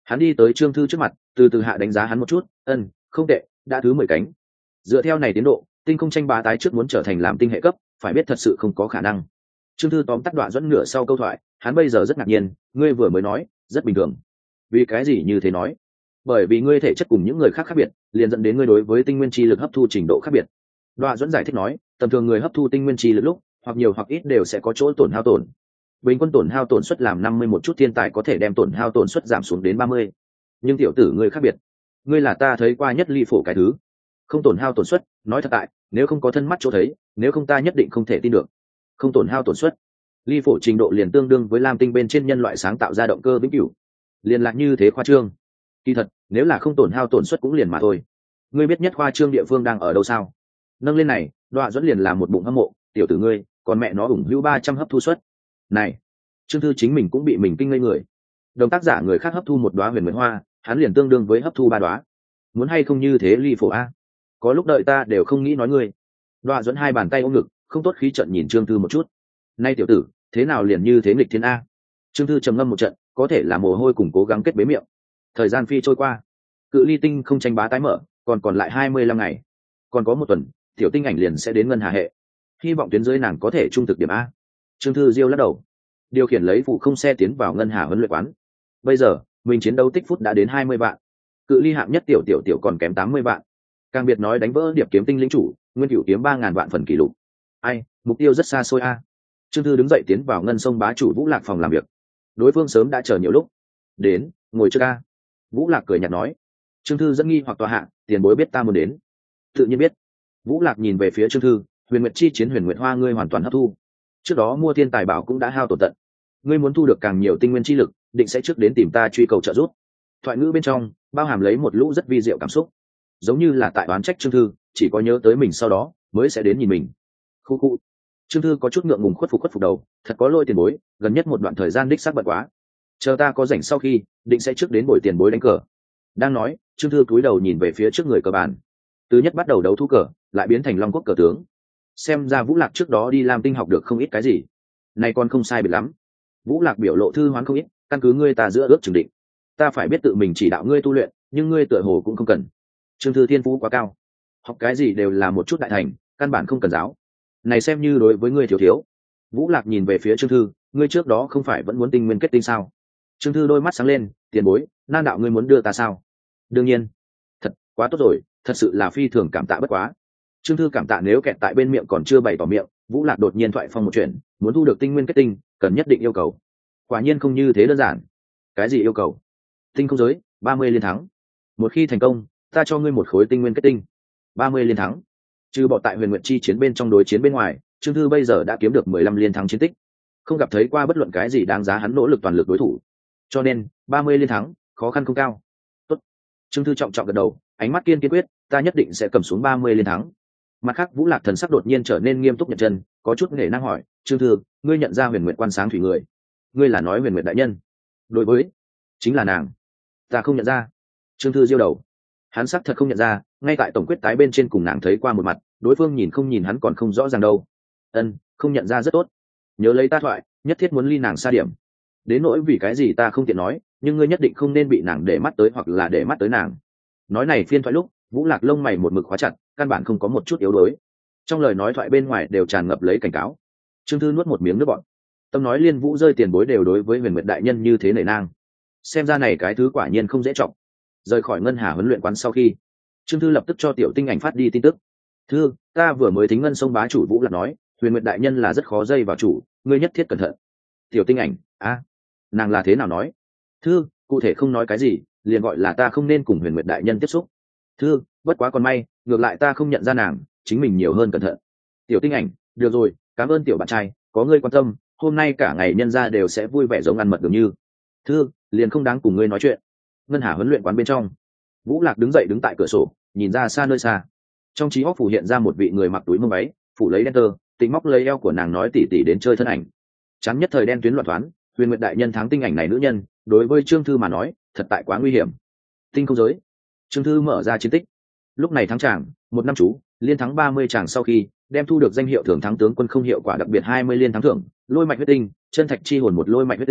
Hắn đi tới Trương Thư trước mặt, từ từ hạ đánh giá hắn một chút, ân, không tệ, đã thứ mười cánh. Dựa theo này tiến độ, tinh không tranh bá tái trước muốn trở thành làm tinh hệ cấp, phải biết thật sự không có khả năng. Trương Thư tóm tắt đoạn dẫn nửa sau câu thoại, hắn bây giờ rất ngạc nhiên, ngươi vừa mới nói, rất bình thường. Vì cái gì như thế nói? Bởi vì ngươi thể chất cùng những người khác khác biệt, liền dẫn đến ngươi đối với tinh nguyên chi lực hấp thu trình độ khác biệt. Đoạn dẫn giải thích nói, tầm thường người hấp thu tinh nguyên chi lực lúc, hoặc nhiều hoặc ít đều sẽ có chỗ tổn hao tổn. Bình quân tổn hao tổn suất làm năm mươi một chút thiên tài có thể đem tổn hao tổn suất giảm xuống đến ba mươi. Nhưng tiểu tử ngươi khác biệt, ngươi là ta thấy qua nhất ly phổ cái thứ, không tổn hao tổn suất, nói thật tại, nếu không có thân mắt chỗ thấy, nếu không ta nhất định không thể tin được. Không tổn hao tổn suất, ly phổ trình độ liền tương đương với lam tinh bên trên nhân loại sáng tạo ra động cơ vĩnh cửu, liền lạc như thế khoa trương. Kỳ thật, nếu là không tổn hao tổn suất cũng liền mà thôi. Ngươi biết nhất khoa trương địa phương đang ở đâu sao? Nâng lên này, Đoạ dẫn liền là một bụng hâm mộ, tiểu tử ngươi, còn mẹ nó ủng hữu ba trăm hấp thu suất. Này, Trương Thư chính mình cũng bị mình kinh ngây người. Đồng tác giả người khác hấp thu một đóa huyền nguyệt hoa, hắn liền tương đương với hấp thu ba đóa. Muốn hay không như thế ly phổ a? Có lúc đợi ta đều không nghĩ nói ngươi. Đoạ dẫn hai bàn tay ôm ngực, không tốt khí trận nhìn Trương Thư một chút. Nay tiểu tử, thế nào liền như thế nghịch thiên a? Trương Thư trầm ngâm một trận, có thể là mồ hôi cùng cố gắng kết bế miệng. Thời gian phi trôi qua, cự ly tinh không tranh bá tái mở, còn còn lại hai mươi lăm ngày, còn có một tuần, tiểu tinh ảnh liền sẽ đến ngân hà hệ. Hy vọng tuyến dưới nàng có thể trung thực điểm a. Trương Thư diêu lắc đầu, điều khiển lấy phụ không xe tiến vào ngân hà huấn luyện quán. Bây giờ mình chiến đấu tích phút đã đến hai mươi vạn, cự ly hạng nhất tiểu tiểu tiểu còn kém tám mươi vạn. Càng biệt nói đánh vỡ điệp kiếm tinh lĩnh chủ nguyên cửu kiếm ba ngàn vạn phần kỷ lục. Ai, mục tiêu rất xa xôi a. Trương Thư đứng dậy tiến vào ngân sông bá chủ Vũ Lạc phòng làm việc. Đối phương sớm đã chờ nhiều lúc. Đến, ngồi trước a. Vũ Lạc cười nhạt nói. Trương Thư dẫn nghi hoặc tòa hạ, tiền bối biết ta muốn đến. Tự nhiên biết. Vũ Lạc nhìn về phía Trương Thư, huyền nguyệt chi chiến huyền nguyệt hoa ngươi hoàn toàn hấp thu. Trước đó mua thiên tài bảo cũng đã hao tổn tận. Ngươi muốn thu được càng nhiều tinh nguyên chi lực, định sẽ trước đến tìm ta truy cầu trợ giúp. Thoại ngữ bên trong bao hàm lấy một lũ rất vi diệu cảm xúc, giống như là tại oán trách Trương Thư, chỉ có nhớ tới mình sau đó mới sẽ đến nhìn mình. Khu khu. Trương Thư có chút ngượng ngùng khuất phục khuất phục đầu, thật có lỗi tiền bối, gần nhất một đoạn thời gian đích xác bận quá. Chờ ta có rảnh sau khi, định sẽ trước đến bồi tiền bối đánh cờ. Đang nói, Trương Thư cúi đầu nhìn về phía trước người cờ bàn. Từ nhất bắt đầu đấu thu cờ, lại biến thành long quốc cờ tướng. Xem ra Vũ Lạc trước đó đi làm tinh học được không ít cái gì. Này còn không sai biệt lắm. Vũ Lạc biểu lộ thư hoán không ít, căn cứ ngươi ta giữa ước chừng định. Ta phải biết tự mình chỉ đạo ngươi tu luyện, nhưng ngươi tựa hồ cũng không cần. Trương Thư thiên phú quá cao, học cái gì đều là một chút đại thành, căn bản không cần giáo. Này xem như đối với ngươi thiếu thiếu. Vũ Lạc nhìn về phía Trương Thư, ngươi trước đó không phải vẫn muốn tinh nguyên kết tinh sao? Trương Thư đôi mắt sáng lên, tiền bối, nan đạo ngươi muốn đưa ta sao? Đương nhiên. Thật quá tốt rồi, thật sự là phi thường cảm tạ bất quá. Trương Thư cảm tạ nếu kẹt tại bên miệng còn chưa bày tỏ miệng, Vũ Lạc đột nhiên thoại phong một chuyện, muốn thu được tinh nguyên kết tinh, cần nhất định yêu cầu. Quả nhiên không như thế đơn giản. Cái gì yêu cầu? Tinh không giới, ba mươi liên thắng. Một khi thành công, ta cho ngươi một khối tinh nguyên kết tinh. ba mươi liên thắng. Trừ bỏ tại huyền nguyệt chi chiến bên trong đối chiến bên ngoài, Trương Thư bây giờ đã kiếm được mười lăm liên thắng chiến tích. Không gặp thấy qua bất luận cái gì đáng giá hắn nỗ lực toàn lực đối thủ. Cho nên, ba mươi liên thắng, khó khăn không cao. Tốt. Trương Thư trọng trọng gật đầu, ánh mắt kiên kiên quyết, ta nhất định sẽ cầm xuống ba mươi liên thắng. Mặt khác Vũ Lạc thần sắc đột nhiên trở nên nghiêm túc nhận chân, có chút nghề năng hỏi, Trương Thư, ngươi nhận ra huyền nguyệt quan sáng thủy người? Ngươi là nói huyền nguyệt đại nhân? Đối với, chính là nàng. Ta không nhận ra. Trương Thư diêu đầu. Hắn xác thật không nhận ra, ngay tại tổng quyết tái bên trên cùng nàng thấy qua một mặt, đối phương nhìn không nhìn hắn còn không rõ ràng đâu. Ân, không nhận ra rất tốt. Nhớ lấy ta thoại, nhất thiết muốn ly nàng xa điểm. Đến nỗi vì cái gì ta không tiện nói, nhưng ngươi nhất định không nên bị nàng để mắt tới hoặc là để mắt tới nàng. Nói này phiên thoại lúc, Vũ Lạc lông mày một mực khóa chặt, căn bản không có một chút yếu đuối. Trong lời nói thoại bên ngoài đều tràn ngập lấy cảnh cáo. Trương Thư nuốt một miếng nước bọt. Tâm nói Liên Vũ rơi tiền bối đều đối với huyền nguyệt đại nhân như thế nể nang. Xem ra này cái thứ quả nhiên không dễ trọng. Rời khỏi ngân hà huấn luyện quán sau khi, Trương Thư lập tức cho tiểu tinh ảnh phát đi tin tức. Thư, ta vừa mới thính ngân sông bá chủ Vũ Lạc nói, huyền nguyệt đại nhân là rất khó dây vào chủ, ngươi nhất thiết cẩn thận. Tiểu tinh ảnh, a, à, nàng là thế nào nói? Thư, cụ thể không nói cái gì, liền gọi là ta không nên cùng huyền nguyệt đại nhân tiếp xúc. Thư, bất quá còn may, ngược lại ta không nhận ra nàng, chính mình nhiều hơn cẩn thận. Tiểu tinh ảnh, được rồi, cảm ơn tiểu bạn trai, có ngươi quan tâm, hôm nay cả ngày nhân ra đều sẽ vui vẻ giống ăn mật dường như. Thư, liền không đáng cùng ngươi nói chuyện. Ngân hà huấn luyện quán bên trong, Vũ Lạc đứng dậy đứng tại cửa sổ, nhìn ra xa nơi xa. Trong trí óc phủ hiện ra một vị người mặc túi mông váy, phủ lấy đen tơ, tính móc lấy eo của nàng nói tỉ tỉ đến chơi thân ảnh. Chắn nhất thời đen tuyến loạn thoáng, huyền nguyệt đại nhân thắng tinh ảnh này nữ nhân, đối với Trương Thư mà nói, thật tại quá nguy hiểm. Tinh không giới, Trương Thư mở ra chiến tích. Lúc này thắng chàng, một năm chú, liên thắng ba mươi chàng sau khi, đem thu được danh hiệu thưởng thắng tướng quân không hiệu quả đặc biệt hai mươi liên thắng thưởng, lôi mạch huyết tinh, chân thạch chi hồn một lôi mạch huyết tinh,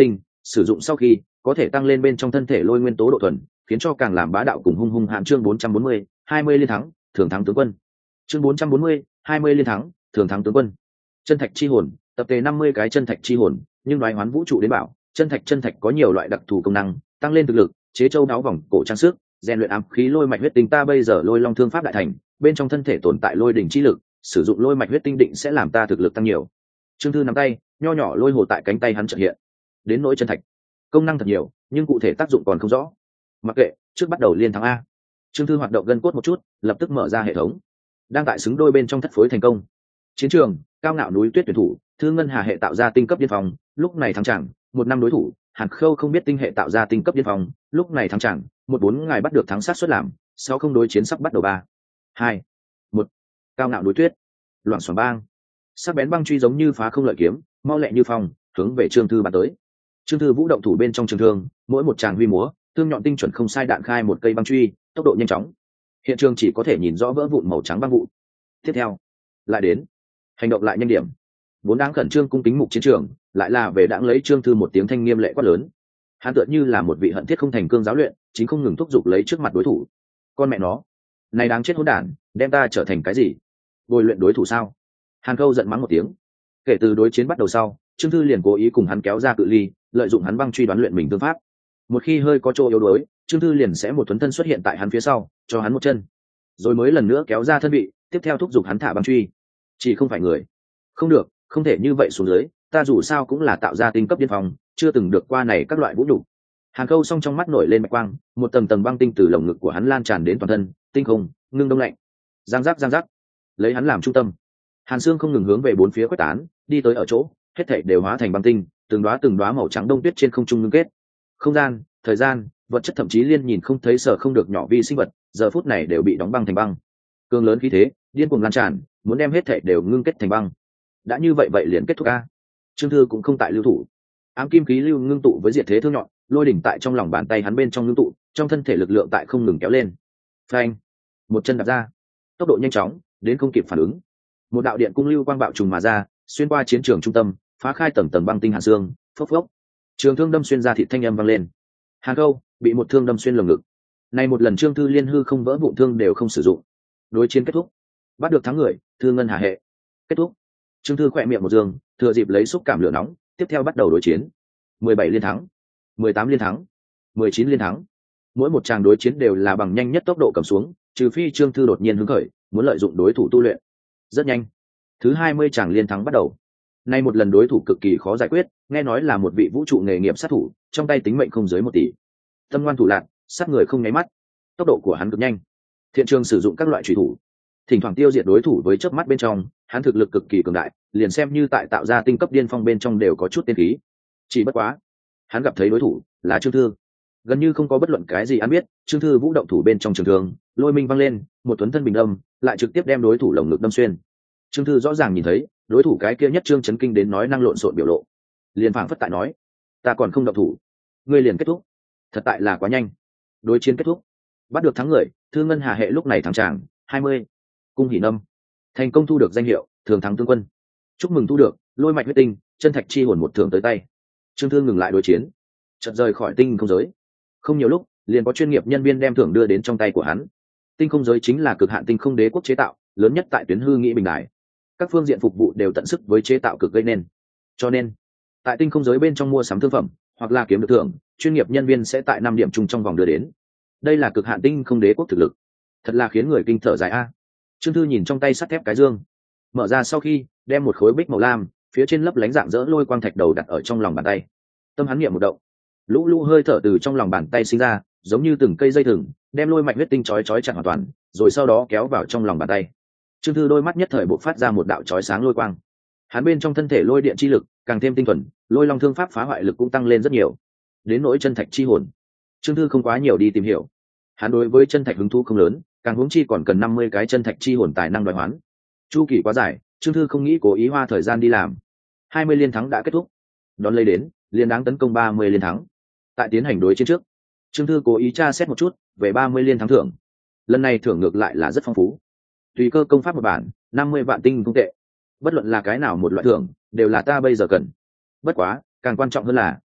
sử dụng sau khi có thể tăng lên bên trong thân thể lôi nguyên tố độ thuần, khiến cho càng làm bá đạo cùng hung hung hãn. Chương bốn trăm bốn mươi, hai mươi liên thắng thường thắng tướng quân. Chương bốn trăm bốn mươi, hai mươi liên thắng thường thắng tướng quân. Chân thạch chi hồn, tập tề năm mươi cái chân thạch chi hồn, nhưng nói hoán vũ trụ đến bảo chân thạch chân thạch có nhiều loại đặc thù công năng, tăng lên thực lực, chế châu đáo vòng cổ trang sức, rèn luyện ám khí lôi mạch huyết tinh. Ta bây giờ lôi long thương pháp đại thành, bên trong thân thể tồn tại lôi đỉnh chi lực, sử dụng lôi mạch huyết tinh định sẽ làm ta thực lực tăng nhiều. Trương Thư nắm tay, nho nhỏ lôi hồ tại cánh tay hắn chợt hiện. Đến nỗi chân thạch, công năng thật nhiều, nhưng cụ thể tác dụng còn không rõ. Mặc kệ, trước bắt đầu liên thắng a. Trương Thư hoạt động gân cốt một chút, lập tức mở ra hệ thống. Đang tại xứng đôi bên trong thất phối thành công. Chiến trường, cao ngạo núi tuyết tuyển thủ, Thư Ngân Hà hệ tạo ra tinh cấp điên phòng, lúc này thắng chẳng, một năm đối thủ, Hàn Khâu không biết tinh hệ tạo ra tinh cấp điên phòng, lúc này thắng chẳng, một bốn ngày bắt được thắng sát xuất làm, sau không đối chiến sắp bắt đầu ba, hai, một. Cao ngạo núi tuyết, loạn xoảng bang, sắc bén băng truy giống như phá không lợi kiếm, mau lẹ như phong, hướng về Trương Thư bắn tới. Trương Thư vũ động thủ bên trong trường thương, mỗi một tràng huy múa, thương nhọn tinh chuẩn không sai đạn khai một cây băng truy, tốc độ nhanh chóng. Hiện trường chỉ có thể nhìn rõ vỡ vụn màu trắng băng vụ. Tiếp theo, lại đến, hành động lại nhanh điểm. Vốn đáng khẩn trương cung kính mục chiến trường, lại là về đãng lấy Trương Thư một tiếng thanh nghiêm lệ quát lớn. Hắn tựa như là một vị hận thiết không thành cương giáo luyện, chính không ngừng thúc giục lấy trước mặt đối thủ. Con mẹ nó, này đáng chết hỗn đản, đem ta trở thành cái gì? Bồi luyện đối thủ sao? Hàn Khâu giận mắng một tiếng. Kể từ đối chiến bắt đầu sau, Trương Thư liền cố ý cùng hắn kéo ra cự ly, lợi dụng hắn băng truy đoán luyện mình tương pháp. Một khi hơi có chỗ yếu đuối, Trương Thư liền sẽ một thuấn thân xuất hiện tại hắn phía sau, cho hắn một chân, rồi mới lần nữa kéo ra thân vị, tiếp theo thúc giục hắn thả băng truy. Chỉ không phải người, không được, không thể như vậy xuống dưới, ta dù sao cũng là tạo ra tinh cấp điên phòng, chưa từng được qua này các loại vũ nhục. Hàn Khâu song trong mắt nổi lên bạch quang, một tầng tầng băng tinh từ lồng ngực của hắn lan tràn đến toàn thân, tinh không ngưng đông lạnh. Giang giác giang giác, lấy hắn làm trung tâm, Hàn Xương không ngừng hướng về bốn phía quét tán, đi tới ở chỗ, hết thảy đều hóa thành băng tinh, từng đóa từng đóa màu trắng đông tuyết trên không trung ngưng kết. Không gian, thời gian, vật chất thậm chí liên nhìn không thấy sở không được nhỏ vi sinh vật, giờ phút này đều bị đóng băng thành băng. Cường lớn khí thế, điên cuồng lan tràn, muốn đem hết thảy đều ngưng kết thành băng. Đã như vậy vậy liền kết thúc a. Trương Thư cũng không tại lưu thủ. Ám kim khí lưu ngưng tụ với diệt thế thương nhọn, lôi đỉnh tại trong lòng bàn tay hắn bên trong ngưng tụ, trong thân thể lực lượng tại không ngừng kéo lên. Phanh, một chân đạp ra, tốc độ nhanh chóng, đến không kịp phản ứng. Một đạo điện cung lưu quang bạo trùng mà ra, xuyên qua chiến trường trung tâm, phá khai tầng tầng băng tinh hàn xương, phốc phốc. Trường thương đâm xuyên ra thịt thanh âm vang lên. Hàn Khâu bị một thương đâm xuyên lồng ngực. Này một lần Trương Thư liên hư không vỡ vụn thương đều không sử dụng. Đối chiến kết thúc, bắt được thắng người, Thư Ngân Hà hệ. Kết thúc. Trương Thư khỏe miệng một dương, thừa dịp lấy xúc cảm lửa nóng, tiếp theo bắt đầu đối chiến. mười bảy liên thắng, mười tám liên thắng, mười chín liên thắng. Mỗi một tràng đối chiến đều là bằng nhanh nhất tốc độ cầm xuống, trừ phi Trương Thư đột nhiên hứng khởi, muốn lợi dụng đối thủ tu luyện. Rất nhanh, thứ hai mươi tràng liên thắng bắt đầu. Nay một lần đối thủ cực kỳ khó giải quyết, nghe nói là một vị vũ trụ nghề nghiệp sát thủ, trong tay tính mệnh không dưới một tỷ. Tâm ngoan thủ lạn, sát người không nháy mắt, tốc độ của hắn cực nhanh. Thiện trường sử dụng các loại chủy thủ, thỉnh thoảng tiêu diệt đối thủ với chớp mắt bên trong, hắn thực lực cực kỳ cường đại, liền xem như tại tạo ra tinh cấp điên phong bên trong đều có chút tiên khí. Chỉ bất quá, hắn gặp thấy đối thủ là Trương Thư, gần như không có bất luận cái gì hắn biết. Trương Thư vũ động thủ bên trong trường thương, lôi minh văng lên, một tuấn thân bình đâm, lại trực tiếp đem đối thủ lồng ngực đâm xuyên. Trương Thư rõ ràng nhìn thấy đối thủ cái kia nhất trương chấn kinh đến nói năng lộn xộn biểu lộ, liền phảng phất tại nói, ta còn không động thủ, ngươi liền kết thúc. Thật tại là quá nhanh. Đối chiến kết thúc, bắt được thắng người, Thư Ngân Hà hệ lúc này thắng tràng hai mươi. Cung hỉ nâm, thành công thu được danh hiệu thường thắng tướng quân. Chúc mừng thu được lôi mạch huyết tinh, chân thạch chi hồn một thường tới tay. Trương Thư ngừng lại đối chiến, chợt rời khỏi tinh không giới. Không nhiều lúc, liền có chuyên nghiệp nhân viên đem thưởng đưa đến trong tay của hắn. Tinh không giới chính là cực hạn tinh không đế quốc chế tạo, lớn nhất tại tuyến hư nghĩ bình đài. Các phương diện phục vụ đều tận sức với chế tạo cực gây nên. Cho nên, tại tinh không giới bên trong mua sắm thương phẩm hoặc là kiếm được thưởng, chuyên nghiệp nhân viên sẽ tại năm điểm chung trong vòng đưa đến. Đây là cực hạn tinh không đế quốc thực lực, thật là khiến người kinh thở dài a. Trương Thư nhìn trong tay sắt thép cái dương, mở ra sau khi đem một khối bích màu lam, phía trên lấp lánh dạng dỡ lôi quang thạch đầu đặt ở trong lòng bàn tay. Tâm hắn niệm một động, lũ lũ hơi thở từ trong lòng bàn tay sinh ra, giống như từng cây dây thừng, đem lôi mạch huyết tinh chói chói chặt hoàn toàn, rồi sau đó kéo vào trong lòng bàn tay. Trương Thư đôi mắt nhất thời bộc phát ra một đạo chói sáng lôi quang. Hắn bên trong thân thể lôi điện chi lực càng thêm tinh thuần, lôi long thương pháp phá hoại lực cũng tăng lên rất nhiều. Đến nỗi chân thạch chi hồn, Trương Thư không quá nhiều đi tìm hiểu. Hắn đối với chân thạch hứng thú không lớn, càng huống chi còn cần năm mươi cái chân thạch chi hồn tài năng đòi hoán. Chu kỳ quá dài, Trương Thư không nghĩ cố ý hoa thời gian đi làm. hai mươi liên thắng đã kết thúc, đón lấy đến liên đáng tấn công ba mươi liên thắng. Tại tiến hành đối chiến trước, Trương Thư cố ý tra xét một chút về ba mươi liên thắng thưởng. Lần này thưởng ngược lại là rất phong phú. Tùy cơ công pháp một bản, năm mươi vạn tinh không tệ. Bất luận là cái nào một loại thưởng, đều là ta bây giờ cần. Bất quá, càng quan trọng hơn là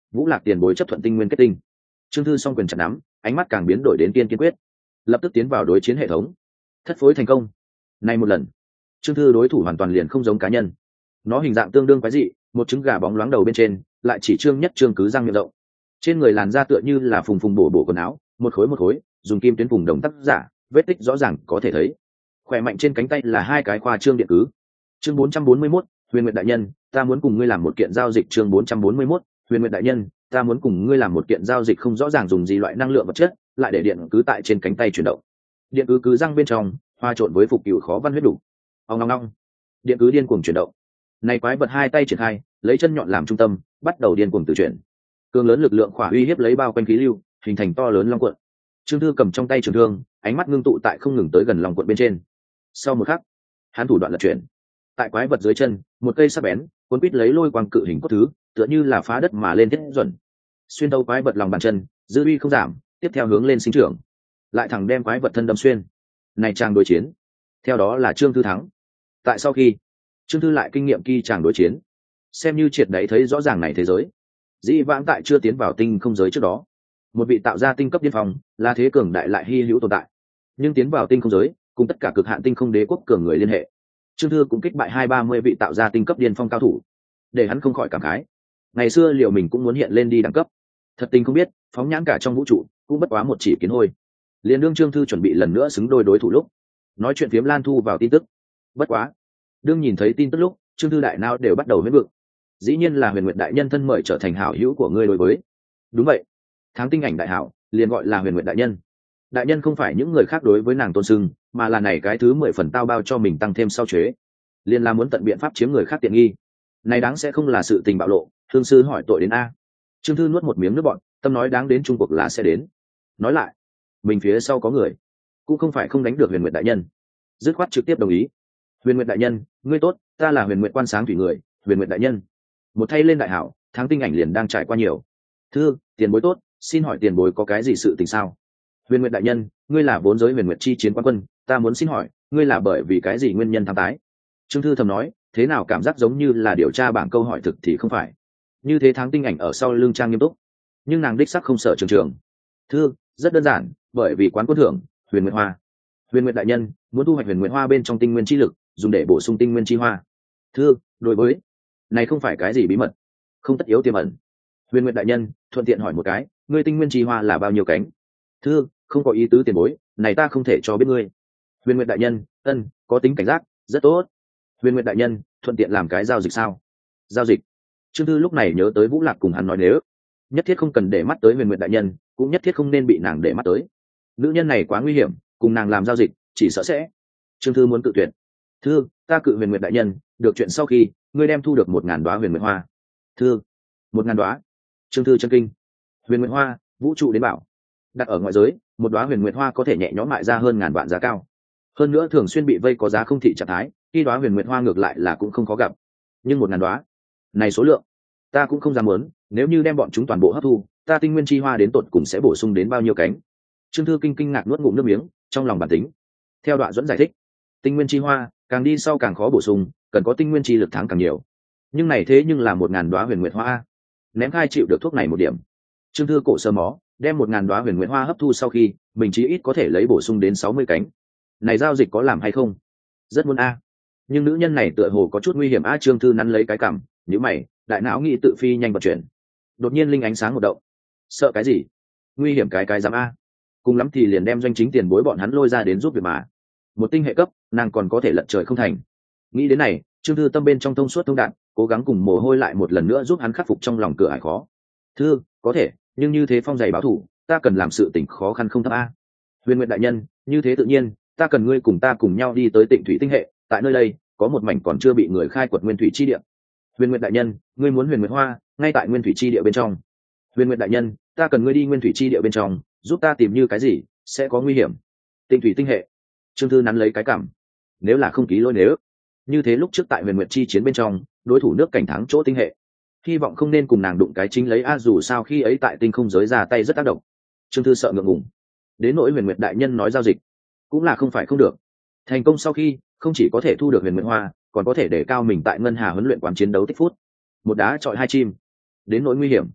Vũ Lạc tiền bối chấp thuận tinh nguyên kết tinh. Trương Thư song quyền chặt nắm, ánh mắt càng biến đổi đến kiên kiên quyết, lập tức tiến vào đối chiến hệ thống. Thất phối thành công. Nay một lần, Trương Thư đối thủ hoàn toàn liền không giống cá nhân. Nó hình dạng tương đương quái dị, một trứng gà bóng loáng đầu bên trên, lại chỉ trương nhất trương cứ răng miệng rộng. Trên người làn da tựa như là phùng phùng bổ bổ quần áo, một khối một khối, dùng kim tuyến vùng đồng tác giả, vết tích rõ ràng có thể thấy. Khỏe mạnh trên cánh tay là hai cái khoa trương điện cứ. Chương bốn trăm bốn mươi mốt, Huyền Nguyệt đại nhân, ta muốn cùng ngươi làm một kiện giao dịch. Chương bốn trăm bốn mươi mốt, Huyền Nguyệt đại nhân, ta muốn cùng ngươi làm một kiện giao dịch. Không rõ ràng dùng gì loại năng lượng vật chất, lại để điện cứ tại trên cánh tay chuyển động. Điện cứ cứ răng bên trong, hoa trộn với phục cựu khó văn huyết đủ. Ong ong ong. Điện cứ điên cuồng chuyển động. Này quái vật hai tay triển khai, lấy chân nhọn làm trung tâm, bắt đầu điên cuồng tự chuyển. Cường lớn lực lượng khỏa uy hiếp lấy bao quanh khí lưu, hình thành to lớn long cuộn. Trương Thư cầm trong tay trường thương, ánh mắt ngưng tụ tại không ngừng tới gần long cuộn bên trên. Sau một khắc, hắn thủ đoạn lật chuyển. Tại quái vật dưới chân, một cây sắc bén, cuốn quít lấy lôi quang cự hình cốt thứ, tựa như là phá đất mà lên thiết chuẩn. Xuyên thấu quái vật lòng bàn chân, dư uy không giảm, tiếp theo hướng lên sinh trưởng, lại thẳng đem quái vật thân đâm xuyên. Này trang đối chiến, theo đó là Trương Thư thắng. Tại sau khi Trương Thư lại kinh nghiệm kỳ tràng đối chiến, xem như triệt đấy thấy rõ ràng này thế giới. Dĩ vãng tại chưa tiến vào tinh không giới trước đó, một vị tạo ra tinh cấp điên phong là thế cường đại lại hy hữu tồn tại. Nhưng tiến vào tinh không giới, cùng tất cả cực hạn tinh không đế quốc cường người liên hệ, Trương Thư cũng kích bại hai ba mươi vị tạo ra tinh cấp điên phong cao thủ, để hắn không khỏi cảm khái. Ngày xưa liệu mình cũng muốn hiện lên đi đẳng cấp, thật tình không biết phóng nhãn cả trong vũ trụ cũng bất quá một chỉ kiến hôi. Liên đương Trương Thư chuẩn bị lần nữa xứng đôi đối thủ lúc, nói chuyện phiếm Lan thu vào tin tức. Bất quá, đương nhìn thấy tin tức lúc, Trương Thư đại não đều bắt đầu huyết vượng. Dĩ nhiên là Huyền Nguyệt đại nhân thân mời trở thành hảo hữu của ngươi đối với. Đúng vậy, tháng tinh ảnh đại hảo liền gọi là Huyền Nguyệt đại nhân. Đại nhân không phải những người khác đối với nàng tôn sưng, mà là này cái thứ mười phần tao bao cho mình tăng thêm sau chế, liền là muốn tận biện pháp chiếm người khác tiện nghi. Này đáng sẽ không là sự tình bạo lộ. Thương sư hỏi tội đến a. Trương Thư nuốt một miếng nước bọt, tâm nói đáng đến Trung Quốc là sẽ đến. Nói lại, mình phía sau có người, cũng không phải không đánh được Huyền Nguyệt đại nhân. Dứt khoát trực tiếp đồng ý. Huyền Nguyệt đại nhân, ngươi tốt, ta là Huyền Nguyệt quan sáng thủy người. Huyền Nguyệt đại nhân, một thay lên đại hảo, tháng tinh ảnh liền đang trải qua nhiều. Thư, tiền bối tốt, xin hỏi tiền bối có cái gì sự tình sao? Huyền Nguyệt đại nhân, ngươi là vốn giới Huyền Nguyệt chi chiến quan quân, ta muốn xin hỏi, ngươi là bởi vì cái gì nguyên nhân tham tái? Trương Thư thầm nói, thế nào cảm giác giống như là điều tra bảng câu hỏi thực thì không phải. Như thế tháng tinh ảnh ở sau lưng trang nghiêm túc, nhưng nàng đích sắc không sợ trường trường. Thư, rất đơn giản, bởi vì quán quân thưởng, Huyền Nguyệt Hoa. Huyền Nguyệt đại nhân muốn thu hoạch Huyền Nguyệt Hoa bên trong tinh nguyên chi lực, dùng để bổ sung tinh nguyên chi hoa. Thư, đối với này không phải cái gì bí mật, không tất yếu tiềm ẩn. Huyền Nguyệt đại nhân thuận tiện hỏi một cái, ngươi tinh nguyên chi hoa là bao nhiêu cánh? Thư, không có ý tứ tiền bối, này ta không thể cho biết ngươi. Huyền Nguyệt đại nhân, ân, có tính cảnh giác, rất tốt. Huyền Nguyệt đại nhân thuận tiện làm cái giao dịch sao? Giao dịch? Trương Thư lúc này nhớ tới Vũ Lạc cùng hắn nói, nếu nhất thiết không cần để mắt tới Huyền Nguyệt đại nhân, cũng nhất thiết không nên bị nàng để mắt tới. Nữ nhân này quá nguy hiểm, cùng nàng làm giao dịch chỉ sợ sẽ. Trương Thư muốn cự tuyệt. Thư, ta cự Huyền Nguyệt đại nhân, được chuyện sau khi ngươi đem thu được một ngàn đoá Huyền Nguyệt Hoa. Thư, một ngàn đoá? Trương Thư chân kinh. Huyền Nguyệt Hoa, vũ trụ đến bảo, đặt ở ngoại giới, một đoá Huyền Nguyệt Hoa có thể nhẹ nhõm mại ra hơn ngàn vạn giá cao. Hơn nữa thường xuyên bị vây có giá không thị trạng thái, khi đoá Huyền Nguyệt Hoa ngược lại là cũng không khó gặp. Nhưng một ngàn đoá, này số lượng, ta cũng không dám muốn, nếu như đem bọn chúng toàn bộ hấp thu, ta tinh nguyên chi hoa đến tột cùng sẽ bổ sung đến bao nhiêu cánh? Trương Thư kinh kinh ngạc nuốt ngụm nước miếng, trong lòng bản tính. Theo Đoạn Dẫn giải thích, tinh nguyên chi hoa càng đi sau càng khó bổ sung, cần có tinh nguyên chi lực tháng càng nhiều. Nhưng này thế nhưng là một ngàn đoá Huyền Nguyệt Hoa, ném khai chịu được thuốc này một điểm. Trương Thư cổ sơ mó, đem một ngàn đoá Huyền Nguyệt Hoa hấp thu sau khi, mình chí ít có thể lấy bổ sung đến sáu mươi cánh. Này giao dịch có làm hay không? Rất muốn a. Nhưng nữ nhân này tựa hồ có chút nguy hiểm a. Trương Thư nắn lấy cái cằm, nhíu mày, đại não nghĩ tự phi nhanh vận chuyển. Đột nhiên linh ánh sáng một động. Sợ cái gì? Nguy hiểm cái cái dám a. Cùng lắm thì liền đem doanh chính tiền bối bọn hắn lôi ra đến giúp việc mà. Một tinh hệ cấp, nàng còn có thể lật trời không thành. Nghĩ đến này, Trương Thư tâm bên trong thông suốt thông đạn, cố gắng cùng mồ hôi lại một lần nữa giúp hắn khắc phục trong lòng cửa ải khó. Thư, có thể, nhưng như thế phong dày báo thủ, ta cần làm sự tình khó khăn không thấp a. Huyền Nguyệt đại nhân, như thế tự nhiên, ta cần ngươi cùng ta cùng nhau đi tới Tịnh Thủy tinh hệ, tại nơi đây có một mảnh còn chưa bị người khai quật nguyên thủy chi địa. Huyền Nguyệt đại nhân, ngươi muốn Huyền Nguyệt Hoa, ngay tại nguyên thủy chi địa bên trong. Huyền Nguyệt đại nhân, ta cần ngươi đi nguyên thủy chi địa bên trong, giúp ta tìm như cái gì sẽ có nguy hiểm. Tịnh Thủy tinh hệ. Trương Thư nắn lấy cái cảm, nếu là không ký lỗi nếu như thế lúc trước tại Huyền Nguyệt chi chiến bên trong, đối thủ nước cảnh thắng chỗ tinh hệ, hy vọng không nên cùng nàng đụng cái chính lấy a, dù sao khi ấy tại tinh không giới ra tay rất tác động. Trương Thư sợ ngượng ngùng. Đến nỗi Huyền Nguyệt đại nhân nói giao dịch, cũng là không phải không được. Thành công sau khi, không chỉ có thể thu được Huyền Nguyệt Hoa, còn có thể để cao mình tại ngân hà huấn luyện quán chiến đấu tích phút. Một đá chọi hai chim. Đến nỗi nguy hiểm,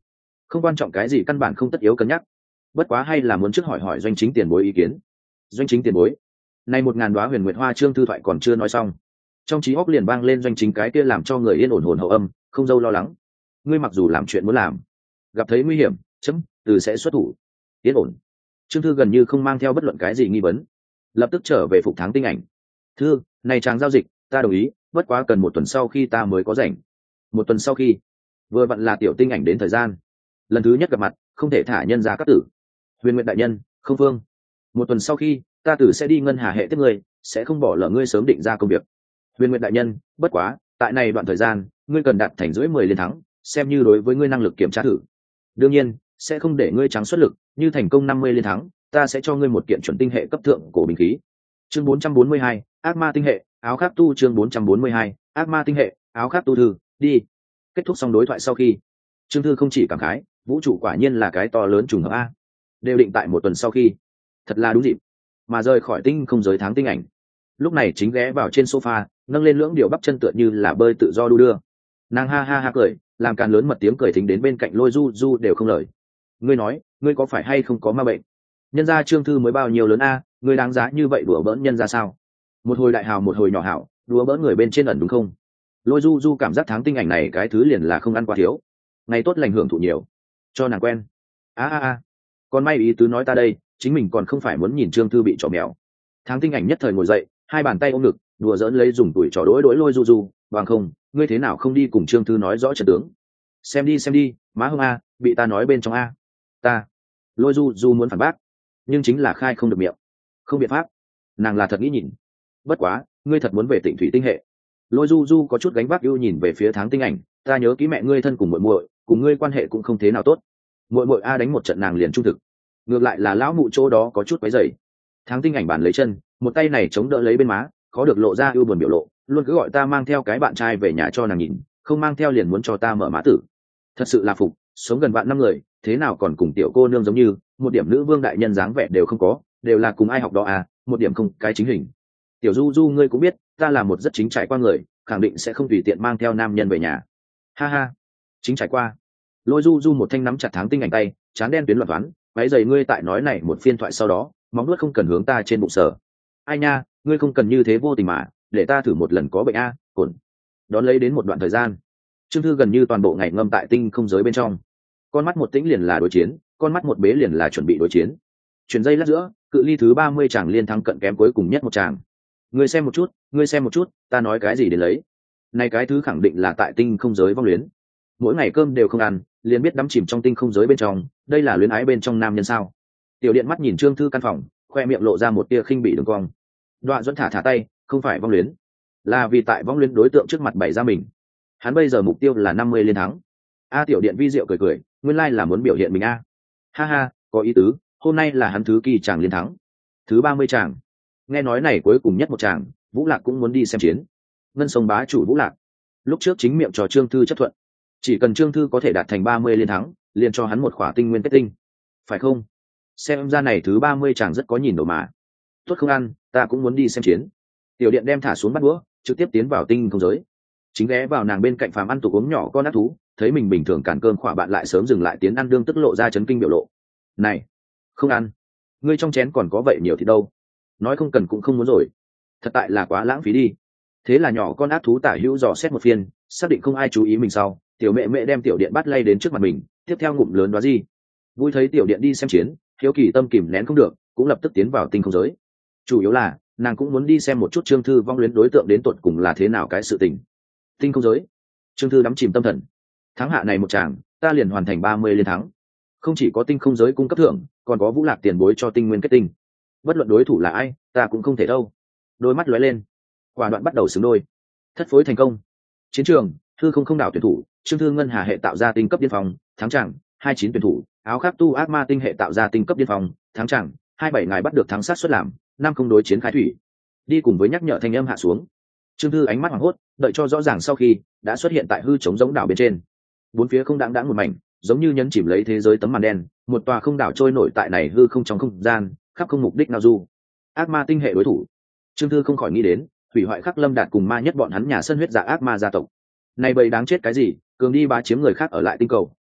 không quan trọng cái gì căn bản không tất yếu cân nhắc. Bất quá hay là muốn trước hỏi hỏi doanh chính tiền bối ý kiến. Doanh chính tiền bối, nay một ngàn đoá huyền nguyệt hoa trương thư thoại còn chưa nói xong, trong trí óc liền vang lên doanh chính cái kia làm cho người yên ổn hồn hậu âm, không dâu lo lắng. Ngươi mặc dù làm chuyện muốn làm, gặp thấy nguy hiểm chấm từ sẽ xuất thủ. Yên ổn. Trương thư gần như không mang theo bất luận cái gì nghi vấn, lập tức trở về phục tháng tinh ảnh. Thư, này chàng giao dịch ta đồng ý, bất quá cần một tuần sau khi ta mới có rảnh. Một tuần sau khi, vừa vặn là tiểu tinh ảnh đến thời gian, lần thứ nhất gặp mặt không thể thả nhân ra các tử. Huyền nguyện đại nhân, không phương, một tuần sau khi ta tử sẽ đi ngân hà hệ tiếp ngươi, sẽ không bỏ lỡ ngươi sớm định ra công việc. Huyền nguyện đại nhân, bất quá tại này đoạn thời gian ngươi cần đạt thành rưỡi mười liên thắng, xem như đối với ngươi năng lực kiểm tra thử. Đương nhiên sẽ không để ngươi trắng xuất lực, như thành công năm mươi liên thắng ta sẽ cho ngươi một kiện chuẩn tinh hệ cấp thượng cổ bình khí. Chương bốn trăm bốn mươi hai, ác ma tinh hệ áo khác tu. Chương bốn trăm bốn mươi hai, ác ma tinh hệ áo khác tu. Thư đi. Kết thúc xong đối thoại sau khi, Trương Thư không chỉ cảm khái, vũ trụ quả nhiên là cái to lớn trùng hợp a, đều định tại một tuần sau khi, thật là đúng dịp mà rời khỏi tinh không giới tháng tinh ảnh. Lúc này chính ghé vào trên sofa, nâng lên lưỡng điệu bắp chân tựa như là bơi tự do đu đưa. Nàng ha ha ha cười, làm càn lớn mật tiếng cười thính đến bên cạnh Lôi Du Du đều không lời. Ngươi nói, ngươi có phải hay không có ma bệnh? Nhân gia Trương Thư mới bao nhiêu lớn a, ngươi đáng giá như vậy đùa bỡn nhân gia sao? Một hồi đại hào một hồi nhỏ hảo, đùa bỡn người bên trên ẩn đúng không? Lôi Du Du cảm giác tháng tinh ảnh này cái thứ liền là không ăn quá thiếu, ngày tốt lành hưởng thụ nhiều, cho nàng quen. A a a, còn may ý tứ nói ta đây, chính mình còn không phải muốn nhìn Trương Thư bị trò mèo. Tháng tinh ảnh nhất thời ngồi dậy, hai bàn tay ôm ngực, đùa giỡn lấy dùng tuổi trò đối đối Lôi Du Du, bằng không, ngươi thế nào không đi cùng Trương Thư nói rõ trận tướng? Xem đi xem đi, má hông a, bị ta nói bên trong a. Ta. Lôi Du Du muốn phản bác, nhưng chính là khai không được miệng, không biện pháp, nàng là thật nghĩ nhìn. Bất quá, ngươi thật muốn về Tịnh Thủy tinh hệ? Lôi Du Du có chút gánh vác ưu nhìn về phía tháng tinh ảnh, ta nhớ kỹ mẹ ngươi thân cùng muội muội, cùng ngươi quan hệ cũng không thế nào tốt. Muội muội a đánh một trận nàng liền trung thực, ngược lại là lão mụ chỗ đó có chút quấy rầy. Tháng tinh ảnh bàn lấy chân, một tay này chống đỡ lấy bên má, khó được lộ ra ưu buồn biểu lộ, luôn cứ gọi ta mang theo cái bạn trai về nhà cho nàng nhìn, không mang theo liền muốn cho ta mở má tử. Thật sự là phục, sống gần vạn năm người, thế nào còn cùng tiểu cô nương giống như, một điểm nữ vương đại nhân dáng vẻ đều không có, đều là cùng ai học đó à, một điểm không cái chính hình. Tiểu Du Du ngươi cũng biết, ta là một rất chính trải qua người, khẳng định sẽ không tùy tiện mang theo nam nhân về nhà. Ha ha, chính trải qua. Lôi Du Du một thanh nắm chặt tháng tinh ảnh tay, chán đen tuyến loạn toán, váy giày ngươi tại nói này một phiên thoại sau đó, móng nuốt không cần hướng ta trên bụng sở. Ai nha, ngươi không cần như thế vô tình mà, để ta thử một lần có bệnh a, cồn. Đón lấy đến một đoạn thời gian, Trương Thư gần như toàn bộ ngày ngâm tại tinh không giới bên trong. Con mắt một tĩnh liền là đối chiến, con mắt một bế liền là chuẩn bị đối chiến. Chuyển dây lát giữa, cự ly thứ ba mươi chàng liên thắng cận kém cuối cùng nhất một chàng. Ngươi xem một chút, ngươi xem một chút, ta nói cái gì đến lấy. Này cái thứ khẳng định là tại tinh không giới vong luyến. Mỗi ngày cơm đều không ăn, liền biết đắm chìm trong tinh không giới bên trong, đây là luyến ái bên trong nam nhân sao? Tiểu Điện mắt nhìn Trương Thư căn phòng, khoe miệng lộ ra một tia khinh bỉ đường cong. Đoạn Duẫn thả thả tay, không phải vong luyến, là vì tại vong luyến đối tượng trước mặt bày ra mình. Hắn bây giờ mục tiêu là năm mươi liên thắng. A Tiểu Điện vi diệu cười cười, nguyên lai là muốn biểu hiện mình a. Ha ha, có ý tứ, hôm nay là hắn thứ kỳ chàng liên thắng. Thứ ba mươi chàng. Nghe nói này cuối cùng nhất một chàng, Vũ Lạc cũng muốn đi xem chiến. Ngân Sông bá chủ Vũ Lạc, lúc trước chính miệng cho Trương Thư chấp thuận, chỉ cần Trương Thư có thể đạt thành ba mươi liên thắng, liền cho hắn một khỏa tinh nguyên kết tinh. Phải không? Xem ra này thứ ba mươi chàng rất có nhìn đồ mà. Tốt không ăn, ta cũng muốn đi xem chiến. Tiểu Điện đem thả xuống bắt đũa, trực tiếp tiến vào tinh không giới. Chính ghé vào nàng bên cạnh phàm ăn tủ uống nhỏ con ác thú, thấy mình bình thường cản cơm khỏa bạn lại sớm dừng lại tiến ăn đương tức lộ ra chấn kinh biểu lộ. Này, không ăn, ngươi trong chén còn có vậy nhiều thì đâu, nói không cần cũng không muốn rồi, thật tại là quá lãng phí đi. Thế là nhỏ con ác thú tả hữu dò xét một phiên, xác định không ai chú ý mình sau, tiểu mẹ mẹ đem Tiểu Điện bắt lay đến trước mặt mình, tiếp theo ngụm lớn đoá gì. Vui thấy Tiểu Điện đi xem chiến, hiếu kỳ tâm kìm nén không được, cũng lập tức tiến vào tinh không giới. Chủ yếu là nàng cũng muốn đi xem một chút Trương Thư vong luyến đối tượng đến tột cùng là thế nào cái sự tình. Tinh không giới, Trương Thư đắm chìm tâm thần. Tháng hạ này một chàng, ta liền hoàn thành ba mươi liên thắng. Không chỉ có tinh không giới cung cấp thưởng, còn có Vũ Lạc tiền bối cho tinh nguyên kết tinh. Bất luận đối thủ là ai, ta cũng không thể đâu. Đôi mắt lóe lên, quả đoạn bắt đầu xứng đôi. Thất phối thành công. Chiến trường, Thư không không đảo tuyển thủ, Trương Thư ngân hà hệ tạo ra tinh cấp điên phòng, tháng chàng, hai chín tuyển thủ, áo khác tu ác ma tinh hệ tạo ra tinh cấp điên phòng, tháng chàng, hai bảy ngài bắt được thắng sát xuất làm, năm không đối chiến khai thủy. Đi cùng với nhắc nhở thanh âm hạ xuống. Trương Thư ánh mắt hoảng hốt, đợi cho rõ ràng sau khi đã xuất hiện tại hư trống giống đảo bên trên. Bốn phía không đáng đáng một mảnh, giống như nhấn chìm lấy thế giới tấm màn đen, một tòa không đảo trôi nổi tại này hư không trong không gian, khắp không mục đích nào du. Ác ma tinh hệ đối thủ. Trương Thư không khỏi nghĩ đến, hủy hoại Khắc Lâm Đạt cùng ma nhất bọn hắn nhà sân huyết dạ ác ma gia tộc. Này bầy đáng chết cái gì, cường đi bá chiếm người khác ở lại tinh cầu,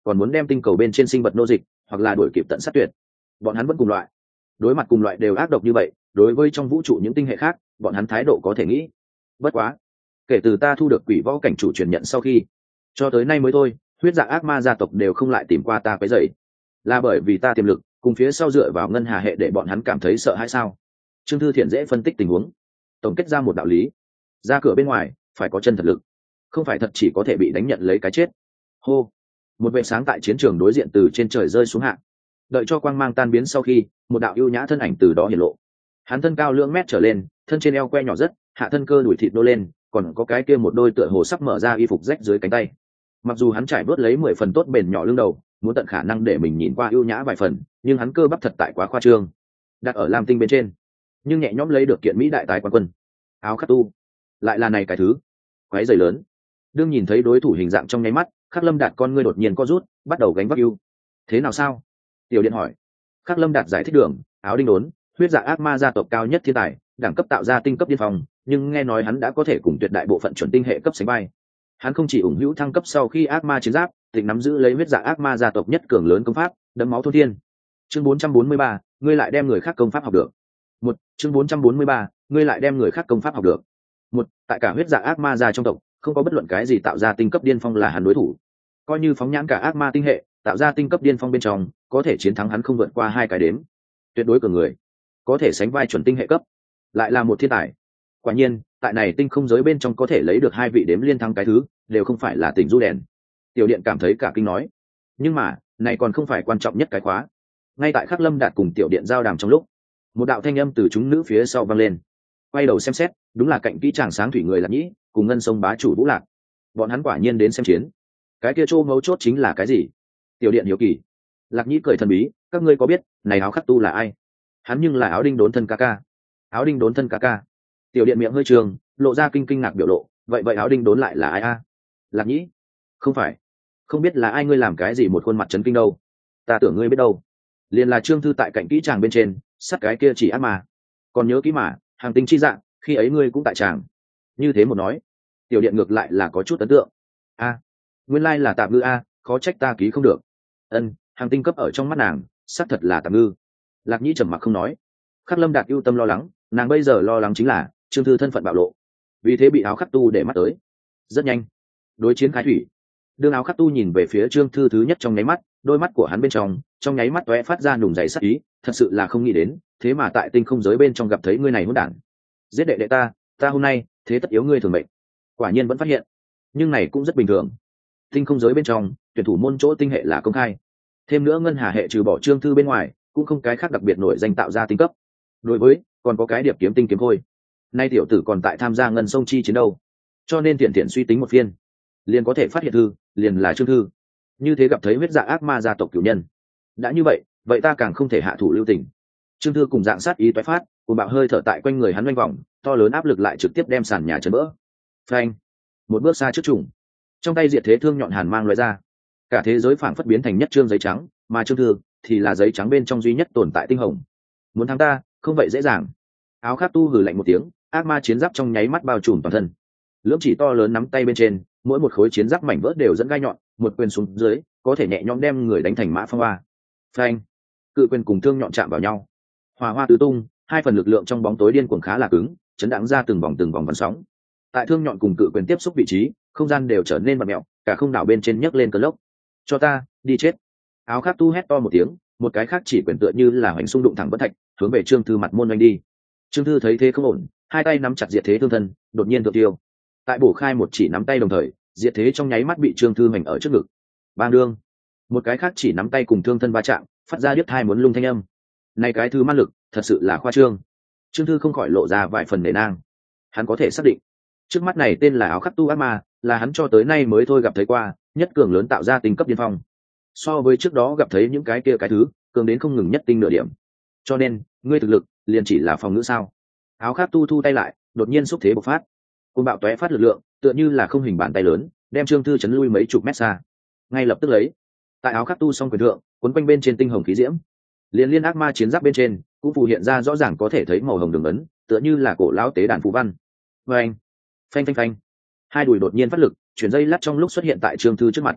còn muốn đem tinh cầu bên trên sinh vật nô dịch hoặc là đuổi kịp tận sát tuyệt. Bọn hắn vẫn cùng loại, đối mặt cùng loại đều ác độc như vậy, đối với trong vũ trụ những tinh hệ khác bọn hắn thái độ có thể nghĩ. Bất quá kể từ ta thu được quỷ võ cảnh chủ truyền nhận sau khi, cho tới nay mới thôi, huyết dạ ác ma gia tộc đều không lại tìm qua ta quấy rầy, là bởi vì ta tiềm lực cùng phía sau dựa vào ngân hà hệ để bọn hắn cảm thấy sợ hãi sao? Trương Thư Thiện dễ phân tích tình huống, tổng kết ra một đạo lý: ra cửa bên ngoài phải có chân thật lực, không phải thật chỉ có thể bị đánh nhận lấy cái chết. Hô, một vệt sáng tại chiến trường đối diện từ trên trời rơi xuống hạ, đợi cho quang mang tan biến sau khi, một đạo ưu nhã thân ảnh từ đó hiện lộ. Hắn thân cao lưỡng mét trở lên, thân trên eo que nhỏ rất, hạ thân cơ đùi thịt nô lên, còn có cái kia một đôi tựa hồ sắp mở ra y phục rách dưới cánh tay. Mặc dù hắn trải bớt lấy mười phần tốt bền nhỏ lưng đầu, muốn tận khả năng để mình nhìn qua ưu nhã vài phần, nhưng hắn cơ bắp thật tại quá khoa trương, đặt ở lam tinh bên trên nhưng nhẹ nhõm lấy được kiện mỹ đại tái quán quân. Áo khắc tu lại là này cái thứ quái dày lớn. Đương nhìn thấy đối thủ hình dạng trong nháy mắt, Khắc Lâm Đạt con ngươi đột nhiên co rút, bắt đầu gánh vác ưu. Thế nào sao? Tiểu Điện hỏi. Khắc Lâm Đạt giải thích đường: áo đinh đốn, huyết dạ ác ma gia tộc cao nhất thiên tài, đẳng cấp tạo ra tinh cấp điên phong, nhưng nghe nói hắn đã có thể cùng tuyệt đại bộ phận chuẩn tinh hệ cấp sánh vai. Hắn không chỉ ủng hữu thăng cấp sau khi ác ma chiến giáp, tịnh nắm giữ lấy huyết dạ ác ma gia tộc nhất cường lớn công pháp, đẫm máu thôn thiên. Chương bốn trăm bốn mươi ba, ngươi lại đem người khác công pháp học được. Một, chương bốn trăm bốn mươi ba, ngươi lại đem người khác công pháp học được. Một, tại cả huyết dạ ác ma gia trong tộc, không có bất luận cái gì tạo ra tinh cấp điên phong là hắn đối thủ. Coi như phóng nhãn cả ác ma tinh hệ, tạo ra tinh cấp điên phong bên trong, có thể chiến thắng hắn không vượt qua hai cái đếm. Tuyệt đối cường người, có thể sánh vai chuẩn tinh hệ cấp, lại là một thiên tài. Quả nhiên, tại này tinh không giới bên trong có thể lấy được hai vị đếm liên thắng cái thứ, đều không phải là tình du đèn. Tiểu Điện cảm thấy cả kinh nói, nhưng mà này còn không phải quan trọng nhất cái khóa. Ngay tại Khắc Lâm Đạt cùng Tiểu Điện giao đàm trong lúc, một đạo thanh âm từ chúng nữ phía sau vang lên. Quay đầu xem xét, đúng là cạnh kỹ chàng sáng thủy người Lạc Nhĩ cùng ngân sông bá chủ Vũ Lạc. Bọn hắn quả nhiên đến xem chiến. Cái kia chỗ ngấu chốt chính là cái gì? Tiểu Điện hiếu kỳ. Lạc Nhĩ cười thần bí: các ngươi có biết này áo khắc tu là ai? Hắn nhưng là áo đinh đốn thân ca ca. Áo đinh đốn thân ca ca. Tiểu Điện miệng hơi trường, lộ ra kinh kinh ngạc biểu lộ. Vậy vậy áo đinh đốn lại là ai a? Lạc Nhĩ: không phải, không biết là ai, ngươi làm cái gì một khuôn mặt chấn kinh đâu? Ta tưởng ngươi biết đâu. Liền là Trương Thư tại cạnh kỹ tràng bên trên, sắt cái kia chỉ ác mà. Còn nhớ kỹ mà, hàng tinh chi dạng, khi ấy ngươi cũng tại tràng. Như thế một nói, Tiểu Điện ngược lại là có chút ấn tượng. A, nguyên lai là tạm ngư a, khó trách ta ký không được. Ân, hàng tinh cấp ở trong mắt nàng, xác thật là tạm ngư. Lạc Nhĩ trầm mặc không nói. Khắc Lâm Đạt ưu tâm lo lắng, nàng bây giờ lo lắng chính là Trương Thư thân phận bạo lộ, vì thế bị áo khắc tu để mắt tới. Rất nhanh, đối chiến khai thủy. Đương áo khắc tu nhìn về phía Trương Thư thứ nhất trong nháy mắt, đôi mắt của hắn bên trong trong nháy mắt tóe phát ra nùng dày sắc ý, thật sự là không nghĩ đến, thế mà tại tinh không giới bên trong gặp thấy ngươi này hỗn đản. Giết đệ đệ ta, ta hôm nay thế tất yếu ngươi thường mệnh. Quả nhiên vẫn phát hiện, nhưng này cũng rất bình thường. Tinh không giới bên trong, tuyển thủ môn chỗ tinh hệ là công khai, thêm nữa ngân hà hệ trừ bỏ Trương Thư bên ngoài, cũng không cái khác đặc biệt nổi danh tạo ra tinh cấp. Đối với, còn có cái điệp kiếm tinh kiếm khôi. Nay tiểu tử còn tại tham gia ngân sông chi chiến đâu, cho nên tiện tiện suy tính một phiên, liền có thể phát hiện thư, liền là Trương Thư. Như thế gặp thấy huyết dạ ác ma gia tộc cửu nhân. Đã như vậy, vậy ta càng không thể hạ thủ lưu tình. Trương Thư cùng dạng sát ý toái phát, cùng bạo hơi thở tại quanh người hắn quanh vòng, to lớn áp lực lại trực tiếp đem sàn nhà chấn vỡ. Phanh! Một bước xa trước trùng, trong tay diệt thế thương nhọn hàn mang lóe ra, cả thế giới phảng phất biến thành nhất trương giấy trắng, mà Trương Thư thì là giấy trắng bên trong duy nhất tồn tại tinh hồng. Muốn thắng ta, không vậy dễ dàng. Áo khắc tu hừ lạnh một tiếng, ác ma chiến giáp trong nháy mắt bao trùm toàn thân. Lưỡng chỉ to lớn nắm tay bên trên, mỗi một khối chiến giáp mảnh vỡ đều dẫn gai nhọn, một quyền xuống dưới, có thể nhẹ nhõm đem người đánh thành mã phong hoa. Phanh! Cự quyền cùng thương nhọn chạm vào nhau, hòa hoa tứ tung, hai phần lực lượng trong bóng tối điên cuồng khá là cứng, chấn đãng ra từng vòng từng vòng vần sóng. Tại thương nhọn cùng cự quyền tiếp xúc vị trí, không gian đều trở nên bặm mẹo, cả không đảo bên trên nhấc lên cơn lốc. Cho ta đi chết! Áo khắc tu hét to một tiếng, một cái khác chỉ quyền tựa như là hoành xung đụng thẳng bất thạch, hướng về Trương Thư mặt môn oanh đi. Trương Thư thấy thế không ổn, hai tay nắm chặt diệt thế thương thân, đột nhiên thượng tiêu. Tại bổ khai một chỉ nắm tay đồng thời, diệt thế trong nháy mắt bị Trương Thư hoành ở trước ngực. Bang đương! Một cái khác chỉ nắm tay cùng thương thân va chạm, phát ra điếc thai muốn lung thanh âm. Này cái thứ man lực, thật sự là khoa trương. Trương Thư không khỏi lộ ra vài phần nể nang. Hắn có thể xác định, trước mắt này tên là áo khắc tu ác ma, là hắn cho tới nay mới thôi gặp thấy qua nhất cường lớn tạo ra tinh cấp điên phong. So với trước đó gặp thấy những cái kia cái thứ, cường đến không ngừng nhất tinh nửa điểm. Cho nên, ngươi thực lực liền chỉ là phòng ngữ sao? Áo khắc tu thu tay lại, đột nhiên xúc thế bộc phát, côn bạo tóe phát lực lượng, tựa như là không hình bàn tay lớn, đem Trương Thư chấn lui mấy chục mét xa. Ngay lập tức lấy, tại áo khắc tu song quyền thượng, cuốn quanh bên trên tinh hồng khí diễm, liên liên ác ma chiến giáp bên trên cũng phù hiện ra rõ ràng có thể thấy màu hồng đường ấn, tựa như là cổ lão tế đàn phù văn. Và anh, phanh phanh phanh, hai đùi đột nhiên phát lực, chuyển dây lát trong lúc xuất hiện tại Trương Thư trước mặt.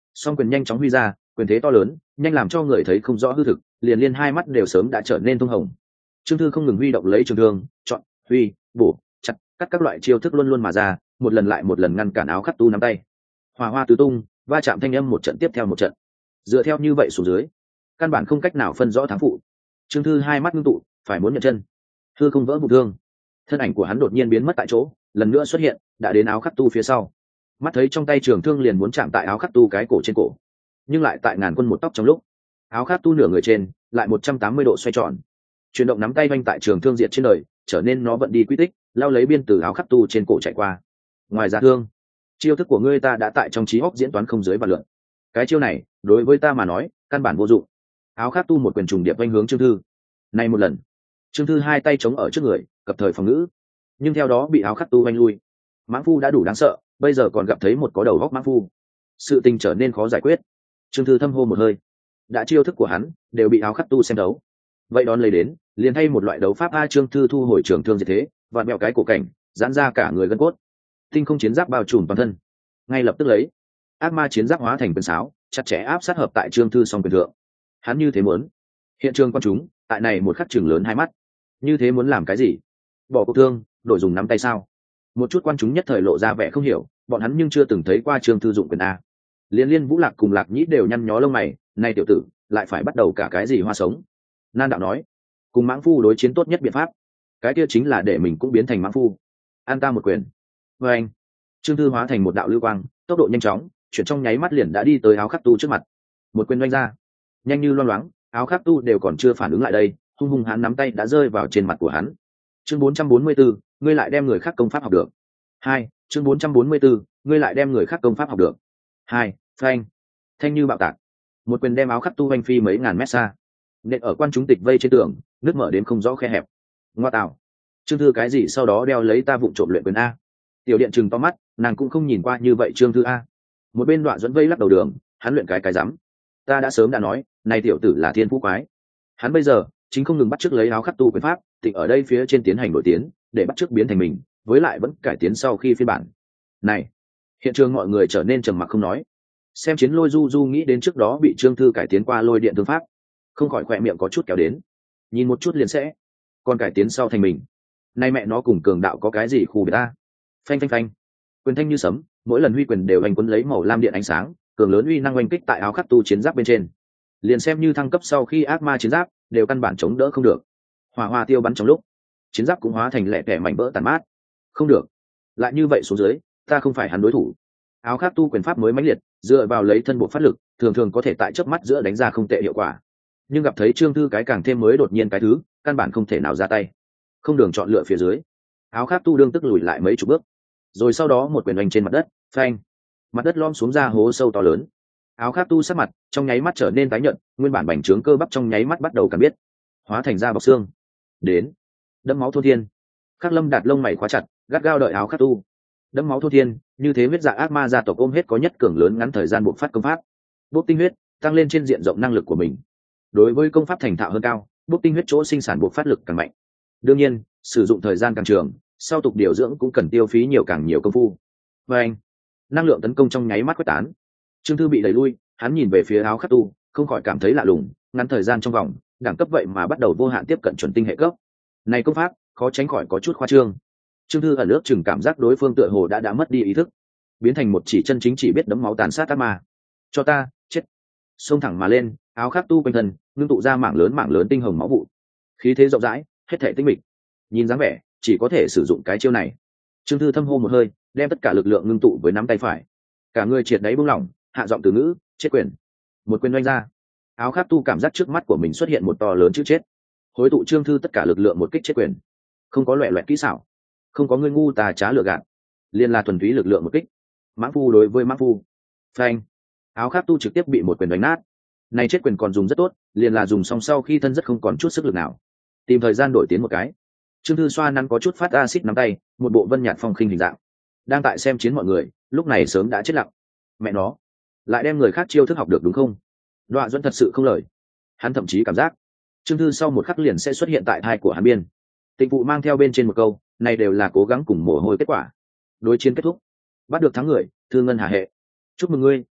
song quyền nhanh chóng huy ra, quyền thế to lớn nhanh làm cho người thấy không rõ hư thực, liền liên hai mắt đều sớm đã trở nên thông hồng. Trương Thư không ngừng huy động lấy trường thương, chọn, huy, bổ, chặt, cắt các loại chiêu thức luôn luôn mà ra, một lần lại một lần ngăn cản Áo Khắc Tu nắm tay. Hỏa hoa tứ tung, va chạm thanh âm một trận tiếp theo một trận. Dựa theo như vậy xuống dưới, căn bản không cách nào phân rõ thắng phụ. Trương Thư hai mắt ngưng tụ, phải muốn nhận chân. Hư không vỡ một thương, thân ảnh của hắn đột nhiên biến mất tại chỗ, lần nữa xuất hiện, đã đến Áo Khắc Tu phía sau. Mắt thấy trong tay trường thương liền muốn chạm tại Áo Khắc Tu cái cổ trên cổ, nhưng lại tại ngàn quân một tóc trong lúc, Áo Khắc Tu nửa người trên lại một trăm tám mươi độ xoay tròn, chuyển động nắm tay vanh tại trường thương diệt trên đời, trở nên nó vận đi quy tích, lao lấy biên từ Áo Khắc Tu trên cổ chạy qua. Ngoài ra thương, chiêu thức của ngươi ta đã tại trong trí óc diễn toán không dưới và lượng. Cái chiêu này đối với ta mà nói căn bản vô dụng. Áo Khắc Tu một quyền trùng điệp vanh hướng Trương Thư. Này một lần, Trương Thư hai tay chống ở trước người, cập thời phòng ngữ, nhưng theo đó bị Áo Khắc Tu vanh lui. Mãng Phu đã đủ đáng sợ, bây giờ còn gặp thấy một có đầu góc Mãng Phu, sự tình trở nên khó giải quyết. Trương Thư thâm hô một hơi, đã chiêu thức của hắn đều bị Áo Khắc Tu xem đấu, vậy đón lấy đến liền thay một loại đấu pháp. A Trương Thư thu hồi trường thương diệt thế, vặn mẹo cái cổ cảnh, giãn ra cả người gân cốt, tinh không chiến giáp bao trùm toàn thân, ngay lập tức lấy ác ma chiến giáp hóa thành quyền sáo, chặt chẽ áp sát hợp tại Trương Thư song quyền thượng. Hắn như thế muốn, hiện trường quan chúng tại này một khắc chừng lớn hai mắt, như thế muốn làm cái gì? Bỏ cuộc thương, đổi dùng nắm tay sao? Một chút quan chúng nhất thời lộ ra vẻ không hiểu, bọn hắn nhưng chưa từng thấy qua Trương Thư dụng quyền a. Liên Liên Vũ Lạc cùng Lạc Nhĩ đều nhăn nhó lông mày, nay tiểu tử lại phải bắt đầu cả cái gì hoa sống? Nan đạo nói, cùng Mãng Phu đối chiến tốt nhất biện pháp, cái kia chính là để mình cũng biến thành Mãng Phu. An ta một quyền. Và anh, Trương Thư hóa thành một đạo lưu quang, tốc độ nhanh chóng, chuyển trong nháy mắt liền đã đi tới Áo Khắc Tu trước mặt. Một quyền đánh ra, nhanh như loan loáng, Áo Khắc Tu đều còn chưa phản ứng lại đây, hung hung hắn nắm tay đã rơi vào trên mặt của hắn. Chương bốn trăm bốn mươi bốn, ngươi lại đem người khác công pháp học được. Hai, chương bốn trăm bốn mươi bốn, ngươi lại đem người khác công pháp học được. Hai, phanh, thanh như bạo tạc, một quyền đem Áo Khắc Tu vanh phi mấy ngàn mét xa, nện ở quan chúng tịch vây trên tường, nước mở đến không rõ khe hẹp. Ngoa tạo, Trương Thư cái gì sau đó đeo lấy ta vụng trộm luyện quyền a? Tiểu Điện trừng to mắt, nàng cũng không nhìn qua như vậy Trương Thư a. Một bên Đoạn Dẫn vây lắc đầu đường, hắn luyện cái cái rắm. Ta đã sớm đã nói, này tiểu tử là thiên phú quái. Hắn bây giờ chính không ngừng bắt chước lấy Áo Khắc Tu quyền pháp, tịnh ở đây phía trên tiến hành đổi tiến, để bắt chước biến thành mình, với lại vẫn cải tiến sau khi phiên bản. Này, hiện trường mọi người trở nên trầm mặc không nói. Xem Chiến Lôi Du Du nghĩ đến trước đó bị Trương Thư cải tiến qua lôi điện thương pháp, không khỏi khỏe miệng có chút kéo đến. Nhìn một chút liền sẽ, còn cải tiến sau thành mình. Nay mẹ nó cùng cường đạo có cái gì khu biệt ta? Phanh phanh phanh, quyền thanh như sấm, mỗi lần huy quyền đều hành quấn lấy màu lam điện ánh sáng, cường lớn uy năng oanh kích tại Áo Khắc Tu chiến giáp bên trên. Liền xem như thăng cấp sau khi ác ma chiến giáp, đều căn bản chống đỡ không được. Hỏa hoa tiêu bắn trong lúc, chiến giáp cũng hóa thành lẻ tẻ mảnh vỡ tàn mát. Không được, lại như vậy xuống dưới, ta không phải hắn đối thủ. Áo Khắc Tu quyền pháp mới mãnh liệt, dựa vào lấy thân bộ phát lực, thường thường có thể tại chớp mắt giữa đánh ra không tệ hiệu quả. Nhưng gặp thấy Trương Thư cái càng thêm mới đột nhiên cái thứ, căn bản không thể nào ra tay. Không đường chọn lựa phía dưới, Áo Khắc Tu đương tức lùi lại mấy chục bước, rồi sau đó một quyền đánh trên mặt đất, phanh, mặt đất lom xuống ra hố sâu to lớn. Áo Khắc Tu sắc mặt trong nháy mắt trở nên tái nhợt, nguyên bản bành trướng cơ bắp trong nháy mắt bắt đầu cảm biết, hóa thành da bọc xương. Đến, đẫm máu thôn thiên. Khắc Lâm Đạt lông mày khóa chặt, gắt gao đợi Áo Khắc Tu. Đẫm máu thôn thiên, như thế huyết dạ ác ma gia tộc ôm hết có nhất cường lớn ngắn thời gian buộc phát công pháp. Bốc tinh huyết, tăng lên trên diện rộng năng lực của mình. Đối với công pháp thành thạo hơn cao, bốc tinh huyết chỗ sinh sản buộc phát lực càng mạnh. Đương nhiên, sử dụng thời gian càng trường, sau tục điều dưỡng cũng cần tiêu phí nhiều càng nhiều công phu. Và anh, năng lượng tấn công trong nháy mắt quét tán. Trương Thư bị đẩy lui, hắn nhìn về phía Áo Khắc Tu, không khỏi cảm thấy lạ lùng, ngắn thời gian trong vòng, đẳng cấp vậy mà bắt đầu vô hạn tiếp cận chuẩn tinh hệ cấp. Này công pháp, khó tránh khỏi có chút khoa trương. Trương Thư ở nước chừng cảm giác đối phương tựa hồ đã đã mất đi ý thức, biến thành một chỉ chân chính chỉ biết đấm máu tàn sát ác ma. Cho ta, chết. Xông thẳng mà lên, Áo Khắc Tu quanh thân, ngưng tụ ra mảng lớn mảng lớn tinh hồng máu vụ. Khí thế rộng rãi, hết thảy tinh mịch. Nhìn dáng vẻ, chỉ có thể sử dụng cái chiêu này. Trương Thư thâm hô một hơi, đem tất cả lực lượng ngưng tụ với nắm tay phải. Cả người triệt đáy buông lỏng, hạ giọng từ ngữ, chết quyền. Một quyền đánh ra. Áo Khắc Tu cảm giác trước mắt của mình xuất hiện một to lớn chữ chết. Hối tụ Trương Thư tất cả lực lượng một kích chết quyền. Không có loẻ loẹt kỹ xảo, không có ngươi ngu tà trá lừa gạt, liền là thuần túy lực lượng một kích. Mãng Phu đối với Mãng Phu. Phanh. Áo Khắc Tu trực tiếp bị một quyền đánh nát. Này chết quyền còn dùng rất tốt, liền là dùng xong sau khi thân rất không còn chút sức lực nào. Tìm thời gian đổi tiến một cái. Trương Thư xoa nắn có chút phát acid nắm tay, một bộ vân nhạt phong khinh hình dạng. Đang tại xem chiến mọi người, lúc này sớm đã chết lặng. Mẹ nó, lại đem người khác chiêu thức học được đúng không? Đoạn Duẫn thật sự không lời. Hắn thậm chí cảm giác, Trương Thư sau một khắc liền sẽ xuất hiện tại thai của hắn biên. Tịnh Vụ mang theo bên trên một câu, này đều là cố gắng cùng mồ hôi kết quả. Đối chiến kết thúc, bắt được thắng người, Thư Ngân hà hệ. Chúc mừng ngươi,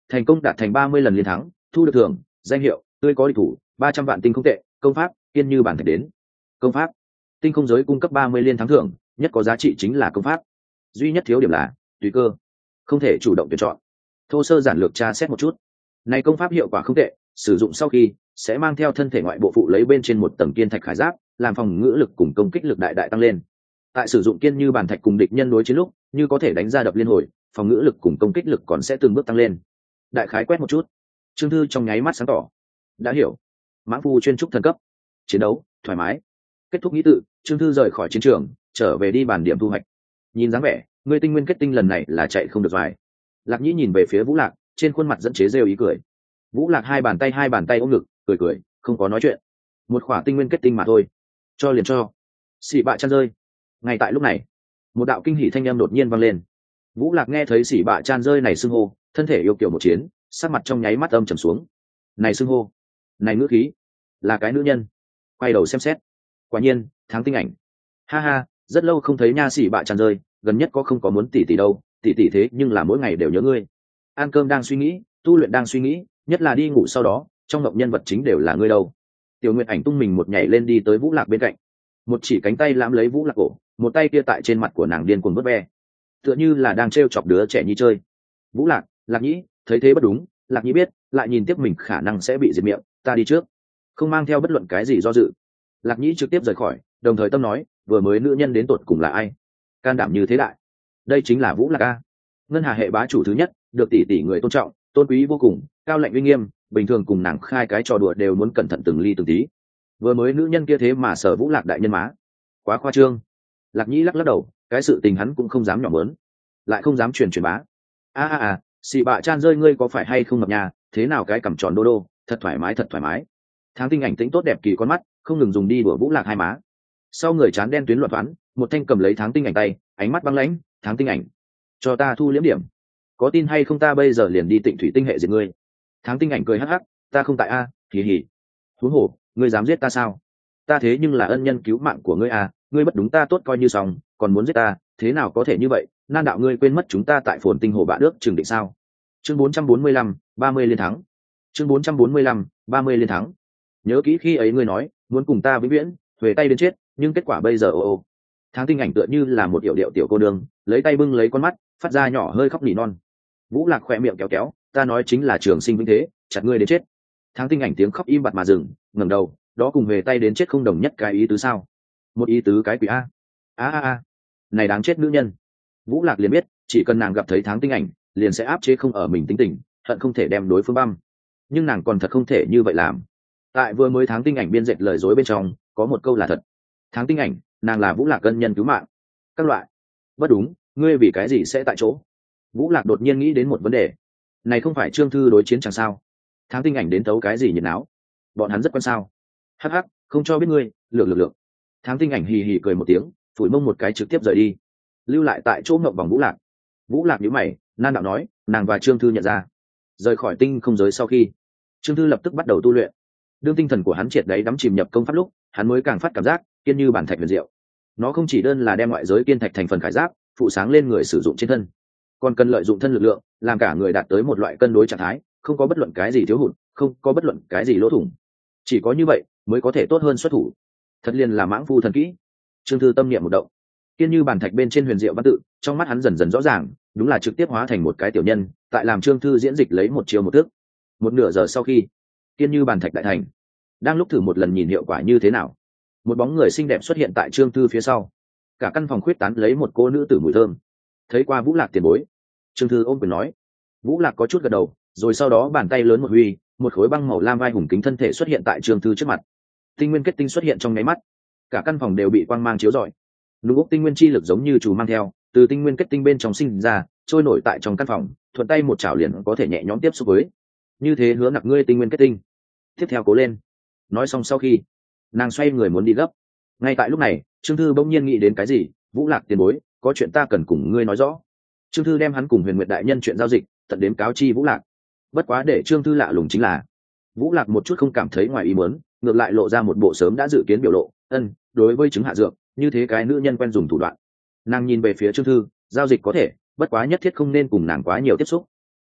thành công đạt thành ba mươi lần liên thắng, thu được thưởng danh hiệu tươi có địch thủ ba trăm vạn tinh không tệ. Công pháp kiên như bản thạch đến. Công pháp tinh không giới cung cấp ba mươi liên thắng thưởng, nhất có giá trị chính là công pháp, duy nhất thiếu điểm là tùy cơ, không thể chủ động tuyển chọn. Thô sơ giản lược tra xét một chút, này công pháp hiệu quả không tệ, sử dụng sau khi sẽ mang theo thân thể ngoại bộ phụ lấy bên trên một tầng kiên thạch khải giáp, làm phòng ngự lực cùng công kích lực đại đại tăng lên. Tại sử dụng kiên như bản thạch cùng địch nhân đối chiến lúc, như có thể đánh ra đập liên hồi, phòng ngự lực cùng công kích lực còn sẽ từng bước tăng lên. Đại khái quét một chút, Trương Thư trong nháy mắt sáng tỏ. Đã hiểu. Mãng phu chuyên trúc thần cấp, chiến đấu thoải mái. Kết thúc nghĩ tự, Trương Thư rời khỏi chiến trường, trở về đi bàn điểm thu hoạch. Nhìn dáng vẻ, ngươi tinh nguyên kết tinh lần này là chạy không được dài. Lạc Nhĩ nhìn về phía Vũ Lạc, trên khuôn mặt dẫn chế rêu ý cười. Vũ Lạc hai bàn tay hai bàn tay ôm ngực, cười cười, không có nói chuyện. Một khỏa tinh nguyên kết tinh mà thôi, cho liền cho. Xỉ bạ chăn rơi. Ngay tại lúc này, một đạo kinh hỉ thanh âm đột nhiên vang lên. Vũ Lạc nghe thấy xỉ bạ chan rơi này xưng hô, thân thể yêu kiểu một chiến, sắc mặt trong nháy mắt âm trầm xuống. Này xưng hô, này ngữ khí, là cái nữ nhân. Quay đầu xem xét, quả nhiên, Tháng Tinh Ảnh. Ha ha, rất lâu không thấy nha xỉ bạ chan rơi, gần nhất có không có muốn tỷ tỷ đâu, tỷ tỷ thế nhưng là mỗi ngày đều nhớ ngươi. Ăn cơm đang suy nghĩ, tu luyện đang suy nghĩ, nhất là đi ngủ sau đó, trong mộng nhân vật chính đều là ngươi đâu. Tiểu Nguyệt Ảnh tung mình một nhảy lên đi tới Vũ Lạc bên cạnh, một chỉ cánh tay lãm lấy Vũ Lạc cổ, một tay kia tại trên mặt của nàng điên cuồng vớt ve, tựa như là đang trêu chọc đứa trẻ nhi chơi. Vũ Lạc, Lạc Nhĩ thấy thế bất đúng, Lạc Nhĩ biết lại nhìn tiếp mình khả năng sẽ bị diệt miệng, ta đi trước, không mang theo bất luận cái gì do dự. Lạc Nhĩ trực tiếp rời khỏi, đồng thời tâm nói, vừa mới nữ nhân đến tột cùng là ai, can đảm như thế đại. Đây chính là Vũ Lạc a, ngân hà hệ bá chủ thứ nhất, được tỷ tỷ người tôn trọng, tôn quý vô cùng, cao lạnh uy nghiêm, bình thường cùng nàng khai cái trò đùa đều muốn cẩn thận từng ly từng tí. Vừa mới nữ nhân kia thế mà sở Vũ Lạc đại nhân má, quá khoa trương. Lạc Nhĩ lắc lắc đầu, cái sự tình hắn cũng không dám nhỏ mớn, lại không dám truyền truyền bá. a a a xì bạ chan rơi, ngươi có phải hay không ngập nhà, thế nào cái cằm tròn đô đô, thật thoải mái thật thoải mái. Tháng Tinh Ảnh tĩnh tốt đẹp kỳ con mắt, không ngừng dùng đi đùa Vũ Lạc hai má. Sau người chán đen tuyến loạn toán, một thanh cầm lấy Tháng Tinh Ảnh tay, ánh mắt băng lãnh. Tháng Tinh Ảnh, cho ta thu liếm điểm, có tin hay không ta bây giờ liền đi Tịnh Thủy Tinh hệ diệt ngươi. Tháng Tinh Ảnh cười hắc hắc, ta không tại a, hì hì. Thú hổ, ngươi dám giết ta sao? Ta thế nhưng là ân nhân cứu mạng của ngươi à, ngươi bất đúng ta tốt coi như xong, còn muốn giết ta, thế nào có thể như vậy? Nan đạo ngươi quên mất chúng ta tại Phồn Tinh Hồ Bạ Nước trường định sao? Chương bốn trăm bốn mươi lăm, ba mươi liên thắng. Chương bốn trăm bốn mươi lăm, ba mươi liên thắng. Nhớ kỹ khi ấy ngươi nói, muốn cùng ta vĩnh viễn, xuề tay đến chết, nhưng kết quả bây giờ ô ô. Tháng Tinh Ảnh tựa như là một điệu điệu tiểu cô nương, lấy tay bưng lấy con mắt, phát ra nhỏ hơi khóc nỉ non. Vũ Lạc khỏe miệng kéo kéo, ta nói chính là trường sinh vĩnh thế, chặt ngươi đến chết. Tháng Tinh Ảnh tiếng khóc im bặt mà dừng, ngẩng đầu, đó cùng về tay đến chết không đồng nhất cái ý tứ sao? Một ý tứ cái quỷ a. A a a, này đáng chết nữ nhân. Vũ Lạc liền biết, chỉ cần nàng gặp thấy Tháng Tinh Ảnh, liền sẽ áp chế không ở mình tính tình, hận không thể đem đối phương băm. Nhưng nàng còn thật không thể như vậy làm. Tại vừa mới Tháng Tinh Ảnh biên dệt lời dối bên trong, có một câu là thật. Tháng Tinh Ảnh, nàng là Vũ Lạc ân nhân cứu mạng. Các loại. Bất đúng, ngươi vì cái gì sẽ tại chỗ? Vũ Lạc đột nhiên nghĩ đến một vấn đề. Này không phải Trương Thư đối chiến chẳng sao? Tháng Tinh Ảnh đến tấu cái gì nhiệt náo? Bọn hắn rất quan sao? Hắc hắc, không cho biết ngươi, lược lược lược. Tháng Tinh Ảnh hì hì cười một tiếng, phủi mông một cái trực tiếp rời đi, lưu lại tại chỗ ngậm vòng Vũ Lạc. Vũ Lạc nhíu mày, nan đạo nói, nàng và Trương Thư nhận ra. Rời khỏi tinh không giới sau khi, Trương Thư lập tức bắt đầu tu luyện. Đương tinh thần của hắn triệt đấy đắm chìm nhập công pháp lúc, hắn mới càng phát cảm giác kiên như bản thạch huyền diệu. Nó không chỉ đơn là đem ngoại giới kiên thạch thành phần khải giáp, phụ sáng lên người sử dụng trên thân, còn cần lợi dụng thân lực lượng, làm cả người đạt tới một loại cân đối trạng thái, không có bất luận cái gì thiếu hụt, không có bất luận cái gì lỗ thủng. Chỉ có như vậy mới có thể tốt hơn xuất thủ. Thật liền là mãng phu thần kỹ. Trương Thư tâm niệm một động, kiên như bản thạch bên trên huyền diệu văn tự, trong mắt hắn dần dần rõ ràng, đúng là trực tiếp hóa thành một cái tiểu nhân, tại làm Trương Thư diễn dịch lấy một chiều một thước. Một nửa giờ sau khi, kiên như bản thạch đại thành, đang lúc thử một lần nhìn hiệu quả như thế nào, một bóng người xinh đẹp xuất hiện tại Trương Thư phía sau. Cả căn phòng khuyết tán lấy một cô nữ tử mùi thơm. Thấy qua Vũ Lạc tiền bối, Trương Thư ôm quyền nói. Vũ Lạc có chút gật đầu, rồi sau đó bàn tay lớn một huy, một khối băng màu lam vai hùng kính thân thể xuất hiện tại Trương Thư trước mặt. Tinh nguyên kết tinh xuất hiện trong nháy mắt, cả căn phòng đều bị quang mang chiếu rọi. Nung ốc tinh nguyên chi lực giống như chủ mang theo, từ tinh nguyên kết tinh bên trong sinh ra, trôi nổi tại trong căn phòng, thuận tay một chảo liền có thể nhẹ nhõm tiếp xúc với. Như thế hứa nặc ngươi tinh nguyên kết tinh. Tiếp theo cố lên. Nói xong sau khi, nàng xoay người muốn đi gấp. Ngay tại lúc này, Trương Thư bỗng nhiên nghĩ đến cái gì, Vũ Lạc tiền bối, có chuyện ta cần cùng ngươi nói rõ. Trương Thư đem hắn cùng Huyền Nguyệt đại nhân chuyện giao dịch, tận đến cáo chi Vũ Lạc. Bất quá để Trương Thư lạ lùng chính là, Vũ Lạc một chút không cảm thấy ngoài ý muốn, ngược lại lộ ra một bộ sớm đã dự kiến biểu lộ, ân, đối với chứng hạ dược, như thế cái nữ nhân quen dùng thủ đoạn. Nàng nhìn về phía Trương Thư, giao dịch có thể, bất quá nhất thiết không nên cùng nàng quá nhiều tiếp xúc. Mặt khác,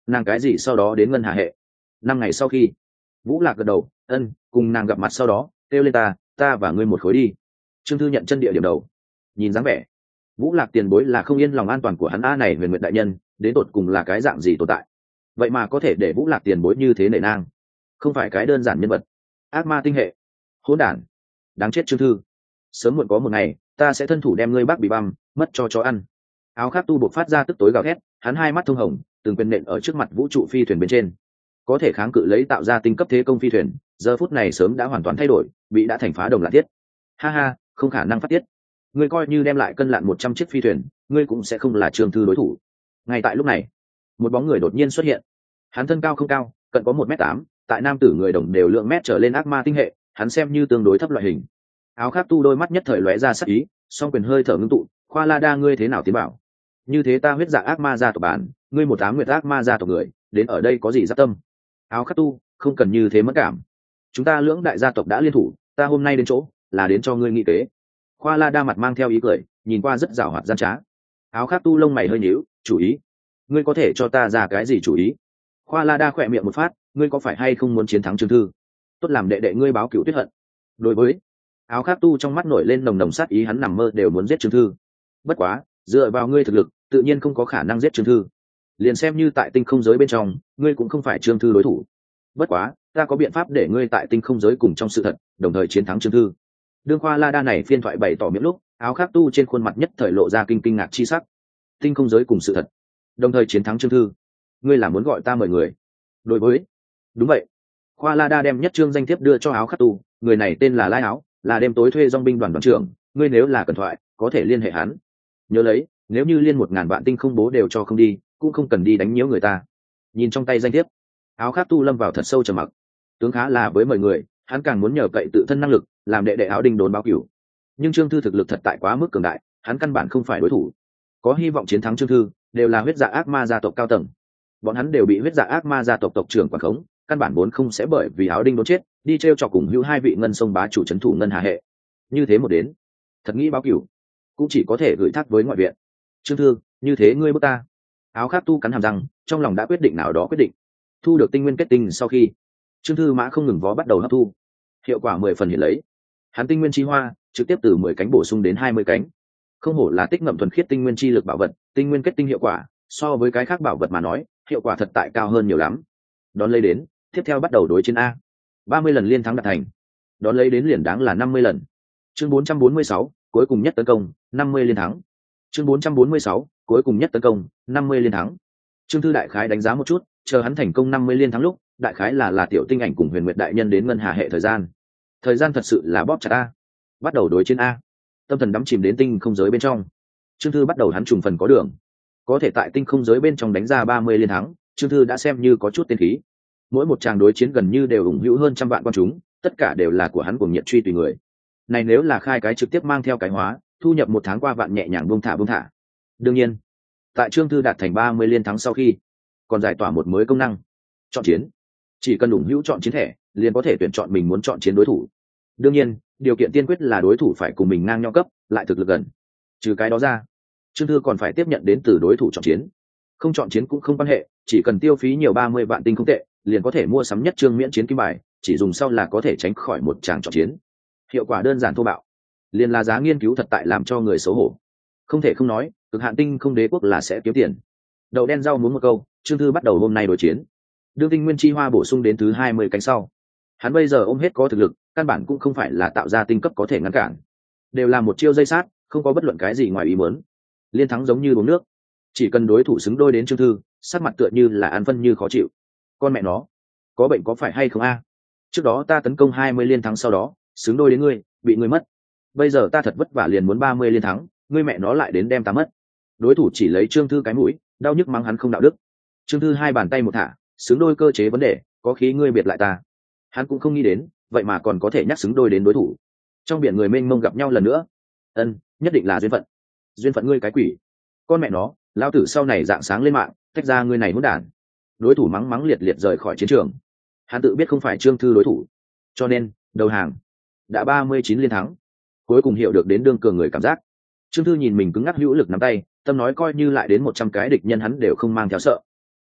nàng cái gì sau đó đến ngân hà hệ. Năm ngày sau khi, Vũ Lạc gật đầu, ân, cùng nàng gặp mặt sau đó kêu lên ta ta và ngươi một khối đi. Trương Thư nhận chân địa điểm đầu. Nhìn dáng vẻ Vũ Lạc tiền bối là không yên lòng an toàn của hắn. A này Huyền Nguyệt đại nhân đến tột cùng là cái dạng gì tồn tại, vậy mà có thể để Vũ Lạc tiền bối như thế nể nang, không phải cái đơn giản nhân vật. Ác ma tinh hệ, hỗn đản, đáng chết. Trương Thư, sớm muộn có một ngày ta sẽ thân thủ đem ngươi bác bị băm mất cho chó ăn. Áo khác tu buộc phát ra tức tối gào thét, hắn hai mắt thông hồng, từng quyền nện ở trước mặt vũ trụ phi thuyền bên trên. Có thể kháng cự lấy tạo ra tinh cấp thế công phi thuyền giờ phút này sớm đã hoàn toàn thay đổi, bị đã thành phá đồng lạc tiết. Ha ha, không khả năng phát tiết. Ngươi coi như đem lại cân lặn một trăm chiếc phi thuyền, ngươi cũng sẽ không là Trương Thư đối thủ. Ngay tại lúc này, một bóng người đột nhiên xuất hiện. Hắn thân cao không cao, cận có một mét tám, tại nam tử người đồng đều lượng mét trở lên ác ma tinh hệ, hắn xem như tương đối thấp loại hình. Áo khác tu đôi mắt nhất thời lóe ra sắc ý, song quyền hơi thở ngưng tụ. Khoa La Đa, ngươi thế nào tiến bảo? Như thế ta huyết dạ ác ma gia tộc bản, ngươi một ám nguyệt ác ma gia tộc người, đến ở đây có gì giáp tâm? Áo khắc tu, không cần như thế mất cảm. Chúng ta lưỡng đại gia tộc đã liên thủ, ta hôm nay đến chỗ là đến cho ngươi nghị kế. Khoa La Đa mặt mang theo ý cười, nhìn qua rất giàu hoạt gian trá. Áo khắc tu lông mày hơi nhíu, chủ ý? Ngươi có thể cho ta ra cái gì chủ ý? Khoa La Đa khỏe miệng một phát, ngươi có phải hay không muốn chiến thắng Trương Thư? Tốt làm đệ đệ ngươi báo cửu tuyết hận. Đối với Áo khắc tu trong mắt nổi lên nồng nồng sát ý, hắn nằm mơ đều muốn giết Trương Thư. Bất quá, dựa vào ngươi thực lực, tự nhiên không có khả năng giết Trương Thư. Liền xem như tại tinh không giới bên trong, ngươi cũng không phải Trương Thư đối thủ. Bất quá, ta có biện pháp để ngươi tại tinh không giới cùng trong sự thật, đồng thời chiến thắng Trương Thư. Đương Khoa La Đa này phiên thoại bày tỏ miệng lúc, Áo khắc tu trên khuôn mặt nhất thời lộ ra kinh kinh ngạc chi sắc. Tinh không giới cùng sự thật, đồng thời chiến thắng Trương Thư, ngươi là muốn gọi ta mời người? Đối với đúng vậy. Khoa La Đa đem nhất trương danh thiếp đưa cho Áo khắc tu, người này tên là Lai Áo, là đêm tối thuê dong binh đoàn đoàn trưởng, ngươi nếu là cần thoại có thể liên hệ hắn. Nhớ lấy, nếu như liên một ngàn vạn tinh không bố đều cho không đi, cũng không cần đi đánh nhiễu người ta. Nhìn trong tay danh thiếp, Áo khắc tu lâm vào thật sâu trầm mặc. Tướng khá là với mời người, hắn càng muốn nhờ cậy tự thân năng lực làm đệ đệ Áo Đinh đốn báo cửu. Nhưng Trương Thư thực lực thật tại quá mức cường đại, hắn căn bản không phải đối thủ. Có hy vọng chiến thắng Trương Thư đều là huyết dạ ác ma gia tộc cao tầng, bọn hắn đều bị huyết dạ ác ma gia tộc tộc trưởng quản khống, căn bản vốn không sẽ bởi vì Áo Đinh đốn chết đi t r e o trò cùng hữu hai vị ngân sông bá chủ c h ấ n thủ ngân hà hệ. Như thế một đến, thật nghĩ báo cửu cũng chỉ có thể gửi thác với ngoại viện. Trương Thư, như thế ngươi bước ta. Áo khắc tu cắn hàm răng, trong lòng đã quyết định nào đó quyết định. Thu được tinh nguyên kết tinh sau khi, Trương Thư mã không ngừng vó bắt đầu hấp thu, hiệu quả mười phần hiện lấy. Hắn tinh nguyên chi hoa trực tiếp từ mười cánh bổ sung đến hai mươi cánh. Không hổ là tích ngậm thuần khiết tinh nguyên chi lực bảo vật, tinh nguyên kết tinh hiệu quả so với cái khác bảo vật mà nói, hiệu quả thật tại cao hơn nhiều lắm. Đón lấy đến, tiếp theo bắt đầu đối chiến a. ba mươi lần liên thắng đạt thành. Đón lấy đến liền đáng là năm mươi lần. Chương bốn trăm bốn mươi sáu, cuối cùng nhất tấn công, năm mươi liên thắng. Chương bốn trăm bốn mươi sáu, cuối cùng nhất tấn công, năm mươi liên thắng. Trương Thư đại khái đánh giá một chút, chờ hắn thành công năm mươi liên thắng lúc, đại khái là là tiểu tinh ảnh cùng Huyền Nguyệt đại nhân đến ngân hà hệ thời gian. Thời gian thật sự là bóp chặt a. Bắt đầu đối chiến a. Tâm thần đắm chìm đến tinh không giới bên trong. Trương Thư bắt đầu hắn trùng phần có đường. Có thể tại tinh không giới bên trong đánh ra ba mươi liên thắng, Trương Thư đã xem như có chút tên khí. Mỗi một tràng đối chiến gần như đều ủng hữu hơn trăm vạn quan chúng, tất cả đều là của hắn cùng nhiệt truy tùy người. Này nếu là khai cái trực tiếp mang theo cái hóa, thu nhập một tháng qua vạn nhẹ nhàng buông thả buông thả. Đương nhiên, tại Trương Thư đạt thành ba mươi liên thắng sau khi, còn giải tỏa một mới công năng, chọn chiến. Chỉ cần ủng hữu chọn chiến thẻ, liền có thể tuyển chọn mình muốn chọn chiến đối thủ. Đương nhiên, điều kiện tiên quyết là đối thủ phải cùng mình ngang nhau cấp, lại thực lực gần. Trừ cái đó ra, Trương Thư còn phải tiếp nhận đến từ đối thủ chọn chiến. Không chọn chiến cũng không quan hệ, chỉ cần tiêu phí nhiều ba mươi vạn tinh không tệ, liền có thể mua sắm nhất trương miễn chiến kim bài, chỉ dùng sau là có thể tránh khỏi một tràng chọn chiến. Hiệu quả đơn giản thô bạo, liền là giá nghiên cứu thật tại làm cho người xấu hổ. Không thể không nói, cực hạn tinh không đế quốc là sẽ kiếm tiền. Đậu đen rau muốn một câu, Trương Thư bắt đầu hôm nay đối chiến. Đương tinh nguyên chi hoa bổ sung đến thứ hai mươi cánh sau, hắn bây giờ ôm hết có thực lực, căn bản cũng không phải là tạo ra tinh cấp có thể ngăn cản, đều là một chiêu dây sát, không có bất luận cái gì ngoài ý muốn. Liên thắng giống như uống nước, chỉ cần đối thủ xứng đôi đến Trương Thư, sắc mặt tựa như là ăn phân như khó chịu. Con mẹ nó, có bệnh có phải hay không a? Trước đó ta tấn công hai mươi liên thắng sau đó, xứng đôi đến ngươi, bị ngươi mất. Bây giờ ta thật vất vả liền muốn ba mươi liên thắng, ngươi mẹ nó lại đến đem ta mất. Đối thủ chỉ lấy Trương Thư cái mũi, đau nhức mắng hắn không đạo đức. Trương Thư hai bàn tay một thả, xứng đôi cơ chế vấn đề, có khí ngươi biệt lại ta. Hắn cũng không nghĩ đến, vậy mà còn có thể nhắc xứng đôi đến đối thủ. Trong biển người mênh mông gặp nhau lần nữa. Ân, nhất định là duyên phận. Duyên phận ngươi cái quỷ. Con mẹ nó, lao tử sau này dạng sáng lên mạng, tách ra ngươi này muốn đản. Đối thủ mắng mắng liệt liệt rời khỏi chiến trường. Hắn tự biết không phải Trương Thư đối thủ, cho nên đầu hàng. Đã ba mươi chín liên thắng, cuối cùng hiểu được đến đương cường người cảm giác. Trương Thư nhìn mình cứng ngắc hữu lực nắm tay, tâm nói coi như lại đến một trăm cái địch nhân hắn đều không mang theo sợ.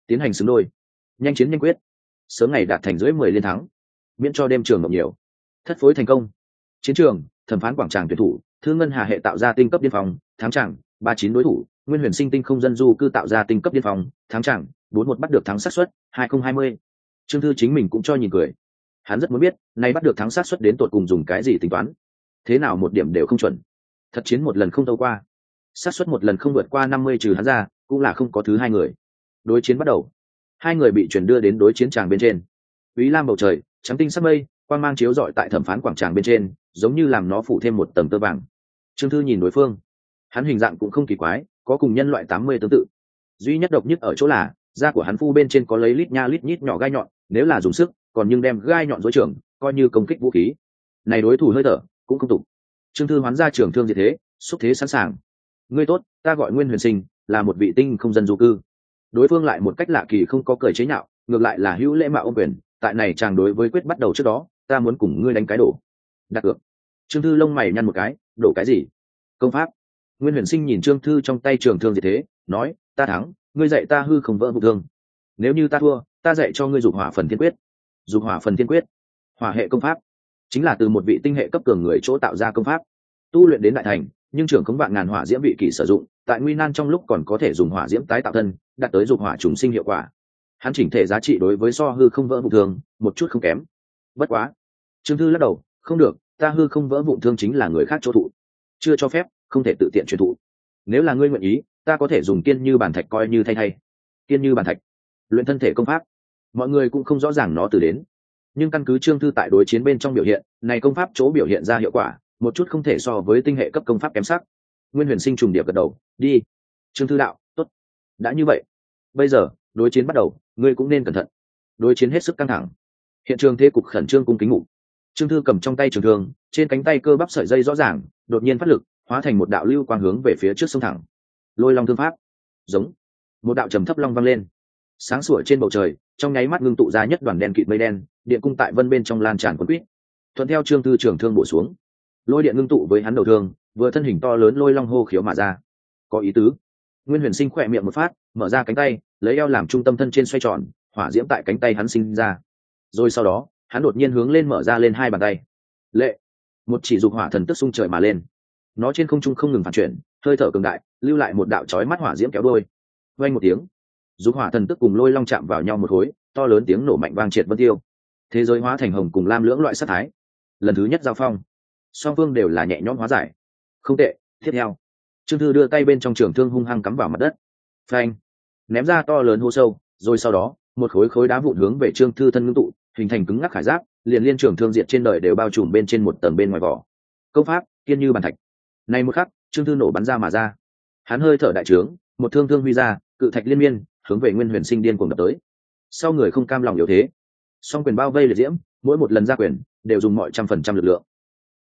tiến hành xứng đôi, nhanh chiến nhanh quyết, sớm ngày đạt thành dưới mười liên thắng, miễn cho đêm trường ngọc nhiều. Thất phối thành công. Chiến trường, thẩm phán quảng tràng tuyển thủ, Thương Ngân Hà hệ tạo ra tinh cấp điên phòng, thắng chẳng, ba chín đối thủ, Nguyên Huyền Sinh tinh không dân du cư tạo ra tinh cấp điên phòng, thắng chẳng, bốn một bắt được thắng xác suất, hai không hai không. Trương Thư chính mình cũng cho nhìn cười. Hắn rất muốn biết, nay bắt được thắng xác suất đến tột cùng dùng cái gì tính toán. Thế nào một điểm đều không chuẩn. Thật chiến một lần không tâu qua. Xác suất một lần không vượt qua năm mươi trừ hắn ra, cũng là không có thứ hai người. Đối chiến bắt đầu. Hai người bị chuyển đưa đến đối chiến tràng bên trên. Úy lam bầu trời, trắng tinh sắc mây, quang mang chiếu rọi tại thẩm phán quảng tràng bên trên, giống như làm nó phủ thêm một tầng tơ vàng. Trương Thư nhìn đối phương, hắn hình dạng cũng không kỳ quái, có cùng nhân loại tám mươi tương tự. Duy nhất độc nhất ở chỗ là da của hắn phu bên trên có lấy lít nha lít nhít nhỏ gai nhọn, nếu là dùng sức, còn nhưng đem gai nhọn dối trường, coi như công kích vũ khí. Này đối thủ hơi thở cũng không tục. Trương Thư hoán ra trường thương diệt thế, xúc thế sẵn sàng. Ngươi tốt, ta gọi Nguyên Huyền Sinh, là một vị tinh không dân du cư. Đối phương lại một cách lạ kỳ không có cười chế nhạo, ngược lại là hữu lễ mạo ôm quyền. Tại này chàng đối với quyết bắt đầu trước đó, ta muốn cùng ngươi đánh cái đổ. Đặt cược. Trương Thư lông mày nhăn một cái, đổ cái gì? Công pháp. Nguyên Huyền Sinh nhìn Trương Thư trong tay trường thương diệt thế, nói, ta thắng, ngươi dạy ta hư không vỡ vụ thương. Nếu như ta thua, ta dạy cho ngươi dục hỏa phần thiên quyết. Dục hỏa phần thiên quyết, hỏa hệ công pháp, chính là từ một vị tinh hệ cấp cường người chỗ tạo ra công pháp, tu luyện đến đại thành, nhưng trưởng khống vạn ngàn hỏa diễm vị kỷ sử dụng, tại nguy nan trong lúc còn có thể dùng hỏa diễm tái tạo thân, đạt tới dục hỏa trùng sinh hiệu quả. Hắn chỉnh thể giá trị đối với so hư không vỡ vụ thương, một chút không kém. Bất quá, Trương Thư lắc đầu, không được, ta hư không vỡ vụ thương chính là người khác chỗ thụ, chưa cho phép, không thể tự tiện truyền thụ. Nếu là ngươi nguyện ý, ta có thể dùng kiên như bản thạch coi như thay thay. Kiên như bản thạch, luyện thân thể công pháp, mọi người cũng không rõ ràng nó từ đến, nhưng căn cứ Trương Thư tại đối chiến bên trong biểu hiện, này công pháp chỗ biểu hiện ra hiệu quả, một chút không thể so với tinh hệ cấp công pháp kém sắc. Nguyên Huyền Sinh trùng điệp gật đầu, đi. Trương Thư đạo, tốt. Đã như vậy, bây giờ đối chiến bắt đầu, ngươi cũng nên cẩn thận. Đối chiến hết sức căng thẳng, hiện trường thế cục khẩn trương cung kính ngủ. Trương Thư cầm trong tay trường thương, trên cánh tay cơ bắp sợi dây rõ ràng, đột nhiên phát lực, hóa thành một đạo lưu quang hướng về phía trước sông thẳng. Lôi long thương pháp, giống. Một đạo trầm thấp long vang lên, sáng sủa trên bầu trời, trong nháy mắt ngưng tụ ra nhất đoàn đen kịt mây đen, điện cung tại vân bên trong lan tràn cuốn quýt. Thuận theo Trương Thư trường thương bổ xuống, lôi điện ngưng tụ với hắn đầu thương, vừa thân hình to lớn lôi long hô khiếu mà ra. Có ý tứ. Nguyên Huyền Sinh khỏe miệng một phát, mở ra cánh tay, lấy eo làm trung tâm thân trên xoay tròn, hỏa diễm tại cánh tay hắn sinh ra. Rồi sau đó, hắn đột nhiên hướng lên mở ra lên hai bàn tay. Lệ, một chỉ dục hỏa thần tức xung trời mà lên. Nó trên không trung không ngừng phản chuyển, hơi thở cường đại, lưu lại một đạo chói mắt hỏa diễm kéo đuôi. Vang một tiếng, dục hỏa thần tức cùng lôi long chạm vào nhau một khối, to lớn tiếng nổ mạnh vang triệt vân tiêu. Thế giới hóa thành hồng cùng lam lưỡng loại sát thái. Lần thứ nhất giao phong, song phương đều là nhẹ nhõm hóa giải. Không tệ. Tiếp theo, Trương Thư đưa tay bên trong trường thương hung hăng cắm vào mặt đất, phanh, ném ra to lớn hố sâu. Rồi sau đó, một khối khối đá vụn hướng về Trương Thư thân ngưng tụ, hình thành cứng ngắc khải giáp, liền liên trường thương diệt trên đời đều bao trùm bên trên một tầng bên ngoài vỏ. Công pháp kiên như bàn thạch. Này một khắc, Trương Thư nổ bắn ra mà ra. Hắn hơi thở đại trướng, một thương thương huy ra, cự thạch liên miên, hướng về Nguyên Huyền Sinh điên cuồng đập tới. Sau người không cam lòng yếu thế, song quyền bao vây liệt diễm, mỗi một lần ra quyền đều dùng mọi trăm phần trăm lực lượng.